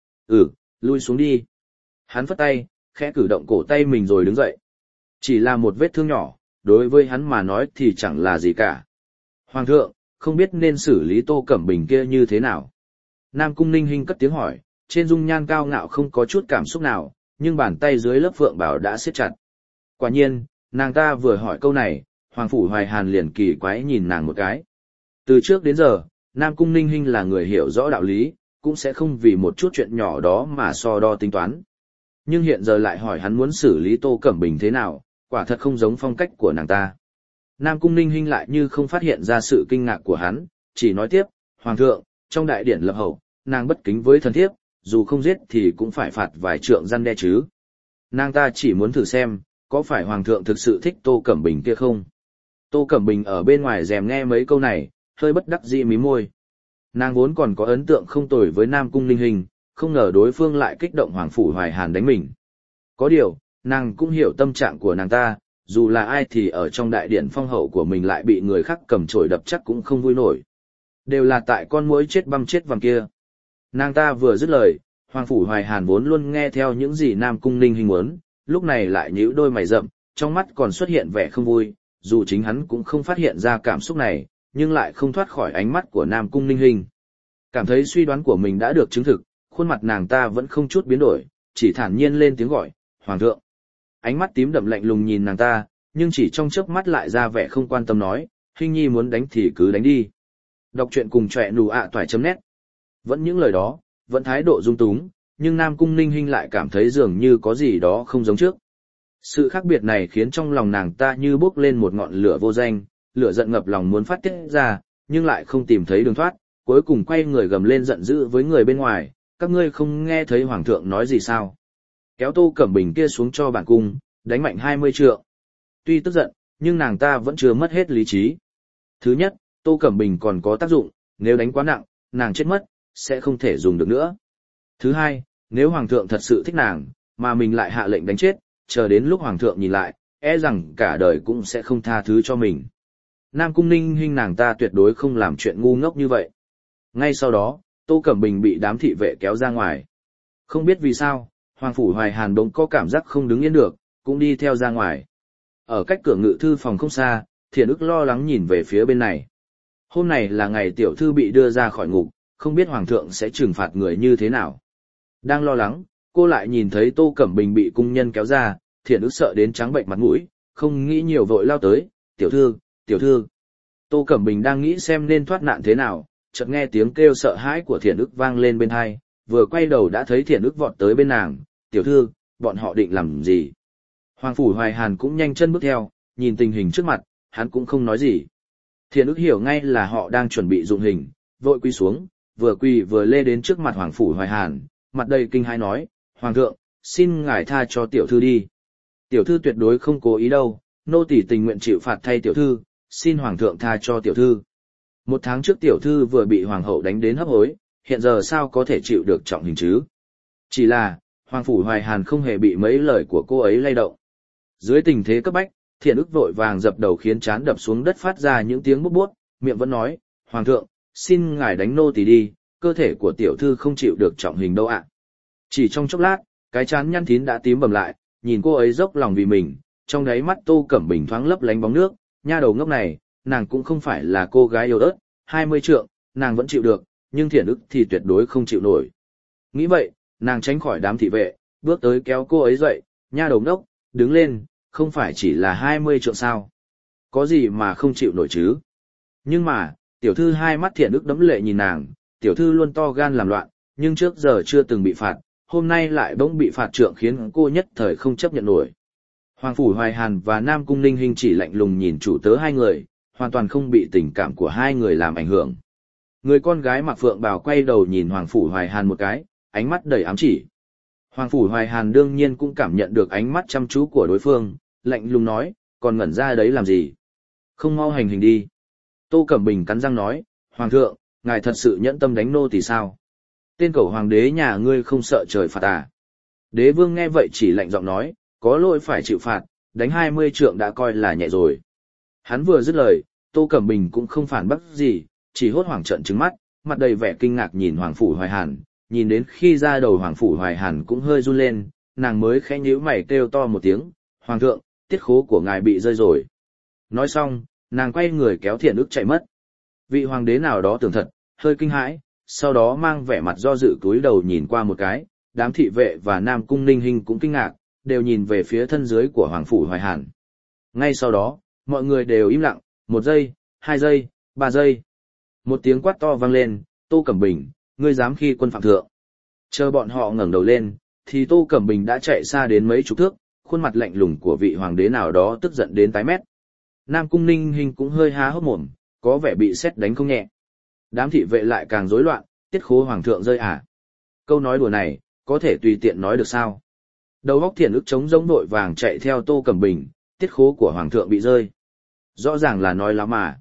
S1: Lui xuống đi. Hắn phất tay, khẽ cử động cổ tay mình rồi đứng dậy. Chỉ là một vết thương nhỏ, đối với hắn mà nói thì chẳng là gì cả. Hoàng thượng, không biết nên xử lý Tô Cẩm Bình kia như thế nào. Nam Cung Ninh Hinh cất tiếng hỏi, trên dung nhan cao ngạo không có chút cảm xúc nào, nhưng bàn tay dưới lớp phượng bảo đã siết chặt. Quả nhiên, nàng ta vừa hỏi câu này, Hoàng Phủ Hoài Hàn liền kỳ quái nhìn nàng một cái. Từ trước đến giờ, Nam Cung Ninh Hinh là người hiểu rõ đạo lý, cũng sẽ không vì một chút chuyện nhỏ đó mà so đo tính toán. Nhưng hiện giờ lại hỏi hắn muốn xử lý Tô Cẩm Bình thế nào, quả thật không giống phong cách của nàng ta. Nam Cung Ninh Hinh lại như không phát hiện ra sự kinh ngạc của hắn, chỉ nói tiếp, Hoàng thượng, trong đại điển lập hậu, nàng bất kính với thần thiếp, dù không giết thì cũng phải phạt vài trượng răn đe chứ. Nàng ta chỉ muốn thử xem, có phải Hoàng thượng thực sự thích Tô Cẩm Bình kia không? Tô Cẩm Bình ở bên ngoài rèm nghe mấy câu này, hơi bất đắc dĩ mím môi. Nàng vốn còn có ấn tượng không tồi với Nam Cung Ninh Hinh, không ngờ đối phương lại kích động Hoàng Phủ Hoài Hàn đánh mình. Có điều, nàng cũng hiểu tâm trạng của nàng ta, dù là ai thì ở trong đại điện phong hậu của mình lại bị người khác cầm chổi đập chắc cũng không vui nổi. Đều là tại con muỗi chết băm chết vàng kia. Nàng ta vừa dứt lời, Hoàng Phủ Hoài Hàn vốn luôn nghe theo những gì Nam Cung Ninh Hinh muốn, lúc này lại nhíu đôi mày rậm, trong mắt còn xuất hiện vẻ không vui, dù chính hắn cũng không phát hiện ra cảm xúc này, nhưng lại không thoát khỏi ánh mắt của Nam Cung Ninh Hinh. Cảm thấy suy đoán của mình đã được chứng thực, khuôn mặt nàng ta vẫn không chút biến đổi, chỉ thản nhiên lên tiếng gọi, Hoàng thượng. Ánh mắt tím đậm lạnh lùng nhìn nàng ta, nhưng chỉ trong chớp mắt lại ra vẻ không quan tâm nói, Hinh nhi muốn đánh thì cứ đánh đi. Đọc truyện cùng chọe nù ạ toải.net. Vẫn những lời đó, vẫn thái độ dung túng, nhưng Nam Cung Ninh Hinh lại cảm thấy dường như có gì đó không giống trước. Sự khác biệt này khiến trong lòng nàng ta như bốc lên một ngọn lửa vô danh, lửa giận ngập lòng muốn phát tiết ra, nhưng lại không tìm thấy đường thoát, cuối cùng quay người gầm lên giận dữ với người bên ngoài, các ngươi không nghe thấy Hoàng thượng nói gì sao? Kéo Tô Cẩm Bình kia xuống cho bản cung, đánh mạnh 20 trượng. Tuy tức giận, nhưng nàng ta vẫn chưa mất hết lý trí. Thứ nhất, Tô Cẩm Bình còn có tác dụng, nếu đánh quá nặng, nàng chết mất, sẽ không thể dùng được nữa. Thứ hai, nếu Hoàng thượng thật sự thích nàng, mà mình lại hạ lệnh đánh chết, chờ đến lúc Hoàng thượng nhìn lại, e rằng cả đời cũng sẽ không tha thứ cho mình. Nam Cung Ninh Hinh nàng ta tuyệt đối không làm chuyện ngu ngốc như vậy. Ngay sau đó, Tô Cẩm Bình bị đám thị vệ kéo ra ngoài. Không biết vì sao, Hoàng Phủ Hoài Hàn bỗng có cảm giác không đứng yên được, cũng đi theo ra ngoài. Ở cách cửa ngự thư phòng không xa, Thiện ức lo lắng nhìn về phía bên này. Hôm này là ngày tiểu thư bị đưa ra khỏi ngục, không biết Hoàng thượng sẽ trừng phạt người như thế nào. Đang lo lắng, cô lại nhìn thấy Tô Cẩm Bình bị cung nhân kéo ra, Thiện ức sợ đến trắng bệnh mặt mũi, không nghĩ nhiều vội lao tới, tiểu thư, tiểu thư. Tô Cẩm Bình đang nghĩ xem nên thoát nạn thế nào, chợt nghe tiếng kêu sợ hãi của Thiện ức vang lên bên tai, vừa quay đầu đã thấy Thiện ức vọt tới bên nàng, tiểu thư, bọn họ định làm gì? Hoàng Phủ Hoài Hàn cũng nhanh chân bước theo, nhìn tình hình trước mặt, hắn cũng không nói gì. Thiện ức hiểu ngay là họ đang chuẩn bị dụng hình, vội quỳ xuống, vừa quỳ vừa lê đến trước mặt Hoàng Phủ Hoài Hàn, mặt đầy kinh hãi nói, Hoàng thượng, xin ngài tha cho tiểu thư đi. Tiểu thư tuyệt đối không cố ý đâu, nô tỳ tình nguyện chịu phạt thay tiểu thư, xin Hoàng thượng tha cho tiểu thư. 1 tháng trước tiểu thư vừa bị Hoàng hậu đánh đến hấp hối, hiện giờ sao có thể chịu được trọng hình chứ? Chỉ là, Hoàng Phủ Hoài Hàn không hề bị mấy lời của cô ấy lay động. Dưới tình thế cấp bách, Thiện ức vội vàng dập đầu khiến trán đập xuống đất phát ra những tiếng bút bút, miệng vẫn nói, Hoàng thượng, xin ngài đánh nô tỳ đi, cơ thể của tiểu thư không chịu được trọng hình đâu ạ. Chỉ trong chốc lát, cái trán nhăn thín đã tím bầm lại, nhìn cô ấy dốc lòng vì mình, trong đáy mắt Tô Cẩm Bình thoáng lấp lánh bóng nước, nha đầu ngốc này, nàng cũng không phải là cô gái yếu ớt, 20 trượng, nàng vẫn chịu được, nhưng Thiện ức thì tuyệt đối không chịu nổi. Nghĩ vậy, nàng tránh khỏi đám thị vệ, bước tới kéo cô ấy dậy, nha đầu ngốc, đứng lên, không phải chỉ là 20 trượng sao. Có gì mà không chịu nổi chứ? Nhưng mà, tiểu thư hai mắt Thiện ức đẫm lệ nhìn nàng, tiểu thư luôn to gan làm loạn, nhưng trước giờ chưa từng bị phạt, hôm nay lại bỗng bị phạt trượng khiến cô nhất thời không chấp nhận nổi. Hoàng Phủ Hoài Hàn và Nam Cung Ninh Hinh chỉ lạnh lùng nhìn chủ tớ hai người, hoàn toàn không bị tình cảm của hai người làm ảnh hưởng. Người con gái mặc phượng bào quay đầu nhìn Hoàng Phủ Hoài Hàn một cái, ánh mắt đầy ám chỉ. Hoàng Phủ Hoài Hàn đương nhiên cũng cảm nhận được ánh mắt chăm chú của đối phương, lạnh lùng nói, còn ngẩn ra đấy làm gì? Không mau hành hình đi. Tô Cẩm Bình cắn răng nói, Hoàng thượng, ngài thật sự nhẫn tâm đánh nô tỳ sao? Tên cẩu hoàng đế nhà ngươi không sợ trời phạt à? Đế vương nghe vậy chỉ lạnh giọng nói, có lỗi phải chịu phạt, đánh 20 trượng đã coi là nhẹ rồi. Hắn vừa dứt lời, Tô Cẩm Bình cũng không phản bác gì, chỉ hốt hoảng trợn trừng mắt, mặt đầy vẻ kinh ngạc nhìn Hoàng Phủ Hoài Hàn, nhìn đến khi ra đầu Hoàng Phủ Hoài Hàn cũng hơi run lên, nàng mới khẽ nhíu mày kêu to một tiếng, Hoàng thượng, tiết khố của ngài bị rơi rồi. Nói xong, nàng quay người kéo Thiện ức chạy mất. Vị hoàng đế nào đó tưởng thật, hơi kinh hãi, sau đó mang vẻ mặt do dự cúi đầu nhìn qua một cái, đám thị vệ và Nam Cung Ninh Hinh cũng kinh ngạc, đều nhìn về phía thân dưới của Hoàng Phủ Hoài Hàn. Ngay sau đó, mọi người đều im lặng, 1 giây, 2 giây, 3 giây. Một tiếng quát to vang lên, Tô Cẩm Bình, ngươi dám khi quân phạm thượng. Chờ bọn họ ngẩng đầu lên, thì Tô Cẩm Bình đã chạy xa đến mấy chục thước, khuôn mặt lạnh lùng của vị hoàng đế nào đó tức giận đến tái mét. Nam Cung Ninh Hinh cũng hơi há hốc mồm, có vẻ bị sét đánh không nhẹ. Đám thị vệ lại càng rối loạn, tiết khố hoàng thượng rơi à. Câu nói đùa này, có thể tùy tiện nói được sao? Đầu óc Thiện Ức trống rỗng vội vàng chạy theo Tô Cẩm Bình, tiết khố của hoàng thượng bị rơi. Rõ ràng là nói láo mà.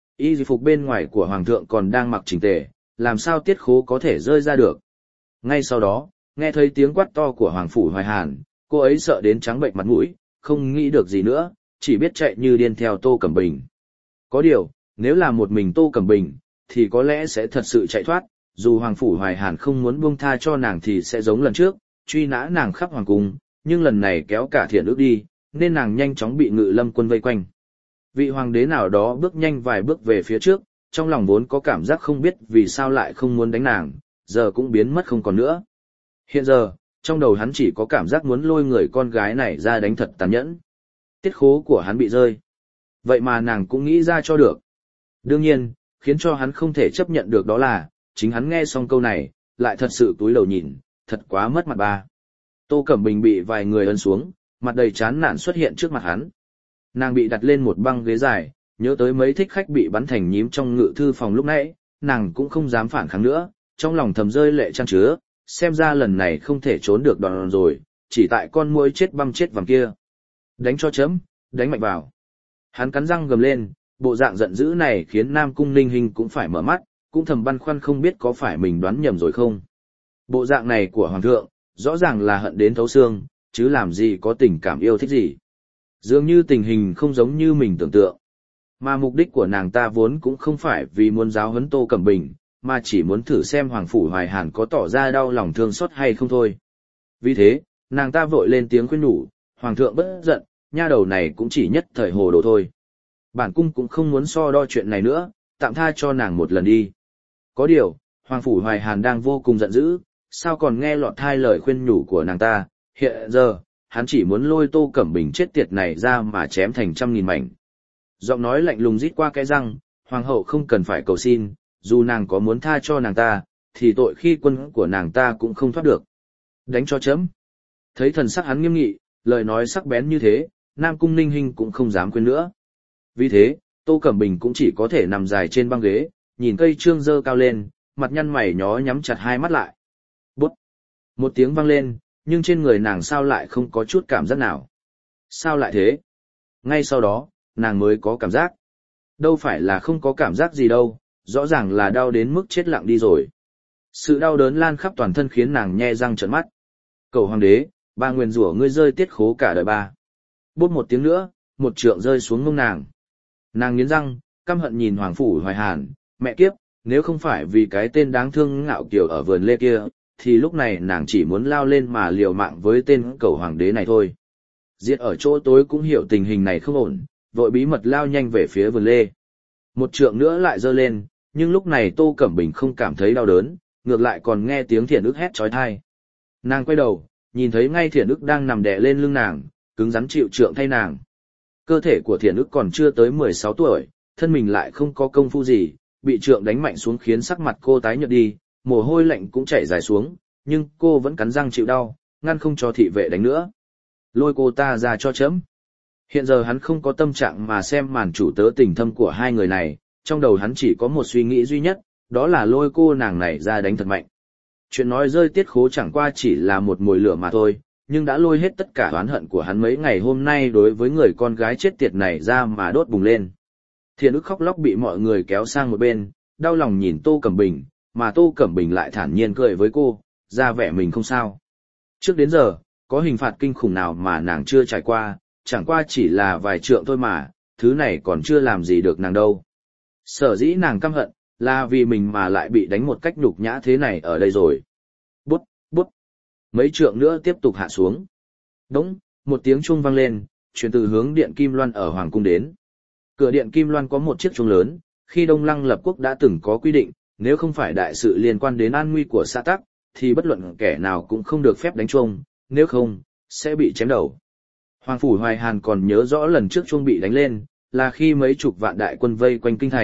S1: Y phục bên ngoài của hoàng thượng còn đang mặc chỉnh tề, làm sao tiết khố có thể rơi ra được. Ngay sau đó, nghe thấy tiếng quát to của Hoàng Phủ Hoài Hàn, cô ấy sợ đến trắng bệnh mặt mũi, không nghĩ được gì nữa, chỉ biết chạy như điên theo Tô Cẩm Bình. Có điều, nếu là một mình Tô Cẩm Bình, thì có lẽ sẽ thật sự chạy thoát, dù Hoàng Phủ Hoài Hàn không muốn buông tha cho nàng thì sẽ giống lần trước, truy nã nàng khắp hoàng cung, nhưng lần này kéo cả Thiện Ức đi, nên nàng nhanh chóng bị Ngự Lâm quân vây quanh. Vị hoàng đế nào đó bước nhanh vài bước về phía trước, trong lòng vốn có cảm giác không biết vì sao lại không muốn đánh nàng, giờ cũng biến mất không còn nữa. Hiện giờ, trong đầu hắn chỉ có cảm giác muốn lôi người con gái này ra đánh thật tàn nhẫn. Tiết khố của hắn bị rơi. Vậy mà nàng cũng nghĩ ra cho được. Đương nhiên, khiến cho hắn không thể chấp nhận được đó là, chính hắn nghe xong câu này, lại thật sự túi đầu nhìn, thật quá mất mặt ba. Tô Cẩm Bình bị vài người ấn xuống, mặt đầy chán nản xuất hiện trước mặt hắn. Nàng bị đặt lên một băng ghế dài, nhớ tới mấy thích khách bị bắn thành nhím trong ngự thư phòng lúc nãy, nàng cũng không dám phản kháng nữa, trong lòng thầm rơi lệ chan chứa, xem ra lần này không thể trốn được đòn rồi, chỉ tại con muỗi chết băm chết vàng kia. Đánh cho chấm, đánh mạnh vào. Hắn cắn răng gầm lên, bộ dạng giận dữ này khiến Nam Cung Ninh Hinh cũng phải mở mắt, cũng thầm băn khoăn không biết có phải mình đoán nhầm rồi không. Bộ dạng này của hoàng thượng, rõ ràng là hận đến thấu xương, chứ làm gì có tình cảm yêu thích gì. Dường như tình hình không giống như mình tưởng tượng. Mà mục đích của nàng ta vốn cũng không phải vì muốn giáo huấn Tô Cẩm Bình, mà chỉ muốn thử xem Hoàng Phủ Hoài Hàn có tỏ ra đau lòng thương xót hay không thôi. Vì thế, nàng ta vội lên tiếng khuyên nhủ, Hoàng thượng bất giận, nha đầu này cũng chỉ nhất thời hồ đồ thôi. Bản cung cũng không muốn so đo chuyện này nữa, tạm tha cho nàng một lần đi. Có điều, Hoàng Phủ Hoài Hàn đang vô cùng giận dữ, sao còn nghe lọt thai lời khuyên nhủ của nàng ta, hiện giờ, hắn chỉ muốn lôi Tô Cẩm Bình chết tiệt này ra mà chém thành trăm nghìn mảnh. Giọng nói lạnh lùng rít qua cái răng, hoàng hậu không cần phải cầu xin, dù nàng có muốn tha cho nàng ta, thì tội khi quân của nàng ta cũng không thoát được. Đánh cho chấm. Thấy thần sắc hắn nghiêm nghị, lời nói sắc bén như thế, Nam Cung Ninh Hinh cũng không dám quên nữa. Vì thế, Tô Cẩm Bình cũng chỉ có thể nằm dài trên băng ghế, nhìn cây trương dơ cao lên, mặt nhăn mày nhó nhắm chặt hai mắt lại. Bút! Một tiếng vang lên, nhưng trên người nàng sao lại không có chút cảm giác nào. Sao lại thế? Ngay sau đó, nàng mới có cảm giác. Đâu phải là không có cảm giác gì đâu, rõ ràng là đau đến mức chết lặng đi rồi. Sự đau đớn lan khắp toàn thân khiến nàng nhe răng trợn mắt. Cầu hoàng đế, ba nguyền rủa ngươi rơi tiết khố cả đời ba. Bút một tiếng nữa, một trượng rơi xuống mông nàng. Nàng nghiến răng, căm hận nhìn Hoàng Phủ Hoài Hàn, mẹ kiếp, nếu không phải vì cái tên đáng thương ngạo kiều ở vườn lê kia, thì lúc này nàng chỉ muốn lao lên mà liều mạng với tên cầu hoàng đế này thôi. Diệt ở chỗ tối cũng hiểu tình hình này không ổn, vội bí mật lao nhanh về phía vườn lê. Một trượng nữa lại giơ lên, nhưng lúc này Tô Cẩm Bình không cảm thấy đau đớn, ngược lại còn nghe tiếng Thiện Ức hét chói tai. Nàng quay đầu, nhìn thấy ngay Thiện Ức đang nằm đè lên lưng nàng, cứng rắn chịu trượng thay nàng. Cơ thể của Thiện Ức còn chưa tới 16 tuổi, thân mình lại không có công phu gì, bị trượng đánh mạnh xuống khiến sắc mặt cô tái nhợt đi, mồ hôi lạnh cũng chảy dài xuống, nhưng cô vẫn cắn răng chịu đau, ngăn không cho thị vệ đánh nữa. Lôi cô ta ra cho chấm. Hiện giờ hắn không có tâm trạng mà xem màn chủ tớ tình thâm của hai người này, trong đầu hắn chỉ có một suy nghĩ duy nhất, đó là lôi cô nàng này ra đánh thật mạnh. Chuyện nói rơi tiết khố chẳng qua chỉ là một mồi lửa mà thôi, nhưng đã lôi hết tất cả oán hận của hắn mấy ngày hôm nay đối với người con gái chết tiệt này ra mà đốt bùng lên. Thiện Ức khóc lóc bị mọi người kéo sang một bên, đau lòng nhìn Tô Cẩm Bình, mà Tô Cẩm Bình lại thản nhiên cười với cô, ra vẻ mình không sao. Trước đến giờ, có hình phạt kinh khủng nào mà nàng chưa trải qua, chẳng qua chỉ là vài trượng thôi mà, thứ này còn chưa làm gì được nàng đâu. Sở dĩ nàng căm hận, là vì mình mà lại bị đánh một cách nhục nhã thế này ở đây rồi. Bút, bút. Mấy trượng nữa tiếp tục hạ xuống. Đống, một tiếng chuông vang lên, truyền từ hướng điện Kim Loan ở Hoàng cung đến. Cửa điện Kim Loan có một chiếc chuông lớn, khi Đông Lăng lập quốc đã từng có quy định, nếu không phải đại sự liên quan đến an nguy của xã tắc, thì bất luận kẻ nào cũng không được phép đánh chuông, nếu không, sẽ bị chém đầu. Hoàng Phủ Hoài Hàn còn nhớ rõ lần trước chuông bị đánh lên, là khi mấy chục vạn đại quân vây quanh kinh thành,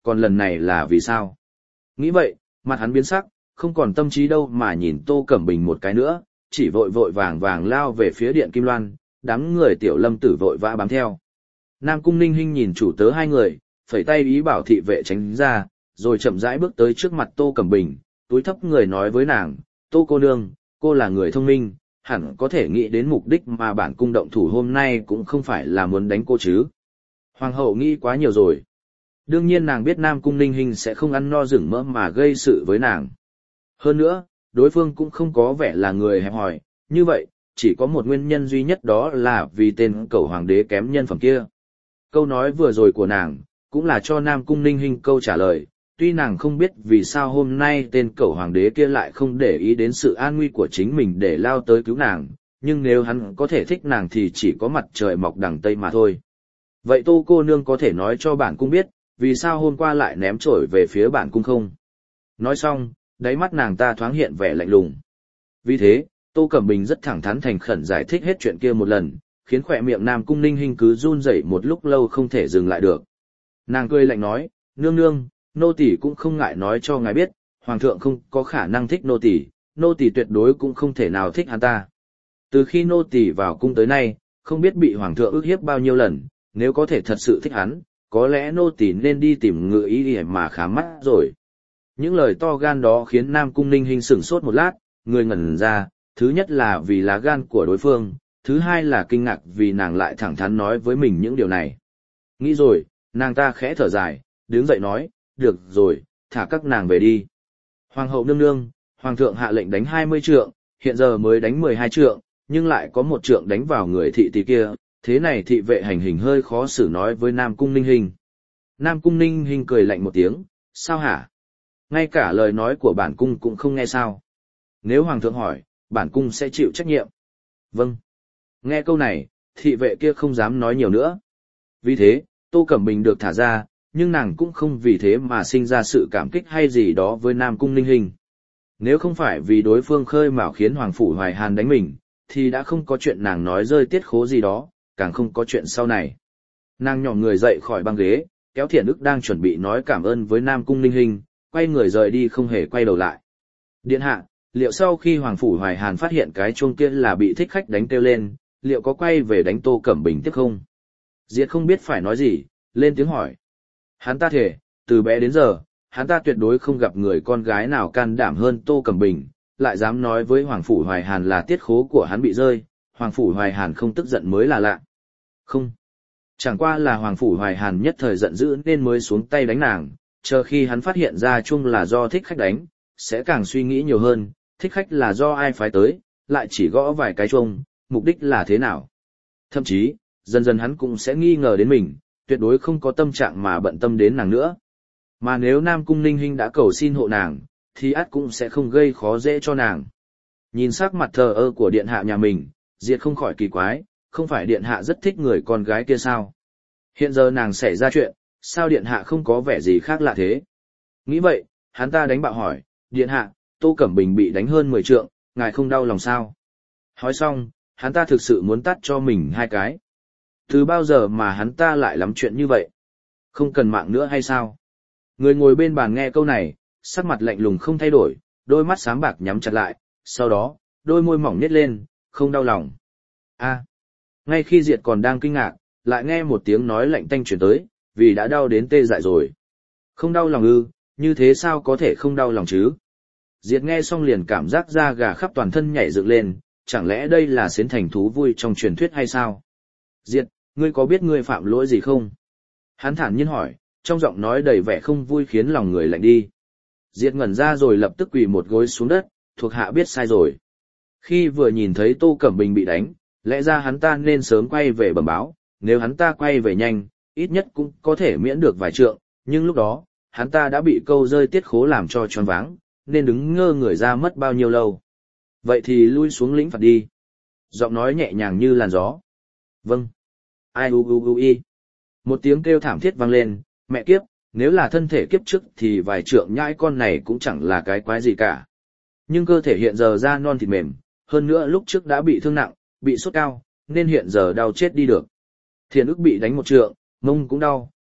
S1: còn lần này là vì sao? Nghĩ vậy, mặt hắn biến sắc, không còn tâm trí đâu mà nhìn Tô Cẩm Bình một cái nữa, chỉ vội vội vàng vàng lao về phía điện Kim Loan, đám người Tiểu Lâm Tử vội vã bám theo. Nam Cung Ninh Hinh nhìn chủ tớ hai người, phẩy tay ý bảo thị vệ tránh ra, rồi chậm rãi bước tới trước mặt Tô Cẩm Bình, túi thấp người nói với nàng, Tô cô nương, cô là người thông minh, hẳn có thể nghĩ đến mục đích mà bản cung động thủ hôm nay cũng không phải là muốn đánh cô chứ. Hoàng hậu nghĩ quá nhiều rồi. Đương nhiên nàng biết Nam Cung Ninh Hinh sẽ không ăn no rừng mỡ mà gây sự với nàng. Hơn nữa, đối phương cũng không có vẻ là người hẹp hòi, như vậy, chỉ có một nguyên nhân duy nhất đó là vì tên cẩu hoàng đế kém nhân phẩm kia. Câu nói vừa rồi của nàng, cũng là cho Nam Cung Ninh Hinh câu trả lời, tuy nàng không biết vì sao hôm nay tên cẩu hoàng đế kia lại không để ý đến sự an nguy của chính mình để lao tới cứu nàng, nhưng nếu hắn có thể thích nàng thì chỉ có mặt trời mọc đằng Tây mà thôi. Vậy Tô cô nương có thể nói cho bản cung biết, vì sao hôm qua lại ném chổi về phía bản cung không? Nói xong, đáy mắt nàng ta thoáng hiện vẻ lạnh lùng. Vì thế, Tô Cẩm Bình rất thẳng thắn thành khẩn giải thích hết chuyện kia một lần, khiến khỏe miệng Nam Cung Ninh Hinh cứ run rẩy một lúc lâu không thể dừng lại được. Nàng cười lạnh nói, nương nương, nô tỳ cũng không ngại nói cho ngài biết, hoàng thượng không có khả năng thích nô tỳ tuyệt đối cũng không thể nào thích hắn ta. Từ khi nô tỳ vào cung tới nay, không biết bị hoàng thượng ức hiếp bao nhiêu lần, nếu có thể thật sự thích hắn, có lẽ nô tỳ nên đi tìm ngự y để mà khám mắt rồi. Những lời to gan đó khiến Nam Cung Ninh Hinh sửng sốt một lát, người ngẩn ra, thứ nhất là vì lá gan của đối phương, thứ hai là kinh ngạc vì nàng lại thẳng thắn nói với mình những điều này. Nghĩ rồi, nàng ta khẽ thở dài, đứng dậy nói, được rồi, thả các nàng về đi. Hoàng hậu nương nương, hoàng thượng hạ lệnh đánh 20 trượng, hiện giờ mới đánh 12 trượng, nhưng lại có một trượng đánh vào người thị tỷ kia, thế này thị vệ hành hình hơi khó xử nói với Nam Cung Ninh Hinh. Nam Cung Ninh Hinh cười lạnh một tiếng, sao hả? Ngay cả lời nói của bản cung cũng không nghe sao? Nếu hoàng thượng hỏi, bản cung sẽ chịu trách nhiệm. Vâng. Nghe câu này, thị vệ kia không dám nói nhiều nữa. Vì thế, Tô Cẩm Bình được thả ra, nhưng nàng cũng không vì thế mà sinh ra sự cảm kích hay gì đó với Nam Cung Ninh Hinh. Nếu không phải vì đối phương khơi mào khiến Hoàng Phủ Hoài Hàn đánh mình, thì đã không có chuyện nàng nói rơi tiết khố gì đó, càng không có chuyện sau này. Nàng nhỏm người dậy khỏi băng ghế, kéo Thiện Ức đang chuẩn bị nói cảm ơn với Nam Cung Ninh Hinh, quay người rời đi không hề quay đầu lại. Điện hạ, liệu sau khi Hoàng Phủ Hoài Hàn phát hiện cái chuông kia là bị thích khách đánh kêu lên, liệu có quay về đánh Tô Cẩm Bình tiếp không? Diệt không biết phải nói gì, lên tiếng hỏi. Hắn ta thể, từ bé đến giờ, hắn ta tuyệt đối không gặp người con gái nào can đảm hơn Tô Cẩm Bình, lại dám nói với Hoàng Phủ Hoài Hàn là tiết khố của hắn bị rơi, Hoàng Phủ Hoài Hàn không tức giận mới là lạ. Không. Chẳng qua là Hoàng Phủ Hoài Hàn nhất thời giận dữ nên mới xuống tay đánh nàng, chờ khi hắn phát hiện ra chung là do thích khách đánh, sẽ càng suy nghĩ nhiều hơn, thích khách là do ai phái tới, lại chỉ gõ vài cái chung, mục đích là thế nào. Thậm chí, dần dần hắn cũng sẽ nghi ngờ đến mình, tuyệt đối không có tâm trạng mà bận tâm đến nàng nữa. Mà nếu Nam Cung Ninh Hinh đã cầu xin hộ nàng, thì ắt cũng sẽ không gây khó dễ cho nàng. Nhìn sắc mặt thờ ơ của điện hạ nhà mình, Diệt không khỏi kỳ quái, không phải điện hạ rất thích người con gái kia sao? Hiện giờ nàng xảy ra chuyện, sao điện hạ không có vẻ gì khác lạ thế? Nghĩ vậy, hắn ta đánh bạo hỏi, điện hạ, Tô Cẩm Bình bị đánh hơn 10 trượng, ngài không đau lòng sao? Hỏi xong, hắn ta thực sự muốn tắt cho mình 2 cái. Từ bao giờ mà hắn ta lại lắm chuyện như vậy? Không cần mạng nữa hay sao? Người ngồi bên bàn nghe câu này, sắc mặt lạnh lùng không thay đổi, đôi mắt sáng bạc nhắm chặt lại, sau đó, đôi môi mỏng nhếch lên, không đau lòng. Ngay khi Diệt còn đang kinh ngạc, lại nghe một tiếng nói lạnh tanh truyền tới, vì đã đau đến tê dại rồi. Không đau lòng ư, như thế sao có thể không đau lòng chứ? Diệt nghe xong liền cảm giác da gà khắp toàn thân nhảy dựng lên, chẳng lẽ đây là xến thành thú vui trong truyền thuyết hay sao? Diệt, ngươi có biết ngươi phạm lỗi gì không? Hắn thản nhiên hỏi, trong giọng nói đầy vẻ không vui khiến lòng người lạnh đi. Diệt ngẩn ra rồi lập tức quỳ một gối xuống đất, thuộc hạ biết sai rồi. Khi vừa nhìn thấy Tô Cẩm Bình bị đánh, lẽ ra hắn ta nên sớm quay về bẩm báo, nếu hắn ta quay về nhanh, ít nhất cũng có thể miễn được vài trượng, nhưng lúc đó, hắn ta đã bị câu rơi tiết khố làm cho choáng váng, nên đứng ngơ người ra mất bao nhiêu lâu. Vậy thì lui xuống lĩnh phạt đi. Giọng nói nhẹ nhàng như làn gió. Vâng. Ai u u u y. Một tiếng kêu thảm thiết vang lên, mẹ kiếp, nếu là thân thể kiếp trước thì vài trượng nhãi con này cũng chẳng là cái quái gì cả. Nhưng cơ thể hiện giờ da non thịt mềm, hơn nữa lúc trước đã bị thương nặng, bị sốt cao, nên hiện giờ đau chết đi được. Thiện Ức bị đánh 1 trượng, mông cũng đau,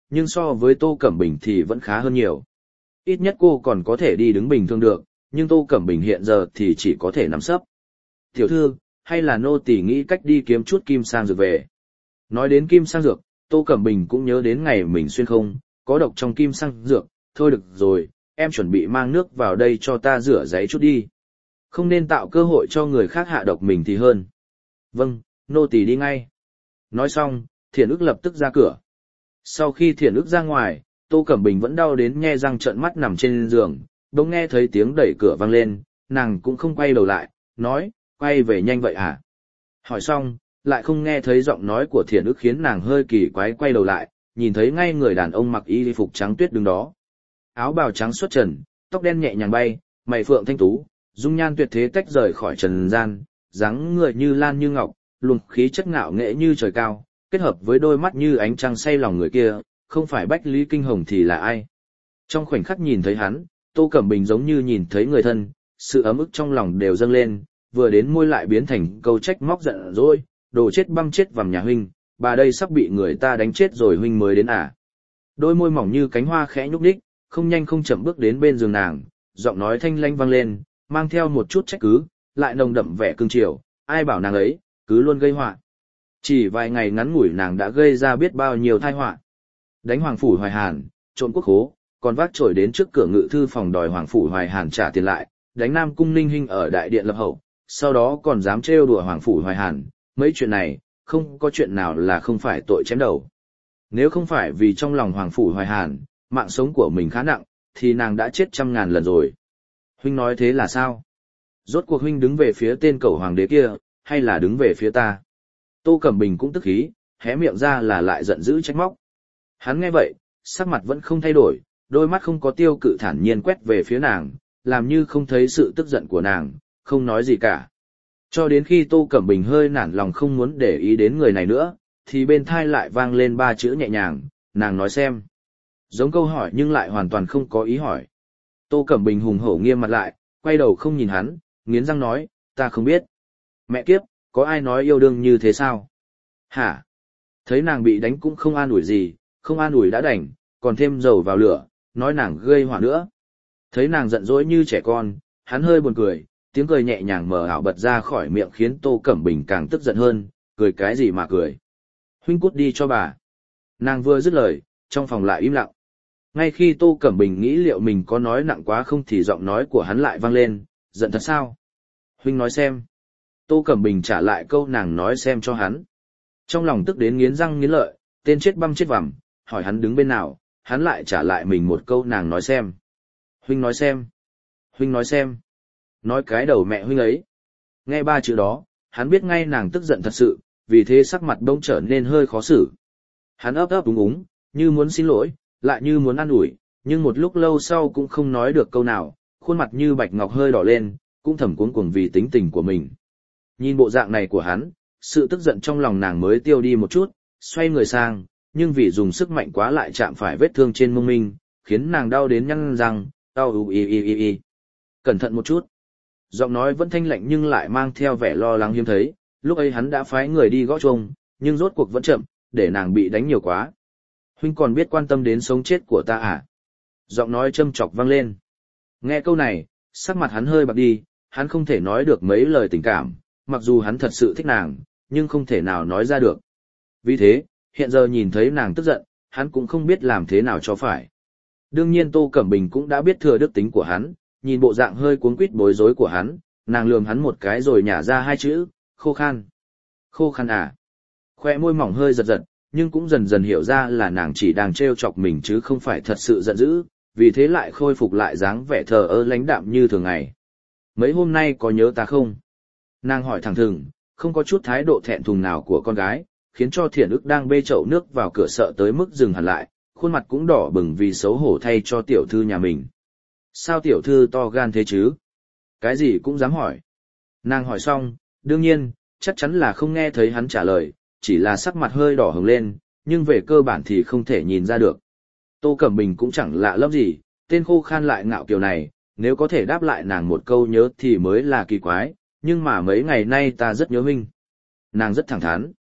S1: nhưng so với Tô Cẩm Bình thì vẫn khá hơn nhiều. Ít nhất cô còn có thể đi đứng bình thường được, nhưng Tô Cẩm Bình hiện giờ thì chỉ có thể nằm sấp. Tiểu thư, hay là nô tỳ nghĩ cách đi kiếm chút kim sang dược về. Nói đến kim sang dược, Tô Cẩm Bình cũng nhớ đến ngày mình xuyên không, có độc trong kim sang dược, thôi được rồi, em chuẩn bị mang nước vào đây cho ta rửa giấy chút đi. Không nên tạo cơ hội cho người khác hạ độc mình thì hơn. Vâng, nô tỳ đi ngay. Nói xong, Thiện ức lập tức ra cửa. Sau khi Thiện ức ra ngoài, Tô Cẩm Bình vẫn đau đến nhe răng trợn mắt nằm trên giường, bỗng nghe thấy tiếng đẩy cửa vang lên, nàng cũng không quay đầu lại, nói, quay về nhanh vậy hả? Hỏi xong, lại không nghe thấy giọng nói của Thiện ức khiến nàng hơi kỳ quái quay đầu lại, nhìn thấy ngay người đàn ông mặc y phục trắng tuyết đứng đó. Áo bào trắng xuất trần, tóc đen nhẹ nhàng bay, mày phượng thanh tú, dung nhan tuyệt thế tách rời khỏi trần gian, dáng người như lan như ngọc, luồng khí chất ngạo nghệ như trời cao, kết hợp với đôi mắt như ánh trăng say lòng người kia, không phải Bách Lý Kinh Hồng thì là ai? Trong khoảnh khắc nhìn thấy hắn, Tô Cẩm Bình giống như nhìn thấy người thân, sự ấm ức trong lòng đều dâng lên, vừa đến môi lại biến thành câu trách móc giận dỗi, đồ chết băm chết vằm nhà huynh, bà đây sắp bị người ta đánh chết rồi huynh mới đến à. Đôi môi mỏng như cánh hoa khẽ nhúc nhích, không nhanh không chậm bước đến bên giường nàng, giọng nói thanh lanh vang lên, mang theo một chút trách cứ, lại nồng đậm vẻ cương triều, ai bảo nàng ấy, cứ luôn gây họa. Chỉ vài ngày ngắn ngủi nàng đã gây ra biết bao nhiêu tai họa. Đánh Hoàng Phủ Hoài Hàn, trộm quốc khố, còn vác chổi đến trước cửa ngự thư phòng đòi Hoàng Phủ Hoài Hàn trả tiền lại, đánh Nam Cung Ninh Hinh ở đại điện lập hậu, sau đó còn dám trêu đùa Hoàng Phủ Hoài Hàn, mấy chuyện này, không có chuyện nào là không phải tội chém đầu. Nếu không phải vì trong lòng Hoàng Phủ Hoài Hàn, mạng sống của mình khá nặng, thì nàng đã chết 100.000 lần rồi. Huynh nói thế là sao? Rốt cuộc huynh đứng về phía tên cẩu hoàng đế kia, hay là đứng về phía ta? Tô Cẩm Bình cũng tức khí, hé miệng ra là lại giận dữ trách móc. Hắn nghe vậy, sắc mặt vẫn không thay đổi, đôi mắt không có tiêu cự thản nhiên quét về phía nàng, làm như không thấy sự tức giận của nàng, không nói gì cả. Cho đến khi Tô Cẩm Bình hơi nản lòng không muốn để ý đến người này nữa, thì bên tai lại vang lên 3 chữ nhẹ nhàng, nàng nói xem. Giống câu hỏi nhưng lại hoàn toàn không có ý hỏi. Tô Cẩm Bình hùng hổ nghiêm mặt lại, quay đầu không nhìn hắn, nghiến răng nói, ta không biết. Mẹ kiếp, có ai nói yêu đương như thế sao? Hả? Thấy nàng bị đánh cũng không an ủi gì, không an ủi đã đành, còn thêm dầu vào lửa, nói nàng gây họa nữa. Thấy nàng giận dỗi như trẻ con, hắn hơi buồn cười, tiếng cười nhẹ nhàng mờ ảo bật ra khỏi miệng khiến Tô Cẩm Bình càng tức giận hơn, cười cái gì mà cười. Huynh cút đi cho bà. Nàng vừa dứt lời, trong phòng lại im lặng. Ngay khi Tô Cẩm Bình nghĩ liệu mình có nói nặng quá không thì giọng nói của hắn lại vang lên, giận thật sao? Huynh nói xem. Tô Cẩm Bình trả lại câu nàng nói xem cho hắn. Trong lòng tức đến nghiến răng nghiến lợi, tên chết băm chết vằm, hỏi hắn đứng bên nào, hắn lại trả lại mình một câu nàng nói xem. Huynh nói xem. Huynh nói xem. Nói cái đầu mẹ huynh ấy. Nghe 3 chữ đó, hắn biết ngay nàng tức giận thật sự, vì thế sắc mặt bỗng trở nên hơi khó xử. Hắn ấp ấp úng úng, như muốn xin lỗi, lại như muốn an ủi, nhưng một lúc lâu sau cũng không nói được câu nào, khuôn mặt như bạch ngọc hơi đỏ lên, cũng thầm cuống cuồng vì tính tình của mình. Nhìn bộ dạng này của hắn, sự tức giận trong lòng nàng mới tiêu đi một chút, xoay người sang, nhưng vì dùng sức mạnh quá lại chạm phải vết thương trên mông mình, khiến nàng đau đến nhăn răng, đau y. Cẩn thận một chút. Giọng nói vẫn thanh lạnh nhưng lại mang theo vẻ lo lắng hiếm thấy, lúc ấy hắn đã phái người đi gõ chuông, nhưng rốt cuộc vẫn chậm, để nàng bị đánh nhiều quá. Huynh còn biết quan tâm đến sống chết của ta à? Giọng nói châm chọc vang lên. Nghe câu này, sắc mặt hắn hơi bạc đi, hắn không thể nói được mấy lời tình cảm, mặc dù hắn thật sự thích nàng, nhưng không thể nào nói ra được. Vì thế, hiện giờ nhìn thấy nàng tức giận, hắn cũng không biết làm thế nào cho phải. Đương nhiên Tô Cẩm Bình cũng đã biết thừa đức tính của hắn, nhìn bộ dạng hơi cuống quýt bối rối của hắn, nàng lườm hắn một cái rồi nhả ra 2 chữ, khô khan. Khô khan à? Khoe môi mỏng hơi giật giật, nhưng cũng dần dần hiểu ra là nàng chỉ đang trêu chọc mình chứ không phải thật sự giận dữ, vì thế lại khôi phục lại dáng vẻ thờ ơ lãnh đạm như thường ngày. Mấy hôm nay có nhớ ta không? Nàng hỏi thẳng thừng, không có chút thái độ thẹn thùng nào của con gái, khiến cho Thiện ức đang bê chậu nước vào cửa sợ tới mức dừng hẳn lại, khuôn mặt cũng đỏ bừng vì xấu hổ thay cho tiểu thư nhà mình. Sao tiểu thư to gan thế chứ? Cái gì cũng dám hỏi. Nàng hỏi xong, đương nhiên, chắc chắn là không nghe thấy hắn trả lời, chỉ là sắc mặt hơi đỏ hừng lên, nhưng về cơ bản thì không thể nhìn ra được. Tô Cẩm Bình cũng chẳng lạ lắm gì, tên khô khan lại ngạo kiểu này, nếu có thể đáp lại nàng một câu nhớ thì mới là kỳ quái, nhưng mà mấy ngày nay ta rất nhớ huynh. Nàng rất thẳng thắn.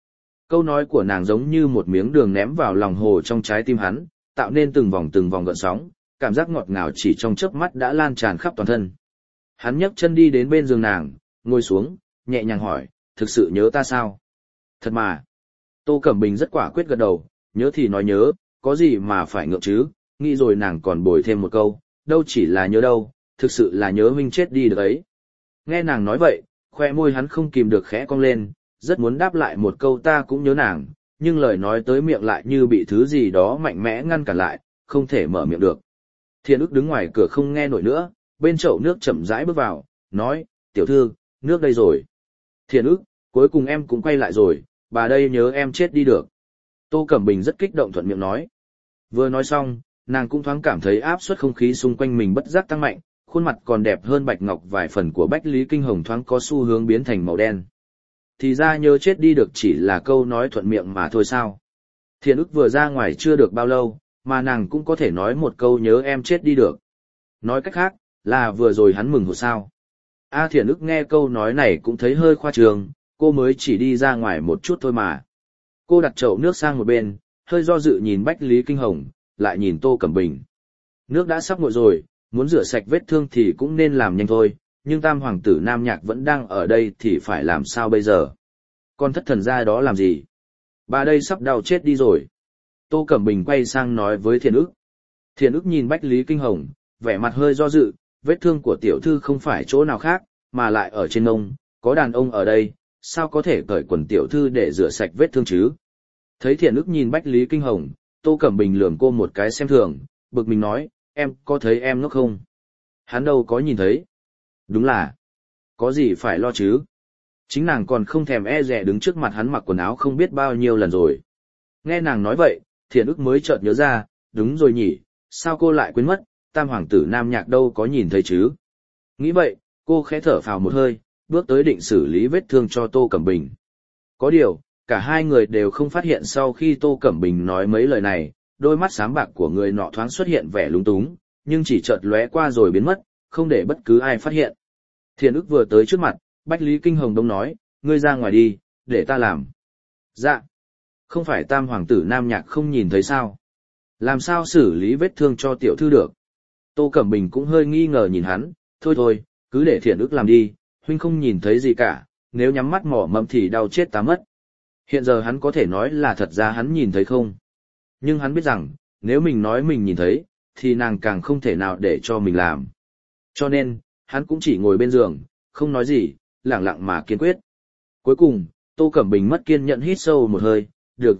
S1: Câu nói của nàng giống như một miếng đường ném vào lòng hồ trong trái tim hắn, tạo nên từng vòng gợn sóng, cảm giác ngọt ngào chỉ trong chớp mắt đã lan tràn khắp toàn thân. Hắn nhấc chân đi đến bên giường nàng, ngồi xuống, nhẹ nhàng hỏi, thực sự nhớ ta sao? Thật mà. Tô Cẩm Bình rất quả quyết gật đầu, nhớ thì nói nhớ, có gì mà phải ngượng chứ, nghĩ rồi nàng còn bồi thêm một câu, đâu chỉ là nhớ đâu, thực sự là nhớ huynh chết đi được ấy. Nghe nàng nói vậy, khoe môi hắn không kìm được khẽ cong lên, rất muốn đáp lại một câu ta cũng nhớ nàng, nhưng lời nói tới miệng lại như bị thứ gì đó mạnh mẽ ngăn cản lại, không thể mở miệng được. Thiên ức đứng ngoài cửa không nghe nổi nữa, bên chậu nước chậm rãi bước vào, nói, tiểu thư, nước đây rồi. Thiên ức, cuối cùng em cũng quay lại rồi, bà đây nhớ em chết đi được. Tô Cẩm Bình rất kích động thuận miệng nói. Vừa nói xong, nàng cũng thoáng cảm thấy áp suất không khí xung quanh mình bất giác tăng mạnh, khuôn mặt còn đẹp hơn bạch ngọc vài phần của Bách Lý Kinh Hồng thoáng có xu hướng biến thành màu đen. Thì ra nhớ chết đi được chỉ là câu nói thuận miệng mà thôi sao. Thiên ức vừa ra ngoài chưa được bao lâu, mà nàng cũng có thể nói một câu nhớ em chết đi được. Nói cách khác, là vừa rồi hắn mừng hụt sao. Thiện ức nghe câu nói này cũng thấy hơi khoa trương, cô mới chỉ đi ra ngoài một chút thôi mà. Cô đặt chậu nước sang một bên, hơi do dự nhìn Bách Lý Kinh Hồng, lại nhìn Tô Cẩm Bình. Nước đã sắp nguội rồi, muốn rửa sạch vết thương thì cũng nên làm nhanh thôi, nhưng tam hoàng tử Nam Nhạc vẫn đang ở đây thì phải làm sao bây giờ? Con thất thần ra đó làm gì? Bà đây sắp đau chết đi rồi. Tô Cẩm Bình quay sang nói với Thiện ức. Thiện ức nhìn Bách Lý Kinh Hồng, vẻ mặt hơi do dự, vết thương của tiểu thư không phải chỗ nào khác, mà lại ở trên mông, có đàn ông ở đây, sao có thể cởi quần tiểu thư để rửa sạch vết thương chứ? Thấy Thiện ức nhìn Bách Lý Kinh Hồng, Tô Cẩm Bình lườm cô một cái xem thường, bực mình nói, em có thấy em ngốc không? Hắn đâu có nhìn thấy. Đúng là, có gì phải lo chứ? Chính nàng còn không thèm e dè đứng trước mặt hắn mặc quần áo không biết bao nhiêu lần rồi. Nghe nàng nói vậy, Thiện ức mới chợt nhớ ra, đúng rồi nhỉ, sao cô lại quên mất, tam hoàng tử Nam Nhạc đâu có nhìn thấy chứ? Nghĩ vậy, cô khẽ thở phào một hơi, bước tới định xử lý vết thương cho Tô Cẩm Bình. Có điều, cả hai người đều không phát hiện sau khi Tô Cẩm Bình nói mấy lời này, đôi mắt sáng bạc của người nọ thoáng xuất hiện vẻ lúng túng, nhưng chỉ chợt lóe qua rồi biến mất, không để bất cứ ai phát hiện. Thiện ức vừa tới trước mặt, Bách Lý Kinh Hồng đông nói, ngươi ra ngoài đi, để ta làm. Dạ. Không phải tam hoàng tử Nam Nhạc không nhìn thấy sao? Làm sao xử lý vết thương cho tiểu thư được? Tô Cẩm Bình cũng hơi nghi ngờ nhìn hắn, thôi, cứ để Thiện ức làm đi, huynh không nhìn thấy gì cả, nếu nhắm mắt mỏ mẫm thì đau chết ta mất. Hiện giờ hắn có thể nói là thật ra hắn nhìn thấy không? Nhưng hắn biết rằng, nếu mình nói mình nhìn thấy, thì nàng càng không thể nào để cho mình làm. Cho nên, hắn cũng chỉ ngồi bên giường, không nói gì, lẳng lặng mà kiên quyết. Cuối cùng, Tô Cẩm Bình mất kiên nhẫn hít sâu một hơi, được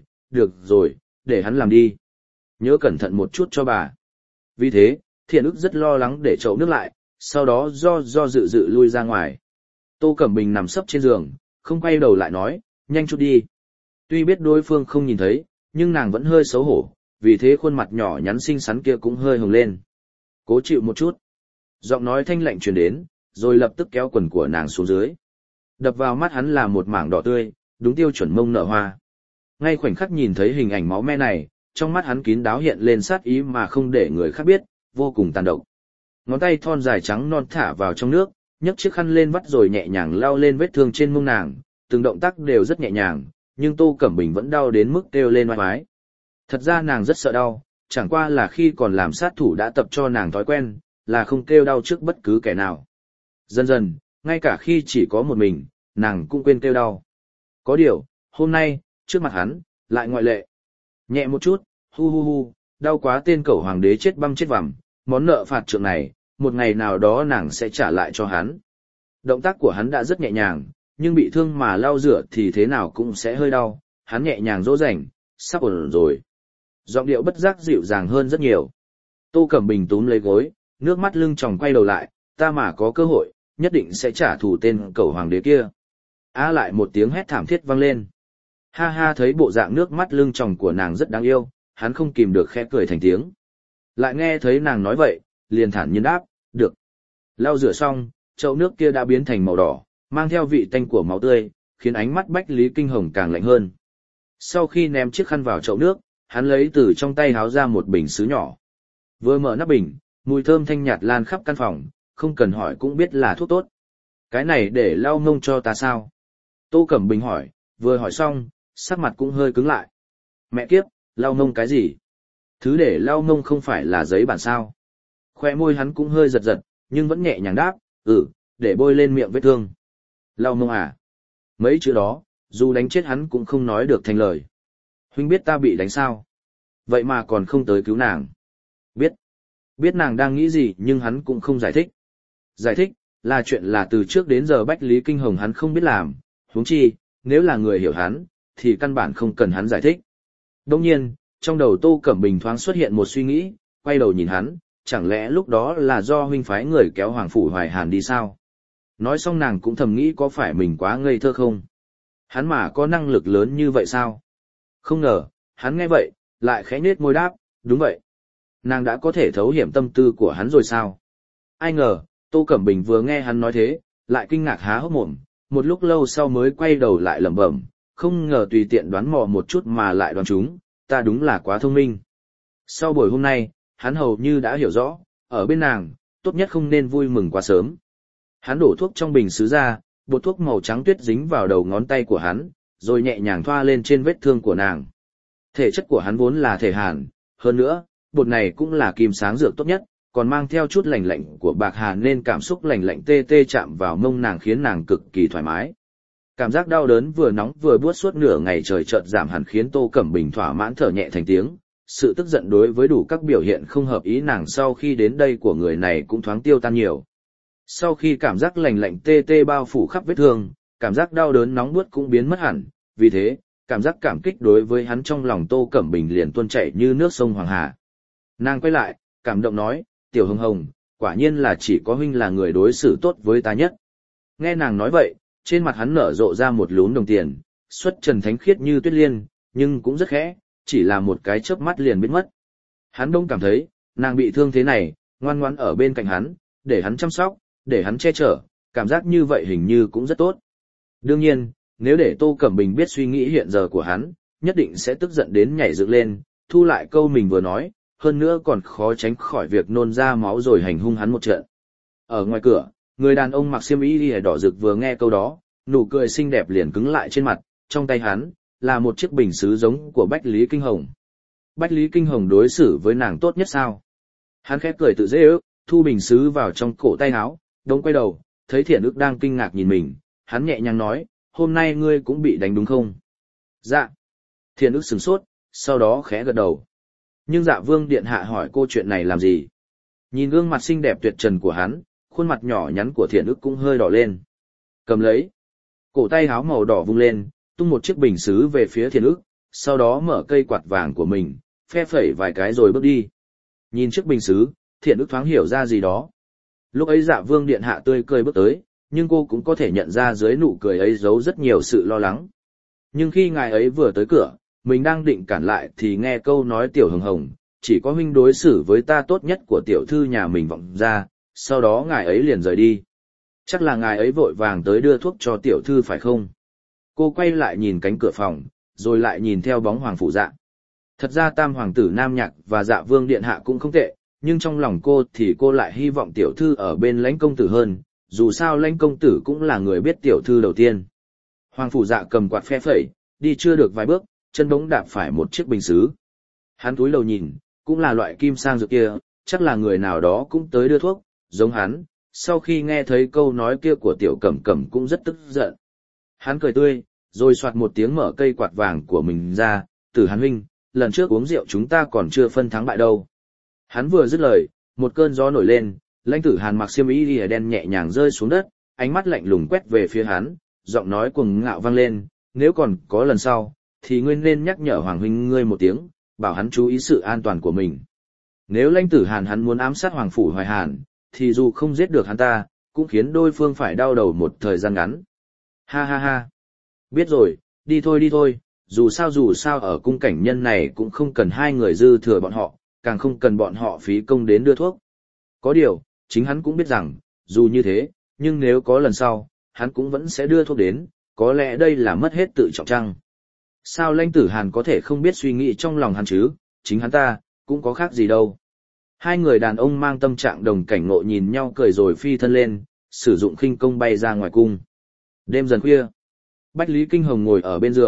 S1: rồi, để hắn làm đi. Nhớ cẩn thận một chút cho bà. Vì thế, Thiện ức rất lo lắng để chậu nước lại, sau đó do dự lui ra ngoài. Tô Cẩm Bình nằm sấp trên giường, không quay đầu lại nói, nhanh chút đi. Tuy biết đối phương không nhìn thấy, nhưng nàng vẫn hơi xấu hổ, vì thế khuôn mặt nhỏ nhắn xinh xắn kia cũng hơi hồng lên. Cố chịu một chút. Giọng nói thanh lạnh truyền đến, rồi lập tức kéo quần của nàng xuống dưới. Đập vào mắt hắn là một mảng đỏ tươi, đúng tiêu chuẩn mông nở hoa. Ngay khoảnh khắc nhìn thấy hình ảnh máu me này, trong mắt hắn kín đáo hiện lên sát ý mà không để người khác biết, vô cùng tàn độc. Ngón tay thon dài trắng non thả vào trong nước, nhấc chiếc khăn lên vắt rồi nhẹ nhàng lau lên vết thương trên mông nàng, từng động tác đều rất nhẹ nhàng, nhưng Tô Cẩm Bình vẫn đau đến mức kêu lên oai oái. Thật ra nàng rất sợ đau, chẳng qua là khi còn làm sát thủ đã tập cho nàng thói quen, là không kêu đau trước bất cứ kẻ nào. Dần dần, ngay cả khi chỉ có một mình, nàng cũng quên kêu đau. Có điều, hôm nay, trước mặt hắn, lại ngoại lệ. Nhẹ một chút, hu, đau quá tên cẩu hoàng đế chết băm chết vằm, món nợ phạt trượng này, một ngày nào đó nàng sẽ trả lại cho hắn. Động tác của hắn đã rất nhẹ nhàng, nhưng bị thương mà lau rửa thì thế nào cũng sẽ hơi đau, hắn nhẹ nhàng dỗ dành, sắp ổn rồi. Giọng điệu bất giác dịu dàng hơn rất nhiều. Tô Cẩm Bình túm lấy gối, nước mắt lưng tròng quay đầu lại, ta mà có cơ hội, nhất định sẽ trả thù tên cẩu hoàng đế kia. Lại một tiếng hét thảm thiết vang lên. Ha thấy bộ dạng nước mắt lưng tròng của nàng rất đáng yêu, hắn không kìm được khẽ cười thành tiếng. Lại nghe thấy nàng nói vậy, liền thản nhiên đáp, được. Lau rửa xong, chậu nước kia đã biến thành màu đỏ, mang theo vị tanh của máu tươi, khiến ánh mắt Bách Lý Kinh Hồng càng lạnh hơn. Sau khi ném chiếc khăn vào chậu nước, hắn lấy từ trong tay háo ra một bình sứ nhỏ. Vừa mở nắp bình, mùi thơm thanh nhạt lan khắp căn phòng, không cần hỏi cũng biết là thuốc tốt. Cái này để lau mông cho ta sao? Tô Cẩm Bình hỏi, vừa hỏi xong, Sắc mặt cũng hơi cứng lại. Mẹ kiếp, lau mông cái gì? Thứ để lau mông không phải là giấy bản sao? Khoe môi hắn cũng hơi giật giật, nhưng vẫn nhẹ nhàng đáp, để bôi lên miệng vết thương. Lau mông à? Mấy chữ đó, dù đánh chết hắn cũng không nói được thành lời. Huynh biết ta bị đánh sao? Vậy mà còn không tới cứu nàng. Biết nàng đang nghĩ gì nhưng hắn cũng không giải thích. Giải thích, là chuyện là từ trước đến giờ Bách Lý Kinh Hồng hắn không biết làm, huống chi, nếu là người hiểu hắn, thì căn bản không cần hắn giải thích. Đồng nhiên, trong đầu Tô Cẩm Bình thoáng xuất hiện một suy nghĩ, quay đầu nhìn hắn, chẳng lẽ lúc đó là do huynh phái người kéo Hoàng Phủ Hoài Hàn đi sao? Nói xong nàng cũng thầm nghĩ có phải mình quá ngây thơ không? Hắn mà có năng lực lớn như vậy sao? Không ngờ, hắn nghe vậy, lại khẽ nhếch môi đáp, đúng vậy. Nàng đã có thể thấu hiểu tâm tư của hắn rồi sao? Ai ngờ, Tô Cẩm Bình vừa nghe hắn nói thế, lại kinh ngạc há hốc mồm, một lúc lâu sau mới quay đầu lại lẩm bẩm, không ngờ tùy tiện đoán mò một chút mà lại đoán chúng, ta đúng là quá thông minh. Sau buổi hôm nay, hắn hầu như đã hiểu rõ, ở bên nàng, tốt nhất không nên vui mừng quá sớm. Hắn đổ thuốc trong bình sứ ra, bột thuốc màu trắng tuyết dính vào đầu ngón tay của hắn, rồi nhẹ nhàng thoa lên trên vết thương của nàng. Thể chất của hắn vốn là thể hàn, hơn nữa, bột này cũng là kim sáng dược tốt nhất, còn mang theo chút lạnh lạnh của bạc hà nên cảm xúc lạnh lạnh tê tê chạm vào mông nàng khiến nàng cực kỳ thoải mái. Cảm giác đau đớn vừa nóng vừa buốt suốt nửa ngày trời chợt giảm hẳn khiến Tô Cẩm Bình thỏa mãn thở nhẹ thành tiếng, sự tức giận đối với đủ các biểu hiện không hợp ý nàng sau khi đến đây của người này cũng thoáng tiêu tan nhiều. Sau khi cảm giác lạnh lạnh tê tê bao phủ khắp vết thương, cảm giác đau đớn nóng buốt cũng biến mất hẳn, vì thế, cảm giác cảm kích đối với hắn trong lòng Tô Cẩm Bình liền tuôn chảy như nước sông Hoàng Hà. Nàng quay lại, cảm động nói, Tiểu Hồng Hồng, quả nhiên là chỉ có huynh là người đối xử tốt với ta nhất. Nghe nàng nói vậy, trên mặt hắn nở rộ ra một lúm đồng tiền, xuất trần thánh khiết như tuyết liên, nhưng cũng rất khẽ, chỉ là một cái chớp mắt liền biến mất. Hắn đông cảm thấy, nàng bị thương thế này, ngoan ngoãn ở bên cạnh hắn, để hắn chăm sóc, để hắn che chở, cảm giác như vậy hình như cũng rất tốt. Đương nhiên, nếu để Tô Cẩm Bình biết suy nghĩ hiện giờ của hắn, nhất định sẽ tức giận đến nhảy dựng lên, thu lại câu mình vừa nói, hơn nữa còn khó tránh khỏi việc nôn ra máu rồi hành hung hắn một trận. Ở ngoài cửa, người đàn ông mặc xiêm y đỏ rực vừa nghe câu đó, nụ cười xinh đẹp liền cứng lại trên mặt, trong tay hắn là một chiếc bình sứ giống của Bách Lý Kinh Hồng. Bách Lý Kinh Hồng đối xử với nàng tốt nhất sao? Hắn khẽ cười tự dễ ước, thu bình sứ vào trong cổ tay áo, đống quay đầu, thấy Thiện Ức đang kinh ngạc nhìn mình, hắn nhẹ nhàng nói, hôm nay ngươi cũng bị đánh đúng không? Dạ. Thiện Ức sửng sốt, sau đó khẽ gật đầu. Nhưng Dạ Vương điện hạ hỏi cô chuyện này làm gì? Nhìn gương mặt xinh đẹp tuyệt trần của hắn, khuôn mặt nhỏ nhắn của Thiện Ức cũng hơi đỏ lên. Cầm lấy. Cổ tay áo màu đỏ vung lên, tung một chiếc bình sứ về phía Thiện Ức, sau đó mở cây quạt vàng của mình, phe phẩy vài cái rồi bước đi. Nhìn chiếc bình sứ, Thiện Ức thoáng hiểu ra gì đó. Lúc ấy Dạ Vương điện hạ tươi cười bước tới, nhưng cô cũng có thể nhận ra dưới nụ cười ấy giấu rất nhiều sự lo lắng. Nhưng khi ngài ấy vừa tới cửa, mình đang định cản lại thì nghe câu nói Tiểu Hồng Hồng, chỉ có huynh đối xử với ta tốt nhất của tiểu thư nhà mình vọng ra, sau đó ngài ấy liền rời đi. Chắc là ngài ấy vội vàng tới đưa thuốc cho tiểu thư phải không? Cô quay lại nhìn cánh cửa phòng, rồi lại nhìn theo bóng Hoàng Phủ Dạ. Thật ra tam hoàng tử Nam Nhạc và Dạ Vương điện hạ cũng không tệ, nhưng trong lòng cô thì cô lại hy vọng tiểu thư ở bên Lãnh công tử hơn, dù sao Lãnh công tử cũng là người biết tiểu thư đầu tiên. Hoàng Phủ Dạ cầm quạt phe phẩy, đi chưa được vài bước, chân bỗng đạp phải một chiếc bình sứ. Hắn cúi đầu nhìn, cũng là loại kim sang dược kia, chắc là người nào đó cũng tới đưa thuốc, giống hắn. Sau khi nghe thấy câu nói kia của Tiểu Cẩm Cẩm cũng rất tức giận. Hắn cười tươi, rồi soạt một tiếng mở cây quạt vàng của mình ra, Tử Hàn huynh, lần trước uống rượu chúng ta còn chưa phân thắng bại đâu. Hắn vừa dứt lời, một cơn gió nổi lên, Lãnh Tử Hàn mặc xiêm y lìa đen nhẹ nhàng rơi xuống đất, ánh mắt lạnh lùng quét về phía hắn, giọng nói cuồng ngạo vang lên, nếu còn có lần sau, thì ngươi nên nhắc nhở Hoàng huynh ngươi một tiếng, bảo hắn chú ý sự an toàn của mình. Nếu Lãnh Tử Hàn hắn muốn ám sát Hoàng Phủ Hoài Hàn, thì dù không giết được hắn ta, cũng khiến đối phương phải đau đầu một thời gian ngắn. Ha ha ha. Biết rồi, đi thôi, dù sao ở cung cảnh nhân này cũng không cần hai người dư thừa bọn họ, càng không cần bọn họ phí công đến đưa thuốc. Có điều, chính hắn cũng biết rằng, dù như thế, nhưng nếu có lần sau, hắn cũng vẫn sẽ đưa thuốc đến, có lẽ đây là mất hết tự trọng trăng. Sao Lãnh Tử Hàn có thể không biết suy nghĩ trong lòng hắn chứ, chính hắn ta, cũng có khác gì đâu. Hai người đàn ông mang tâm trạng đồng cảnh ngộ nhìn nhau cười rồi phi thân lên, sử dụng khinh công bay ra ngoài cung. Đêm dần khuya, Bách Lý Kinh Hồng ngồi ở bên giường,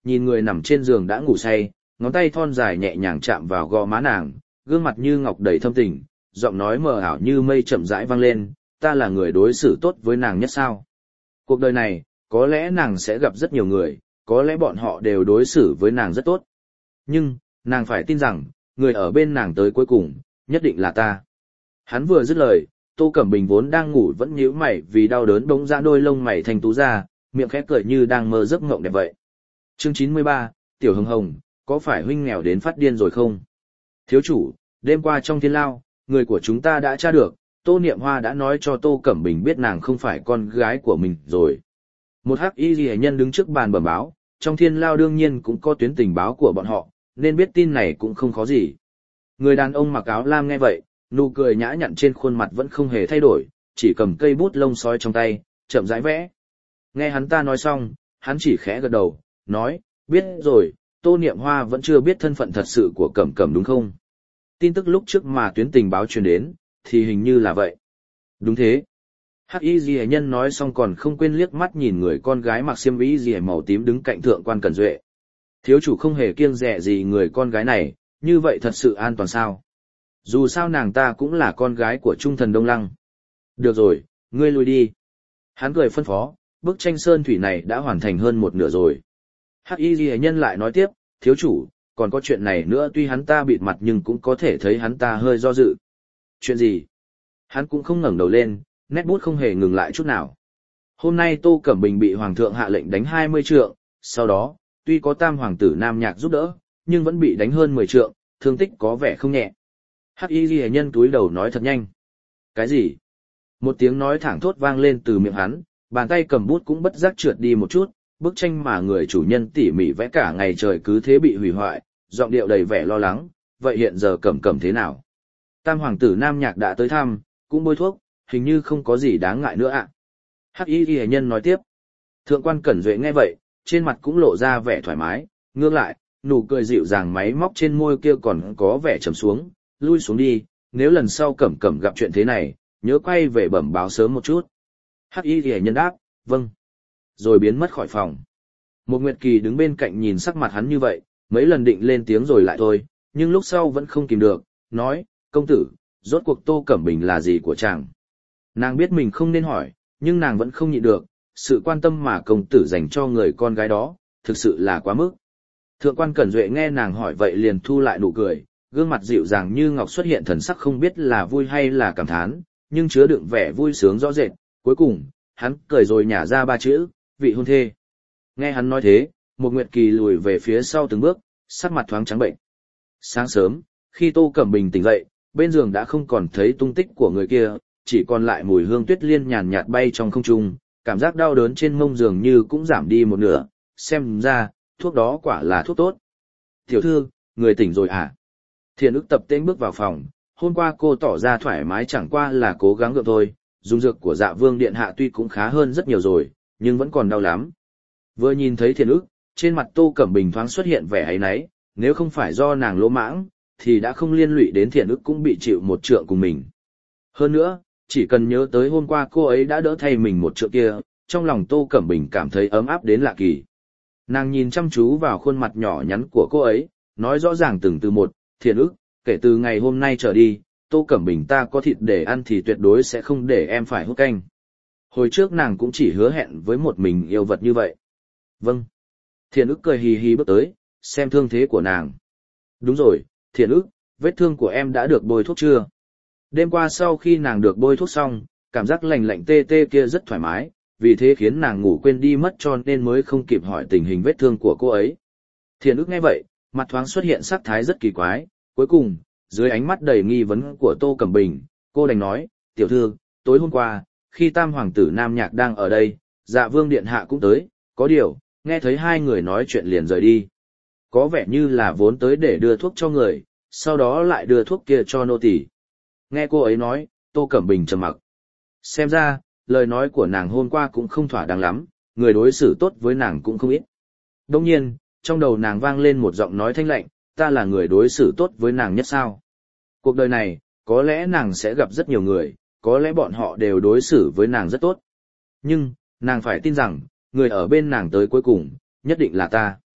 S1: nhìn người nằm trên giường đã ngủ say, ngón tay thon dài nhẹ nhàng chạm vào gò má nàng, gương mặt như ngọc đầy thâm tình, giọng nói mờ ảo như mây chậm rãi vang lên, ta là người đối xử tốt với nàng nhất sao. Cuộc đời này, có lẽ nàng sẽ gặp rất nhiều người, có lẽ bọn họ đều đối xử với nàng rất tốt. Nhưng, nàng phải tin rằng, người ở bên nàng tới cuối cùng, nhất định là ta. Hắn vừa dứt lời, Tô Cẩm Bình vốn đang ngủ vẫn nhíu mày vì đau đớn bỗng ra đôi lông mày thanh tú ra, miệng khẽ cười như đang mơ giấc mộng đẹp vậy. Chương 93, Tiểu Hồng Hồng, có phải huynh nghèo đến phát điên rồi không? Thiếu chủ, đêm qua trong thiên lao, người của chúng ta đã tra được, Tô Niệm Hoa đã nói cho Tô Cẩm Bình biết nàng không phải con gái của mình rồi. Một hắc y ghi nhân đứng trước bàn bẩm báo, trong thiên lao đương nhiên cũng có tuyến tình báo của bọn họ, nên biết tin này cũng không khó gì. Người đàn ông mặc áo lam nghe vậy, nụ cười nhã nhặn trên khuôn mặt vẫn không hề thay đổi, chỉ cầm cây bút lông sói trong tay, chậm rãi vẽ. Nghe hắn ta nói xong, hắn chỉ khẽ gật đầu, nói, biết rồi, Tô Niệm Hoa vẫn chưa biết thân phận thật sự của Cẩm Cẩm đúng không? Tin tức lúc trước mà tuyến tình báo truyền đến, thì hình như là vậy. Đúng thế. Hắc y ghi nhân nói xong còn không quên liếc mắt nhìn người con gái mặc xiêm y ghi màu tím đứng cạnh thượng quan Cẩn Duệ. Thiếu chủ không hề kiêng dè gì người con gái này, như vậy thật sự an toàn sao? Dù sao nàng ta cũng là con gái của Trung Thần Đông Lăng. Được rồi, ngươi lui đi. Hắn cười phân phó, bức tranh sơn thủy này đã hoàn thành hơn một nửa rồi. Hắc y ghi nhân lại nói tiếp, thiếu chủ, còn có chuyện này nữa, tuy hắn ta bịt mặt nhưng cũng có thể thấy hắn ta hơi do dự. Chuyện gì? Hắn cũng không ngẩng đầu lên, nét bút không hề ngừng lại chút nào. Hôm nay Tô Cẩm Bình bị Hoàng thượng hạ lệnh đánh 20 trượng, sau đó, tuy có tam hoàng tử Nam Nhạc giúp đỡ, nhưng vẫn bị đánh hơn 10 trượng, thương tích có vẻ không nhẹ. Hắc y ghi nhân túi đầu nói thật nhanh. Cái gì? Một tiếng nói thẳng thốt vang lên từ miệng hắn, bàn tay cầm bút cũng bất giác trượt đi một chút, bức tranh mà người chủ nhân tỉ mỉ vẽ cả ngày trời cứ thế bị hủy hoại, giọng điệu đầy vẻ lo lắng, vậy hiện giờ Cẩm Cẩm thế nào? Tam hoàng tử Nam Nhạc đã tới thăm, cũng bôi thuốc, hình như không có gì đáng ngại nữa ạ. Hắc y ghi nhân nói tiếp. Thượng quan Cẩn Duệ nghe vậy, trên mặt cũng lộ ra vẻ thoải mái, ngược lại, nụ cười dịu dàng máy móc trên môi kia còn có vẻ trầm xuống, lui xuống đi, nếu lần sau Cẩm Cẩm gặp chuyện thế này, nhớ quay về bẩm báo sớm một chút. Hắc y ghi nhân đáp, vâng. Rồi biến mất khỏi phòng. Một Nguyệt Kỳ đứng bên cạnh nhìn sắc mặt hắn như vậy, mấy lần định lên tiếng rồi lại thôi, nhưng lúc sau vẫn không kìm được, nói, công tử, rốt cuộc Tô Cẩm Bình là gì của chàng? Nàng biết mình không nên hỏi, nhưng nàng vẫn không nhịn được, sự quan tâm mà công tử dành cho người con gái đó, thực sự là quá mức. Thượng quan Cẩn Duệ nghe nàng hỏi vậy liền thu lại nụ cười, gương mặt dịu dàng như ngọc xuất hiện thần sắc không biết là vui hay là cảm thán, nhưng chứa đựng vẻ vui sướng rõ rệt. Cuối cùng, hắn cười rồi nhả ra ba chữ, vị hôn thê. Nghe hắn nói thế, một Nguyệt Kỳ lùi về phía sau từng bước, sắc mặt thoáng trắng bệnh. Sáng sớm, khi Tô Cẩm Bình tỉnh dậy, bên giường đã không còn thấy tung tích của người kia, chỉ còn lại mùi hương tuyết liên nhàn nhạt bay trong không trung, cảm giác đau đớn trên mông giường như cũng giảm đi một nửa, xem ra, thuốc đó quả là thuốc tốt. Tiểu thư, người tỉnh rồi à? Thiện ức tập tên bước vào phòng, hôm qua cô tỏ ra thoải mái chẳng qua là cố gắng gượng thôi, dùng dược của Dạ Vương điện hạ tuy cũng khá hơn rất nhiều rồi, nhưng vẫn còn đau lắm. Vừa nhìn thấy Thiện ức, trên mặt Tô Cẩm Bình thoáng xuất hiện vẻ áy náy, nếu không phải do nàng lỗ mãng, thì đã không liên lụy đến Thiện ức cũng bị chịu một trượng cùng mình. Hơn nữa, chỉ cần nhớ tới hôm qua cô ấy đã đỡ thay mình một trượng kia, trong lòng Tô Cẩm Bình cảm thấy ấm áp đến lạ kỳ. Nàng nhìn chăm chú vào khuôn mặt nhỏ nhắn của cô ấy, nói rõ ràng từng từ một, Thiện ức, kể từ ngày hôm nay trở đi, Tô Cẩm Bình ta có thịt để ăn thì tuyệt đối sẽ không để em phải hút canh. Hồi trước nàng cũng chỉ hứa hẹn với một mình yêu vật như vậy. Vâng. Thiện ức cười hì hì bước tới, xem thương thế của nàng. Đúng rồi, Thiện ức, vết thương của em đã được bôi thuốc chưa? Đêm qua sau khi nàng được bôi thuốc xong, cảm giác lành lạnh tê tê kia rất thoải mái, vì thế khiến nàng ngủ quên đi mất cho nên mới không kịp hỏi tình hình vết thương của cô ấy. Thiện ức nghe vậy, mặt thoáng xuất hiện sắc thái rất kỳ quái, cuối cùng, dưới ánh mắt đầy nghi vấn của Tô Cẩm Bình, cô đành nói, tiểu thư, tối hôm qua, khi tam hoàng tử Nam Nhạc đang ở đây, Dạ Vương điện hạ cũng tới, có điều, nghe thấy hai người nói chuyện liền rời đi. Có vẻ như là vốn tới để đưa thuốc cho người, sau đó lại đưa thuốc kia cho nô tỳ. Nghe cô ấy nói, Tô Cẩm Bình trầm mặc. Xem ra, lời nói của nàng hôm qua cũng không thỏa đáng lắm, người đối xử tốt với nàng cũng không ít. Đồng nhiên, trong đầu nàng vang lên một giọng nói thanh lạnh, ta là người đối xử tốt với nàng nhất sao? Cuộc đời này, có lẽ nàng sẽ gặp rất nhiều người, có lẽ bọn họ đều đối xử với nàng rất tốt. Nhưng, nàng phải tin rằng, người ở bên nàng tới cuối cùng, nhất định là ta.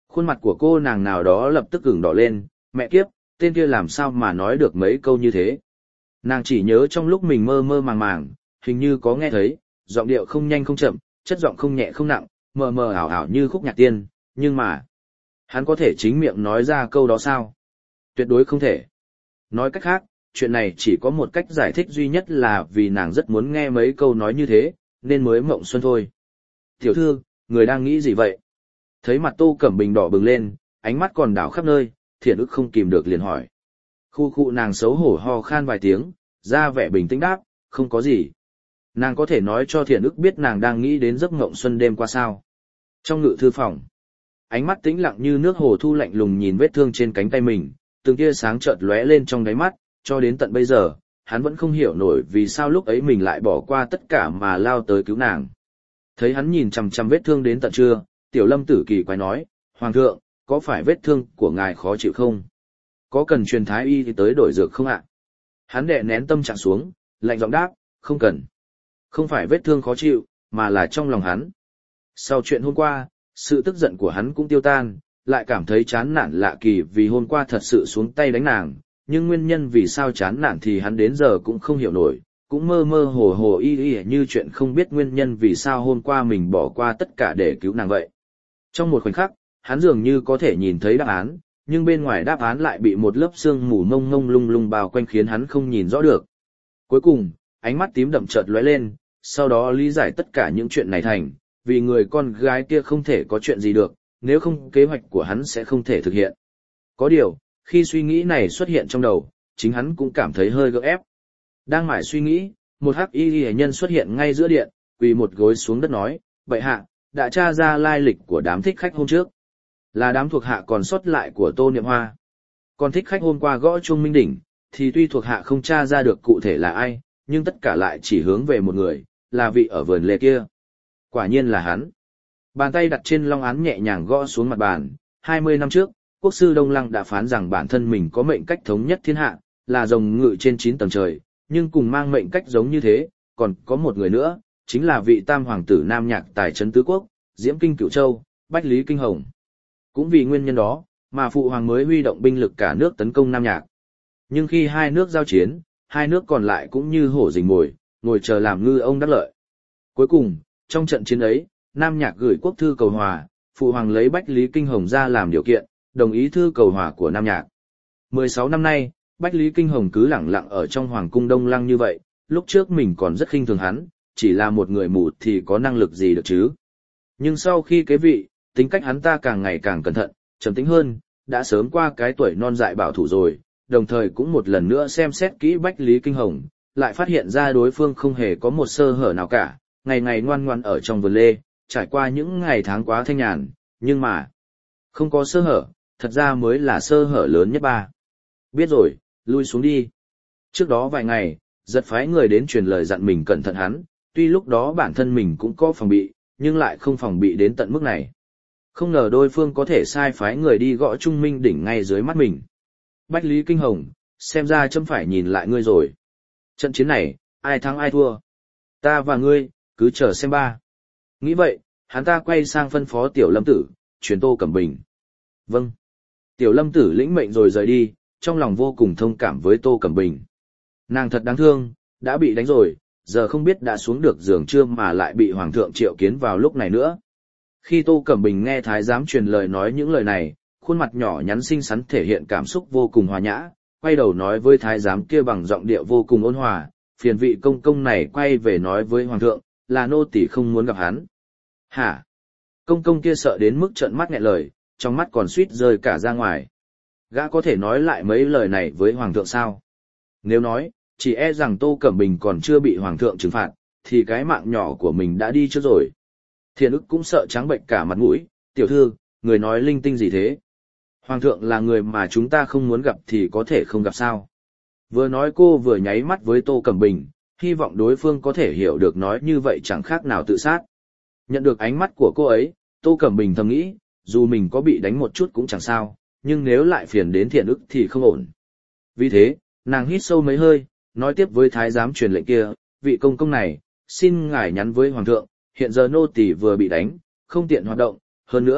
S1: Khuôn mặt của cô nàng nào đó lập tức ửng đỏ lên, mẹ kiếp, tên kia làm sao mà nói được mấy câu như thế. Nàng chỉ nhớ trong lúc mình mơ mơ màng màng, hình như có nghe thấy, giọng điệu không nhanh không chậm, chất giọng không nhẹ không nặng, mờ mờ ảo ảo như khúc nhạc tiên, nhưng mà, hắn có thể chính miệng nói ra câu đó sao? Tuyệt đối không thể. Nói cách khác, chuyện này chỉ có một cách giải thích duy nhất là vì nàng rất muốn nghe mấy câu nói như thế, nên mới mộng xuân thôi. Tiểu thư, người đang nghĩ gì vậy? Thấy mặt Tô Cẩm Bình đỏ bừng lên, ánh mắt còn đảo khắp nơi, Thiện ức không kìm được liền hỏi. Khu khu nàng xấu hổ ho khan vài tiếng, ra vẻ bình tĩnh đáp, không có gì. Nàng có thể nói cho Thiện ức biết nàng đang nghĩ đến giấc mộng xuân đêm qua sao. Trong ngự thư phòng, ánh mắt tĩnh lặng như nước hồ thu lạnh lùng nhìn vết thương trên cánh tay mình, từng tia sáng chợt lóe lên trong đáy mắt, cho đến tận bây giờ, hắn vẫn không hiểu nổi vì sao lúc ấy mình lại bỏ qua tất cả mà lao tới cứu nàng. Thấy hắn nhìn chằm chằm vết thương đến tận trưa, Tiểu Lâm Tử kỳ quái nói, Hoàng thượng, có phải vết thương của ngài khó chịu không? Có cần truyền thái y thì tới đổi dược không ạ? Hắn đè nén tâm trạng xuống, lạnh giọng đáp, không cần. Không phải vết thương khó chịu, mà là trong lòng hắn. Sau chuyện hôm qua, sự tức giận của hắn cũng tiêu tan, lại cảm thấy chán nản lạ kỳ vì hôm qua thật sự xuống tay đánh nàng, nhưng nguyên nhân vì sao chán nản thì hắn đến giờ cũng không hiểu nổi, cũng mơ mơ hồ hồ y như chuyện không biết nguyên nhân vì sao hôm qua mình bỏ qua tất cả để cứu nàng vậy. Trong một khoảnh khắc, hắn dường như có thể nhìn thấy đáp án, nhưng bên ngoài đáp án lại bị một lớp sương mù mông mông lung lung bao quanh khiến hắn không nhìn rõ được. Cuối cùng, ánh mắt tím đậm chợt lóe lên, sau đó lý giải tất cả những chuyện này thành, vì người con gái kia không thể có chuyện gì được, nếu không kế hoạch của hắn sẽ không thể thực hiện. Có điều, khi suy nghĩ này xuất hiện trong đầu, chính hắn cũng cảm thấy hơi gượng ép. Đang mải suy nghĩ, một hắc y hệ nhân xuất hiện ngay giữa điện, quỳ một gối xuống đất nói, bệ hạ, đã tra ra lai lịch của đám thích khách hôm trước. Là đám thuộc hạ còn sót lại của Tô Niệm Hoa. Còn thích khách hôm qua gõ chuông minh đỉnh, thì tuy thuộc hạ không tra ra được cụ thể là ai, nhưng tất cả lại chỉ hướng về một người, là vị ở vườn lê kia. Quả nhiên là hắn. Bàn tay đặt trên long án nhẹ nhàng gõ xuống mặt bàn. 20 năm trước, quốc sư Đông Lăng đã phán rằng bản thân mình có mệnh cách thống nhất thiên hạ, là rồng ngự trên 9 tầng trời, nhưng cùng mang mệnh cách giống như thế, còn có một người nữa, chính là vị tam hoàng tử Nam Nhạc tài trấn tứ quốc, Diễm Kinh Cửu Châu, Bách Lý Kinh Hồng. Cũng vì nguyên nhân đó, mà phụ hoàng mới huy động binh lực cả nước tấn công Nam Nhạc. Nhưng khi hai nước giao chiến, hai nước còn lại cũng như hổ rình mồi, ngồi chờ làm ngư ông đắc lợi. Cuối cùng, trong trận chiến ấy, Nam Nhạc gửi quốc thư cầu hòa, phụ hoàng lấy Bách Lý Kinh Hồng ra làm điều kiện, đồng ý thư cầu hòa của Nam Nhạc. 16 năm nay, Bách Lý Kinh Hồng cứ lẳng lặng ở trong hoàng cung Đông Lăng như vậy, lúc trước mình còn rất khinh thường hắn, chỉ là một người mù thì có năng lực gì được chứ. Nhưng sau khi kế vị, tính cách hắn ta càng ngày càng cẩn thận, trầm tĩnh hơn, đã sớm qua cái tuổi non dại bảo thủ rồi, đồng thời cũng một lần nữa xem xét kỹ Bách Lý Kinh Hồng, lại phát hiện ra đối phương không hề có một sơ hở nào cả, ngày ngày ngoan ngoãn ở trong vườn lê, trải qua những ngày tháng quá thanh nhàn, nhưng mà không có sơ hở, thật ra mới là sơ hở lớn nhất ba. Biết rồi, lui xuống đi. Trước đó vài ngày, giật phái người đến truyền lời dặn mình cẩn thận hắn, tuy lúc đó bản thân mình cũng có phòng bị, nhưng lại không phòng bị đến tận mức này. Không ngờ đối phương có thể sai phái người đi gõ Trung Minh đỉnh ngay dưới mắt mình. Bách Lý Kinh Hồng, xem ra chấm phải nhìn lại ngươi rồi. Trận chiến này, ai thắng ai thua? Ta và ngươi, cứ chờ xem ba. Nghĩ vậy, hắn ta quay sang phân phó Tiểu Lâm Tử, truyền Tô Cẩm Bình. Vâng. Tiểu Lâm Tử lĩnh mệnh rồi rời đi, trong lòng vô cùng thông cảm với Tô Cẩm Bình. Nàng thật đáng thương, đã bị đánh rồi, giờ không biết đã xuống được giường chưa mà lại bị Hoàng thượng triệu kiến vào lúc này nữa. Khi Tô Cẩm Bình nghe thái giám truyền lời nói những lời này, khuôn mặt nhỏ nhắn xinh xắn thể hiện cảm xúc vô cùng hòa nhã, quay đầu nói với thái giám kia bằng giọng điệu vô cùng ôn hòa, phiền vị công công này quay về nói với Hoàng thượng, là nô tỳ không muốn gặp hắn. Hả? Công công kia sợ đến mức trợn mắt nghẹn lời, trong mắt còn suýt rơi cả ra ngoài. Gã có thể nói lại mấy lời này với Hoàng thượng sao? Nếu nói, chỉ e rằng Tô Cẩm Bình còn chưa bị Hoàng thượng trừng phạt, thì cái mạng nhỏ của mình đã đi trước rồi. Thiện ức cũng sợ trắng bệnh cả mặt mũi, tiểu thư, người nói linh tinh gì thế? Hoàng thượng là người mà chúng ta không muốn gặp thì có thể không gặp sao? Vừa nói cô vừa nháy mắt với Tô Cẩm Bình, hy vọng đối phương có thể hiểu được nói như vậy chẳng khác nào tự sát. Nhận được ánh mắt của cô ấy, Tô Cẩm Bình thầm nghĩ, dù mình có bị đánh một chút cũng chẳng sao, nhưng nếu lại phiền đến Thiện ức thì không ổn. Vì thế, nàng hít sâu mấy hơi, nói tiếp với thái giám truyền lệnh kia, vị công công này, xin ngài nhắn với Hoàng thượng, hiện giờ nô tỳ vừa bị đánh, không tiện hoạt động, hơn nữa,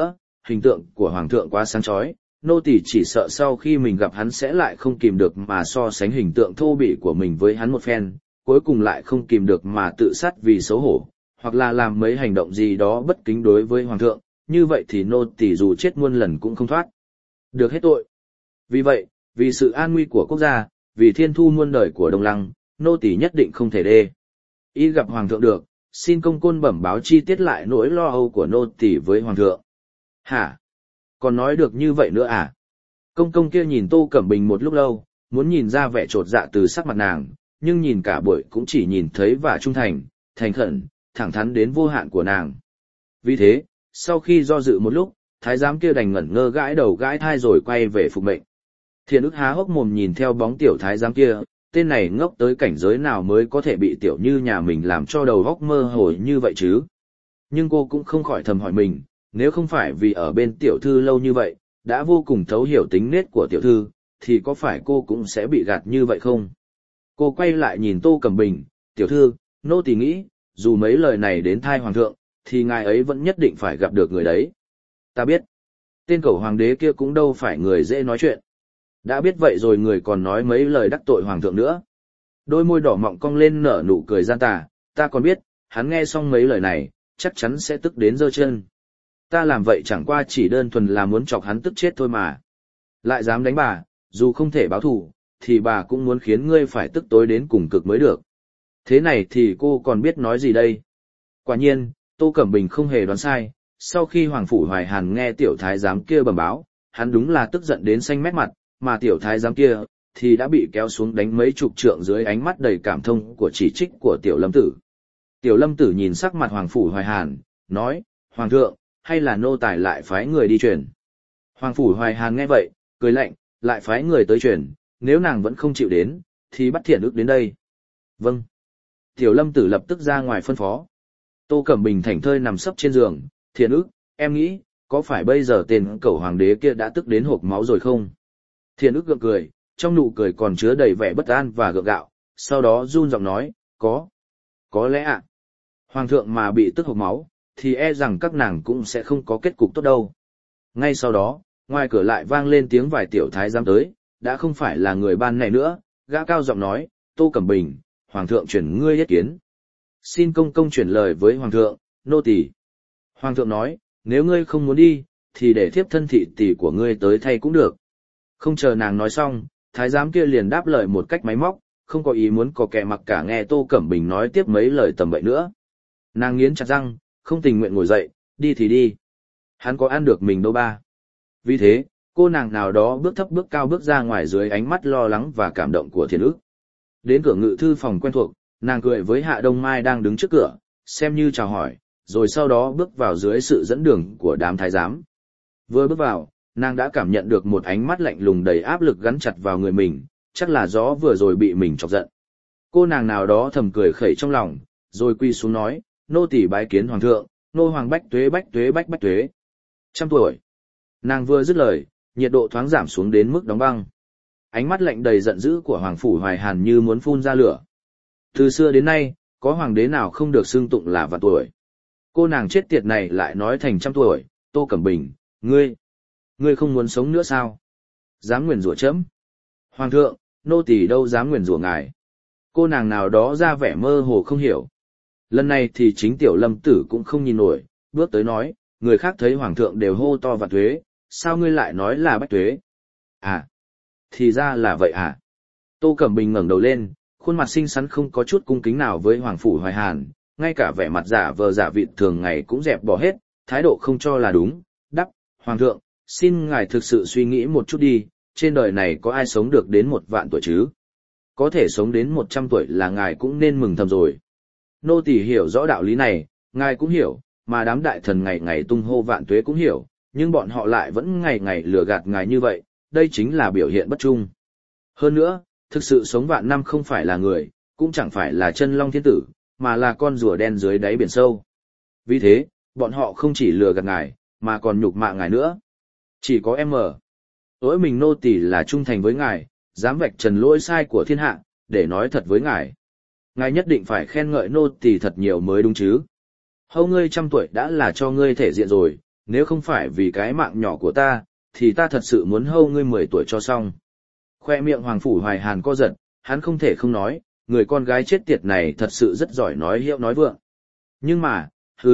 S1: hình tượng của hoàng thượng quá sáng chói, nô tỳ chỉ sợ sau khi mình gặp hắn sẽ lại không kìm được mà so sánh hình tượng thô bỉ của mình với hắn một phen, cuối cùng lại không kìm được mà tự sát vì xấu hổ, hoặc là làm mấy hành động gì đó bất kính đối với hoàng thượng, như vậy thì nô tỳ dù chết muôn lần cũng không thoát được hết tội. Vì vậy, vì sự an nguy của quốc gia, vì thiên thu muôn đời của Đông Lăng, nô tỳ nhất định không thể đê ý gặp hoàng thượng được, xin công côn bẩm báo chi tiết lại nỗi lo âu của nô tỳ với hoàng thượng. Hả? Còn nói được như vậy nữa à? Công công kia nhìn Tô Cẩm Bình một lúc lâu, muốn nhìn ra vẻ trột dạ từ sắc mặt nàng, nhưng nhìn cả buổi cũng chỉ nhìn thấy và trung thành, thành khẩn, thẳng thắn đến vô hạn của nàng. Vì thế, sau khi do dự một lúc, thái giám kia đành ngẩn ngơ gãi đầu gãi thai rồi quay về phục mệnh. Thiền ức há hốc mồm nhìn theo bóng tiểu thái giám kia, tên này ngốc tới cảnh giới nào mới có thể bị tiểu như nhà mình làm cho đầu óc mơ hồ như vậy chứ. Nhưng cô cũng không khỏi thầm hỏi mình, nếu không phải vì ở bên tiểu thư lâu như vậy, đã vô cùng thấu hiểu tính nết của tiểu thư, thì có phải cô cũng sẽ bị gạt như vậy không? Cô quay lại nhìn Tô Cẩm Bình, tiểu thư, nô tỳ nghĩ, dù mấy lời này đến tai hoàng thượng, thì ngài ấy vẫn nhất định phải gặp được người đấy. Ta biết, tên cẩu hoàng đế kia cũng đâu phải người dễ nói chuyện. Đã biết vậy rồi người còn nói mấy lời đắc tội hoàng thượng nữa. Đôi môi đỏ mọng cong lên nở nụ cười gian tà, ta còn biết, hắn nghe xong mấy lời này, chắc chắn sẽ tức đến giơ chân. Ta làm vậy chẳng qua chỉ đơn thuần là muốn chọc hắn tức chết thôi mà. Lại dám đánh bà, dù không thể báo thù, thì bà cũng muốn khiến ngươi phải tức tối đến cùng cực mới được. Thế này thì cô còn biết nói gì đây? Quả nhiên, Tô Cẩm Bình không hề đoán sai, sau khi Hoàng Phủ Hoài Hàn nghe tiểu thái giám kia bẩm báo, hắn đúng là tức giận đến xanh mét mặt, mà tiểu thái giám kia thì đã bị kéo xuống đánh mấy chục trượng dưới ánh mắt đầy cảm thông của chỉ trích của tiểu lâm tử. Tiểu lâm tử nhìn sắc mặt Hoàng Phủ Hoài Hàn, nói, Hoàng thượng, hay là nô tài lại phái người đi truyền? Hoàng Phủ Hoài Hàn nghe vậy, cười lạnh, lại phái người tới truyền, nếu nàng vẫn không chịu đến, thì bắt Thiện Ức đến đây. Vâng. Tiểu lâm tử lập tức ra ngoài phân phó. Tô Cẩm Bình thảnh thơi nằm sấp trên giường, Thiện Ức, em nghĩ, có phải bây giờ tên cẩu hoàng đế kia đã tức đến hộc máu rồi không? Thiện Ức gượng cười, trong nụ cười còn chứa đầy vẻ bất an và gượng gạo, sau đó run giọng nói, có lẽ ạ. Hoàng thượng mà bị tức hộc máu, thì e rằng các nàng cũng sẽ không có kết cục tốt đâu. Ngay sau đó, ngoài cửa lại vang lên tiếng vài tiểu thái giám tới, đã không phải là người ban này nữa, gã cao giọng nói, Tô Cẩm Bình, Hoàng thượng chuyển ngươi yết kiến. Xin công công chuyển lời với Hoàng thượng, nô tỳ. Hoàng thượng nói, nếu ngươi không muốn đi, thì để thiếp thân thị tỷ của ngươi tới thay cũng được. Không chờ nàng nói xong, thái giám kia liền đáp lời một cách máy móc, không có ý muốn có kẻ mặc cả nghe Tô Cẩm Bình nói tiếp mấy lời tầm bậy nữa. Nàng nghiến chặt răng, không tình nguyện ngồi dậy, đi thì đi. Hắn có ăn được mình đâu ba. Vì thế, cô nàng nào đó bước thấp bước cao bước ra ngoài dưới ánh mắt lo lắng và cảm động của Thiện Ức. Đến cửa ngự thư phòng quen thuộc, nàng cười với Hạ Đông Mai đang đứng trước cửa, xem như chào hỏi, rồi sau đó bước vào dưới sự dẫn đường của đám thái giám. Vừa bước vào, nàng đã cảm nhận được một ánh mắt lạnh lùng đầy áp lực gắn chặt vào người mình, chắc là gió vừa rồi bị mình chọc giận. Cô nàng nào đó thầm cười khẩy trong lòng, rồi quy xuống nói, nô tỳ bái kiến hoàng thượng, nô hoàng bách tuế bách tuế bách bách tuế. 100 tuổi. Nàng vừa dứt lời, nhiệt độ thoáng giảm xuống đến mức đóng băng. Ánh mắt lạnh đầy giận dữ của Hoàng Phủ Hoài Hàn như muốn phun ra lửa. Từ xưa đến nay, có hoàng đế nào không được xưng tụng là vạn tuổi. Cô nàng chết tiệt này lại nói thành 100 tuổi, Tô Cẩm Bình, ngươi không muốn sống nữa sao? Dám nguyền rủa chấm. Hoàng thượng, nô tỳ đâu dám nguyền rủa ngài. Cô nàng nào đó ra vẻ mơ hồ không hiểu. Lần này thì chính tiểu lâm tử cũng không nhìn nổi, bước tới nói, người khác thấy hoàng thượng đều hô to vạn tuế, sao ngươi lại nói là bách tuế? À, thì ra là vậy à? Tô Cẩm Bình ngẩng đầu lên, khuôn mặt xinh xắn không có chút cung kính nào với Hoàng Phủ Hoài Hàn, ngay cả vẻ mặt giả vờ giả vịt thường ngày cũng dẹp bỏ hết, thái độ không cho là đúng, đắp, Hoàng thượng, xin ngài thực sự suy nghĩ một chút đi, trên đời này có ai sống được đến 1.000.000 tuổi chứ? Có thể sống đến 100 tuổi là ngài cũng nên mừng thầm rồi. Nô tỳ hiểu rõ đạo lý này, ngài cũng hiểu, mà đám đại thần ngày ngày tung hô vạn tuế cũng hiểu, nhưng bọn họ lại vẫn ngày ngày lừa gạt ngài như vậy, đây chính là biểu hiện bất trung. Hơn nữa, thực sự sống vạn năm không phải là người, cũng chẳng phải là chân long thiên tử, mà là con rùa đen dưới đáy biển sâu. Vì thế, bọn họ không chỉ lừa gạt ngài, mà còn nhục mạ ngài nữa. Chỉ có em ở. Lỗi mình nô tỳ là trung thành với ngài, dám vạch trần lỗi sai của thiên hạ, để nói thật với ngài. Ngài nhất định phải khen ngợi nô tỳ thật nhiều mới đúng chứ. Hâu ngươi 100 tuổi đã là cho ngươi thể diện rồi, nếu không phải vì cái mạng nhỏ của ta, thì ta thật sự muốn hâu ngươi 10 tuổi cho xong. Khoe miệng Hoàng Phủ Hoài Hàn co giật, hắn không thể không nói, người con gái chết tiệt này thật sự rất giỏi nói hiệu nói vượng. Nhưng mà,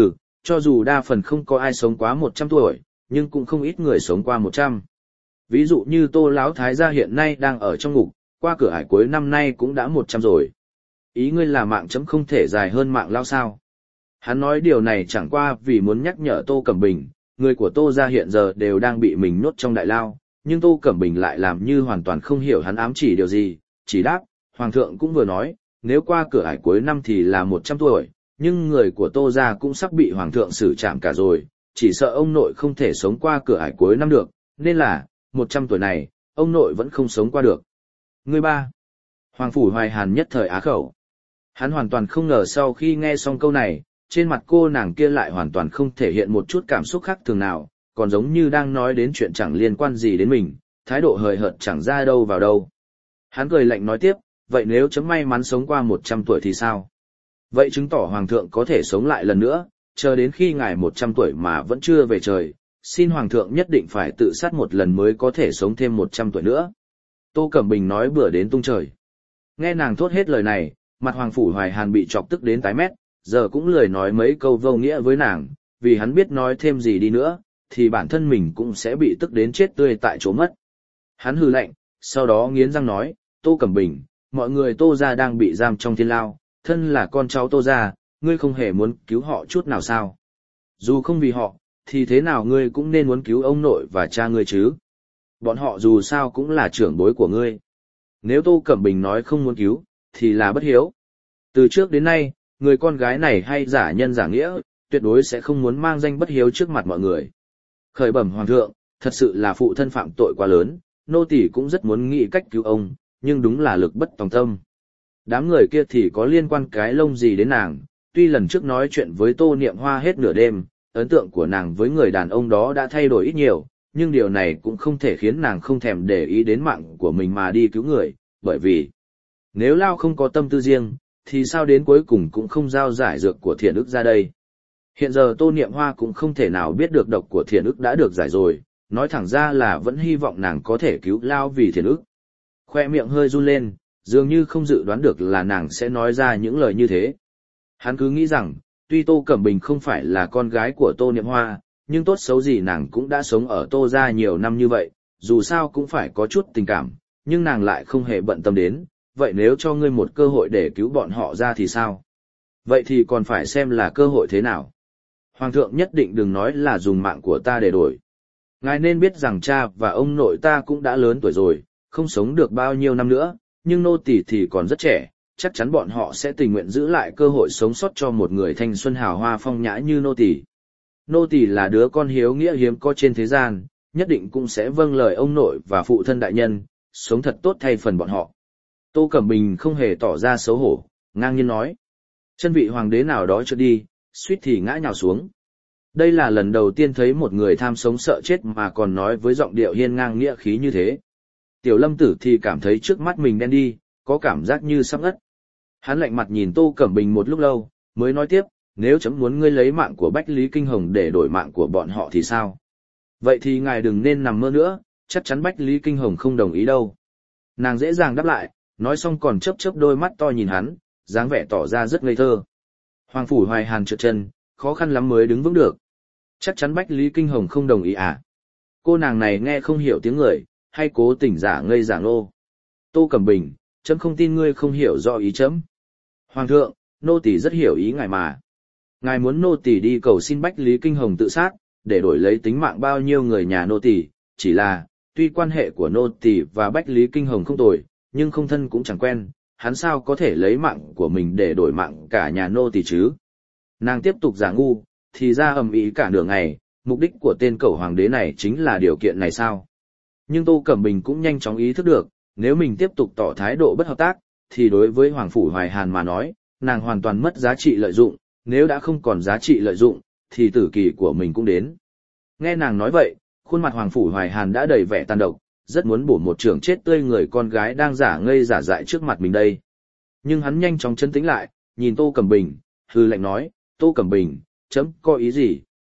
S1: cho dù đa phần không có ai sống quá 100 tuổi, nhưng cũng không ít người sống qua 100. Ví dụ như Tô Lão Thái gia hiện nay đang ở trong ngục, qua cửa ải cuối năm nay cũng đã 100 rồi. Ý ngươi là mạng chấm không thể dài hơn mạng lao sao? Hắn nói điều này chẳng qua vì muốn nhắc nhở Tô Cẩm Bình, người của Tô gia hiện giờ đều đang bị mình nhốt trong đại lao, nhưng Tô Cẩm Bình lại làm như hoàn toàn không hiểu hắn ám chỉ điều gì, chỉ đáp, Hoàng thượng cũng vừa nói, nếu qua cửa ải cuối năm thì là 100 tuổi, nhưng người của Tô gia cũng sắp bị Hoàng thượng xử trảm cả rồi, chỉ sợ ông nội không thể sống qua cửa ải cuối năm được, nên là, 100 tuổi này, ông nội vẫn không sống qua được. Người ba. Hoàng Phủ Hoài Hàn nhất thời á khẩu. Hắn hoàn toàn không ngờ sau khi nghe xong câu này, trên mặt cô nàng kia lại hoàn toàn không thể hiện một chút cảm xúc khác thường nào, còn giống như đang nói đến chuyện chẳng liên quan gì đến mình, thái độ hời hợt chẳng ra đâu vào đâu. Hắn cười lạnh nói tiếp, vậy nếu chấm may mắn sống qua 100 tuổi thì sao? Vậy chứng tỏ Hoàng thượng có thể sống lại lần nữa, chờ đến khi ngài 100 tuổi mà vẫn chưa về trời, xin Hoàng thượng nhất định phải tự sát một lần mới có thể sống thêm 100 tuổi nữa. Tô Cẩm Bình nói bừa đến tung trời. Nghe nàng thốt hết lời này, mặt Hoàng Phủ Hoài Hàn bị chọc tức đến tái mét, giờ cũng lười nói mấy câu vô nghĩa với nàng, vì hắn biết nói thêm gì đi nữa, thì bản thân mình cũng sẽ bị tức đến chết tươi tại chỗ mất. Hắn hừ lạnh, sau đó nghiến răng nói, Tô Cẩm Bình, mọi người Tô gia đang bị giam trong thiên lao, thân là con cháu Tô gia, ngươi không hề muốn cứu họ chút nào sao? Dù không vì họ, thì thế nào ngươi cũng nên muốn cứu ông nội và cha ngươi chứ? Bọn họ dù sao cũng là trưởng bối của ngươi. Nếu Tô Cẩm Bình nói không muốn cứu, thì là bất hiếu. Từ trước đến nay, người con gái này hay giả nhân giả nghĩa, tuyệt đối sẽ không muốn mang danh bất hiếu trước mặt mọi người. Khởi bẩm Hoàng thượng, thật sự là phụ thân phạm tội quá lớn, nô tỳ cũng rất muốn nghĩ cách cứu ông, nhưng đúng là lực bất tòng tâm. Đám người kia thì có liên quan cái lông gì đến nàng, tuy lần trước nói chuyện với Tô Niệm Hoa hết nửa đêm, ấn tượng của nàng với người đàn ông đó đã thay đổi ít nhiều, nhưng điều này cũng không thể khiến nàng không thèm để ý đến mạng của mình mà đi cứu người, bởi vì nếu Lao không có tâm tư riêng, thì sao đến cuối cùng cũng không giao giải dược của Thiện Ức ra đây. Hiện giờ Tô Niệm Hoa cũng không thể nào biết được độc của Thiện Ức đã được giải rồi, nói thẳng ra là vẫn hy vọng nàng có thể cứu Lao vì Thiện Ức. Khoe miệng hơi run lên, dường như không dự đoán được là nàng sẽ nói ra những lời như thế. Hắn cứ nghĩ rằng, tuy Tô Cẩm Bình không phải là con gái của Tô Niệm Hoa, nhưng tốt xấu gì nàng cũng đã sống ở Tô gia nhiều năm như vậy, dù sao cũng phải có chút tình cảm, nhưng nàng lại không hề bận tâm đến, vậy nếu cho ngươi một cơ hội để cứu bọn họ ra thì sao? Vậy thì còn phải xem là cơ hội thế nào. Hoàng thượng nhất định đừng nói là dùng mạng của ta để đổi. Ngài nên biết rằng cha và ông nội ta cũng đã lớn tuổi rồi, không sống được bao nhiêu năm nữa, nhưng nô tỳ thì còn rất trẻ, chắc chắn bọn họ sẽ tình nguyện giữ lại cơ hội sống sót cho một người thanh xuân hào hoa phong nhã như nô tỳ. Nô tỳ là đứa con hiếu nghĩa hiếm có trên thế gian, nhất định cũng sẽ vâng lời ông nội và phụ thân đại nhân, sống thật tốt thay phần bọn họ. Tô Cẩm Bình không hề tỏ ra xấu hổ, ngang nhiên nói. Chân vị hoàng đế nào đó trượt đi, suýt thì ngã nhào xuống. Đây là lần đầu tiên thấy một người tham sống sợ chết mà còn nói với giọng điệu hiên ngang nghĩa khí như thế. Tiểu Lâm Tử thì cảm thấy trước mắt mình đen đi, có cảm giác như sắp ngất. Hắn lạnh mặt nhìn Tô Cẩm Bình một lúc lâu, mới nói tiếp, nếu chấm muốn ngươi lấy mạng của Bách Lý Kinh Hồng để đổi mạng của bọn họ thì sao? Vậy thì ngài đừng nên nằm mơ nữa, chắc chắn Bách Lý Kinh Hồng không đồng ý đâu. Nàng dễ dàng đáp lại, nói xong còn chớp chớp đôi mắt to nhìn hắn, dáng vẻ tỏ ra rất ngây thơ. Hoàng Phủ Hoài Hàn trượt chân, khó khăn lắm mới đứng vững được. Chắc chắn Bách Lý Kinh Hồng không đồng ý à? Cô nàng này nghe không hiểu tiếng người, hay cố tình giả ngây giả ngô. Tô Cẩm Bình, chấm không tin ngươi không hiểu rõ ý chấm. Hoàng thượng, nô tỳ rất hiểu ý ngài mà. Ngài muốn nô tỳ đi cầu xin Bách Lý Kinh Hồng tự sát, để đổi lấy tính mạng bao nhiêu người nhà nô tỳ, chỉ là, tuy quan hệ của nô tỳ và Bách Lý Kinh Hồng không tồi, nhưng không thân cũng chẳng quen, hắn sao có thể lấy mạng của mình để đổi mạng cả nhà nô tỳ chứ? Nàng tiếp tục giả ngu, thì ra ầm ĩ cả nửa ngày, mục đích của tên cẩu hoàng đế này chính là điều kiện này sao? Nhưng Tô Cẩm Bình cũng nhanh chóng ý thức được, nếu mình tiếp tục tỏ thái độ bất hợp tác, thì đối với Hoàng Phủ Hoài Hàn mà nói, nàng hoàn toàn mất giá trị lợi dụng, nếu đã không còn giá trị lợi dụng, thì tử kỳ của mình cũng đến. Nghe nàng nói vậy, khuôn mặt Hoàng Phủ Hoài Hàn đã đầy vẻ tàn độc, rất muốn bổ một trường chết tươi người con gái đang giả ngây giả dại trước mặt mình đây. Nhưng hắn nhanh chóng chấn tĩnh lại, nhìn Tô Cẩm Bình, hừ lạnh nói, Tô Cẩm Bình, chấm có ý gì,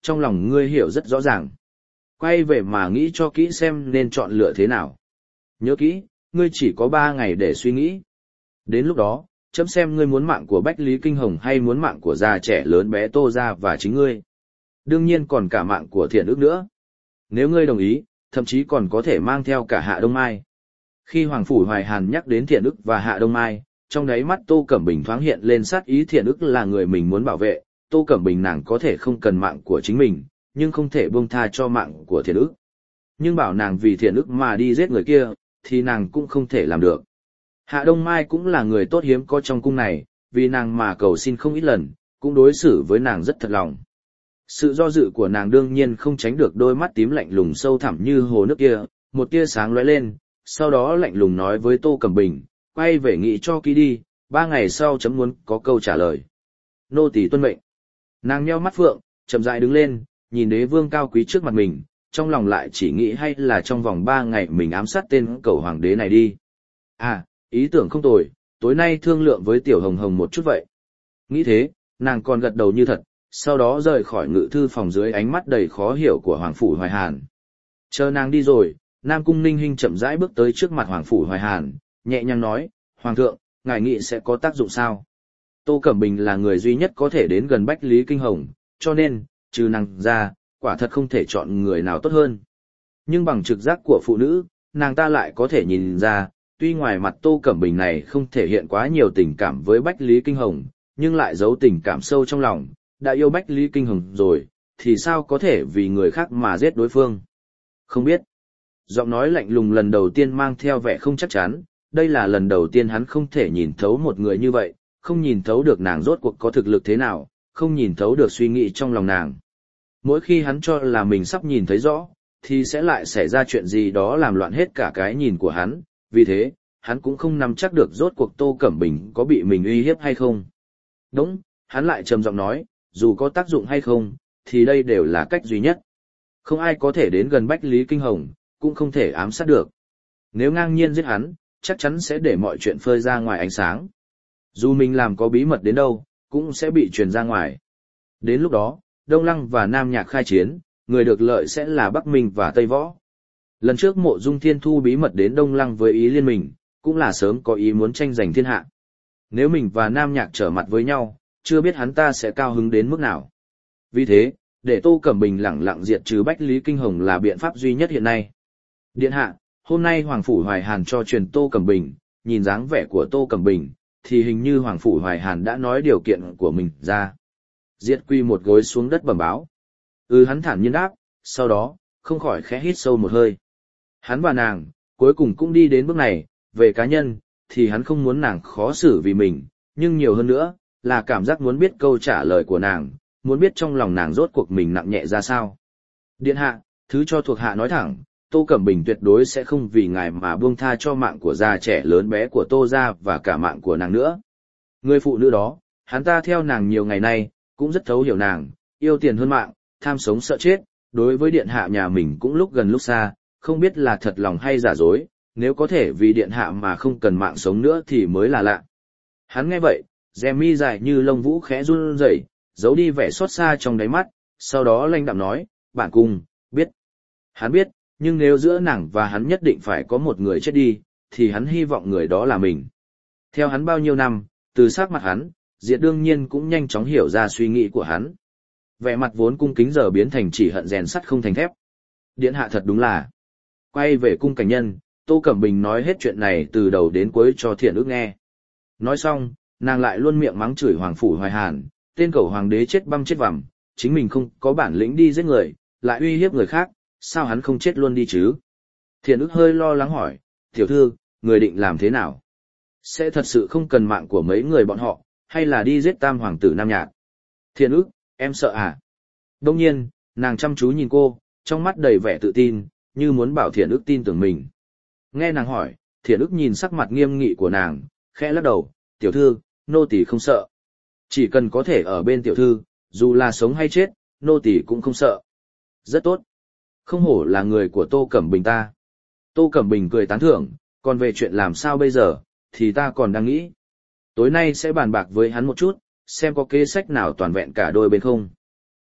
S1: trong lòng ngươi hiểu rất rõ ràng. Quay về mà nghĩ cho kỹ xem nên chọn lựa thế nào. Nhớ kỹ, ngươi chỉ có 3 ngày để suy nghĩ. Đến lúc đó, chấm xem ngươi muốn mạng của Bách Lý Kinh Hồng hay muốn mạng của già trẻ lớn bé Tô Gia và chính ngươi. Đương nhiên còn cả mạng của Thiện Ức nữa. Nếu ngươi đồng ý, thậm chí còn có thể mang theo cả Hạ Đông Mai. Khi Hoàng Phủ Hoài Hàn nhắc đến Thiện Ức và Hạ Đông Mai, trong đáy mắt Tô Cẩm Bình thoáng hiện lên sát ý. Thiện Ức là người mình muốn bảo vệ, Tô Cẩm Bình nàng có thể không cần mạng của chính mình, nhưng không thể buông tha cho mạng của Thiện Ức. Nhưng bảo nàng vì Thiện Ức mà đi giết người kia, thì nàng cũng không thể làm được. Hạ Đông Mai cũng là người tốt hiếm có trong cung này, vì nàng mà cầu xin không ít lần, cũng đối xử với nàng rất thật lòng. Sự do dự của nàng đương nhiên không tránh được đôi mắt tím lạnh lùng sâu thẳm như hồ nước kia, một tia sáng lóe lên, sau đó lạnh lùng nói với Tô Cẩm Bình, quay về nghĩ cho kỹ đi, 3 ngày sau chấm muốn có câu trả lời. Nô tỳ tuân mệnh. Nàng nheo mắt phượng, chậm rãi đứng lên, nhìn đế vương cao quý trước mặt mình, trong lòng lại chỉ nghĩ hay là trong vòng 3 ngày mình ám sát tên cầu hoàng đế này đi. À, ý tưởng không tồi, tối nay thương lượng với Tiểu Hồng Hồng một chút vậy. Nghĩ thế, nàng còn gật đầu như thật, sau đó rời khỏi ngự thư phòng dưới ánh mắt đầy khó hiểu của Hoàng Phủ Hoài Hàn. Chờ nàng đi rồi, Nam Cung Ninh Hinh chậm rãi bước tới trước mặt Hoàng Phủ Hoài Hàn, nhẹ nhàng nói, Hoàng thượng, ngài nghĩ sẽ có tác dụng sao? Tô Cẩm Bình là người duy nhất có thể đến gần Bách Lý Kinh Hồng, cho nên, trừ nàng ra, quả thật không thể chọn người nào tốt hơn. Nhưng bằng trực giác của phụ nữ, nàng ta lại có thể nhìn ra, tuy ngoài mặt Tô Cẩm Bình này không thể hiện quá nhiều tình cảm với Bách Lý Kinh Hồng, nhưng lại giấu tình cảm sâu trong lòng, đã yêu Bách Lý Kinh Hồng rồi, thì sao có thể vì người khác mà giết đối phương? Không biết. Giọng nói lạnh lùng lần đầu tiên mang theo vẻ không chắc chắn, đây là lần đầu tiên hắn không thể nhìn thấu một người như vậy, không nhìn thấu được nàng rốt cuộc có thực lực thế nào, không nhìn thấu được suy nghĩ trong lòng nàng. Mỗi khi hắn cho là mình sắp nhìn thấy rõ, thì sẽ lại xảy ra chuyện gì đó làm loạn hết cả cái nhìn của hắn, vì thế, hắn cũng không nắm chắc được rốt cuộc Tô Cẩm Bình có bị mình uy hiếp hay không. Đúng, hắn lại trầm giọng nói, dù có tác dụng hay không, thì đây đều là cách duy nhất. Không ai có thể đến gần Bách Lý Kinh Hồng, cũng không thể ám sát được. Nếu ngang nhiên giết hắn, chắc chắn sẽ để mọi chuyện phơi ra ngoài ánh sáng. Dù mình làm có bí mật đến đâu, cũng sẽ bị truyền ra ngoài. Đến lúc đó, Đông Lăng và Nam Nhạc khai chiến, người được lợi sẽ là Bắc Minh và Tây Võ. Lần trước Mộ Dung Thiên Thu bí mật đến Đông Lăng với ý liên mình, cũng là sớm có ý muốn tranh giành thiên hạ. Nếu mình và Nam Nhạc trở mặt với nhau, chưa biết hắn ta sẽ cao hứng đến mức nào. Vì thế, để Tô Cẩm Bình lẳng lặng diệt trừ Bách Lý Kinh Hồng là biện pháp duy nhất hiện nay. Điện hạ, hôm nay Hoàng Phủ Hoài Hàn cho truyền Tô Cẩm Bình, nhìn dáng vẻ của Tô Cẩm Bình, thì hình như Hoàng Phủ Hoài Hàn đã nói điều kiện của mình ra. Diệt Quy một gối xuống đất bẩm báo. Hắn thản nhiên đáp, sau đó, không khỏi khẽ hít sâu một hơi. Hắn và nàng, cuối cùng cũng đi đến bước này, về cá nhân, thì hắn không muốn nàng khó xử vì mình, nhưng nhiều hơn nữa, là cảm giác muốn biết câu trả lời của nàng, muốn biết trong lòng nàng rốt cuộc mình nặng nhẹ ra sao. Điện hạ, thứ cho thuộc hạ nói thẳng, Tô Cẩm Bình tuyệt đối sẽ không vì ngài mà buông tha cho mạng của già trẻ lớn bé của Tô gia và cả mạng của nàng nữa. Người phụ nữ đó, hắn ta theo nàng nhiều ngày nay, cũng rất thấu hiểu nàng, yêu tiền hơn mạng, tham sống sợ chết, đối với điện hạ nhà mình cũng lúc gần lúc xa, không biết là thật lòng hay giả dối, nếu có thể vì điện hạ mà không cần mạng sống nữa thì mới là lạ. Hắn nghe vậy, rèm mi dài như lông vũ khẽ run rẩy, giấu đi vẻ xót xa trong đáy mắt, sau đó lanh đạm nói, bản cung, biết. Hắn biết, nhưng nếu giữa nàng và hắn nhất định phải có một người chết đi, thì hắn hy vọng người đó là mình. Theo hắn bao nhiêu năm, từ sắc mặt hắn, Diệt đương nhiên cũng nhanh chóng hiểu ra suy nghĩ của hắn. Vẻ mặt vốn cung kính giờ biến thành chỉ hận rèn sắt không thành thép. Điện hạ thật đúng là. Quay về cung cảnh nhân, Tô Cẩm Bình nói hết chuyện này từ đầu đến cuối cho Thiện Ức nghe. Nói xong, nàng lại luôn miệng mắng chửi Hoàng Phủ Hoài Hàn, tên cẩu hoàng đế chết băm chết vằm, chính mình không có bản lĩnh đi giết người, lại uy hiếp người khác, sao hắn không chết luôn đi chứ? Thiện Ức hơi lo lắng hỏi, tiểu thư, người định làm thế nào? Sẽ thật sự không cần mạng của mấy người bọn họ, hay là đi giết tam hoàng tử Nam Nhạc? Thiện Ức, em sợ à? Đông nhiên, nàng chăm chú nhìn cô, trong mắt đầy vẻ tự tin, như muốn bảo Thiện Ức tin tưởng mình. Nghe nàng hỏi, Thiện Ức nhìn sắc mặt nghiêm nghị của nàng, khẽ lắc đầu, tiểu thư, nô tỳ không sợ. Chỉ cần có thể ở bên tiểu thư, dù là sống hay chết, nô tỳ cũng không sợ. Rất tốt. Không hổ là người của Tô Cẩm Bình ta. Tô Cẩm Bình cười tán thưởng, còn về chuyện làm sao bây giờ, thì ta còn đang nghĩ. Tối nay sẽ bàn bạc với hắn một chút, xem có kế sách nào toàn vẹn cả đôi bên không.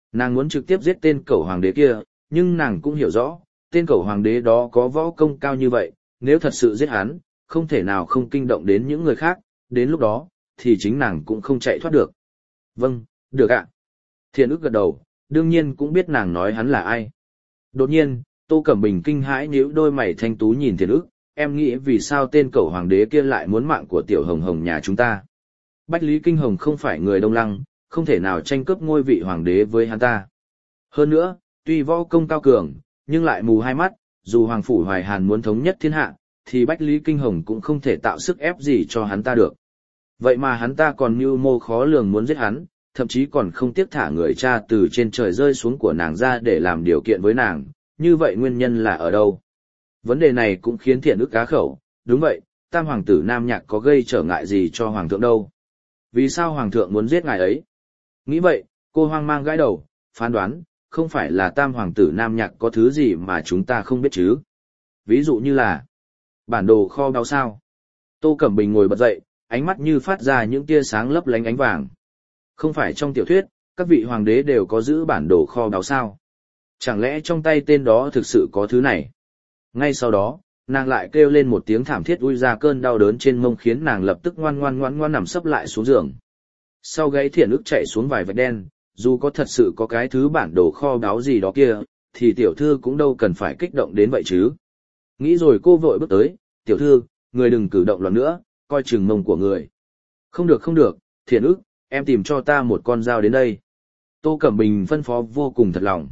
S1: Nàng muốn trực tiếp giết tên cẩu hoàng đế kia, nhưng nàng cũng hiểu rõ, tên cẩu hoàng đế đó có võ công cao như vậy, nếu thật sự giết hắn, không thể nào không kinh động đến những người khác, đến lúc đó, thì chính nàng cũng không chạy thoát được. Vâng, được ạ. Thiện ức gật đầu, đương nhiên cũng biết nàng nói hắn là ai. Đột nhiên, Tô Cẩm Bình kinh hãi nhíu đôi mày thanh tú nhìn Thiện ức, em nghĩ vì sao tên cẩu hoàng đế kia lại muốn mạng của tiểu hồng hồng nhà chúng ta. Bách Lý Kinh Hồng không phải người Đông Lăng, không thể nào tranh cướp ngôi vị hoàng đế với hắn ta. Hơn nữa, tuy võ công cao cường, nhưng lại mù hai mắt, dù Hoàng Phủ Hoài Hàn muốn thống nhất thiên hạ, thì Bách Lý Kinh Hồng cũng không thể tạo sức ép gì cho hắn ta được. Vậy mà hắn ta còn mưu mô khó lường muốn giết hắn, thậm chí còn không tiếc thả người cha từ trên trời rơi xuống của nàng ra để làm điều kiện với nàng, như vậy nguyên nhân là ở đâu? Vấn đề này cũng khiến Thiện ức cá khẩu, đúng vậy, tam hoàng tử Nam Nhạc có gây trở ngại gì cho hoàng thượng đâu? Vì sao hoàng thượng muốn giết ngài ấy? Nghĩ vậy, cô hoang mang gãi đầu, phán đoán, không phải là tam hoàng tử Nam Nhạc có thứ gì mà chúng ta không biết chứ? Ví dụ như là bản đồ kho báu sao? Tô Cẩm Bình ngồi bật dậy, ánh mắt như phát ra những tia sáng lấp lánh ánh vàng. Không phải trong tiểu thuyết, các vị hoàng đế đều có giữ bản đồ kho báu sao? Chẳng lẽ trong tay tên đó thực sự có thứ này? Ngay sau đó, nàng lại kêu lên một tiếng thảm thiết ui ra cơn đau đớn trên mông khiến nàng lập tức ngoan nằm sấp lại xuống giường. Sau gáy Thiện ức chạy xuống vài vạch đen, dù có thật sự có cái thứ bản đồ kho báu gì đó kia, thì tiểu thư cũng đâu cần phải kích động đến vậy chứ. Nghĩ rồi cô vội bước tới, tiểu thư, người đừng cử động loạn nữa, coi chừng mông của người. Không được, Thiện ức, em tìm cho ta một con dao đến đây. Tô Cẩm Bình phân phó vô cùng thật lòng.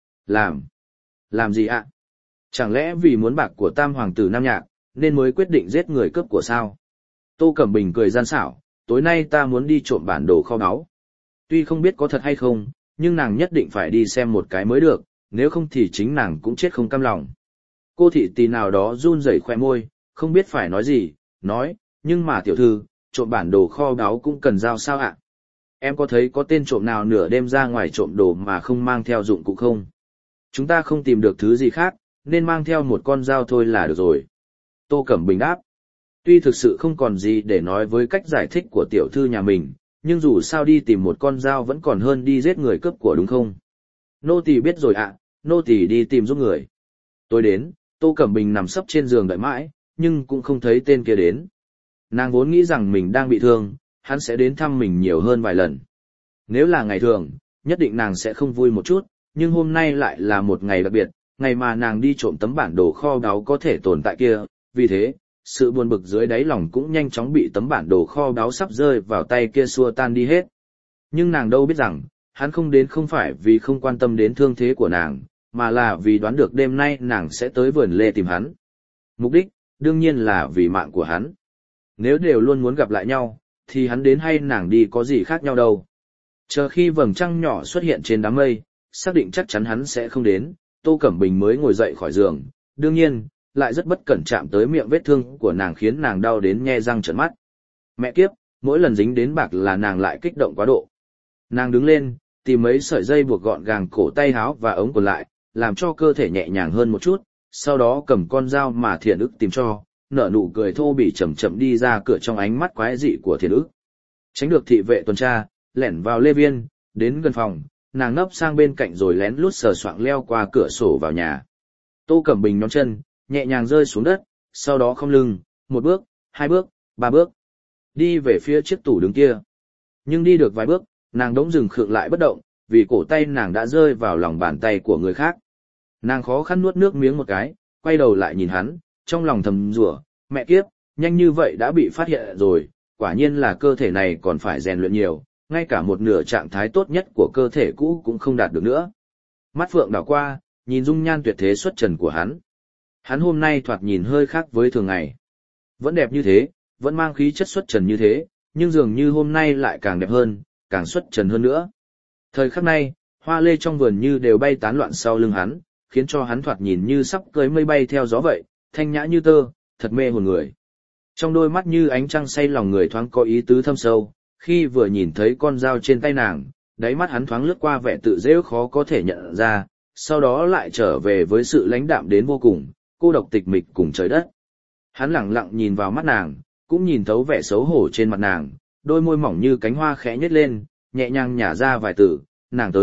S1: Làm gì ạ? Chẳng lẽ vì muốn bạc của tam hoàng tử Nam Nhạc, nên mới quyết định giết người cướp của sao? Tô Cẩm Bình cười gian xảo, tối nay ta muốn đi trộm bản đồ kho báu. Tuy không biết có thật hay không, nhưng nàng nhất định phải đi xem một cái mới được, nếu không thì chính nàng cũng chết không cam lòng. Cô thị tỳ nào đó run rẩy khoe môi, không biết phải nói gì, nói, nhưng mà tiểu thư, trộm bản đồ kho báu cũng cần dao sao ạ? Em có thấy có tên trộm nào nửa đêm ra ngoài trộm đồ mà không mang theo dụng cụ không? Chúng ta không tìm được thứ gì khác, nên mang theo một con dao thôi là được rồi. Tô Cẩm Bình đáp. Tuy thực sự không còn gì để nói với cách giải thích của tiểu thư nhà mình, nhưng dù sao đi tìm một con dao vẫn còn hơn đi giết người cướp của đúng không? Nô tỳ biết rồi ạ, nô tỳ đi tìm giúp người. Tối đến, Tô Cẩm Bình nằm sấp trên giường đợi mãi, nhưng cũng không thấy tên kia đến. Nàng vốn nghĩ rằng mình đang bị thương, hắn sẽ đến thăm mình nhiều hơn vài lần. Nếu là ngày thường, nhất định nàng sẽ không vui một chút, nhưng hôm nay lại là một ngày đặc biệt, ngày mà nàng đi trộm tấm bản đồ kho báu có thể tồn tại kia, vì thế, sự buồn bực dưới đáy lòng cũng nhanh chóng bị tấm bản đồ kho báu sắp rơi vào tay kia xua tan đi hết. Nhưng nàng đâu biết rằng, hắn không đến không phải vì không quan tâm đến thương thế của nàng, mà là vì đoán được đêm nay nàng sẽ tới vườn lê tìm hắn. Mục đích, đương nhiên là vì mạng của hắn. Nếu đều luôn muốn gặp lại nhau, thì hắn đến hay nàng đi có gì khác nhau đâu. Chờ khi vầng trăng nhỏ xuất hiện trên đám mây, xác định chắc chắn hắn sẽ không đến, Tô Cẩm Bình mới ngồi dậy khỏi giường, đương nhiên, lại rất bất cẩn chạm tới miệng vết thương của nàng khiến nàng đau đến nhe răng trợn mắt. Mẹ kiếp, mỗi lần dính đến bạc là nàng lại kích động quá độ. Nàng đứng lên, tìm mấy sợi dây buộc gọn gàng cổ tay áo và ống còn lại, làm cho cơ thể nhẹ nhàng hơn một chút, sau đó cầm con dao mà Thiện ức tìm cho, nở nụ cười thô bỉ chậm chậm đi ra cửa trong ánh mắt quái dị của Thiện ức. Tránh được thị vệ tuần tra, lẻn vào lê viên, đến gần phòng, nàng nấp sang bên cạnh rồi lén lút sờ soạng leo qua cửa sổ vào nhà. Tô Cẩm Bình nhón chân, nhẹ nhàng rơi xuống đất, sau đó không lưng, một bước, hai bước, ba bước, đi về phía chiếc tủ đứng kia. Nhưng đi được vài bước, nàng đống dừng khựng lại bất động, vì cổ tay nàng đã rơi vào lòng bàn tay của người khác. Nàng khó khăn nuốt nước miếng một cái, quay đầu lại nhìn hắn, trong lòng thầm rủa, mẹ kiếp, nhanh như vậy đã bị phát hiện rồi, quả nhiên là cơ thể này còn phải rèn luyện nhiều, ngay cả một nửa trạng thái tốt nhất của cơ thể cũ cũng không đạt được nữa. Mắt phượng đảo qua, nhìn dung nhan tuyệt thế xuất trần của hắn. Hắn hôm nay thoạt nhìn hơi khác với thường ngày. Vẫn đẹp như thế, vẫn mang khí chất xuất trần như thế, nhưng dường như hôm nay lại càng đẹp hơn, càng xuất trần hơn nữa. Thời khắc này, hoa lê trong vườn như đều bay tán loạn sau lưng hắn, khiến cho hắn thoạt nhìn như sắp cưỡi mây bay theo gió vậy, thanh nhã như tơ, thật mê hồn người. Trong đôi mắt như ánh trăng say lòng người thoáng có ý tứ thâm sâu, khi vừa nhìn thấy con dao trên tay nàng, đáy mắt hắn thoáng lướt qua vẻ tự dễu khó có thể nhận ra, sau đó lại trở về với sự lãnh đạm đến vô cùng, cô độc tịch mịch cùng trời đất. Hắn lặng lặng nhìn vào mắt nàng, cũng nhìn thấu vẻ xấu hổ trên mặt nàng, đôi môi mỏng như cánh hoa khẽ nhếch lên, nhẹ nhàng nhả ra vài từ, nàng tới,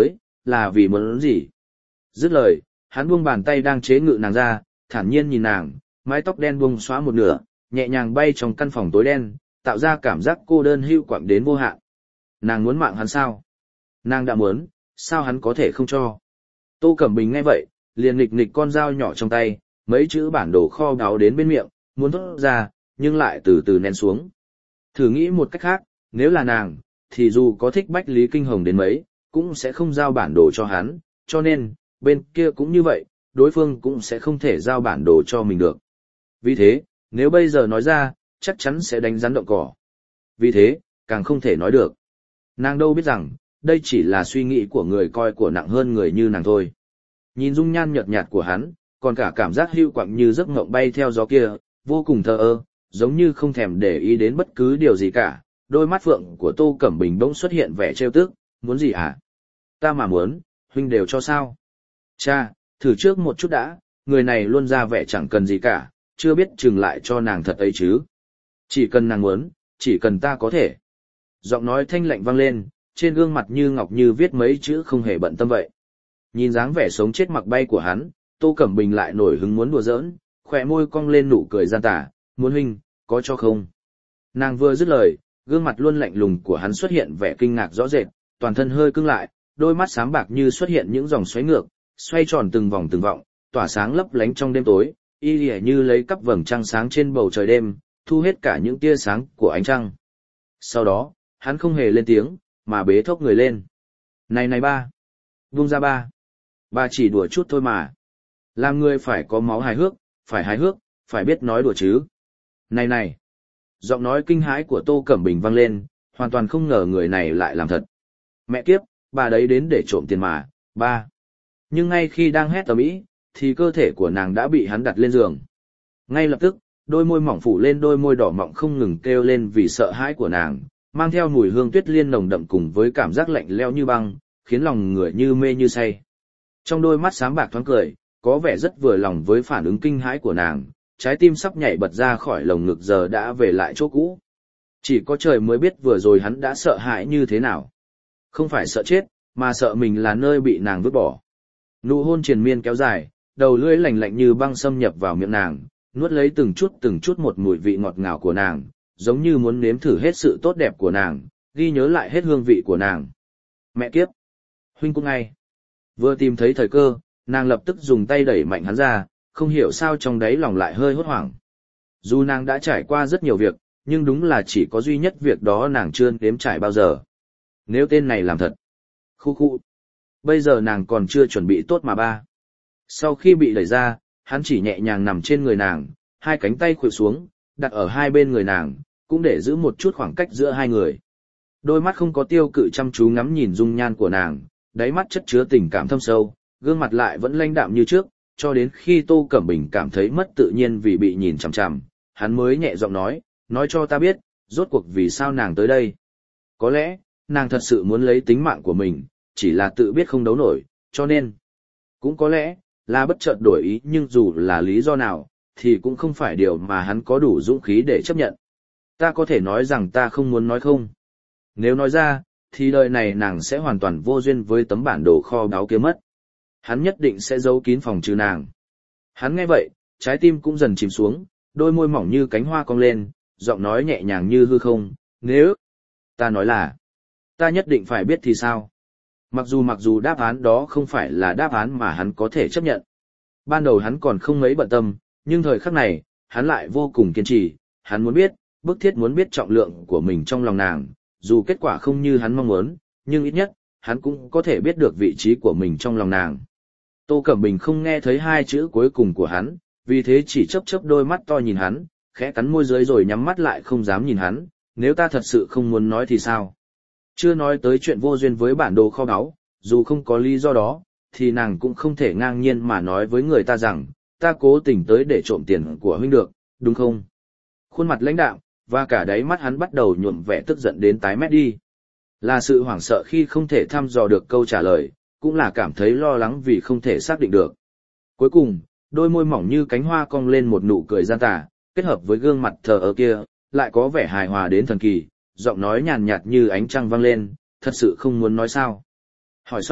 S1: là vì muốn gì? Dứt lời, hắn buông bàn tay đang chế ngự nàng ra, thản nhiên nhìn nàng, mái tóc đen buông xóa một nửa, nhẹ nhàng bay trong căn phòng tối đen, tạo ra cảm giác cô đơn hưu quạnh đến vô hạn. Nàng muốn mạng hắn sao? Nàng đã muốn, sao hắn có thể không cho? Tô Cẩm Bình nghe vậy, liền nghịch nghịch con dao nhỏ trong tay, mấy chữ bản đồ kho báu đến bên miệng, muốn thốt ra, nhưng lại từ từ nén xuống. Thử nghĩ một cách khác, nếu là nàng, thì dù có thích Bách Lý Kinh Hồng đến mấy, cũng sẽ không giao bản đồ cho hắn, cho nên, bên kia cũng như vậy, đối phương cũng sẽ không thể giao bản đồ cho mình được. Vì thế, nếu bây giờ nói ra, chắc chắn sẽ đánh rắn động cỏ. Vì thế, càng không thể nói được. Nàng đâu biết rằng, đây chỉ là suy nghĩ của người coi của nặng hơn người như nàng thôi. Nhìn dung nhan nhợt nhạt của hắn, còn cả cảm giác hưu quặng như giấc mộng bay theo gió kia, vô cùng thờ ơ, giống như không thèm để ý đến bất cứ điều gì cả. Đôi mắt phượng của Tô Cẩm Bình bỗng xuất hiện vẻ trêu tức, muốn gì hả? Ta mà muốn, huynh đều cho sao? Cha, thử trước một chút đã, người này luôn ra vẻ chẳng cần gì cả, chưa biết chừng lại cho nàng thật ấy chứ. Chỉ cần nàng muốn, chỉ cần ta có thể. Giọng nói thanh lạnh vang lên, trên gương mặt như ngọc như viết mấy chữ không hề bận tâm vậy. Nhìn dáng vẻ sống chết mặc bay của hắn, Tô Cẩm Bình lại nổi hứng muốn đùa giỡn, khỏe môi cong lên nụ cười gian tà, muốn huynh, có cho không? Nàng vừa dứt lời, gương mặt luôn lạnh lùng của hắn xuất hiện vẻ kinh ngạc rõ rệt, toàn thân hơi cứng lại, đôi mắt sáng bạc như xuất hiện những dòng xoáy ngược, xoay tròn từng vòng từng vọng, tỏa sáng lấp lánh trong đêm tối, y lìa như lấy cắp vầng trăng sáng trên bầu trời đêm, thu hết cả những tia sáng của ánh trăng. Sau đó, hắn không hề lên tiếng, mà bế thốc người lên. Này này ba! Vung ra ba! Ba chỉ đùa chút thôi mà. Làm người phải có máu hài hước, phải biết nói đùa chứ. Này này! Giọng nói kinh hãi của Tô Cẩm Bình vang lên, hoàn toàn không ngờ người này lại làm thật. Mẹ kiếp, bà đấy đến để trộm tiền mà, ba! Nhưng ngay khi đang hét ầm ĩ, thì cơ thể của nàng đã bị hắn đặt lên giường. Ngay lập tức, đôi môi mỏng phủ lên đôi môi đỏ mọng không ngừng kêu lên vì sợ hãi của nàng, mang theo mùi hương tuyết liên nồng đậm cùng với cảm giác lạnh lẽo như băng, khiến lòng người như mê như say. Trong đôi mắt sáng bạc thoáng cười, có vẻ rất vừa lòng với phản ứng kinh hãi của nàng, trái tim sắp nhảy bật ra khỏi lồng ngực giờ đã về lại chỗ cũ. Chỉ có trời mới biết vừa rồi hắn đã sợ hãi như thế nào. Không phải sợ chết, mà sợ mình là nơi bị nàng vứt bỏ. Nụ hôn triền miên kéo dài, đầu lưỡi lạnh lạnh như băng xâm nhập vào miệng nàng, nuốt lấy từng chút một mùi vị ngọt ngào của nàng, giống như muốn nếm thử hết sự tốt đẹp của nàng, ghi nhớ lại hết hương vị của nàng. Mẹ kiếp! Huynh cũng ngay. Vừa tìm thấy thời cơ, nàng lập tức dùng tay đẩy mạnh hắn ra, không hiểu sao trong đáy lòng lại hơi hốt hoảng. Dù nàng đã trải qua rất nhiều việc, nhưng đúng là chỉ có duy nhất việc đó nàng chưa nếm trải bao giờ. Nếu tên này làm thật. Khu khu. Bây giờ nàng còn chưa chuẩn bị tốt mà ba. Sau khi bị đẩy ra, hắn chỉ nhẹ nhàng nằm trên người nàng, hai cánh tay khuỵu xuống, đặt ở hai bên người nàng, cũng để giữ một chút khoảng cách giữa hai người. Đôi mắt không có tiêu cự chăm chú ngắm nhìn dung nhan của nàng, đáy mắt chất chứa tình cảm thâm sâu, gương mặt lại vẫn lãnh đạm như trước, cho đến khi Tô Cẩm Bình cảm thấy mất tự nhiên vì bị nhìn chằm chằm, hắn mới nhẹ giọng nói cho ta biết, rốt cuộc vì sao nàng tới đây. Có lẽ, nàng thật sự muốn lấy tính mạng của mình, chỉ là tự biết không đấu nổi, cho nên. Cũng có lẽ, là bất chợt đổi ý nhưng dù là lý do nào, thì cũng không phải điều mà hắn có đủ dũng khí để chấp nhận. Ta có thể nói rằng ta không muốn nói không. Nếu nói ra, thì đời này nàng sẽ hoàn toàn vô duyên với tấm bản đồ kho báu kia mất. Hắn nhất định sẽ giấu kín phòng trừ nàng. Hắn nghe vậy, trái tim cũng dần chìm xuống, đôi môi mỏng như cánh hoa cong lên, giọng nói nhẹ nhàng như hư không, nếu ta nói là, ta nhất định phải biết thì sao? Mặc dù đáp án đó không phải là đáp án mà hắn có thể chấp nhận. Ban đầu hắn còn không mấy bận tâm, nhưng thời khắc này, hắn lại vô cùng kiên trì, hắn muốn biết, bức thiết muốn biết trọng lượng của mình trong lòng nàng, dù kết quả không như hắn mong muốn, nhưng ít nhất, hắn cũng có thể biết được vị trí của mình trong lòng nàng. Tô Cẩm Bình không nghe thấy hai chữ cuối cùng của hắn, vì thế chỉ chớp đôi mắt to nhìn hắn, khẽ cắn môi dưới rồi nhắm mắt lại không dám nhìn hắn, nếu ta thật sự không muốn nói thì sao? Chưa nói tới chuyện vô duyên với bản đồ kho báu, dù không có lý do đó, thì nàng cũng không thể ngang nhiên mà nói với người ta rằng, ta cố tình tới để trộm tiền của huynh được, đúng không? Khuôn mặt lãnh đạm, và cả đáy mắt hắn bắt đầu nhuộm vẻ tức giận đến tái mét đi. Là sự hoảng sợ khi không thể thăm dò được câu trả lời, cũng là cảm thấy lo lắng vì không thể xác định được. Cuối cùng, đôi môi mỏng như cánh hoa cong lên một nụ cười gian tà, kết hợp với gương mặt thờ ơ kia, lại có vẻ hài hòa đến thần kỳ, giọng nói nhàn nhạt như ánh trăng vang lên, thật sự không muốn nói sao. Hỏi xong,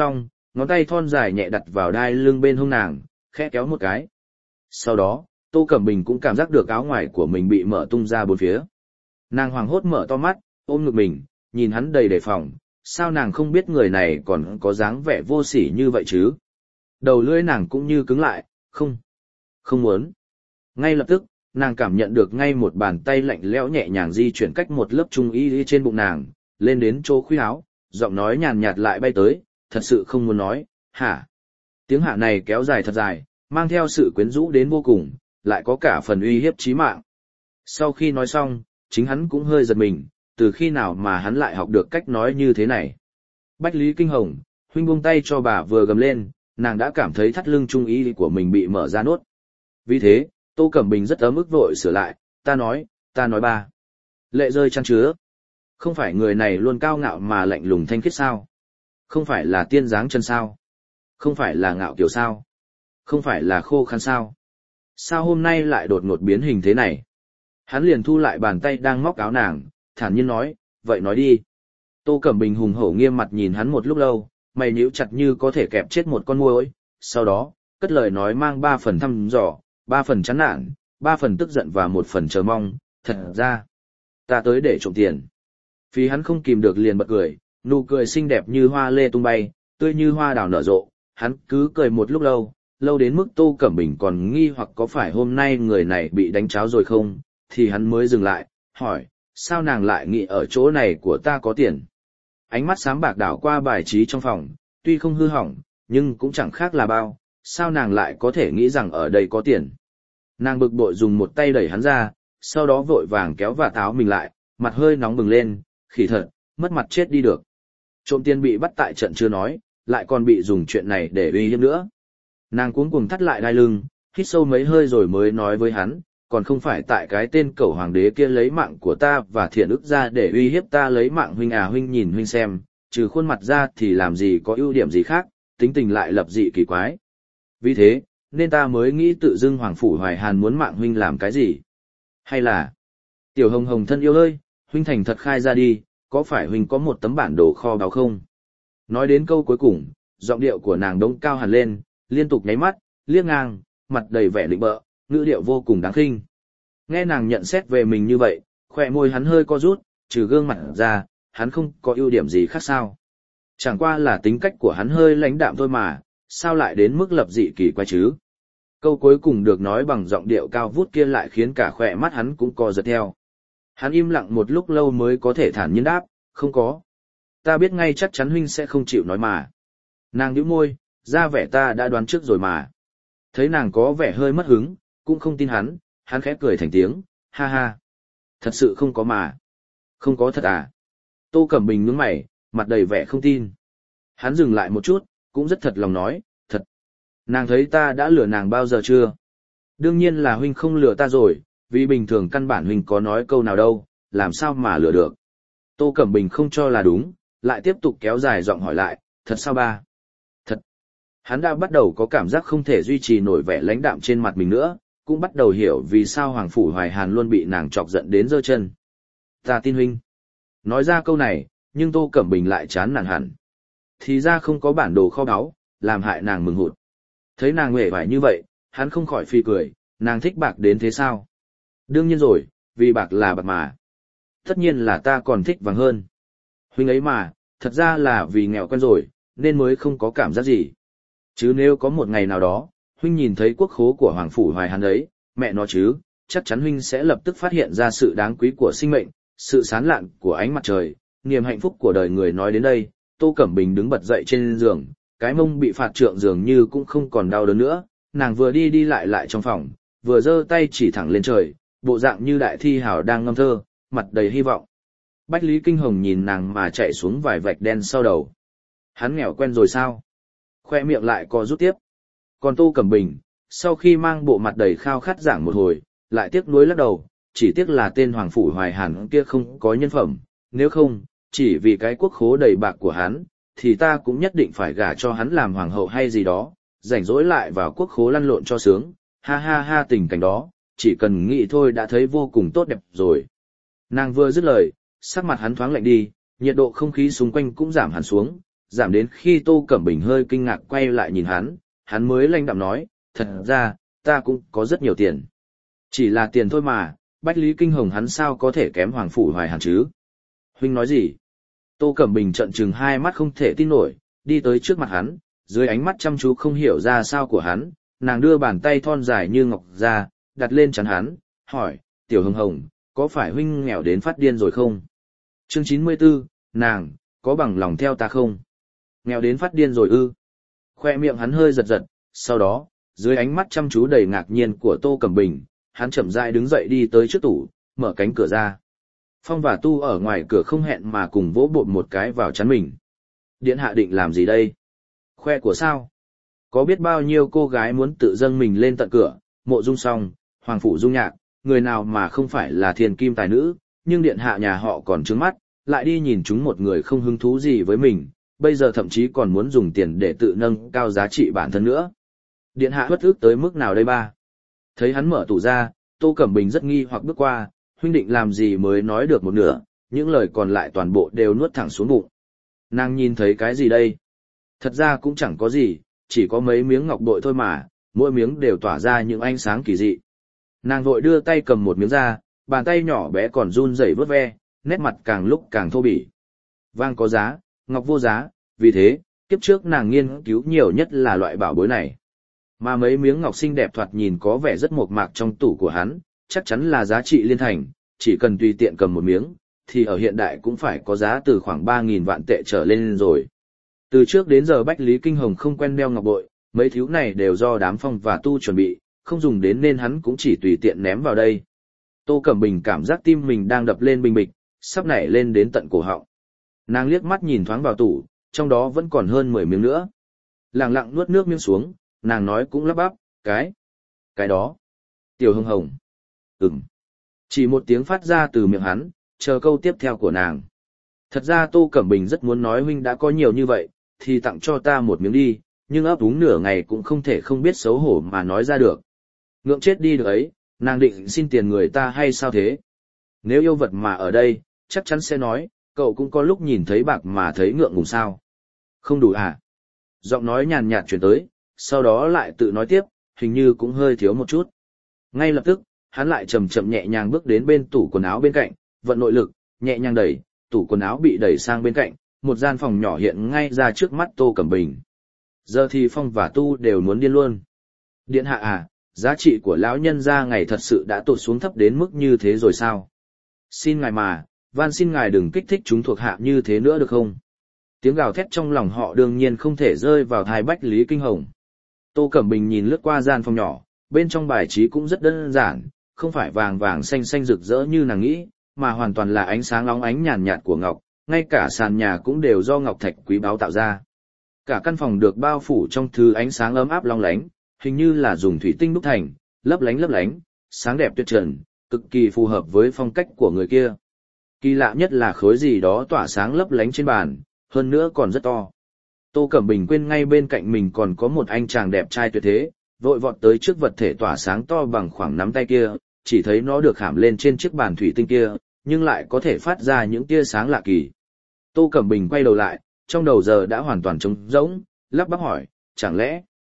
S1: ngón tay thon dài nhẹ đặt vào đai lưng bên hông nàng, khẽ kéo một cái. Sau đó, Tô Cẩm Bình cũng cảm giác được áo ngoài của mình bị mở tung ra bốn phía. Nàng hoảng hốt mở to mắt, ôm ngực mình, nhìn hắn đầy đề phòng, sao nàng không biết người này còn có dáng vẻ vô sỉ như vậy chứ? Đầu lưỡi nàng cũng như cứng lại, không muốn. Ngay lập tức, nàng cảm nhận được ngay một bàn tay lạnh lẽo nhẹ nhàng di chuyển cách một lớp trung y trên bụng nàng, lên đến chỗ khuỷu áo, giọng nói nhàn nhạt lại bay tới, thật sự không muốn nói, hả? Tiếng hạ này kéo dài thật dài, mang theo sự quyến rũ đến vô cùng, lại có cả phần uy hiếp chí mạng. Sau khi nói xong, chính hắn cũng hơi giật mình, từ khi nào mà hắn lại học được cách nói như thế này. Bách Lý Kinh Hồng, huynh buông tay cho bà vừa gầm lên, nàng đã cảm thấy thắt lưng trung y của mình bị mở ra nốt. Vì thế, Tô Cẩm Bình rất ấm ức vội sửa lại, ta nói ba. Lệ rơi chăn chứa. Không phải người này luôn cao ngạo mà lạnh lùng thanh khiết sao? Không phải là tiên dáng chân sao? Không phải là ngạo kiều sao? Không phải là khô khan sao? Sao hôm nay lại đột ngột biến hình thế này? Hắn liền thu lại bàn tay đang móc áo nàng, thản nhiên nói, vậy nói đi. Tô Cẩm Bình hùng hổ nghiêm mặt nhìn hắn một lúc lâu, mày nhíu chặt như có thể kẹp chết một con muỗi, sau đó, cất lời nói mang 3 phần thăm dò, 3 phần chán nản, 3 phần tức giận và 1 phần chờ mong, thật ra, ta tới để trộm tiền. Vì hắn không kìm được liền bật cười, nụ cười xinh đẹp như hoa lê tung bay, tươi như hoa đào nở rộ, hắn cứ cười một lúc lâu, lâu đến mức Tô Cẩm Bình còn nghi hoặc có phải hôm nay người này bị đánh cháo rồi không, thì hắn mới dừng lại, hỏi, sao nàng lại nghĩ ở chỗ này của ta có tiền? Ánh mắt sáng bạc đảo qua bài trí trong phòng, tuy không hư hỏng, nhưng cũng chẳng khác là bao, sao nàng lại có thể nghĩ rằng ở đây có tiền? Nàng bực bội dùng một tay đẩy hắn ra, sau đó vội vàng kéo vạt áo mình lại, mặt hơi nóng bừng lên, khỉ thật, mất mặt chết đi được. Trộm tiền bị bắt tại trận chưa nói, lại còn bị dùng chuyện này để uy hiếp nữa. Nàng cuống cuồng thắt lại đai lưng, hít sâu mấy hơi rồi mới nói với hắn, còn không phải tại cái tên cẩu hoàng đế kia lấy mạng của ta và thiện ức ra để uy hiếp ta lấy mạng huynh à, huynh nhìn huynh xem, trừ khuôn mặt ra thì làm gì có ưu điểm gì khác, tính tình lại lập dị kỳ quái. Vì thế, nên ta mới nghĩ tự dưng Hoàng Phủ Hoài Hàn muốn mạng huynh làm cái gì. Hay là, Tiểu Hồng Hồng thân yêu ơi, huynh thành thật khai ra đi, có phải huynh có một tấm bản đồ kho báu không? Nói đến câu cuối cùng, giọng điệu của nàng đống cao hẳn lên, liên tục nháy mắt, liếc ngang, mặt đầy vẻ định bợ, ngữ điệu vô cùng đáng khinh. Nghe nàng nhận xét về mình như vậy, khỏe môi hắn hơi co rút, trừ gương mặt ra, hắn không có ưu điểm gì khác sao. Chẳng qua là tính cách của hắn hơi lãnh đạm thôi mà, sao lại đến mức lập dị kỳ quái chứ. Câu cuối cùng được nói bằng giọng điệu cao vút kia lại khiến cả khỏe mắt hắn cũng co giật theo. Hắn im lặng một lúc lâu mới có thể thản nhiên đáp, không có. Ta biết ngay chắc chắn huynh sẽ không chịu nói mà. Nàng nhíu môi, ra vẻ ta đã đoán trước rồi mà. Thấy nàng có vẻ hơi mất hứng, cũng không tin hắn khẽ cười thành tiếng, ha ha. Thật sự không có mà. Không có thật à? Tô Cẩm Bình nhướng mày, mặt đầy vẻ không tin. Hắn dừng lại một chút, cũng rất thật lòng nói, thật. Nàng thấy ta đã lừa nàng bao giờ chưa? Đương nhiên là huynh không lừa ta rồi, vì bình thường căn bản huynh có nói câu nào đâu, làm sao mà lừa được. Tô Cẩm Bình không cho là đúng, lại tiếp tục kéo dài giọng hỏi lại, thật sao ba? Thật. Hắn đã bắt đầu có cảm giác không thể duy trì nổi vẻ lãnh đạm trên mặt mình nữa, cũng bắt đầu hiểu vì sao Hoàng Phủ Hoài Hàn luôn bị nàng chọc giận đến giơ chân. Ta tin huynh. Nói ra câu này, nhưng Tô Cẩm Bình lại chán nản hẳn. Thì ra không có bản đồ kho báu, làm hại nàng mừng hụt. Thấy nàng uể oải như vậy, hắn không khỏi phì cười, nàng thích bạc đến thế sao? Đương nhiên rồi, vì bạc là bạc mà. Tất nhiên là ta còn thích vàng hơn. Huynh ấy mà, thật ra là vì nghèo quen rồi, nên mới không có cảm giác gì. Chứ nếu có một ngày nào đó, huynh nhìn thấy quốc khố của Hoàng Phủ Hoài Hàn ấy, mẹ nó chứ, chắc chắn huynh sẽ lập tức phát hiện ra sự đáng quý của sinh mệnh, sự sán lạn của ánh mặt trời, niềm hạnh phúc của đời người. Nói đến đây, Tô Cẩm Bình đứng bật dậy trên giường, cái mông bị phạt trượng dường như cũng không còn đau đớn nữa, nàng vừa đi đi lại trong phòng, vừa giơ tay chỉ thẳng lên trời, bộ dạng như đại thi hào đang ngâm thơ, mặt đầy hy vọng. Bách Lý Kinh Hồng nhìn nàng mà chạy xuống vài vạch đen sau đầu. Hắn nghèo quen rồi sao? Khoe miệng lại co rút tiếp. Còn Tô Cẩm Bình, sau khi mang bộ mặt đầy khao khát giảng một hồi, lại tiếc nuối lắc đầu, chỉ tiếc là tên Hoàng Phủ Hoài Hàn kia không có nhân phẩm, nếu không, chỉ vì cái quốc khố đầy bạc của hắn, thì ta cũng nhất định phải gả cho hắn làm hoàng hậu hay gì đó, rảnh rỗi lại vào quốc khố lăn lộn cho sướng, ha ha ha. Tình cảnh đó, chỉ cần nghĩ thôi đã thấy vô cùng tốt đẹp rồi. Nàng vừa dứt lời, sắc mặt hắn thoáng lạnh đi, nhiệt độ không khí xung quanh cũng giảm hẳn xuống, giảm đến khi Tô Cẩm Bình hơi kinh ngạc quay lại nhìn hắn mới lanh đạm nói, thật ra, ta cũng có rất nhiều tiền. Chỉ là tiền thôi mà, Bách Lý Kinh Hồng hắn sao có thể kém Hoàng Phủ Hoài Hàn chứ? Huynh nói gì? Tô Cẩm Bình trợn trừng hai mắt không thể tin nổi, đi tới trước mặt hắn, dưới ánh mắt chăm chú không hiểu ra sao của hắn, nàng đưa bàn tay thon dài như ngọc ra, đặt lên trán hắn, hỏi, Tiểu Hồng Hồng, có phải huynh nghèo đến phát điên rồi không? Chương 94, nàng, có bằng lòng theo ta không? Nghèo đến phát điên rồi ư? Khoe miệng hắn hơi giật giật, sau đó, dưới ánh mắt chăm chú đầy ngạc nhiên của Tô Cẩm Bình, hắn chậm rãi đứng dậy đi tới trước tủ, mở cánh cửa ra. Phong và Tu ở ngoài cửa không hẹn mà cùng vỗ bộn một cái vào chắn mình. Điện hạ định làm gì đây? Khoe của sao? Có biết bao nhiêu cô gái muốn tự dâng mình lên tận cửa, Mộ Dung Song, Hoàng Phủ Dung Nhạc, người nào mà không phải là thiên kim tài nữ, nhưng điện hạ nhà họ còn trướng mắt, lại đi nhìn chúng một người không hứng thú gì với mình, bây giờ thậm chí còn muốn dùng tiền để tự nâng cao giá trị bản thân nữa. Điện hạ bất ức tới mức nào đây ba? Thấy hắn mở tủ ra, Tô Cẩm Bình rất nghi hoặc bước qua, huynh định làm gì mới nói được một nửa, những lời còn lại toàn bộ đều nuốt thẳng xuống bụng. Nàng nhìn thấy cái gì đây? Thật ra cũng chẳng có gì, chỉ có mấy miếng ngọc bội thôi mà, mỗi miếng đều tỏa ra những ánh sáng kỳ dị. Nàng vội đưa tay cầm một miếng ra, bàn tay nhỏ bé còn run rẩy vuốt ve, nét mặt càng lúc càng thô bỉ. Vàng có giá, ngọc vô giá, vì thế, kiếp trước nàng nghiên cứu nhiều nhất là loại bảo bối này. Mà mấy miếng ngọc xinh đẹp thoạt nhìn có vẻ rất mộc mạc trong tủ của hắn, chắc chắn là giá trị liên thành, chỉ cần tùy tiện cầm một miếng, thì ở hiện đại cũng phải có giá từ khoảng 3.000 vạn tệ trở lên rồi. Từ trước đến giờ Bách Lý Kinh Hồng không quen đeo ngọc bội, mấy thứ này đều do đám Phong và Tu chuẩn bị, không dùng đến nên hắn cũng chỉ tùy tiện ném vào đây. Tô Cẩm Bình cảm giác tim mình đang đập lên bình bịch, sắp nảy lên đến tận cổ họng. Nàng liếc mắt nhìn thoáng vào tủ, trong đó vẫn còn hơn 10 miếng nữa. Lặng lặng nuốt nước miếng xuống, nàng nói cũng lắp bắp, cái đó. Tiểu Hồng Hồng. Chỉ một tiếng phát ra từ miệng hắn, chờ câu tiếp theo của nàng. Thật ra Tô Cẩm Bình rất muốn nói huynh đã có nhiều như vậy, thì tặng cho ta một miếng đi, nhưng ấp úng nửa ngày cũng không thể không biết xấu hổ mà nói ra được. Ngượng chết đi được ấy, nàng định xin tiền người ta hay sao thế? Nếu yêu vật mà ở đây, chắc chắn sẽ nói, cậu cũng có lúc nhìn thấy bạc mà thấy ngượng ngùng sao. Không đủ à? Giọng nói nhàn nhạt chuyển tới, sau đó lại tự nói tiếp, hình như cũng hơi thiếu một chút. Ngay lập tức, hắn lại chậm chậm nhẹ nhàng bước đến bên tủ quần áo bên cạnh, vận nội lực, nhẹ nhàng đẩy, tủ quần áo bị đẩy sang bên cạnh, một gian phòng nhỏ hiện ngay ra trước mắt Tô Cẩm Bình. Giờ thì Phong và Tu đều muốn điên luôn. Điện hạ à, giá trị của lão nhân gia ngày thật sự đã tụt xuống thấp đến mức như thế rồi sao? Xin ngài mà, van xin ngài đừng kích thích chúng thuộc hạ như thế nữa được không? Tiếng gào thét trong lòng họ đương nhiên không thể rơi vào tai Bách Lý Kinh Hồng. Tô Cẩm Bình nhìn lướt qua gian phòng nhỏ, bên trong bài trí cũng rất đơn giản, không phải vàng vàng xanh xanh rực rỡ như nàng nghĩ, mà hoàn toàn là ánh sáng óng ánh nhàn nhạt của ngọc, ngay cả sàn nhà cũng đều do ngọc thạch quý báu tạo ra. Cả căn phòng được bao phủ trong thứ ánh sáng ấm áp long lánh, hình như là dùng thủy tinh đúc thành, lấp lánh, sáng đẹp tuyệt trần, cực kỳ phù hợp với phong cách của người kia. Kỳ lạ nhất là khối gì đó tỏa sáng lấp lánh trên bàn, hơn nữa còn rất to. Tô Cẩm Bình quên ngay bên cạnh mình còn có một anh chàng đẹp trai tuyệt thế, vội vọt tới trước vật thể tỏa sáng to bằng khoảng nắm tay kia, chỉ thấy nó được khảm lên trên chiếc bàn thủy tinh kia, nhưng lại có thể phát ra những tia sáng lạ kỳ. Tô Cẩm Bình quay đầu lại, trong đầu giờ đã hoàn toàn trống rỗng, lắp bắp hỏi, chẳng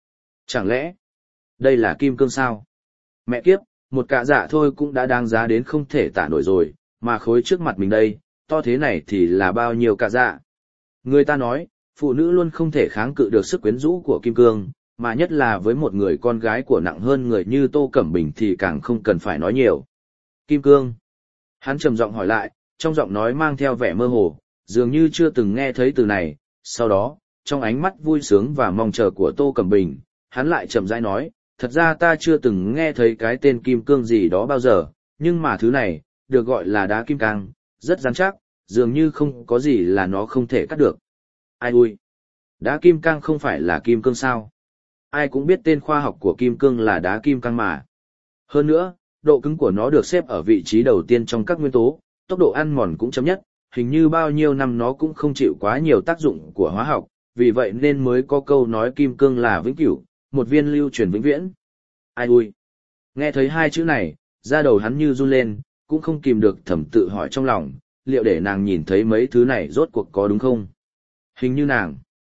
S1: lẽ, đây là kim cương sao? Mẹ kiếp, một cạ dạ thôi cũng đã đáng giá đến không thể tả nổi rồi, mà khối trước mặt mình đây, to thế này thì là bao nhiêu cạ dạ? Người ta nói, phụ nữ luôn không thể kháng cự được sức quyến rũ của kim cương, mà nhất là với một người con gái của nặng hơn người như Tô Cẩm Bình thì càng không cần phải nói nhiều. Kim cương. Hắn trầm giọng hỏi lại, trong giọng nói mang theo vẻ mơ hồ, dường như chưa từng nghe thấy từ này. Sau đó, trong ánh mắt vui sướng và mong chờ của Tô Cẩm Bình, hắn lại chậm rãi nói, thật ra ta chưa từng nghe thấy cái tên kim cương gì đó bao giờ, nhưng mà thứ này, được gọi là đá kim cang, rất rắn chắc, dường như không có gì là nó không thể cắt được. Ai ui! Đá kim cang không phải là kim cương sao? Ai cũng biết tên khoa học của kim cương là đá kim cang mà. Hơn nữa, độ cứng của nó được xếp ở vị trí đầu tiên trong các nguyên tố, tốc độ ăn mòn cũng chấm nhất, hình như bao nhiêu năm nó cũng không chịu quá nhiều tác dụng của hóa học, vì vậy nên mới có câu nói kim cương là vĩnh cửu, một viên lưu truyền vĩnh viễn. Ai ui! Nghe thấy hai chữ này, da đầu hắn như run lên, cũng không kìm được thầm tự hỏi trong lòng, liệu để nàng nhìn thấy mấy thứ này rốt cuộc có đúng không? Hình như nàng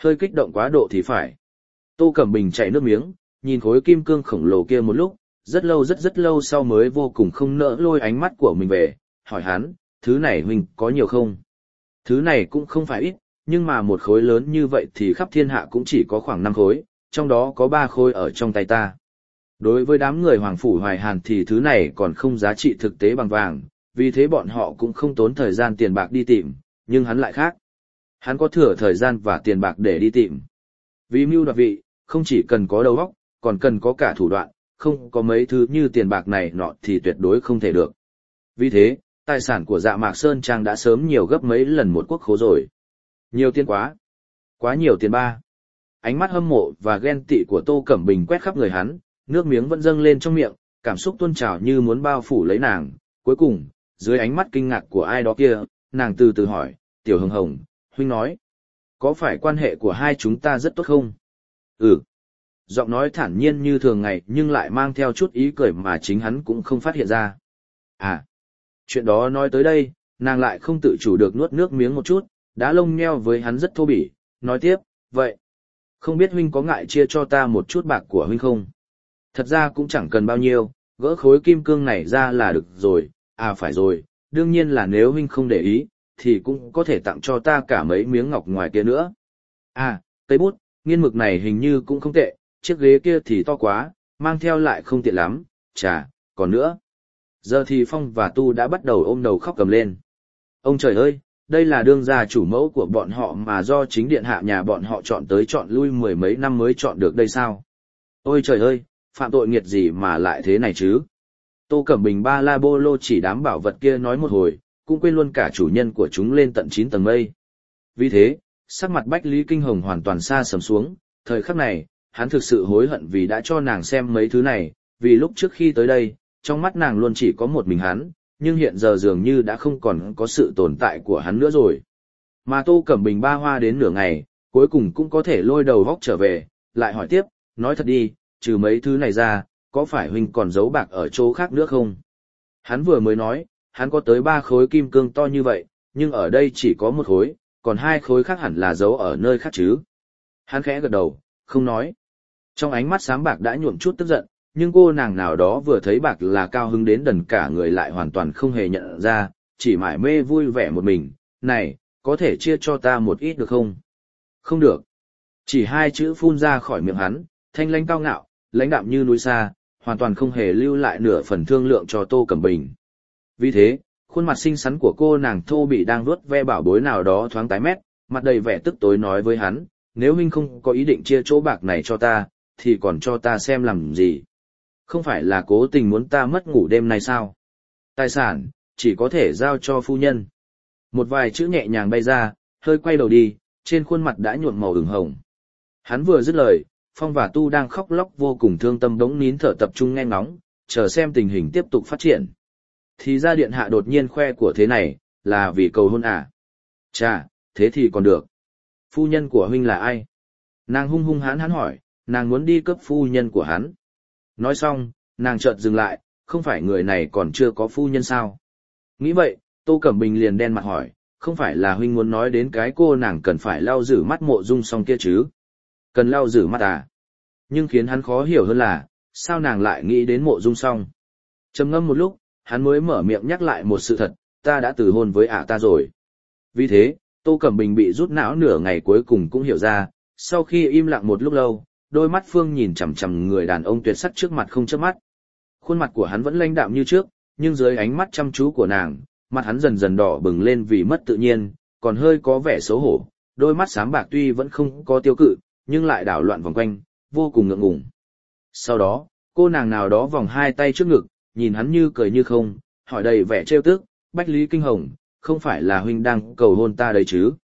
S1: hơi kích động quá độ thì phải. Tô Cẩm Bình chảy nước miếng, nhìn khối kim cương khổng lồ kia một lúc, rất lâu rất lâu sau mới vô cùng không nỡ lôi ánh mắt của mình về, hỏi hắn, thứ này huynh có nhiều không? Thứ này cũng không phải ít, nhưng mà một khối lớn như vậy thì khắp thiên hạ cũng chỉ có khoảng 5 khối, trong đó có 3 khối ở trong tay ta. Đối với đám người Hoàng Phủ Hoài Hàn thì thứ này còn không giá trị thực tế bằng vàng, vì thế bọn họ cũng không tốn thời gian tiền bạc đi tìm, nhưng hắn lại khác. Hắn có thừa thời gian và tiền bạc để đi tìm. Vì mưu đoạt vị, không chỉ cần có đầu óc, còn cần có cả thủ đoạn, không có mấy thứ như tiền bạc này nọ thì tuyệt đối không thể được. Vì thế, tài sản của Dạ Mạc Sơn Trang đã sớm nhiều gấp mấy lần một quốc khố rồi. Nhiều tiền quá. Quá nhiều tiền ba. Ánh mắt hâm mộ và ghen tị của Tô Cẩm Bình quét khắp người hắn, nước miếng vẫn dâng lên trong miệng, cảm xúc tuôn trào như muốn bao phủ lấy nàng. Cuối cùng, dưới ánh mắt kinh ngạc của ai đó kia, nàng từ từ hỏi, Tiểu Hồng Hồng, huynh nói, có phải quan hệ của hai chúng ta rất tốt không? Ừ. Giọng nói thản nhiên như thường ngày nhưng lại mang theo chút ý cười mà chính hắn cũng không phát hiện ra. À, chuyện đó nói tới đây, nàng lại không tự chủ được nuốt nước miếng một chút, đá lông nheo với hắn rất thô bỉ, nói tiếp, vậy, không biết huynh có ngại chia cho ta một chút bạc của huynh không? Thật ra cũng chẳng cần bao nhiêu, gỡ khối kim cương này ra là được rồi, à phải rồi, đương nhiên là nếu huynh không để ý, thì cũng có thể tặng cho ta cả mấy miếng ngọc ngoài kia nữa. À, cây bút, nghiên mực này hình như cũng không tệ, chiếc ghế kia thì to quá, mang theo lại không tiện lắm, chà, còn nữa. Giờ thì Phong và Tu đã bắt đầu ôm đầu khóc cầm lên. Ông trời ơi, đây là đương gia chủ mẫu của bọn họ mà do chính điện hạ nhà bọn họ chọn tới chọn lui mười mấy năm mới chọn được đây sao? Ôi trời ơi, phạm tội nghiệt gì mà lại thế này chứ? Tô Cẩm Bình ba la bô lô chỉ đám bảo vật kia nói một hồi, cũng quên luôn cả chủ nhân của chúng lên tận 9 tầng mây. Vì thế, sắc mặt Bách Lý Kinh Hồng hoàn toàn xa sầm xuống, thời khắc này, hắn thực sự hối hận vì đã cho nàng xem mấy thứ này, vì lúc trước khi tới đây, trong mắt nàng luôn chỉ có một mình hắn, nhưng hiện giờ dường như đã không còn có sự tồn tại của hắn nữa rồi. Mà Tô Cẩm Bình ba hoa đến nửa ngày, cuối cùng cũng có thể lôi đầu vóc trở về, lại hỏi tiếp, nói thật đi, trừ mấy thứ này ra, có phải huynh còn giấu bạc ở chỗ khác nữa không? Hắn vừa mới nói, hắn có tới 3 khối kim cương to như vậy, nhưng ở đây chỉ có 1 khối, còn 2 khối khác hẳn là giấu ở nơi khác chứ. Hắn khẽ gật đầu, không nói. Trong ánh mắt xám bạc đã nhuộm chút tức giận, nhưng cô nàng nào đó vừa thấy bạc là cao hứng đến đần cả người lại hoàn toàn không hề nhận ra, chỉ mải mê vui vẻ một mình, này, có thể chia cho ta một ít được không? Không được. Chỉ 2 chữ phun ra khỏi miệng hắn, thanh lãnh cao ngạo, lãnh đạm như núi xa, hoàn toàn không hề lưu lại nửa phần thương lượng cho Tô Cẩm Bình. Vì thế, khuôn mặt xinh xắn của cô nàng thô bị đang vuốt ve bảo bối nào đó thoáng tái mét, mặt đầy vẻ tức tối nói với hắn, nếu huynh không có ý định chia chỗ bạc này cho ta, thì còn cho ta xem làm gì? Không phải là cố tình muốn ta mất ngủ đêm nay sao? Tài sản, chỉ có thể giao cho phu nhân. Một vài chữ nhẹ nhàng bay ra, hơi quay đầu đi, trên khuôn mặt đã nhuộm màu ửng hồng. Hắn vừa dứt lời, Phong và Tu đang khóc lóc vô cùng thương tâm đống nín thở tập trung nghe ngóng, chờ xem tình hình tiếp tục phát triển. Thì ra điện hạ đột nhiên khoe của thế này, là vì cầu hôn à? Chà, thế thì còn được. Phu nhân của huynh là ai? Nàng hung hung hãn hãn hỏi, nàng muốn đi cướp phu nhân của hắn. Nói xong, nàng chợt dừng lại, không phải người này còn chưa có phu nhân sao? Nghĩ vậy, Tô Cẩm Bình liền đen mặt hỏi, không phải là huynh muốn nói đến cái cô nàng cần phải lau rửa mắt Mộ Dung Song kia chứ? Cần lau rửa mắt à? Nhưng khiến hắn khó hiểu hơn là, sao nàng lại nghĩ đến Mộ Dung Song? Trầm ngâm một lúc, hắn mới mở miệng nhắc lại một sự thật, ta đã từ hôn với ta rồi. Vì thế, Tô Cẩm Bình bị rút não nửa ngày cuối cùng cũng hiểu ra, sau khi im lặng một lúc lâu, đôi mắt Phương nhìn chằm chằm người đàn ông tuyệt sắc trước mặt không chớp mắt. Khuôn mặt của hắn vẫn lãnh đạm như trước, nhưng dưới ánh mắt chăm chú của nàng, mặt hắn dần dần đỏ bừng lên vì mất tự nhiên, còn hơi có vẻ xấu hổ, đôi mắt xám bạc tuy vẫn không có tiêu cự, nhưng lại đảo loạn vòng quanh, vô cùng ngượng ngùng. Sau đó, cô nàng nào đó vòng 2 tay trước ngực, nhìn hắn như cười như không, hỏi đầy vẻ trêu tức, Bách Lý Kinh Hồng, không phải là huynh đang cầu hôn ta đấy chứ?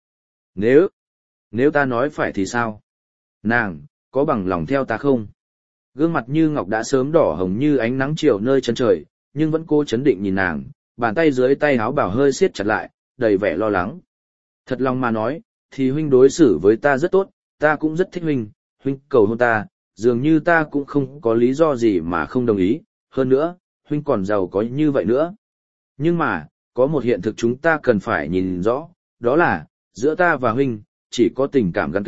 S1: Nếu ta nói phải thì sao? Nàng, có bằng lòng theo ta không? Gương mặt như ngọc đã sớm đỏ hồng như ánh nắng chiều nơi chân trời, nhưng vẫn cố chấn định nhìn nàng, bàn tay dưới tay áo bảo hơi siết chặt lại, đầy vẻ lo lắng. Thật lòng mà nói, thì huynh đối xử với ta rất tốt, ta cũng rất thích huynh cầu hôn ta, dường như ta cũng không có lý do gì mà không đồng ý, hơn nữa, huynh còn giàu có như vậy nữa. Nhưng mà, có một hiện thực chúng ta cần phải nhìn rõ, đó là, giữa ta và huynh, chỉ có tình cảm gắn kết,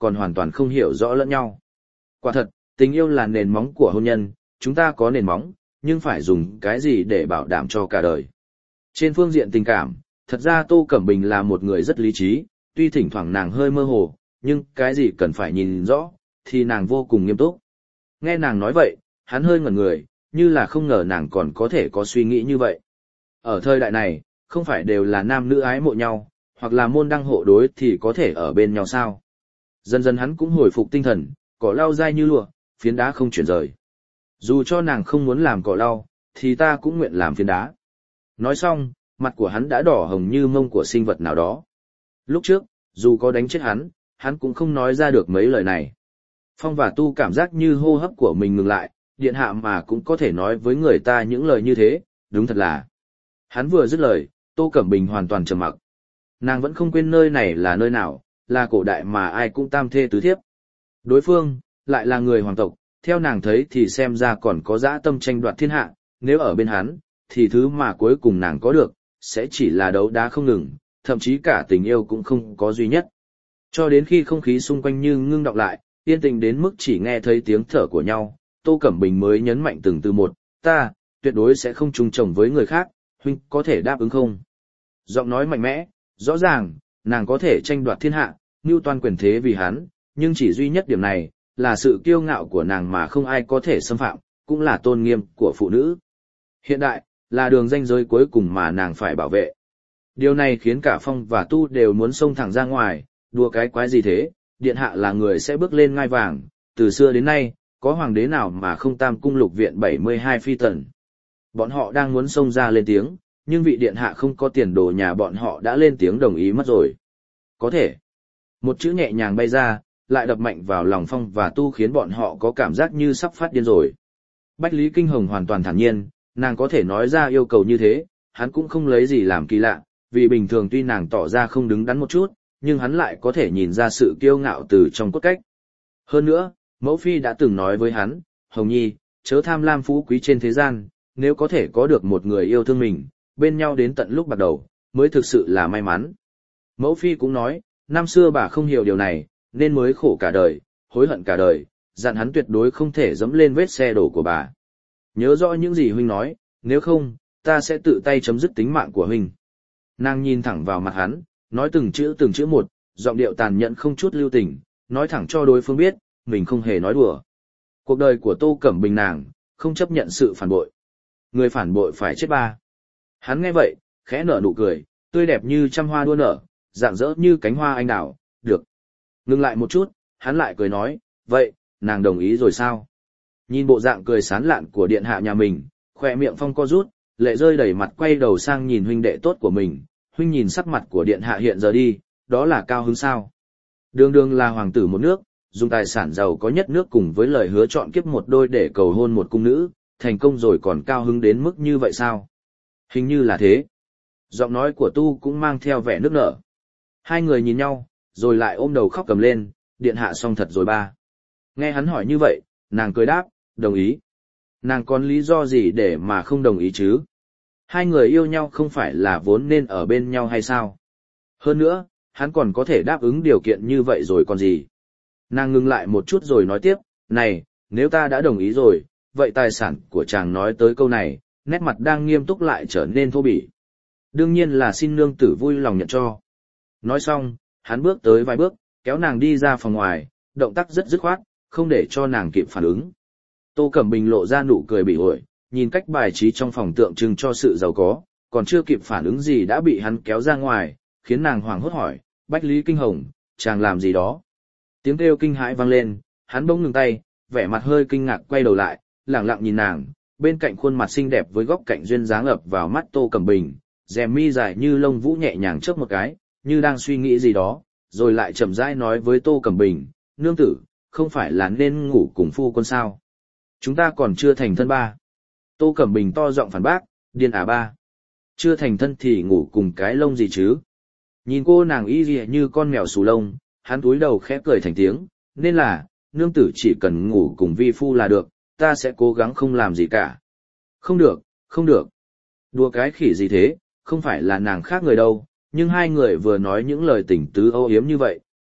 S1: còn hoàn toàn không hiểu rõ lẫn nhau. Quả thật, tình yêu là nền móng của hôn nhân, chúng ta có nền móng, nhưng phải dùng cái gì để bảo đảm cho cả đời. Trên phương diện tình cảm, thật ra Tô Cẩm Bình là một người rất lý trí, tuy thỉnh thoảng nàng hơi mơ hồ, nhưng cái gì cần phải nhìn rõ, thì nàng vô cùng nghiêm túc. Nghe nàng nói vậy, hắn hơi ngẩn người, như là không ngờ nàng còn có thể có suy nghĩ như vậy. Ở thời đại này, không phải đều là nam nữ ái mộ nhau, hoặc là môn đăng hộ đối thì có thể ở bên nhau sao. Dần dần hắn cũng hồi phục tinh thần, cỏ lau dai như lụa, phiến đá không chuyển rời. Dù cho nàng không muốn làm cỏ lau, thì ta cũng nguyện làm phiến đá. Nói xong, mặt của hắn đã đỏ hồng như mông của sinh vật nào đó. Lúc trước, dù có đánh chết hắn cũng không nói ra được mấy lời này. Phong và Tu cảm giác như hô hấp của mình ngừng lại, điện hạ mà cũng có thể nói với người ta những lời như thế, đúng thật là. Hắn vừa dứt lời, Tô Cẩm Bình hoàn toàn trầm mặc. Nàng vẫn không quên nơi này là nơi nào, là cổ đại mà ai cũng tam thê tứ thiếp. Đối phương, lại là người hoàng tộc, theo nàng thấy thì xem ra còn có dã tâm tranh đoạt thiên hạ, nếu ở bên hắn, thì thứ mà cuối cùng nàng có được, sẽ chỉ là đấu đá không ngừng, thậm chí cả tình yêu cũng không có duy nhất. Cho đến khi không khí xung quanh như ngưng đọng lại, yên tĩnh đến mức chỉ nghe thấy tiếng thở của nhau, Tô Cẩm Bình mới nhấn mạnh từng từ một, ta, tuyệt đối sẽ không chung chồng với người khác, huynh có thể đáp ứng không? Giọng nói mạnh mẽ, rõ ràng, nàng có thể tranh đoạt thiên hạ, mưu toan quyền thế vì hắn, nhưng chỉ duy nhất điểm này, là sự kiêu ngạo của nàng mà không ai có thể xâm phạm, cũng là tôn nghiêm của phụ nữ. Hiện đại, là đường ranh giới cuối cùng mà nàng phải bảo vệ. Điều này khiến cả Phong và Tu đều muốn xông thẳng ra ngoài, đùa cái quái gì thế, điện hạ là người sẽ bước lên ngai vàng, từ xưa đến nay, có hoàng đế nào mà không tam cung lục viện 72 phi tần. Bọn họ đang muốn xông ra lên tiếng, nhưng vị điện hạ không có tiền đồ nhà bọn họ đã lên tiếng đồng ý mất rồi. Có thể. Một chữ nhẹ nhàng bay ra, lại đập mạnh vào lòng Phong và Tu khiến bọn họ có cảm giác như sắp phát điên rồi. Bách Lý Kinh Hồng hoàn toàn thản nhiên, nàng có thể nói ra yêu cầu như thế, hắn cũng không lấy gì làm kỳ lạ, vì bình thường tuy nàng tỏ ra không đứng đắn một chút, nhưng hắn lại có thể nhìn ra sự kiêu ngạo từ trong cốt cách. Hơn nữa, mẫu phi đã từng nói với hắn, Hồng Nhi, chớ tham lam phú quý trên thế gian, nếu có thể có được một người yêu thương mình, bên nhau đến tận lúc bắt đầu, mới thực sự là may mắn. Mẫu phi cũng nói, năm xưa bà không hiểu điều này, nên mới khổ cả đời, hối hận cả đời, dặn hắn tuyệt đối không thể dẫm lên vết xe đổ của bà. Nhớ rõ những gì huynh nói, nếu không, ta sẽ tự tay chấm dứt tính mạng của huynh. Nàng nhìn thẳng vào mặt hắn, nói từng chữ một, giọng điệu tàn nhẫn không chút lưu tình, nói thẳng cho đối phương biết, mình không hề nói đùa. Cuộc đời của Tô Cẩm Bình nàng, không chấp nhận sự phản bội. Người phản bội phải chết ba. Hắn nghe vậy, khẽ nở nụ cười, tươi đẹp như trăm hoa đua nở, rạng rỡ như cánh hoa anh đào, được. Ngừng lại một chút, hắn lại cười nói, vậy, nàng đồng ý rồi sao? Nhìn bộ dạng cười sán lạn của điện hạ nhà mình, khỏe miệng Phong co rút, lệ rơi đầy mặt quay đầu sang nhìn huynh đệ tốt của mình, huynh nhìn sắc mặt của điện hạ hiện giờ đi, đó là cao hứng sao? Đường đường là hoàng tử một nước, dùng tài sản giàu có nhất nước cùng với lời hứa chọn kiếp một đôi để cầu hôn một cung nữ, thành công rồi còn cao hứng đến mức như vậy sao? Hình như là thế. Giọng nói của Tu cũng mang theo vẻ nức nở. Hai người nhìn nhau, rồi lại ôm đầu khóc cầm lên, điện hạ xong thật rồi ba. Nghe hắn hỏi như vậy, nàng cười đáp, đồng ý. Nàng còn lý do gì để mà không đồng ý chứ? Hai người yêu nhau không phải là vốn nên ở bên nhau hay sao? Hơn nữa, hắn còn có thể đáp ứng điều kiện như vậy rồi còn gì? Nàng ngừng lại một chút rồi nói tiếp, này, nếu ta đã đồng ý rồi, vậy tài sản của chàng nói tới câu này, nét mặt đang nghiêm túc lại trở nên thô bỉ. Đương nhiên là xin nương tử vui lòng nhận cho. Nói xong, hắn bước tới vài bước, kéo nàng đi ra phòng ngoài, động tác rất dứt khoát, không để cho nàng kịp phản ứng. Tô Cẩm Bình lộ ra nụ cười bỉ ổi, nhìn cách bài trí trong phòng tượng trưng cho sự giàu có, còn chưa kịp phản ứng gì đã bị hắn kéo ra ngoài, khiến nàng hoảng hốt hỏi, Bách Lý Kinh Hồng, chàng làm gì đó? Tiếng kêu kinh hãi vang lên, hắn bỗng ngừng tay, vẻ mặt hơi kinh ngạc quay đầu lại, lẳng lặng nhìn nàng, bên cạnh khuôn mặt xinh đẹp với góc cạnh duyên dáng ập vào mắt Tô Cẩm Bình, rèm mi dài như lông vũ nhẹ nhàng chớp một cái, như đang suy nghĩ gì đó, rồi lại chậm rãi nói với Tô Cẩm Bình, nương tử, không phải là nên ngủ cùng phu quân sao? Chúng ta còn chưa thành thân ba. Tô Cẩm Bình to giọng phản bác, điên à ba. Chưa thành thân thì ngủ cùng cái lông gì chứ? Nhìn cô nàng y lìa như con mèo xù lông, hắn cúi đầu khẽ cười thành tiếng, nên là, nương tử chỉ cần ngủ cùng vi phu là được, ta sẽ cố gắng không làm gì cả. Không được, không được. Đùa cái khỉ gì thế, không phải là nàng khác người đâu, nhưng hai người vừa nói những lời tình tứ âu yếm như vậy,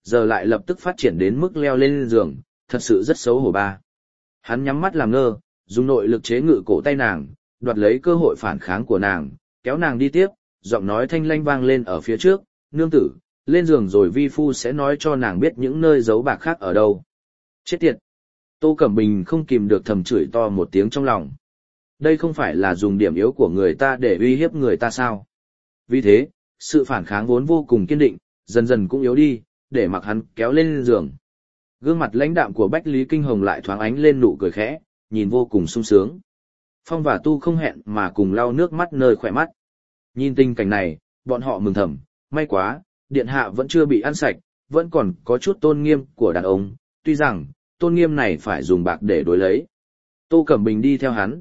S1: giờ lại lập tức phát triển đến mức leo lên giường, thật sự rất xấu hổ ba. Hắn nhắm mắt làm ngơ, dùng nội lực chế ngự cổ tay nàng, đoạt lấy cơ hội phản kháng của nàng, kéo nàng đi tiếp, giọng nói thanh lanh vang lên ở phía trước, nương tử, lên giường rồi vi phu sẽ nói cho nàng biết những nơi giấu bạc khác ở đâu. Chết tiệt! Tô Cẩm Bình không kìm được thầm chửi to một tiếng trong lòng. Đây không phải là dùng điểm yếu của người ta để uy hiếp người ta sao? Vì thế, sự phản kháng vốn vô cùng kiên định, dần dần cũng yếu đi, để mặc hắn kéo lên giường. Gương mặt lãnh đạm của Bách Lý Kinh Hồng lại thoáng ánh lên nụ cười khẽ, nhìn vô cùng sung sướng. Phong và Tu không hẹn mà cùng lau nước mắt nơi khỏe mắt. Nhìn tình cảnh này, bọn họ mừng thầm, may quá, điện hạ vẫn chưa bị ăn sạch, vẫn còn có chút tôn nghiêm của đàn ông, tuy rằng, tôn nghiêm này phải dùng bạc để đối lấy. Tô Cẩm Bình đi theo hắn,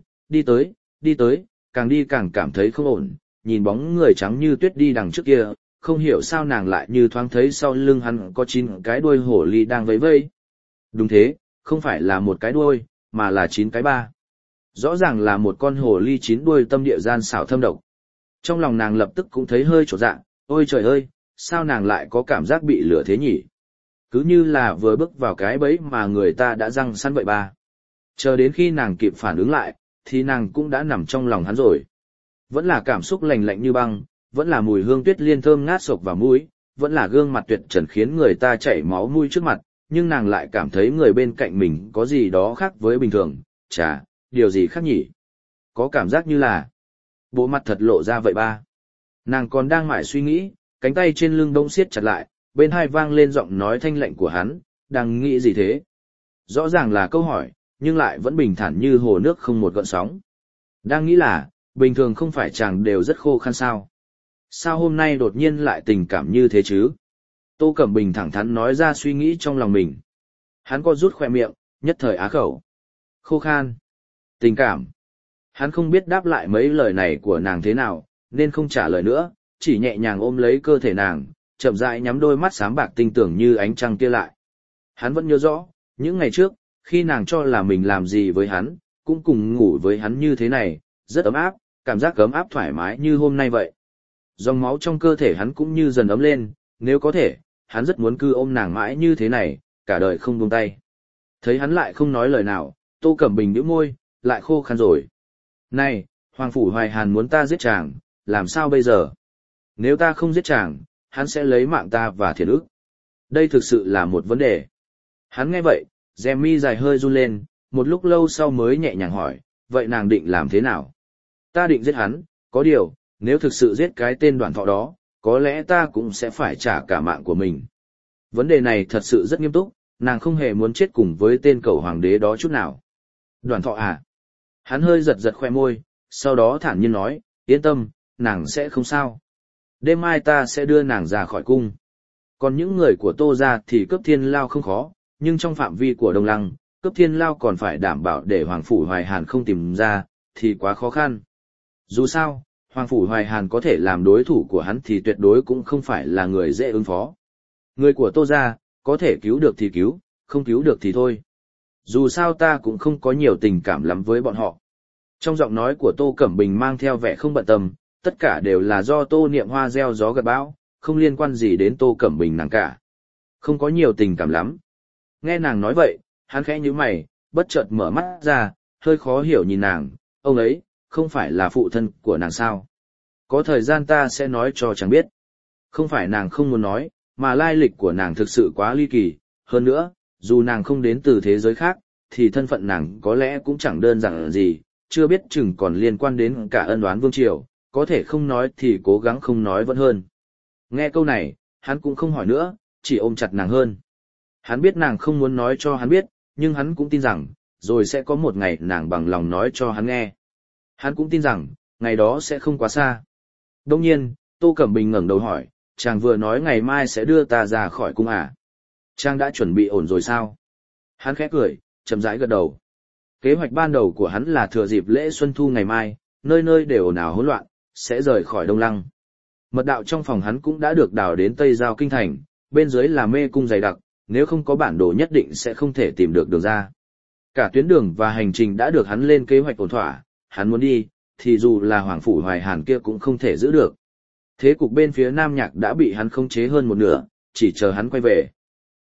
S1: đi tới, càng đi càng cảm thấy không ổn, nhìn bóng người trắng như tuyết đi đằng trước kia, không hiểu sao nàng lại như thoáng thấy sau lưng hắn có 9 cái đuôi hổ ly đang vẫy vẫy. Đúng thế, không phải là một cái đuôi, mà là 9 cái ba. Rõ ràng là một con hổ ly 9 đuôi tâm địa gian xảo thâm độc. Trong lòng nàng lập tức cũng thấy hơi chột dạ, ôi trời ơi, sao nàng lại có cảm giác bị lửa thế nhỉ? Cứ như là vừa bước vào cái bẫy mà người ta đã răng săn vậy ba. Chờ đến khi nàng kịp phản ứng lại, thì nàng cũng đã nằm trong lòng hắn rồi. Vẫn là cảm xúc lạnh lạnh như băng, vẫn là mùi hương tuyết liên thơm ngát sộc vào mũi, vẫn là gương mặt tuyệt trần khiến người ta chảy máu mũi trước mặt, nhưng nàng lại cảm thấy người bên cạnh mình có gì đó khác với bình thường. Chà, điều gì khác nhỉ? Có cảm giác như là bộ mặt thật lộ ra vậy ba. Nàng còn đang mải suy nghĩ, cánh tay trên lưng bỗng siết chặt lại, bên hai vang lên giọng nói thanh lạnh của hắn, đang nghĩ gì thế? Rõ ràng là câu hỏi, nhưng lại vẫn bình thản như hồ nước không một gợn sóng. Đang nghĩ là, bình thường không phải chàng đều rất khô khan sao? Sao hôm nay đột nhiên lại tình cảm như thế chứ? Tô Cẩm Bình thẳng thắn nói ra suy nghĩ trong lòng mình. Hắn có rút khoe miệng, nhất thời á khẩu. Khô khan. Tình cảm. Hắn không biết đáp lại mấy lời này của nàng thế nào, nên không trả lời nữa, chỉ nhẹ nhàng ôm lấy cơ thể nàng, chậm rãi nhắm đôi mắt sáng bạc tinh tưởng như ánh trăng kia lại. Hắn vẫn nhớ rõ, những ngày trước, khi nàng cho là mình làm gì với hắn, cũng cùng ngủ với hắn như thế này, rất ấm áp, cảm giác ấm áp thoải mái như hôm nay vậy. Dòng máu trong cơ thể hắn cũng như dần ấm lên, nếu có thể, hắn rất muốn cứ ôm nàng mãi như thế này, cả đời không buông tay. Thấy hắn lại không nói lời nào, Tô Cẩm Bình nhếch môi, lại khô khan rồi. Này, Hoàng Phủ Hoài Hàn muốn ta giết chàng, làm sao bây giờ? Nếu ta không giết chàng, hắn sẽ lấy mạng ta và Thiền Ức. Đây thực sự là một vấn đề. Hắn nghe vậy, rèm mi dài hơi run lên, một lúc lâu sau mới nhẹ nhàng hỏi, vậy nàng định làm thế nào? Ta định giết hắn, có điều, nếu thực sự giết cái tên Đoàn Thọ đó, có lẽ ta cũng sẽ phải trả cả mạng của mình. Vấn đề này thật sự rất nghiêm túc, nàng không hề muốn chết cùng với tên cẩu hoàng đế đó chút nào. Đoàn Thọ à? Hắn hơi giật giật khoe môi, sau đó thản nhiên nói, yên tâm, nàng sẽ không sao. Đêm mai ta sẽ đưa nàng ra khỏi cung. Còn những người của Tô gia thì cướp thiên lao không khó, nhưng trong phạm vi của Đông Lăng, cướp thiên lao còn phải đảm bảo để Hoàng Phủ Hoài Hàn không tìm ra, thì quá khó khăn. Dù sao, Hoàng Phủ Hoài Hàn có thể làm đối thủ của hắn thì tuyệt đối cũng không phải là người dễ ứng phó. Người của Tô gia, có thể cứu được thì cứu, không cứu được thì thôi. Dù sao ta cũng không có nhiều tình cảm lắm với bọn họ. Trong giọng nói của Tô Cẩm Bình mang theo vẻ không bận tâm, tất cả đều là do Tô Niệm Hoa gieo gió gặt bão, không liên quan gì đến Tô Cẩm Bình nàng cả. Không có nhiều tình cảm lắm. Nghe nàng nói vậy, hắn khẽ nhíu mày, bất chợt mở mắt ra, hơi khó hiểu nhìn nàng, ông ấy, không phải là phụ thân của nàng sao? Có thời gian ta sẽ nói cho chàng biết. Không phải nàng không muốn nói, mà lai lịch của nàng thực sự quá ly kỳ, hơn nữa, dù nàng không đến từ thế giới khác, thì thân phận nàng có lẽ cũng chẳng đơn giản gì, chưa biết chừng còn liên quan đến cả ân oán vương triều, có thể không nói thì cố gắng không nói vẫn hơn. Nghe câu này, hắn cũng không hỏi nữa, chỉ ôm chặt nàng hơn. Hắn biết nàng không muốn nói cho hắn biết, nhưng hắn cũng tin rằng, rồi sẽ có một ngày nàng bằng lòng nói cho hắn nghe. Hắn cũng tin rằng, ngày đó sẽ không quá xa. Đông nhiên, Tô Cẩm Bình ngẩng đầu hỏi, chàng vừa nói ngày mai sẽ đưa ta ra khỏi cung à? Chàng đã chuẩn bị ổn rồi sao? Hắn khẽ cười, chậm rãi gật đầu. Kế hoạch ban đầu của hắn là thừa dịp lễ Xuân Thu ngày mai, nơi nơi đều ồn ào hỗn loạn, sẽ rời khỏi Đông Lăng. Mật đạo trong phòng hắn cũng đã được đào đến Tây Giao Kinh Thành, bên dưới là mê cung dày đặc, nếu không có bản đồ nhất định sẽ không thể tìm được đường ra. Cả tuyến đường và hành trình đã được hắn lên kế hoạch ổn thỏa, hắn muốn đi, thì dù là Hoàng Phủ Hoài Hàn kia cũng không thể giữ được. Thế cục bên phía Nam Nhạc đã bị hắn khống chế hơn một nửa, chỉ chờ hắn quay về.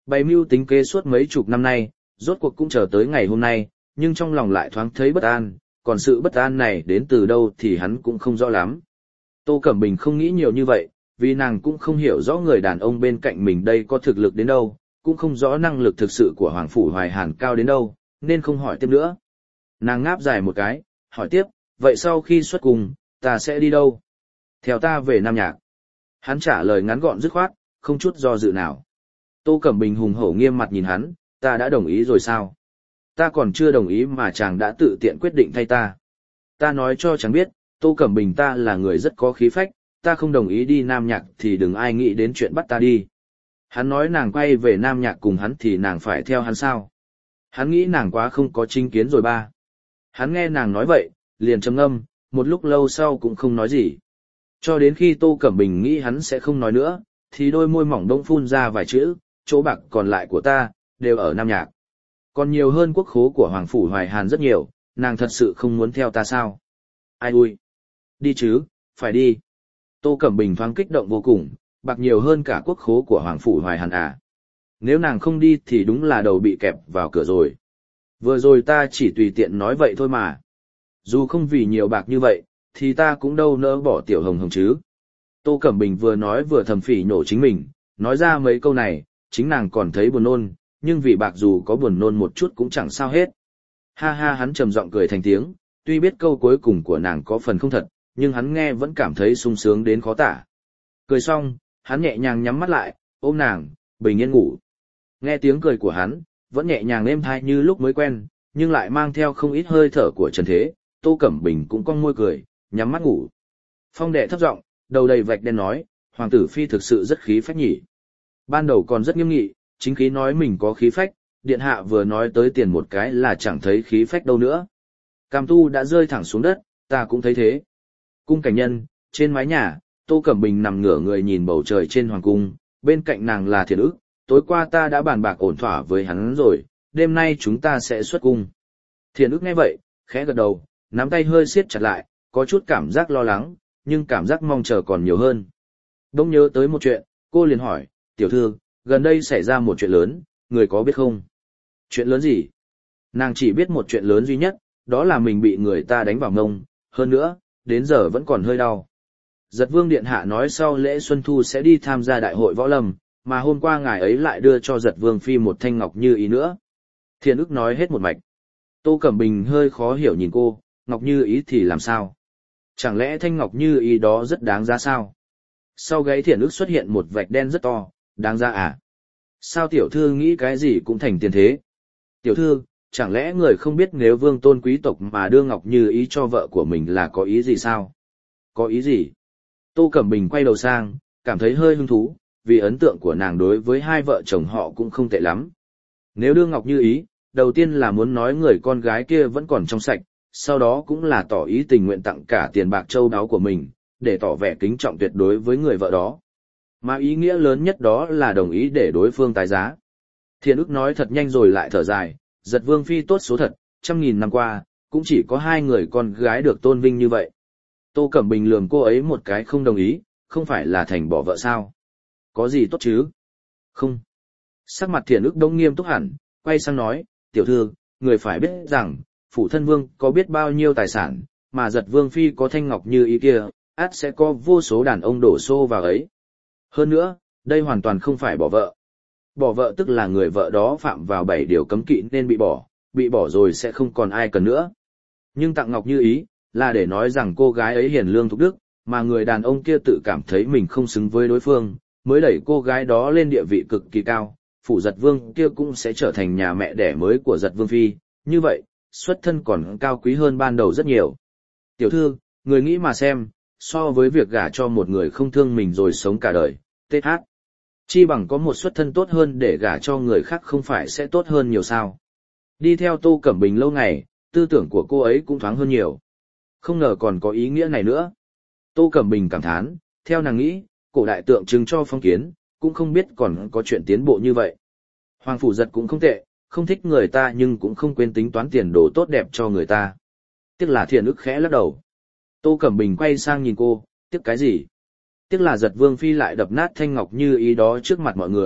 S1: Bày mưu tính kế suốt mấy chục năm nay, rốt cuộc cũng chờ tới ngày hôm nay, nhưng trong lòng lại thoáng thấy bất an, còn sự bất an này đến từ đâu thì hắn cũng không rõ lắm. Tô Cẩm Bình không nghĩ nhiều như vậy, vì nàng cũng không hiểu rõ người đàn ông bên cạnh mình đây có thực lực đến đâu, cũng không rõ năng lực thực sự của Hoàng Phủ Hoài Hàn cao đến đâu, nên không hỏi tiếp nữa. Nàng ngáp dài một cái, hỏi tiếp, vậy sau khi xuất cung, ta sẽ đi đâu? Theo ta về Nam Nhạc. Hắn trả lời ngắn gọn dứt khoát, không chút do dự nào. Tô Cẩm Bình hùng hổ nghiêm mặt nhìn hắn, ta đã đồng ý rồi sao? Ta còn chưa đồng ý mà chàng đã tự tiện quyết định thay ta. Ta nói cho chàng biết, Tô Cẩm Bình ta là người rất có khí phách, ta không đồng ý đi Nam Nhạc thì đừng ai nghĩ đến chuyện bắt ta đi. Hắn nói nàng quay về Nam Nhạc cùng hắn thì nàng phải theo hắn sao? Hắn nghĩ nàng quá không có chính kiến rồi ba. Hắn nghe nàng nói vậy, liền trầm ngâm, một lúc lâu sau cũng không nói gì. Cho đến khi Tô Cẩm Bình nghĩ hắn sẽ không nói nữa, thì đôi môi mỏng đông phun ra vài chữ, chỗ bạc còn lại của ta, đều ở Nam Nhạc. Còn nhiều hơn quốc khố của Hoàng Phủ Hoài Hàn rất nhiều, nàng thật sự không muốn theo ta sao? Ai ui! Đi chứ, phải đi. Tô Cẩm Bình thoáng kích động vô cùng, bạc nhiều hơn cả quốc khố của Hoàng Phủ Hoài Hàn à. Nếu nàng không đi thì đúng là đầu bị kẹp vào cửa rồi. Vừa rồi ta chỉ tùy tiện nói vậy thôi mà. Dù không vì nhiều bạc như vậy, thì ta cũng đâu nỡ bỏ Tiểu Hồng Hồng chứ. Tô Cẩm Bình vừa nói vừa thầm phỉ nhổ chính mình, nói ra mấy câu này, chính nàng còn thấy buồn nôn, nhưng vì bạc dù có buồn nôn một chút cũng chẳng sao hết. Ha ha, hắn trầm giọng cười thành tiếng, tuy biết câu cuối cùng của nàng có phần không thật, nhưng hắn nghe vẫn cảm thấy sung sướng đến khó tả. Cười xong, hắn nhẹ nhàng nhắm mắt lại, ôm nàng, bình yên ngủ. Nghe tiếng cười của hắn, vẫn nhẹ nhàng êm thai như lúc mới quen, nhưng lại mang theo không ít hơi thở của trần thế, Tô Cẩm Bình cũng cong môi cười, nhắm mắt ngủ. Phong đệ thấp giọng, đầu đầy vạch đen nói, Hoàng tử phi thực sự rất khí phách nhỉ. Ban đầu còn rất nghiêm nghị, chính khí nói mình có khí phách, điện hạ vừa nói tới tiền một cái là chẳng thấy khí phách đâu nữa. Cam tu đã rơi thẳng xuống đất, ta cũng thấy thế. Cung cảnh nhân, trên mái nhà, Tô Cẩm Bình nằm ngửa người nhìn bầu trời trên hoàng cung, bên cạnh nàng là Thiền Ức, tối qua ta đã bàn bạc ổn thỏa với hắn rồi, đêm nay chúng ta sẽ xuất cung. Thiền Ức nghe vậy, khẽ gật đầu, nắm tay hơi siết chặt lại, có chút cảm giác lo lắng, nhưng cảm giác mong chờ còn nhiều hơn. Đông nhớ tới một chuyện, cô liền hỏi, tiểu thư, gần đây xảy ra một chuyện lớn, người có biết không? Chuyện lớn gì? Nàng chỉ biết một chuyện lớn duy nhất, đó là mình bị người ta đánh vào ngông, hơn nữa, đến giờ vẫn còn hơi đau. Giật Vương Điện Hạ nói sau lễ Xuân Thu sẽ đi tham gia đại hội võ lâm, mà hôm qua ngài ấy lại đưa cho Giật Vương Phi một thanh ngọc như ý nữa. Thiên Ức nói hết một mạch. Tô Cẩm Bình hơi khó hiểu nhìn cô, ngọc như ý thì làm sao? Chẳng lẽ thanh ngọc như ý đó rất đáng giá sao? Sau gáy Thiên Ức xuất hiện một vạch đen rất to, đáng giá à? Sao tiểu thư nghĩ cái gì cũng thành tiền thế? Tiểu thư, chẳng lẽ người không biết nếu vương tôn quý tộc mà đưa ngọc như ý cho vợ của mình là có ý gì sao? Có ý gì? Tô Cẩm Bình quay đầu sang, cảm thấy hơi hứng thú, vì ấn tượng của nàng đối với hai vợ chồng họ cũng không tệ lắm. Nếu đưa ngọc như ý, đầu tiên là muốn nói người con gái kia vẫn còn trong sạch, sau đó cũng là tỏ ý tình nguyện tặng cả tiền bạc châu báu của mình, để tỏ vẻ kính trọng tuyệt đối với người vợ đó. Mà ý nghĩa lớn nhất đó là đồng ý để đối phương tái giá. Thiên Ức nói thật nhanh rồi lại thở dài, Giật Vương Phi tốt số thật, 100.000 năm qua, cũng chỉ có 2 người con gái được tôn vinh như vậy. Tô Cẩm Bình lườm cô ấy một cái không đồng ý, không phải là thành bỏ vợ sao? Có gì tốt chứ? Không. Sắc mặt Thiên Ức đông nghiêm túc hẳn, quay sang nói, tiểu thư, người phải biết rằng, phủ thân vương có biết bao nhiêu tài sản, mà Giật Vương Phi có thanh ngọc như ý kia, ắt sẽ có vô số đàn ông đổ xô vào ấy. Hơn nữa, đây hoàn toàn không phải bỏ vợ. Bỏ vợ tức là người vợ đó phạm vào 7 điều cấm kỵ nên bị bỏ rồi sẽ không còn ai cần nữa. Nhưng tặng ngọc như ý, là để nói rằng cô gái ấy hiền lương thục đức, mà người đàn ông kia tự cảm thấy mình không xứng với đối phương, mới đẩy cô gái đó lên địa vị cực kỳ cao, phủ Giật Vương kia cũng sẽ trở thành nhà mẹ đẻ mới của Giật Vương Phi, như vậy, xuất thân còn cao quý hơn ban đầu rất nhiều. Tiểu thư, người nghĩ mà xem, so với việc gả cho một người không thương mình rồi sống cả đời, TH. Chi bằng có một xuất thân tốt hơn để gả cho người khác không phải sẽ tốt hơn nhiều sao. Đi theo Tô Cẩm Bình lâu ngày, tư tưởng của cô ấy cũng thoáng hơn nhiều. Không ngờ còn có ý nghĩa này nữa. Tô Cẩm Bình cảm thán, theo nàng nghĩ, cổ đại tượng trưng cho phong kiến, cũng không biết còn có chuyện tiến bộ như vậy. Hoàng phủ Giật cũng không tệ, không thích người ta nhưng cũng không quên tính toán tiền đồ tốt đẹp cho người ta. Tiếc là Thiên Ức khẽ lắc đầu. Tô Cẩm Bình quay sang nhìn cô, tiếc cái gì? Tiếc là Giật Vương Phi lại đập nát thanh ngọc như ý đó trước mặt mọi người,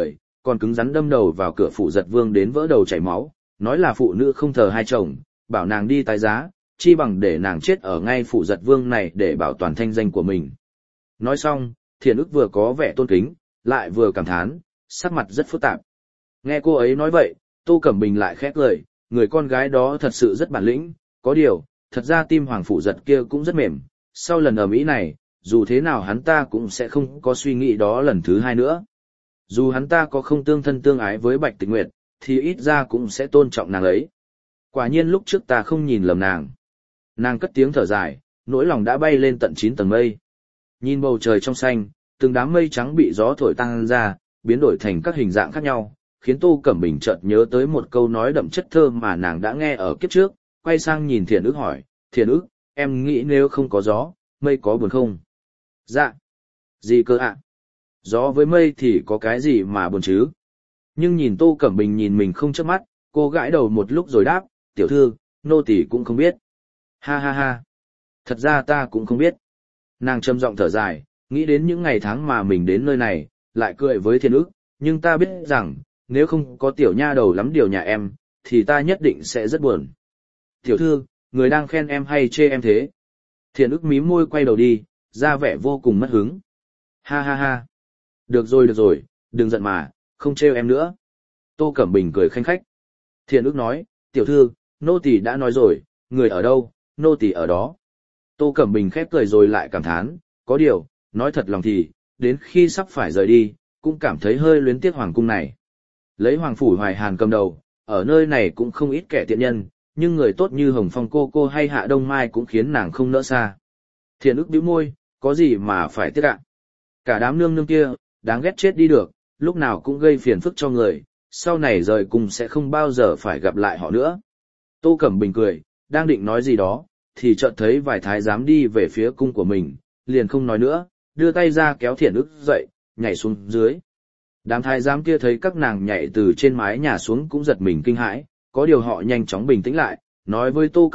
S1: còn cứng rắn đâm đầu vào cửa phủ giật vương đến vỡ đầu chảy máu, nói là phụ nữ không thờ hai chồng, bảo nàng đi tái giá, chi bằng để nàng chết ở ngay phủ giật vương này để bảo toàn thanh danh của mình. Nói xong, Thiện Ức vừa có vẻ tôn kính, lại vừa cảm thán, sắc mặt rất phức tạp. Nghe cô ấy nói vậy, Tô Cẩm Bình lại khẽ cười, người con gái đó thật sự rất bản lĩnh, có điều, thật ra tim hoàng phủ giật kia cũng rất mềm, sau lần ầm ĩ này, dù thế nào hắn ta cũng sẽ không có suy nghĩ đó lần thứ hai nữa. Dù hắn ta có không tương thân tương ái với Bạch Tịch Nguyệt, thì ít ra cũng sẽ tôn trọng nàng ấy. Quả nhiên lúc trước ta không nhìn lầm nàng. Nàng cất tiếng thở dài, nỗi lòng đã bay lên tận 9 tầng mây. Nhìn bầu trời trong xanh, từng đám mây trắng bị gió thổi tăng ra, biến đổi thành các hình dạng khác nhau, khiến Tô Cẩm Bình chợt nhớ tới một câu nói đậm chất thơ mà nàng đã nghe ở kiếp trước, quay sang nhìn Thiện Ức hỏi, Thiện Ức, em nghĩ nếu không có gió, mây có buồn không? Dạ. Gì cơ ạ? Gió với mây thì có cái gì mà buồn chứ? Nhưng nhìn Tô Cẩm Bình nhìn mình không chớp mắt, cô gãi đầu một lúc rồi đáp, tiểu thư, nô tỳ cũng không biết. Ha ha ha. Thật ra ta cũng không biết. Nàng trầm giọng thở dài, nghĩ đến những ngày tháng mà mình đến nơi này, lại cười với Thiện Ức, nhưng ta biết rằng, nếu không có tiểu nha đầu lắm điều nhà em, thì ta nhất định sẽ rất buồn. Tiểu thư, người đang khen em hay chê em thế? Thiện Ức mím môi quay đầu đi, ra vẻ vô cùng mất hứng. Ha ha ha. Được rồi, đừng giận mà, không trêu em nữa. Tô Cẩm Bình cười khanh khách. Thiện Ức nói, tiểu thư, nô tỳ đã nói rồi, người ở đâu, nô tỳ ở đó. Tô Cẩm Bình khép cười rồi lại cảm thán, có điều, nói thật lòng thì, đến khi sắp phải rời đi, cũng cảm thấy hơi luyến tiếc hoàng cung này. Lấy hoàng phủ Hoài Hàn cầm đầu, ở nơi này cũng không ít kẻ tiện nhân, nhưng người tốt như Hồng Phong cô hay Hạ Đông Mai cũng khiến nàng không nỡ xa. Thiện Ức bĩu môi, có gì mà phải tiếc ạ? Cả đám nương nương kia, đáng ghét chết đi được, lúc nào cũng gây phiền phức cho người, sau này rời cung sẽ không bao giờ phải gặp lại họ nữa. Tô Cẩm Bình cười, đang định nói gì đó, thì chợt thấy vài thái giám đi về phía cung của mình, liền không nói nữa, đưa tay ra kéo Thiện Ức dậy, nhảy xuống dưới. Đám thái giám kia thấy các nàng nhảy từ trên mái nhà xuống cũng giật mình kinh hãi, có điều họ nhanh chóng bình tĩnh lại, nói với Tô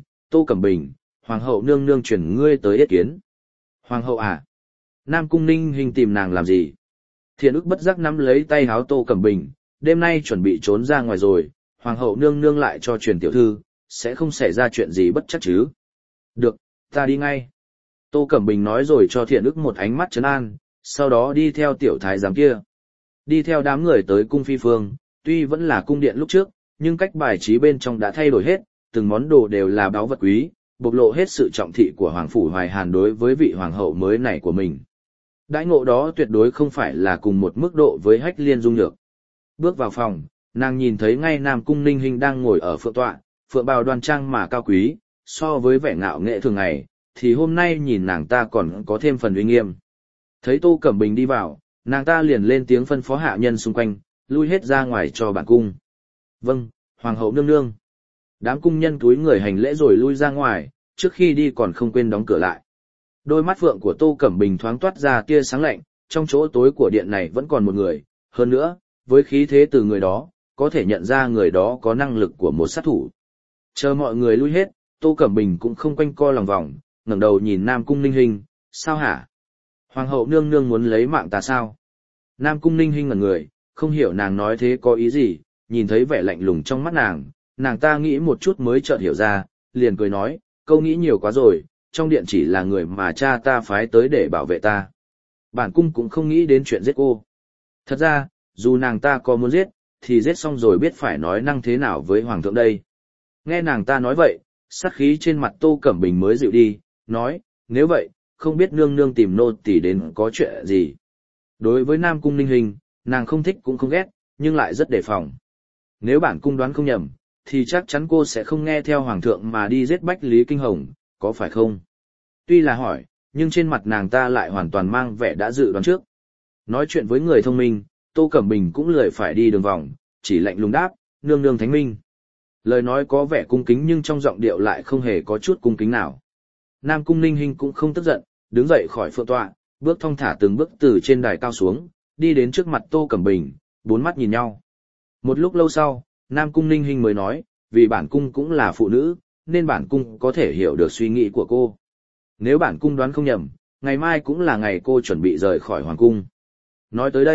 S1: Cẩm Bình, hoàng hậu nương nương truyền ngươi tới yết kiến. Hoàng hậu à? Nam Cung Ninh Hình tìm nàng làm gì? Thiện Ức bất giác nắm lấy tay háo Tô Cẩm Bình, đêm nay chuẩn bị trốn ra ngoài rồi, hoàng hậu nương nương lại cho truyền tiểu thư, sẽ không xảy ra chuyện gì bất chắc chứ. Được, ta đi ngay. Tô Cẩm Bình nói rồi cho Thiện Ức một ánh mắt trấn an, sau đó đi theo tiểu thái giám kia. Đi theo đám người tới cung phi phương, tuy vẫn là cung điện lúc trước, nhưng cách bài trí bên trong đã thay đổi hết, từng món đồ đều là báu vật quý, bộc lộ hết sự trọng thị của Hoàng phủ Hoài Hàn đối với vị hoàng hậu mới này của mình. Đãi ngộ đó tuyệt đối không phải là cùng một mức độ với Hách Liên Dung Nhược. Bước vào phòng, nàng nhìn thấy ngay Nam Cung Ninh Hinh đang ngồi ở phượng tọa, phượng bào đoan trang mà cao quý, so với vẻ ngạo nghệ thường ngày, thì hôm nay nhìn nàng ta còn có thêm phần uy nghiêm. Thấy Tô Cẩm Bình đi vào, nàng ta liền lên tiếng phân phó hạ nhân xung quanh, lui hết ra ngoài cho bản cung. Vâng, hoàng hậu nương nương. Đám cung nhân túi người hành lễ rồi lui ra ngoài, trước khi đi còn không quên đóng cửa lại. Đôi mắt phượng của Tô Cẩm Bình thoáng toát ra tia sáng lạnh, trong chỗ tối của điện này vẫn còn một người, hơn nữa, với khí thế từ người đó, có thể nhận ra người đó có năng lực của một sát thủ. Chờ mọi người lui hết, Tô Cẩm Bình cũng không quanh co lòng vòng, ngẩng đầu nhìn Nam Cung Ninh Hinh, sao hả? Hoàng hậu nương nương muốn lấy mạng ta sao? Nam Cung Ninh Hinh ngẩn người, không hiểu nàng nói thế có ý gì, nhìn thấy vẻ lạnh lùng trong mắt nàng ta nghĩ một chút mới chợt hiểu ra, liền cười nói, câu nghĩ nhiều quá rồi, trong điện chỉ là người mà cha ta phái tới để bảo vệ ta. Bản cung cũng không nghĩ đến chuyện giết cô. Thật ra, dù nàng ta có muốn giết, thì giết xong rồi biết phải nói năng thế nào với hoàng thượng đây. Nghe nàng ta nói vậy, sát khí trên mặt Tô Cẩm Bình mới dịu đi, nói, nếu vậy, không biết nương nương tìm nô tỳ đến có chuyện gì. Đối với Nam Cung Ninh Hình, nàng không thích cũng không ghét, nhưng lại rất đề phòng. Nếu bản cung đoán không nhầm, thì chắc chắn cô sẽ không nghe theo hoàng thượng mà đi giết Bách Lý Kinh Hồng, có phải không? Tuy là hỏi, nhưng trên mặt nàng ta lại hoàn toàn mang vẻ đã dự đoán trước. Nói chuyện với người thông minh, Tô Cẩm Bình cũng lười phải đi đường vòng, chỉ lạnh lùng đáp, nương nương thánh minh. Lời nói có vẻ cung kính nhưng trong giọng điệu lại không hề có chút cung kính nào. Nam Cung Ninh Hinh cũng không tức giận, đứng dậy khỏi phượng tọa, bước thong thả từng bước từ trên đài cao xuống, đi đến trước mặt Tô Cẩm Bình, bốn mắt nhìn nhau. Một lúc lâu sau, Nam Cung Ninh Hinh mới nói, vì bản cung cũng là phụ nữ, nên bản cung có thể hiểu được suy nghĩ của cô. Nếu bản cung đoán không nhầm, ngày mai cũng là ngày cô chuẩn bị rời khỏi hoàng cung. Nói tới đây,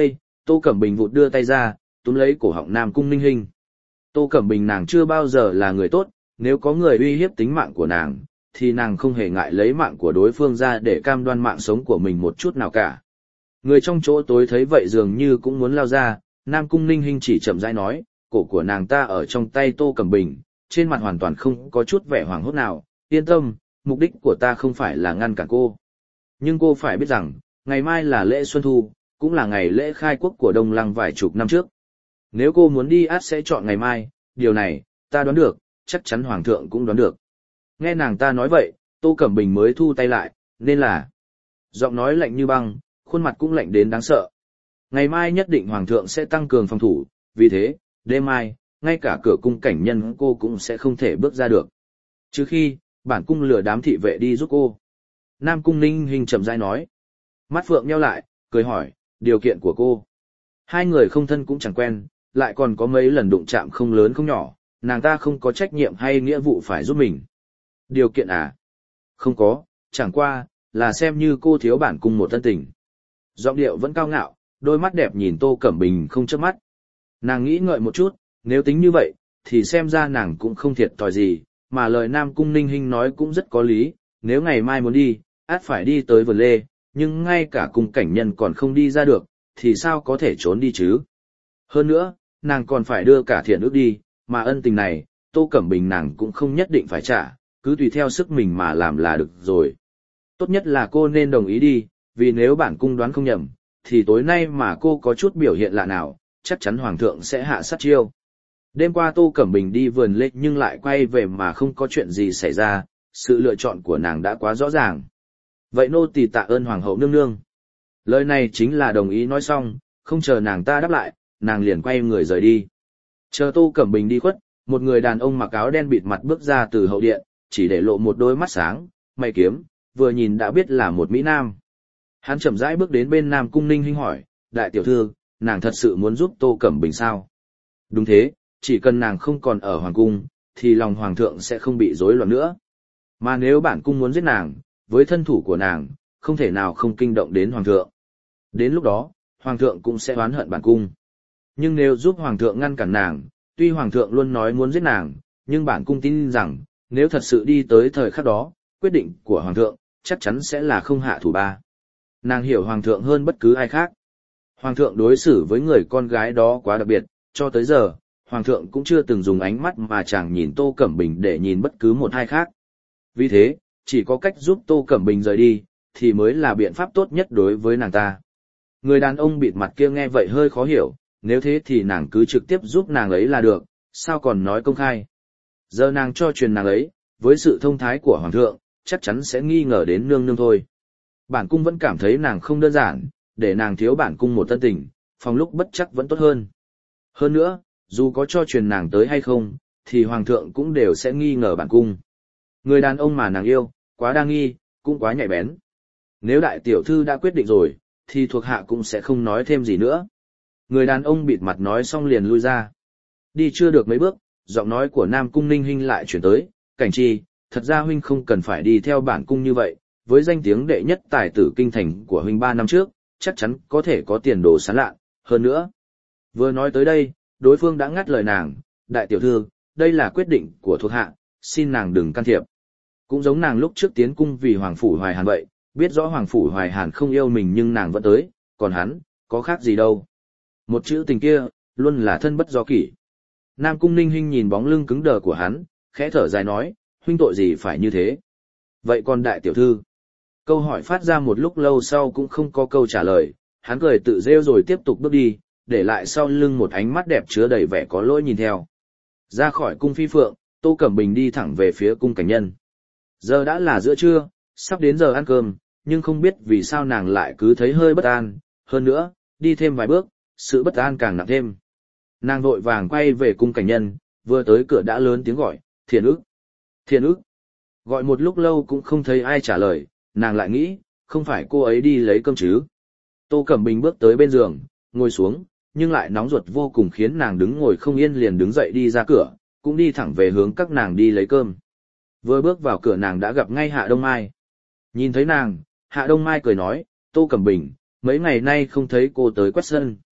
S1: Tô Cẩm Bình vụt đưa tay ra, túm lấy cổ họng Nam Cung Ninh Hinh. Tô Cẩm Bình nàng chưa bao giờ là người tốt, nếu có người uy hiếp tính mạng của nàng, thì nàng không hề ngại lấy mạng của đối phương ra để cam đoan mạng sống của mình một chút nào cả. Người trong chỗ tối thấy vậy dường như cũng muốn lao ra, Nam Cung Ninh Hinh chỉ chậm rãi nói, cổ của nàng ta ở trong tay Tô Cẩm Bình, trên mặt hoàn toàn không có chút vẻ hoảng hốt nào, yên tâm, mục đích của ta không phải là ngăn cản cô. Nhưng cô phải biết rằng, ngày mai là lễ Xuân Thu, cũng là ngày lễ khai quốc của Đông Lăng vài chục năm trước. Nếu cô muốn đi át sẽ chọn ngày mai, điều này, ta đoán được, chắc chắn Hoàng thượng cũng đoán được. Nghe nàng ta nói vậy, Tô Cẩm Bình mới thu tay lại, nên là... Giọng nói lạnh như băng, khuôn mặt cũng lạnh đến đáng sợ. Ngày mai nhất định Hoàng thượng sẽ tăng cường phòng thủ, vì thế, đêm mai, ngay cả cửa cung cảnh nhân cô cũng sẽ không thể bước ra được. Trừ khi, bản cung lừa đám thị vệ đi giúp cô. Nam Cung Ninh Hinh chậm rãi nói. Mắt phượng nheo lại, cười hỏi, điều kiện của cô. Hai người không thân cũng chẳng quen, lại còn có mấy lần đụng chạm không lớn không nhỏ, nàng ta không có trách nhiệm hay nghĩa vụ phải giúp mình. Điều kiện à? Không có, chẳng qua, là xem như cô thiếu bản cung một thân tình. Giọng điệu vẫn cao ngạo, đôi mắt đẹp nhìn Tô Cẩm Bình không chớp mắt. Nàng nghĩ ngợi một chút, nếu tính như vậy, thì xem ra nàng cũng không thiệt thòi gì, mà lời Nam Cung Ninh Hinh nói cũng rất có lý, nếu ngày mai muốn đi, át phải đi tới vườn lê, nhưng ngay cả cung cảnh nhân còn không đi ra được, thì sao có thể trốn đi chứ? Hơn nữa, nàng còn phải đưa cả Thiện Ước đi, mà ân tình này, Tô Cẩm Bình nàng cũng không nhất định phải trả, cứ tùy theo sức mình mà làm là được rồi. Tốt nhất là cô nên đồng ý đi, vì nếu bản cung đoán không nhầm, thì tối nay mà cô có chút biểu hiện lạ nào, chắc chắn Hoàng thượng sẽ hạ sát chiêu. Đêm qua Tô Cẩm Bình đi vườn lê nhưng lại quay về mà không có chuyện gì xảy ra, sự lựa chọn của nàng đã quá rõ ràng. Vậy nô tỳ tạ ơn Hoàng hậu nương nương. Lời này chính là đồng ý nói xong, không chờ nàng ta đáp lại, nàng liền quay người rời đi. Chờ Tô Cẩm Bình đi khuất, một người đàn ông mặc áo đen bịt mặt bước ra từ hậu điện, chỉ để lộ một đôi mắt sáng, mày kiếm, vừa nhìn đã biết là một Mỹ Nam. Hắn chậm rãi bước đến bên Nam Cung Ninh Hinh hỏi, đại tiểu thư, nàng thật sự muốn giúp Tô Cẩm Bình sao? Đúng thế, chỉ cần nàng không còn ở Hoàng cung, thì lòng Hoàng thượng sẽ không bị rối loạn nữa. Mà nếu bản cung muốn giết nàng, với thân thủ của nàng, không thể nào không kinh động đến Hoàng thượng. Đến lúc đó, Hoàng thượng cũng sẽ oán hận bản cung. Nhưng nếu giúp Hoàng thượng ngăn cản nàng, tuy Hoàng thượng luôn nói muốn giết nàng, nhưng bản cung tin rằng, nếu thật sự đi tới thời khắc đó, quyết định của Hoàng thượng, chắc chắn sẽ là không hạ thủ ba. Nàng hiểu Hoàng thượng hơn bất cứ ai khác. Hoàng thượng đối xử với người con gái đó quá đặc biệt, cho tới giờ, Hoàng thượng cũng chưa từng dùng ánh mắt mà chàng nhìn Tô Cẩm Bình để nhìn bất cứ một ai khác. Vì thế, chỉ có cách giúp Tô Cẩm Bình rời đi, thì mới là biện pháp tốt nhất đối với nàng ta. Người đàn ông bịt mặt kia nghe vậy hơi khó hiểu, nếu thế thì nàng cứ trực tiếp giúp nàng ấy là được, sao còn nói công khai. Giờ nàng cho truyền nàng ấy, với sự thông thái của Hoàng thượng, chắc chắn sẽ nghi ngờ đến nương nương thôi. Bản cung vẫn cảm thấy nàng không đơn giản, để nàng thiếu bản cung một tân tình, phòng lúc bất chắc vẫn tốt hơn. Hơn nữa, dù có cho truyền nàng tới hay không, thì Hoàng thượng cũng đều sẽ nghi ngờ bản cung. Người đàn ông mà nàng yêu, quá đa nghi, cũng quá nhạy bén. Nếu đại tiểu thư đã quyết định rồi, thì thuộc hạ cũng sẽ không nói thêm gì nữa. Người đàn ông bịt mặt nói xong liền lui ra. Đi chưa được mấy bước, giọng nói của Nam Cung Ninh Hinh lại chuyển tới, Cảnh Chi, thật ra huynh không cần phải đi theo bản cung như vậy, với danh tiếng đệ nhất tài tử kinh thành của huynh 3 năm trước, chắc chắn có thể có tiền đồ sáng lạ, hơn nữa. Vừa nói tới đây, đối phương đã ngắt lời nàng, đại tiểu thư, đây là quyết định của thuộc hạ, xin nàng đừng can thiệp. Cũng giống nàng lúc trước tiến cung vì Hoàng Phủ Hoài Hàn vậy, biết rõ Hoàng Phủ Hoài Hàn không yêu mình nhưng nàng vẫn tới, còn hắn, có khác gì đâu. Một chữ tình kia, luôn là thân bất do kỷ. Nam Cung Ninh Hinh nhìn bóng lưng cứng đờ của hắn, khẽ thở dài nói, huynh tội gì phải như thế. Vậy còn đại tiểu thư? Câu hỏi phát ra một lúc lâu sau cũng không có câu trả lời, hắn cười tự rêu rồi tiếp tục bước đi, để lại sau lưng một ánh mắt đẹp chứa đầy vẻ có lỗi nhìn theo. Ra khỏi cung phi phượng, Tô Cẩm Bình đi thẳng về phía cung cảnh nhân. Giờ đã là giữa trưa, sắp đến giờ ăn cơm, nhưng không biết vì sao nàng lại cứ thấy hơi bất an, hơn nữa, đi thêm vài bước, sự bất an càng nặng thêm. Nàng vội vàng quay về cung cảnh nhân, vừa tới cửa đã lớn tiếng gọi, Thiện Ước, Thiện Ước. Gọi một lúc lâu cũng không thấy ai trả lời, nàng lại nghĩ, không phải cô ấy đi lấy cơm chứ. Tô Cẩm Bình bước tới bên giường, ngồi xuống, nhưng lại nóng ruột vô cùng khiến nàng đứng ngồi không yên liền đứng dậy đi ra cửa, cũng đi thẳng về hướng các nàng đi lấy cơm. Vừa bước vào cửa nàng đã gặp ngay Hạ Đông Mai. Nhìn thấy nàng, Hạ Đông Mai cười nói, Tô Cẩm Bình, mấy ngày nay không thấy cô tới quét sân.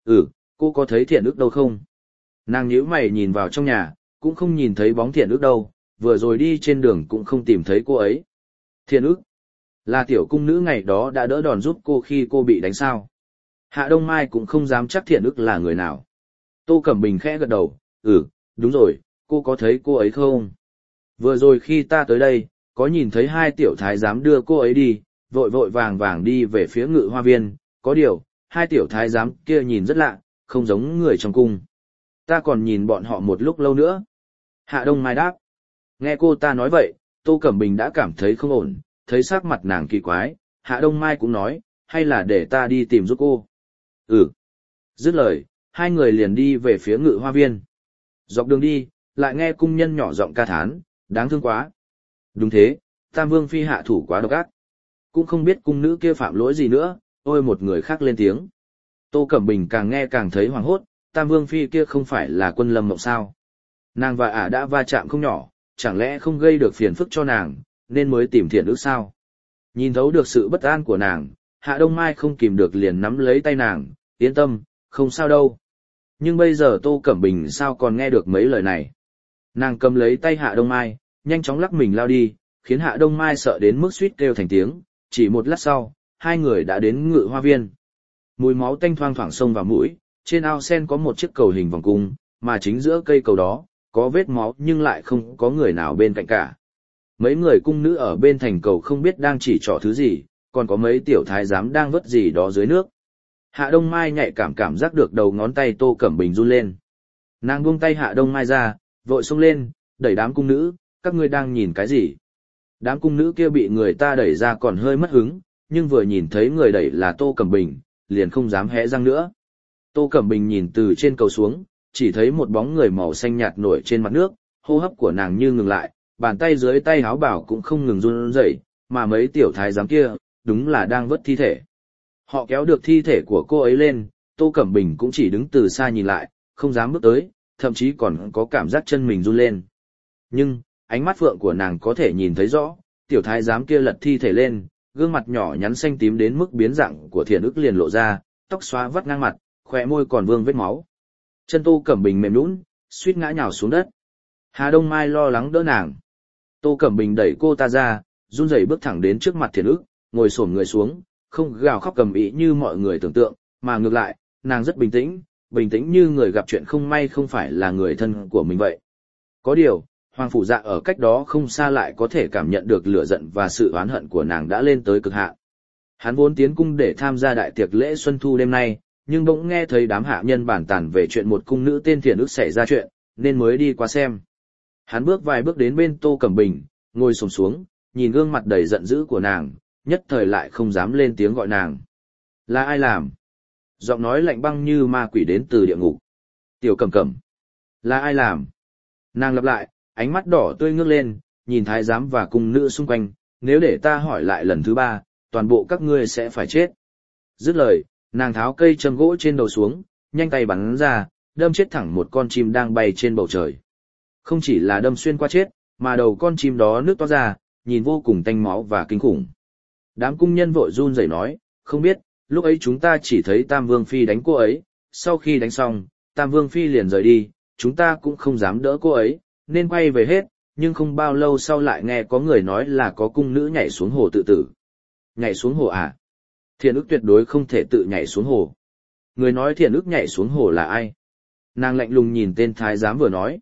S1: Ừ, cô có thấy Thiện Ức đâu không? Nàng nhíu mày nhìn vào trong nhà, cũng không nhìn thấy bóng Thiện Ức đâu, vừa rồi đi trên đường cũng không tìm thấy cô ấy. Thiện Ức, là tiểu cung nữ ngày đó đã đỡ đòn giúp cô khi cô bị đánh sao. Hạ Đông Mai cũng không dám chắc Thiện Ức là người nào. Tô Cẩm Bình khẽ gật đầu, ừ, đúng rồi, cô có thấy cô ấy không? Vừa rồi khi ta tới đây, có nhìn thấy hai tiểu thái giám đưa cô ấy đi, vội vội vàng vàng đi về phía Ngự Hoa Viên, có điều, hai tiểu thái giám kia nhìn rất lạ, không giống người trong cung. Ta còn nhìn bọn họ một lúc lâu nữa. Hạ Đông Mai đáp. Nghe cô ta nói vậy, Tô Cẩm Bình đã cảm thấy không ổn, thấy sắc mặt nàng kỳ quái, Hạ Đông Mai cũng nói, hay là để ta đi tìm giúp cô. Ừ. Dứt lời, hai người liền đi về phía Ngự Hoa Viên. Dọc đường đi, lại nghe cung nhân nhỏ giọng ca thán, đáng thương quá. Đúng thế, Tam Vương Phi hạ thủ quá độc ác. Cũng không biết cung nữ kia phạm lỗi gì nữa, ôi một người khác lên tiếng. Tô Cẩm Bình càng nghe càng thấy hoảng hốt, Tam Vương Phi kia không phải là Quân Lâm Mộng sao. Nàng và ả đã va chạm không nhỏ, chẳng lẽ không gây được phiền phức cho nàng, nên mới tìm Thiện Ức sao? Nhìn thấu được sự bất an của nàng, Hạ Đông Mai không kìm được liền nắm lấy tay nàng, yên tâm, không sao đâu. Nhưng bây giờ Tô Cẩm Bình sao còn nghe được mấy lời này? Nàng cầm lấy tay Hạ Đông Mai, nhanh chóng lắc mình lao đi, khiến Hạ Đông Mai sợ đến mức suýt kêu thành tiếng, chỉ một lát sau, hai người đã đến Ngự Hoa Viên. Mùi máu tanh thoang thoảng xông vào mũi, trên ao sen có một chiếc cầu hình vòng cung, mà chính giữa cây cầu đó, có vết máu nhưng lại không có người nào bên cạnh cả. Mấy người cung nữ ở bên thành cầu không biết đang chỉ trỏ thứ gì, còn có mấy tiểu thái giám đang vớt gì đó dưới nước. Hạ Đông Mai nhạy cảm giác được đầu ngón tay Tô Cẩm Bình run lên. Nàng buông tay Hạ Đông Mai ra, vội xông lên, đẩy đám cung nữ, các ngươi đang nhìn cái gì? Đám cung nữ kia bị người ta đẩy ra còn hơi mất hứng, nhưng vừa nhìn thấy người đẩy là Tô Cẩm Bình, liền không dám hé răng nữa. Tô Cẩm Bình nhìn từ trên cầu xuống, chỉ thấy một bóng người màu xanh nhạt nổi trên mặt nước, hô hấp của nàng như ngừng lại, bàn tay dưới tay áo bảo cũng không ngừng run rẩy, mà mấy tiểu thái giám kia, đúng là đang vớt thi thể. Họ kéo được thi thể của cô ấy lên, Tô Cẩm Bình cũng chỉ đứng từ xa nhìn lại, không dám bước tới, thậm chí còn có cảm giác chân mình run lên. Nhưng, ánh mắt phượng của nàng có thể nhìn thấy rõ, tiểu thái giám kia lật thi thể lên, gương mặt nhỏ nhắn xanh tím đến mức biến dạng của Thiện Ức liền lộ ra, tóc xóa vắt ngang mặt, khóe môi còn vương vết máu. Chân Tô Cẩm Bình mềm nhũn, suýt ngã nhào xuống đất. Hà Đông Mai lo lắng đỡ nàng. Tô Cẩm Bình đẩy cô ta ra, run rẩy bước thẳng đến trước mặt Thiện Ức, ngồi xổm người xuống, không gào khóc cầm ĩ như mọi người tưởng tượng, mà ngược lại, nàng rất bình tĩnh như người gặp chuyện không may không phải là người thân của mình vậy. Có điều, Hoàng Phủ Dạ ở cách đó không xa lại có thể cảm nhận được lửa giận và sự oán hận của nàng đã lên tới cực hạn. Hắn vốn tiến cung để tham gia đại tiệc lễ Xuân Thu đêm nay, nhưng bỗng nghe thấy đám hạ nhân bàn tán về chuyện một cung nữ tên Thiện Ức xảy ra chuyện, nên mới đi qua xem. Hắn bước vài bước đến bên Tô Cẩm Bình, ngồi xổm xuống, nhìn gương mặt đầy giận dữ của nàng, nhất thời lại không dám lên tiếng gọi nàng. Là ai làm? Giọng nói lạnh băng như ma quỷ đến từ địa ngục. Tiểu Cẩm Cẩm. Là ai làm? Nàng lặp lại, ánh mắt đỏ tươi ngước lên, nhìn thái giám và cung nữ xung quanh, nếu để ta hỏi lại lần thứ ba, toàn bộ các ngươi sẽ phải chết. Dứt lời, nàng tháo cây châm gỗ trên đầu xuống, nhanh tay bắn ra, đâm chết thẳng một con chim đang bay trên bầu trời. Không chỉ là đâm xuyên qua chết, mà đầu con chim đó nước toát ra, nhìn vô cùng tanh máu và kinh khủng. Đám cung nhân vội run rẩy nói, không biết, lúc ấy chúng ta chỉ thấy Tam Vương Phi đánh cô ấy, sau khi đánh xong, Tam Vương Phi liền rời đi, chúng ta cũng không dám đỡ cô ấy, nên quay về hết, nhưng không bao lâu sau lại nghe có người nói là có cung nữ nhảy xuống hồ tự tử. Nhảy xuống hồ à? Thiện Ức tuyệt đối không thể tự nhảy xuống hồ. Người nói Thiện Ức nhảy xuống hồ là ai? Nàng lạnh lùng nhìn tên thái giám vừa nói.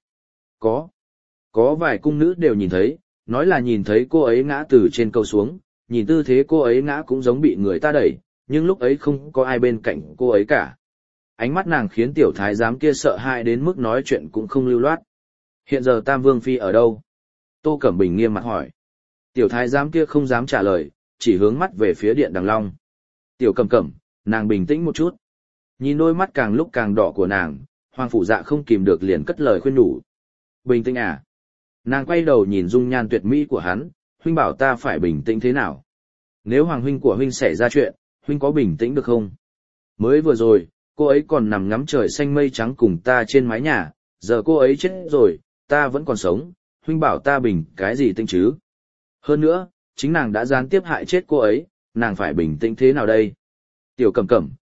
S1: Có vài cung nữ đều nhìn thấy, nói là nhìn thấy cô ấy ngã từ trên cầu xuống, nhìn tư thế cô ấy ngã cũng giống bị người ta đẩy, nhưng lúc ấy không có ai bên cạnh cô ấy cả. Ánh mắt nàng khiến tiểu thái giám kia sợ hãi đến mức nói chuyện cũng không lưu loát. Hiện giờ Tam Vương Phi ở đâu? Tô Cẩm Bình nghiêm mặt hỏi. Tiểu thái giám kia không dám trả lời, chỉ hướng mắt về phía điện Đằng Long. Tiểu Cẩm Cẩm, nàng bình tĩnh một chút. Nhìn đôi mắt càng lúc càng đỏ của nàng, Hoàng Phủ Dạ không kìm được liền cất lời khuyên nhủ. Bình tĩnh à? Nàng quay đầu nhìn dung nhan tuyệt mỹ của hắn, huynh bảo ta phải bình tĩnh thế nào? Nếu hoàng huynh của huynh xảy ra chuyện, huynh có bình tĩnh được không? Mới vừa rồi, cô ấy còn nằm ngắm trời xanh mây trắng cùng ta trên mái nhà, giờ cô ấy chết rồi, ta vẫn còn sống, huynh bảo ta bình cái gì tĩnh chứ? Hơn nữa, chính nàng đã gián tiếp hại chết cô ấy, nàng phải bình tĩnh thế nào đây? Tiểu Cẩm Cẩm,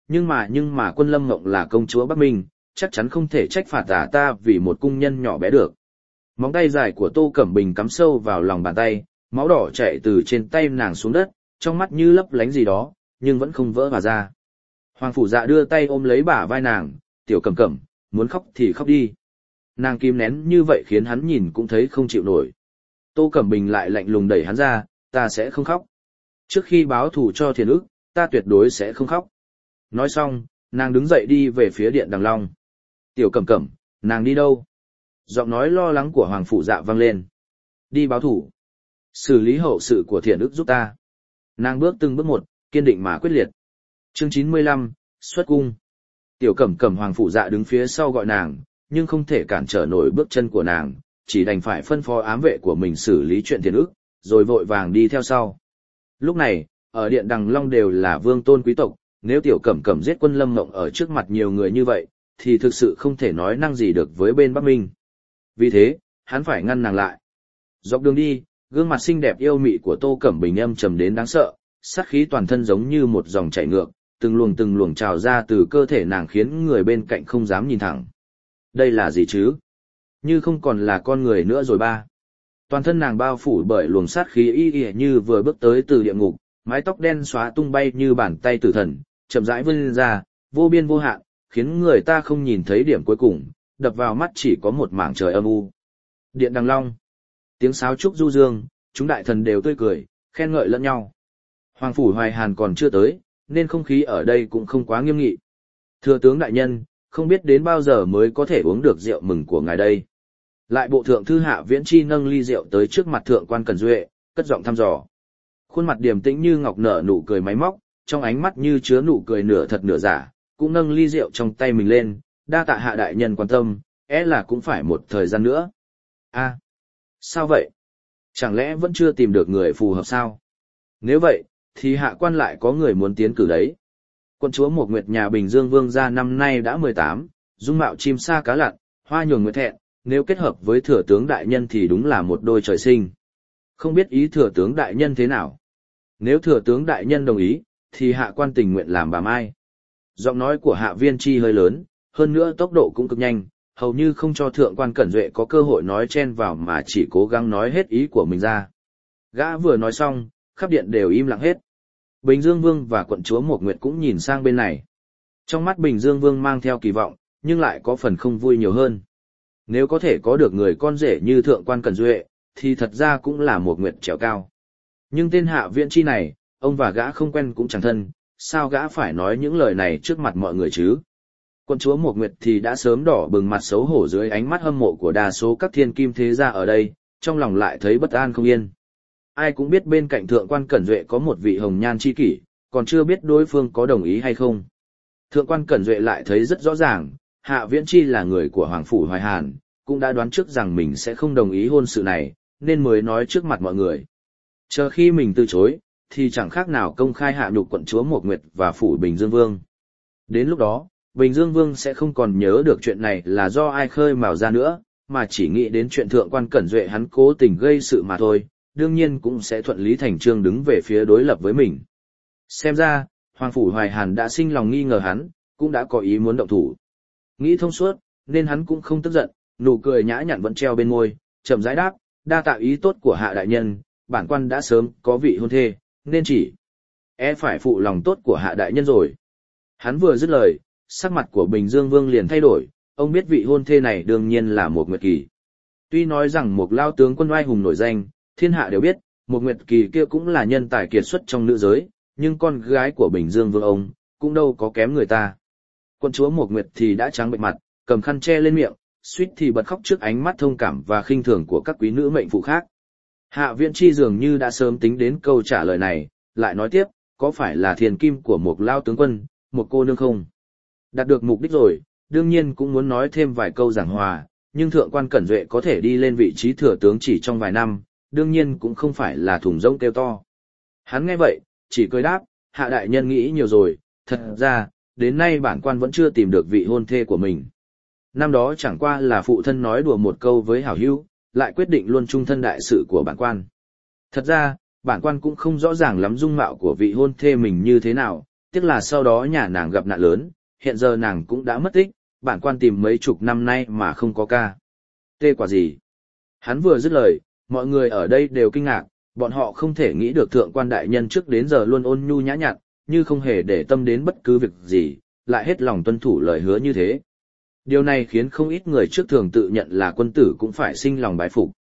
S1: nhưng mà Quân Lâm Ngộng là công chúa Bắc Minh, chắc chắn không thể trách phạt ta vì một cung nhân nhỏ bé được. Móng tay dài của Tô Cẩm Bình cắm sâu vào lòng bàn tay, máu đỏ chảy từ trên tay nàng xuống đất, trong mắt như lấp lánh gì đó, nhưng vẫn không vỡ mà ra. Hoàng Phủ Dạ đưa tay ôm lấy bả vai nàng, tiểu Cẩm Cẩm, muốn khóc thì khóc đi. Nàng kìm nén như vậy khiến hắn nhìn cũng thấy không chịu nổi. Tô Cẩm Bình lại lạnh lùng đẩy hắn ra, ta sẽ không khóc. Trước khi báo thù cho Thiền Ức, ta tuyệt đối sẽ không khóc. Nói xong, nàng đứng dậy đi về phía điện Đằng Long. Tiểu Cẩm Cẩm, nàng đi đâu? Giọng nói lo lắng của Hoàng Phủ Dạ vang lên. Đi báo thù. Xử lý hậu sự của Thiền Ức giúp ta. Nàng bước từng bước một, kiên định mà quyết liệt. Chương 95, xuất cung. Tiểu Cẩm Cẩm Hoàng Phủ Dạ đứng phía sau gọi nàng, nhưng không thể cản trở nổi bước chân của nàng, chỉ đành phải phân phó ám vệ của mình xử lý chuyện Thiền Ức, rồi vội vàng đi theo sau. Lúc này, ở điện Đằng Long đều là vương tôn quý tộc, nếu Tiểu Cẩm Cẩm giết Quân Lâm Ngộng ở trước mặt nhiều người như vậy, thì thực sự không thể nói năng gì được với bên Bắc Minh. Vì thế, hắn phải ngăn nàng lại. Dọc đường đi, gương mặt xinh đẹp yêu mị của Tô Cẩm Bình âm trầm đến đáng sợ, sát khí toàn thân giống như một dòng chảy ngược, từng luồng trào ra từ cơ thể nàng khiến người bên cạnh không dám nhìn thẳng. Đây là gì chứ? Như không còn là con người nữa rồi ba. Toàn thân nàng bao phủ bởi luồng sát khí y như vừa bước tới từ địa ngục, mái tóc đen xóa tung bay như bàn tay tử thần, chậm rãi vươn ra, vô biên vô hạn, khiến người ta không nhìn thấy điểm cuối cùng, đập vào mắt chỉ có một mảng trời âm u. Điện Đằng Long. Tiếng sáo trúc du dương, chúng đại thần đều tươi cười, khen ngợi lẫn nhau. Hoàng phủ Hoài Hàn còn chưa tới, nên không khí ở đây cũng không quá nghiêm nghị. Thừa tướng đại nhân, không biết đến bao giờ mới có thể uống được rượu mừng của ngài đây. Lại bộ thượng thư Hạ Viễn Chi nâng ly rượu tới trước mặt thượng quan Cẩn Duệ, cất giọng thăm dò. Khuôn mặt điềm tĩnh như ngọc nở nụ cười máy móc, trong ánh mắt như chứa nụ cười nửa thật nửa giả, cũng nâng ly rượu trong tay mình lên, đa tạ Hạ đại nhân quan tâm, là cũng phải một thời gian nữa. A, sao vậy? Chẳng lẽ vẫn chưa tìm được người phù hợp sao? Nếu vậy, thì hạ quan lại có người muốn tiến cử đấy. Quận chúa Mộc Nguyệt nhà Bình Dương Vương gia năm nay đã 18, dung mạo chim sa cá lặn, hoa nhường nguyệt thẹn, nếu kết hợp với thừa tướng đại nhân thì đúng là một đôi trời sinh. Không biết ý thừa tướng đại nhân thế nào? Nếu thừa tướng đại nhân đồng ý, thì hạ quan tình nguyện làm bà Mai. Giọng nói của Hạ Viên Chi hơi lớn, hơn nữa tốc độ cũng cực nhanh, hầu như không cho thượng quan Cẩn Duệ có cơ hội nói chen vào mà chỉ cố gắng nói hết ý của mình ra. Gã vừa nói xong, khắp điện đều im lặng hết. Bình Dương Vương và quận chúa Mộc Nguyệt cũng nhìn sang bên này. Trong mắt Bình Dương Vương mang theo kỳ vọng, nhưng lại có phần không vui nhiều hơn. Nếu có thể có được người con rể như thượng quan Cẩn Duệ, thì thật ra cũng là Mộc Nguyệt trèo cao. Nhưng tên Hạ Viễn Chi này, ông và gã không quen cũng chẳng thân, sao gã phải nói những lời này trước mặt mọi người chứ? Quận chúa Mộc Nguyệt thì đã sớm đỏ bừng mặt xấu hổ dưới ánh mắt hâm mộ của đa số các thiên kim thế gia ở đây, trong lòng lại thấy bất an không yên. Ai cũng biết bên cạnh thượng quan Cẩn Duệ có một vị hồng nhan chi kỷ, còn chưa biết đối phương có đồng ý hay không. Thượng quan Cẩn Duệ lại thấy rất rõ ràng, Hạ Viễn Chi là người của Hoàng phủ Hoài Hàn, cũng đã đoán trước rằng mình sẽ không đồng ý hôn sự này, nên mới nói trước mặt mọi người. Chờ khi mình từ chối, thì chẳng khác nào công khai hạ nhục quận chúa Mộc Nguyệt và phủ Bình Dương Vương. Đến lúc đó, Bình Dương Vương sẽ không còn nhớ được chuyện này là do ai khơi mào ra nữa, mà chỉ nghĩ đến chuyện thượng quan Cẩn Duệ hắn cố tình gây sự mà thôi, đương nhiên cũng sẽ thuận lý thành trương đứng về phía đối lập với mình. Xem ra, Hoàng phủ Hoài Hàn đã sinh lòng nghi ngờ hắn, cũng đã có ý muốn động thủ. Nghĩ thông suốt, nên hắn cũng không tức giận, nụ cười nhã nhặn vẫn treo bên môi, chậm rãi đáp, đa tạ ý tốt của Hạ đại nhân, bản quan đã sớm có vị hôn thê, nên chỉ phải phụ lòng tốt của Hạ đại nhân rồi. Hắn vừa dứt lời, sắc mặt của Bình Dương Vương liền thay đổi, ông biết vị hôn thê này đương nhiên là Mộc Nguyệt Kỳ. Tuy nói rằng một lao tướng quân oai hùng nổi danh, thiên hạ đều biết, Mộc Nguyệt Kỳ kia cũng là nhân tài kiệt xuất trong nữ giới, nhưng con gái của Bình Dương Vương ông, cũng đâu có kém người ta. Quận chúa Mộc Nguyệt thì đã trắng bệch mặt, cầm khăn che lên miệng, suýt thì bật khóc trước ánh mắt thông cảm và khinh thường của các quý nữ mệnh phụ khác. Hạ Viễn Chi dường như đã sớm tính đến câu trả lời này, lại nói tiếp, có phải là thiền kim của một lao tướng quân, một cô nương không? Đạt được mục đích rồi, đương nhiên cũng muốn nói thêm vài câu giảng hòa, nhưng thượng quan Cẩn Duệ có thể đi lên vị trí thừa tướng chỉ trong vài năm, đương nhiên cũng không phải là thùng rỗng kêu to. Hắn nghe vậy, chỉ cười đáp, Hạ đại nhân nghĩ nhiều rồi, thật ra, đến nay bản quan vẫn chưa tìm được vị hôn thê của mình. Năm đó chẳng qua là phụ thân nói đùa một câu với hảo hữu, lại quyết định luôn chung thân đại sự của bản quan. Thật ra, bản quan cũng không rõ ràng lắm dung mạo của vị hôn thê mình như thế nào, tiếc là sau đó nhà nàng gặp nạn lớn, hiện giờ nàng cũng đã mất tích, bản quan tìm mấy chục năm nay mà không có ca. Tê quả gì? Hắn vừa dứt lời, mọi người ở đây đều kinh ngạc, bọn họ không thể nghĩ được thượng quan đại nhân trước đến giờ luôn ôn nhu nhã nhặn, như không hề để tâm đến bất cứ việc gì, lại hết lòng tuân thủ lời hứa như thế. Điều này khiến không ít người trước thường tự nhận là quân tử cũng phải sinh lòng bái phục.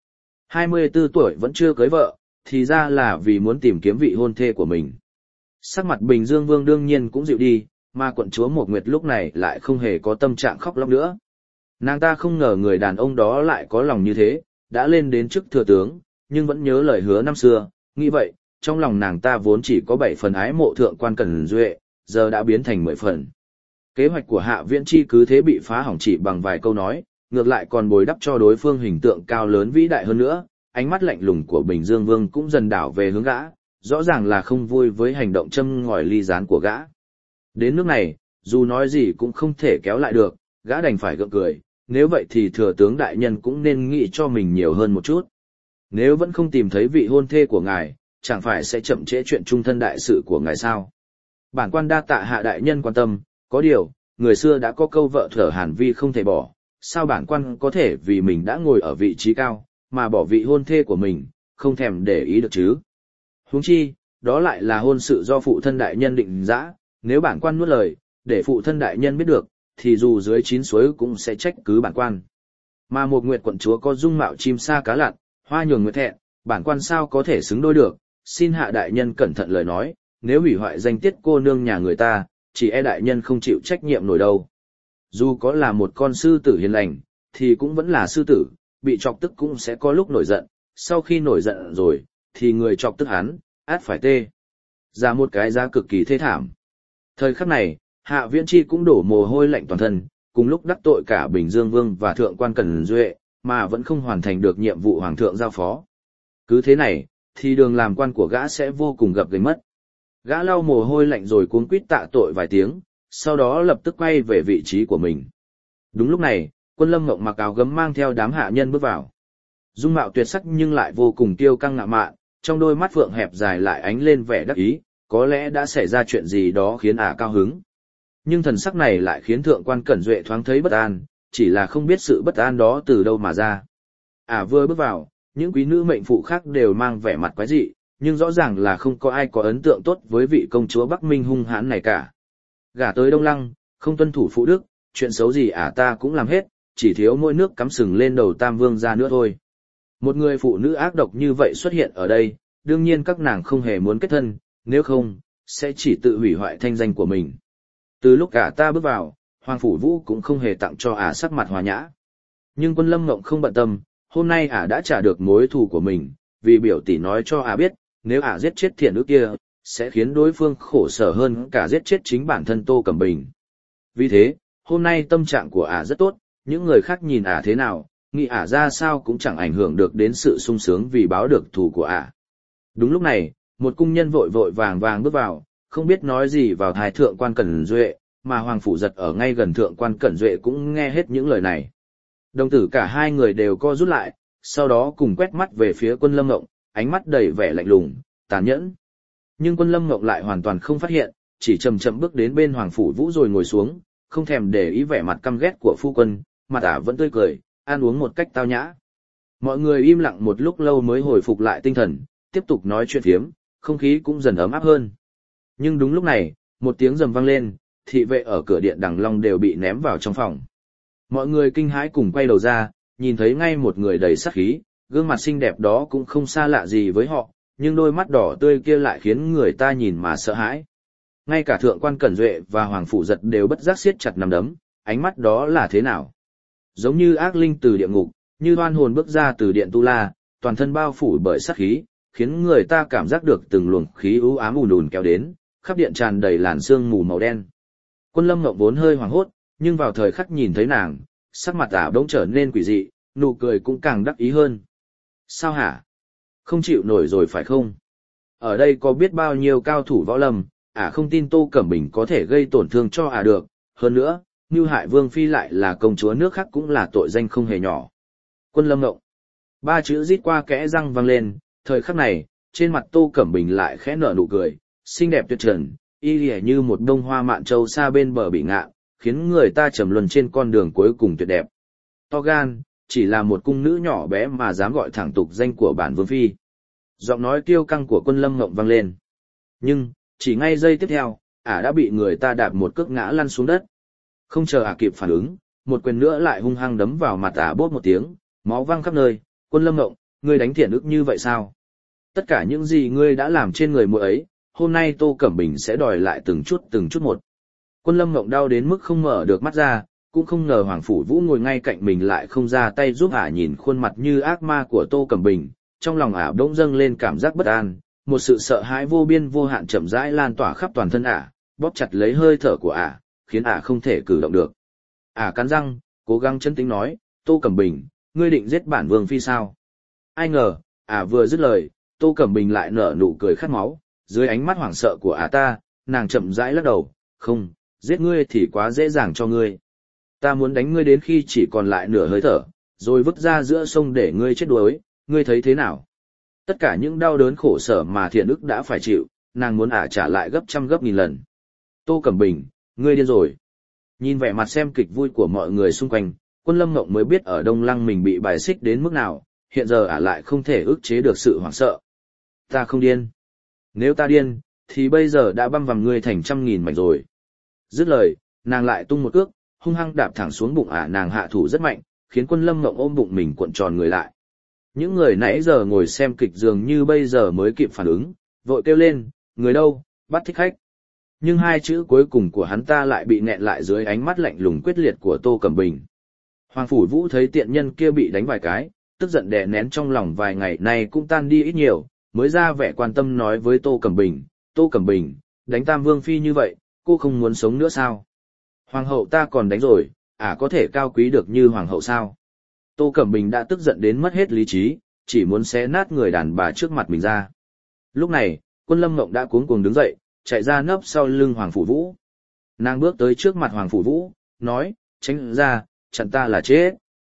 S1: 24 tuổi vẫn chưa cưới vợ, thì ra là vì muốn tìm kiếm vị hôn thê của mình. Sắc mặt Bình Dương Vương đương nhiên cũng dịu đi, mà quận chúa Một Nguyệt lúc này lại không hề có tâm trạng khóc lóc nữa. Nàng ta không ngờ người đàn ông đó lại có lòng như thế, đã lên đến chức thừa tướng, nhưng vẫn nhớ lời hứa năm xưa, nghĩ vậy, trong lòng nàng ta vốn chỉ có 7 phần ái mộ thượng quan Cẩn Duệ, giờ đã biến thành 10 phần. Kế hoạch của Hạ Viễn Chi cứ thế bị phá hỏng chỉ bằng vài câu nói, ngược lại còn bồi đắp cho đối phương hình tượng cao lớn vĩ đại hơn nữa, ánh mắt lạnh lùng của Bình Dương Vương cũng dần đảo về hướng gã, rõ ràng là không vui với hành động châm ngòi ly gián của gã. Đến nước này, dù nói gì cũng không thể kéo lại được, gã đành phải gượng cười, nếu vậy thì thừa tướng đại nhân cũng nên nghĩ cho mình nhiều hơn một chút. Nếu vẫn không tìm thấy vị hôn thê của ngài, chẳng phải sẽ chậm trễ chuyện trung thân đại sự của ngài sao? Bản quan đa tạ Hạ đại nhân quan tâm, có điều, người xưa đã có câu vợ thở Hàn Vi không thể bỏ, sao bản quan có thể vì mình đã ngồi ở vị trí cao, mà bỏ vị hôn thê của mình, không thèm để ý được chứ? Huống chi, đó lại là hôn sự do phụ thân đại nhân định dã, nếu bản quan nuốt lời, để phụ thân đại nhân biết được, thì dù dưới 9 suối cũng sẽ trách cứ bản quan. Mà một Nguyệt quận chúa có dung mạo chim sa cá lặn, hoa nhường nguyệt thẹn, bản quan sao có thể xứng đôi được, xin Hạ đại nhân cẩn thận lời nói, nếu hủy hoại danh tiết cô nương nhà người ta, chỉ e đại nhân không chịu trách nhiệm nổi đâu. Dù có là một con sư tử hiền lành, thì cũng vẫn là sư tử, bị chọc tức cũng sẽ có lúc nổi giận, sau khi nổi giận rồi, thì người chọc tức hắn, át phải tê ra một cái giá cực kỳ thê thảm. Thời khắc này, Hạ Viễn Chi cũng đổ mồ hôi lạnh toàn thân, cùng lúc đắc tội cả Bình Dương Vương và Thượng quan Cẩn Duệ, mà vẫn không hoàn thành được nhiệm vụ Hoàng thượng giao phó. Cứ thế này, thì đường làm quan của gã sẽ vô cùng gập ghềnh mất. Gã lau mồ hôi lạnh rồi cuống quýt tạ tội vài tiếng, sau đó lập tức quay về vị trí của mình. Đúng lúc này, Quân Lâm Ngộng mặc áo gấm mang theo đám hạ nhân bước vào. Dung mạo tuyệt sắc nhưng lại vô cùng kiêu căng ngạo mạn, trong đôi mắt phượng hẹp dài lại ánh lên vẻ đắc ý, có lẽ đã xảy ra chuyện gì đó khiến ả cao hứng. Nhưng thần sắc này lại khiến Thượng quan Cẩn Duệ thoáng thấy bất an, chỉ là không biết sự bất an đó từ đâu mà ra. Ả vừa bước vào, những quý nữ mệnh phụ khác đều mang vẻ mặt quái dị, nhưng rõ ràng là không có ai có ấn tượng tốt với vị công chúa Bắc Minh hung hãn này cả. Gả tới Đông Lăng, không tuân thủ phụ đức, chuyện xấu gì ả ta cũng làm hết, chỉ thiếu mỗi nước cắm sừng lên đầu Tam Vương ra nữa thôi. Một người phụ nữ ác độc như vậy xuất hiện ở đây, đương nhiên các nàng không hề muốn kết thân, nếu không, sẽ chỉ tự hủy hoại thanh danh của mình. Từ lúc ả ta bước vào, Hoàng Phủ Vũ cũng không hề tặng cho ả sắc mặt hòa nhã. Nhưng Quân Lâm Ngộng không bận tâm, hôm nay ả đã trả được mối thù của mình, vì biểu tỷ nói cho ả biết, nếu ả giết chết thiện nữ kia, sẽ khiến đối phương khổ sở hơn cả giết chết chính bản thân Tô Cẩm Bình. Vì thế, hôm nay tâm trạng của ả rất tốt, những người khác nhìn ả thế nào, nghĩ ả ra sao cũng chẳng ảnh hưởng được đến sự sung sướng vì báo được thù của ả. Đúng lúc này, một cung nhân vội vội vàng vàng bước vào, không biết nói gì vào tai Thượng quan Cẩn Duệ, mà Hoàng Phủ Giật ở ngay gần Thượng quan Cẩn Duệ cũng nghe hết những lời này. Đồng tử cả hai người đều co rút lại, sau đó cùng quét mắt về phía Quân Lâm Ngộng, ánh mắt đầy vẻ lạnh lùng, tàn nhẫn. Nhưng Quân Lâm Ngộng lại hoàn toàn không phát hiện, chỉ chậm chậm bước đến bên Hoàng Phủ Vũ rồi ngồi xuống, không thèm để ý vẻ mặt căm ghét của phu quân, mặt ả vẫn tươi cười, ăn uống một cách tao nhã. Mọi người im lặng một lúc lâu mới hồi phục lại tinh thần, tiếp tục nói chuyện phiếm, không khí cũng dần ấm áp hơn. Nhưng đúng lúc này, một tiếng rầm vang lên, thị vệ ở cửa điện Đằng Long đều bị ném vào trong phòng. Mọi người kinh hãi cùng quay đầu ra, nhìn thấy ngay một người đầy sát khí, gương mặt xinh đẹp đó cũng không xa lạ gì với họ, nhưng đôi mắt đỏ tươi kia lại khiến người ta nhìn mà sợ hãi. Ngay cả Thượng quan Cẩn Duệ và Hoàng Phủ Giật đều bất giác siết chặt nắm đấm, ánh mắt đó là thế nào? Giống như ác linh từ địa ngục, như oan hồn bước ra từ điện Tu La, toàn thân bao phủ bởi sát khí, khiến người ta cảm giác được từng luồng khí u ám ùn ùn kéo đến, khắp điện tràn đầy làn sương mù màu đen. Quân Lâm Ngộng vốn hơi hoảng hốt, nhưng vào thời khắc nhìn thấy nàng, sắc mặt ả bỗng trở nên quỷ dị, nụ cười cũng càng đắc ý hơn. Sao hả? Không chịu nổi rồi phải không? Ở đây có biết bao nhiêu cao thủ võ lâm, ả không tin Tô Cẩm Bình có thể gây tổn thương cho ả được, hơn nữa, mưu hại Vương Phi lại là công chúa nước khác cũng là tội danh không hề nhỏ. Quân Lâm Ngộng. Ba chữ rít qua kẽ răng vang lên, thời khắc này, trên mặt Tô Cẩm Bình lại khẽ nở nụ cười, xinh đẹp tuyệt trần, y lìa như một bông hoa mạn châu xa bên bờ bị ngạn, khiến người ta trầm luân trên con đường cuối cùng tuyệt đẹp. To gan, chỉ là một cung nữ nhỏ bé mà dám gọi thẳng tục danh của bản vương phi. Giọng nói kiêu căng của Quân Lâm Ngộng vang lên. Nhưng, chỉ ngay giây tiếp theo, ả đã bị người ta đạp một cước ngã lăn xuống đất. Không chờ ả kịp phản ứng, một quyền nữa lại hung hăng đấm vào mặt ả bốp một tiếng, máu văng khắp nơi. Quân Lâm Ngộng, ngươi đánh Thiện Ức như vậy sao? Tất cả những gì ngươi đã làm trên người muội ấy, hôm nay Tô Cẩm Bình sẽ đòi lại từng chút một. Quân Lâm Ngộng đau đến mức không mở được mắt ra, cũng không ngờ Hoàng Phủ Vũ ngồi ngay cạnh mình lại không ra tay giúp ả. Nhìn khuôn mặt như ác ma của Tô Cẩm Bình, trong lòng ả bỗng dâng lên cảm giác bất an, một sự sợ hãi vô biên vô hạn chậm rãi lan tỏa khắp toàn thân ả, bóp chặt lấy hơi thở của ả, khiến ả không thể cử động được. Ả cắn răng, cố gắng trấn tĩnh nói, Tô Cẩm Bình, ngươi định giết bản vương phi sao? Ai ngờ, ả vừa dứt lời, Tô Cẩm Bình lại nở nụ cười khát máu, dưới ánh mắt hoảng sợ của ả ta, nàng chậm rãi lắc đầu, không, giết ngươi thì quá dễ dàng cho ngươi. Ta muốn đánh ngươi đến khi chỉ còn lại nửa hơi thở, rồi vứt ra giữa sông để ngươi chết đuối, ngươi thấy thế nào? Tất cả những đau đớn khổ sở mà Thiện Ức đã phải chịu, nàng muốn ả trả lại gấp trăm gấp nghìn lần. Tô Cẩm Bình, ngươi điên rồi. Nhìn vẻ mặt xem kịch vui của mọi người xung quanh, Quân Lâm Ngộng mới biết ở Đông Lăng mình bị bài xích đến mức nào, hiện giờ ả lại không thể ức chế được sự hoảng sợ. Ta không điên. Nếu ta điên, thì bây giờ đã băm vằm ngươi thành trăm nghìn mảnh rồi. Dứt lời, nàng lại tung một cước, hung hăng đạp thẳng xuống bụng ả. Nàng hạ thủ rất mạnh, khiến Quân Lâm Ngộng ôm bụng mình cuộn tròn người lại. Những người nãy giờ ngồi xem kịch dường như bây giờ mới kịp phản ứng, vội kêu lên, người đâu, bắt thích khách. Nhưng hai chữ cuối cùng của hắn ta lại bị nghẹn lại dưới ánh mắt lạnh lùng quyết liệt của Tô Cẩm Bình. Hoàng Phủ Vũ thấy tiện nhân kia bị đánh vài cái, tức giận đè nén trong lòng vài ngày nay cũng tan đi ít nhiều, mới ra vẻ quan tâm nói với Tô Cẩm Bình, Tô Cẩm Bình, đánh Tam Vương Phi như vậy, cô không muốn sống nữa sao? Hoàng hậu ta còn đánh rồi, có thể cao quý được như Hoàng hậu sao? Tô Cẩm Bình đã tức giận đến mất hết lý trí, chỉ muốn xé nát người đàn bà trước mặt mình ra. Lúc này, Quân Lâm Ngộng đã cuống cuồng đứng dậy, chạy ra nấp sau lưng Hoàng Phủ Vũ. Nàng bước tới trước mặt Hoàng Phủ Vũ, nói, tránh ra, chặn ta là chết.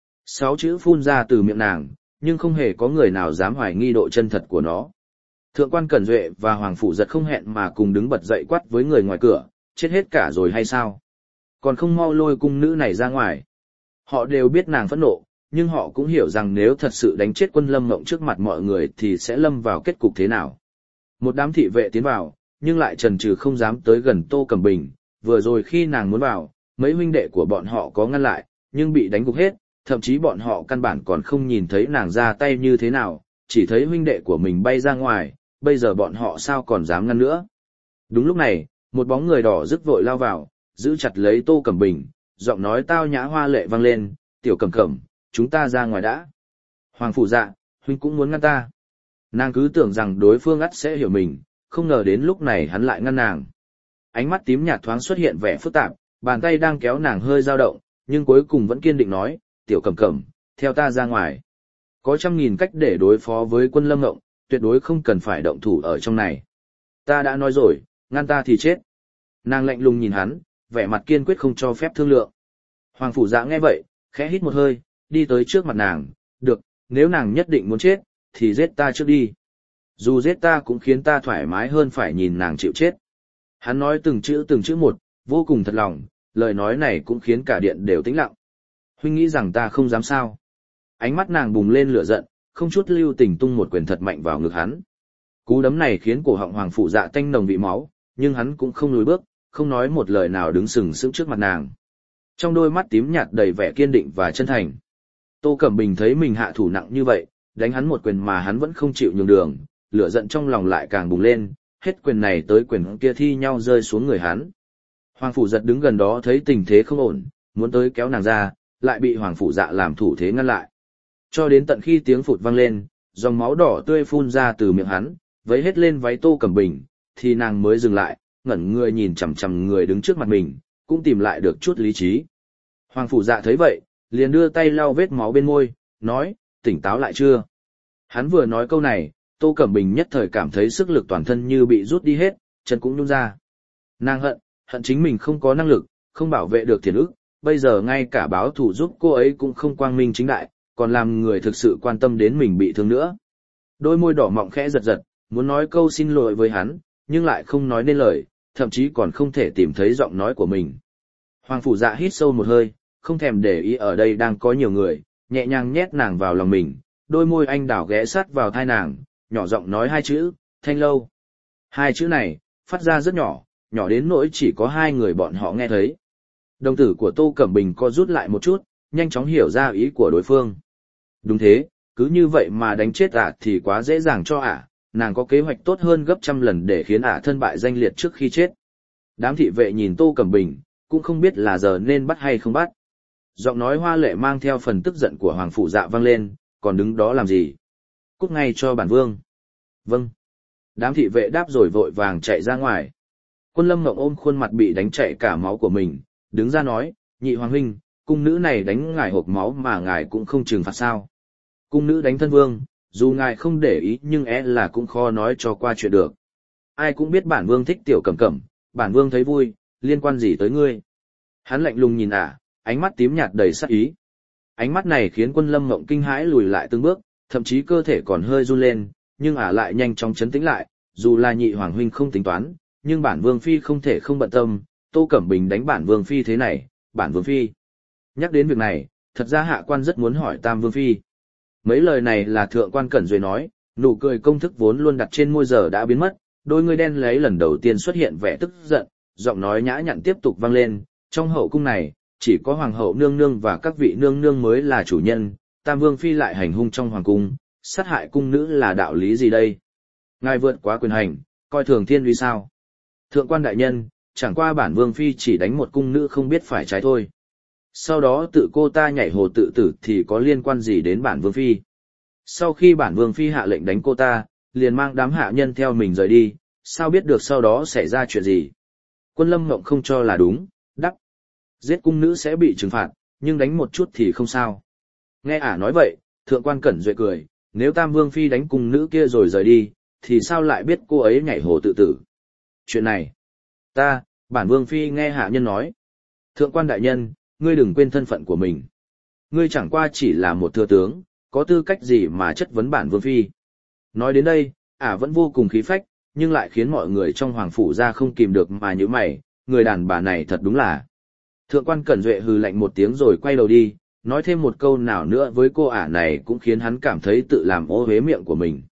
S1: 6 chữ phun ra từ miệng nàng, nhưng không hề có người nào dám hoài nghi độ chân thật của nó. Thượng quan Cẩn Duệ và Hoàng Phủ Giật không hẹn mà cùng đứng bật dậy quát với người ngoài cửa, chết hết cả rồi hay sao? Còn không mau lôi cung nữ này ra ngoài. Họ đều biết nàng phẫn nộ, nhưng họ cũng hiểu rằng nếu thật sự đánh chết Quân Lâm Ngộng trước mặt mọi người thì sẽ lâm vào kết cục thế nào. Một đám thị vệ tiến vào, nhưng lại chần chừ không dám tới gần Tô Cẩm Bình. Vừa rồi khi nàng muốn vào, mấy huynh đệ của bọn họ có ngăn lại, nhưng bị đánh gục hết, thậm chí bọn họ căn bản còn không nhìn thấy nàng ra tay như thế nào, chỉ thấy huynh đệ của mình bay ra ngoài, bây giờ bọn họ sao còn dám ngăn nữa. Đúng lúc này, một bóng người đỏ rực vội lao vào, giữ chặt lấy Tô Cẩm Bình, giọng nói tao nhã hoa lệ vang lên, tiểu Cẩm Cẩm, chúng ta ra ngoài đã. Hoàng Phủ Dạ, huynh cũng muốn ngăn ta. Nàng cứ tưởng rằng đối phương ắt sẽ hiểu mình, không ngờ đến lúc này hắn lại ngăn nàng. Ánh mắt tím nhạt thoáng xuất hiện vẻ phức tạp, bàn tay đang kéo nàng hơi dao động, nhưng cuối cùng vẫn kiên định nói, tiểu Cẩm Cẩm, theo ta ra ngoài. Có trăm nghìn cách để đối phó với Quân Lâm Ngộng, tuyệt đối không cần phải động thủ ở trong này. Ta đã nói rồi, ngăn ta thì chết. Nàng lạnh lùng nhìn hắn, vẻ mặt kiên quyết không cho phép thương lượng. Hoàng Phủ Dạ nghe vậy, khẽ hít một hơi, đi tới trước mặt nàng, được, nếu nàng nhất định muốn chết, thì giết ta trước đi. Dù giết ta cũng khiến ta thoải mái hơn phải nhìn nàng chịu chết. Hắn nói từng chữ một, vô cùng thật lòng, lời nói này cũng khiến cả điện đều tĩnh lặng. Huynh nghĩ rằng ta không dám sao? Ánh mắt nàng bùng lên lửa giận, không chút lưu tình tung một quyền thật mạnh vào ngực hắn. Cú đấm này khiến cổ họng Hoàng Phủ Dạ tanh nồng vị máu, nhưng hắn cũng không lùi bước, không nói một lời nào đứng sừng sững trước mặt nàng. Trong đôi mắt tím nhạt đầy vẻ kiên định và chân thành. Tô Cẩm Bình thấy mình hạ thủ nặng như vậy, đánh hắn một quyền mà hắn vẫn không chịu nhường đường, lửa giận trong lòng lại càng bùng lên, hết quyền này tới quyền kia thi nhau rơi xuống người hắn. Hoàng Phủ Giật đứng gần đó thấy tình thế không ổn, muốn tới kéo nàng ra, lại bị Hoàng Phủ Dạ làm thủ thế ngăn lại. Cho đến tận khi tiếng phụt vang lên, dòng máu đỏ tươi phun ra từ miệng hắn, vấy hết lên váy Tô Cẩm Bình, thì nàng mới dừng lại, ngẩn người nhìn chằm chằm người đứng trước mặt mình, cũng tìm lại được chút lý trí. Hoàng Phủ Dạ thấy vậy, liền đưa tay lau vết máu bên môi, nói, tỉnh táo lại chưa? Hắn vừa nói câu này, Tô Cẩm Bình nhất thời cảm thấy sức lực toàn thân như bị rút đi hết, chân cũng nhún ra. Nàng hận chính mình không có năng lực, không bảo vệ được Thiện Ức, bây giờ ngay cả báo thù giúp cô ấy cũng không quang minh chính đại, còn làm người thực sự quan tâm đến mình bị thương nữa. Đôi môi đỏ mọng khẽ giật giật, muốn nói câu xin lỗi với hắn, nhưng lại không nói nên lời, thậm chí còn không thể tìm thấy giọng nói của mình. Hoàng phủ dạ hít sâu một hơi, không thèm để ý ở đây đang có nhiều người, nhẹ nhàng nhét nàng vào lòng mình, đôi môi anh đào ghé sát vào tai nàng, nhỏ giọng nói hai chữ, Thanh Lâu. Hai chữ này, phát ra rất nhỏ, nhỏ đến nỗi chỉ có hai người bọn họ nghe thấy. Đồng tử của Tô Cẩm Bình co rút lại một chút, nhanh chóng hiểu ra ý của đối phương. Đúng thế, cứ như vậy mà đánh chết ả thì quá dễ dàng cho ả, nàng có kế hoạch tốt hơn gấp trăm lần để khiến ả thân bại danh liệt trước khi chết. Đám thị vệ nhìn Tô Cẩm Bình, cũng không biết là giờ nên bắt hay không bắt. Giọng nói hoa lệ mang theo phần tức giận của Hoàng phủ dạ vang lên, còn đứng đó làm gì? Cút ngay cho bản vương. Vâng. Đám thị vệ đáp rồi vội vàng chạy ra ngoài. Quân Lâm Ngộng ôm khuôn mặt bị đánh chảy cả máu của mình, đứng ra nói, nhị hoàng huynh, cung nữ này đánh ngài hộc máu mà ngài cũng không trừng phạt sao. Cung nữ đánh thân vương, dù ngài không để ý nhưng là cũng khó nói cho qua chuyện được. Ai cũng biết bản vương thích tiểu Cẩm Cẩm, bản vương thấy vui, liên quan gì tới ngươi. Hắn lạnh lùng nhìn ả, ánh mắt tím nhạt đầy sát ý. Ánh mắt này khiến Quân Lâm Ngộng kinh hãi lùi lại từng bước, thậm chí cơ thể còn hơi run lên, nhưng ả lại nhanh chóng trấn tĩnh lại, dù là nhị hoàng huynh không tính toán, nhưng bản vương phi không thể không bận tâm, Tô Cẩm Bình đánh bản vương phi thế này, bản vương phi. Nhắc đến việc này, thật ra hạ quan rất muốn hỏi Tam vương phi. Mấy lời này là thượng quan Cẩn Duệ nói, nụ cười công thức vốn luôn đặt trên môi giờ đã biến mất, đôi người đen lấy lần đầu tiên xuất hiện vẻ tức giận, giọng nói nhã nhặn tiếp tục vang lên, trong hậu cung này, chỉ có hoàng hậu nương nương và các vị nương nương mới là chủ nhân, Tam vương phi lại hành hung trong hoàng cung, sát hại cung nữ là đạo lý gì đây? Ngài vượt quá quyền hành, coi thường thiên uy sao? Thượng quan đại nhân, chẳng qua bản vương phi chỉ đánh một cung nữ không biết phải trái thôi. Sau đó tự cô ta nhảy hồ tự tử thì có liên quan gì đến bản vương phi? Sau khi bản vương phi hạ lệnh đánh cô ta, liền mang đám hạ nhân theo mình rời đi, sao biết được sau đó xảy ra chuyện gì? Quân Lâm Ngộng không cho là đúng, đắc. Giết cung nữ sẽ bị trừng phạt, nhưng đánh một chút thì không sao. Nghe ả nói vậy, thượng quan Cẩn Duệ cười, nếu Tam vương phi đánh cung nữ kia rồi rời đi, thì sao lại biết cô ấy nhảy hồ tự tử? Chuyện này, bản vương phi nghe hạ nhân nói. Thượng quan đại nhân, ngươi đừng quên thân phận của mình. Ngươi chẳng qua chỉ là một thừa tướng, có tư cách gì mà chất vấn bản vương phi. Nói đến đây, ả vẫn vô cùng khí phách, nhưng lại khiến mọi người trong hoàng phủ ra không kìm được mà nhíu mày, người đàn bà này thật đúng là. Thượng quan Cẩn Duệ hừ lạnh một tiếng rồi quay đầu đi, nói thêm một câu nào nữa với cô ả này cũng khiến hắn cảm thấy tự làm ô uế miệng của mình.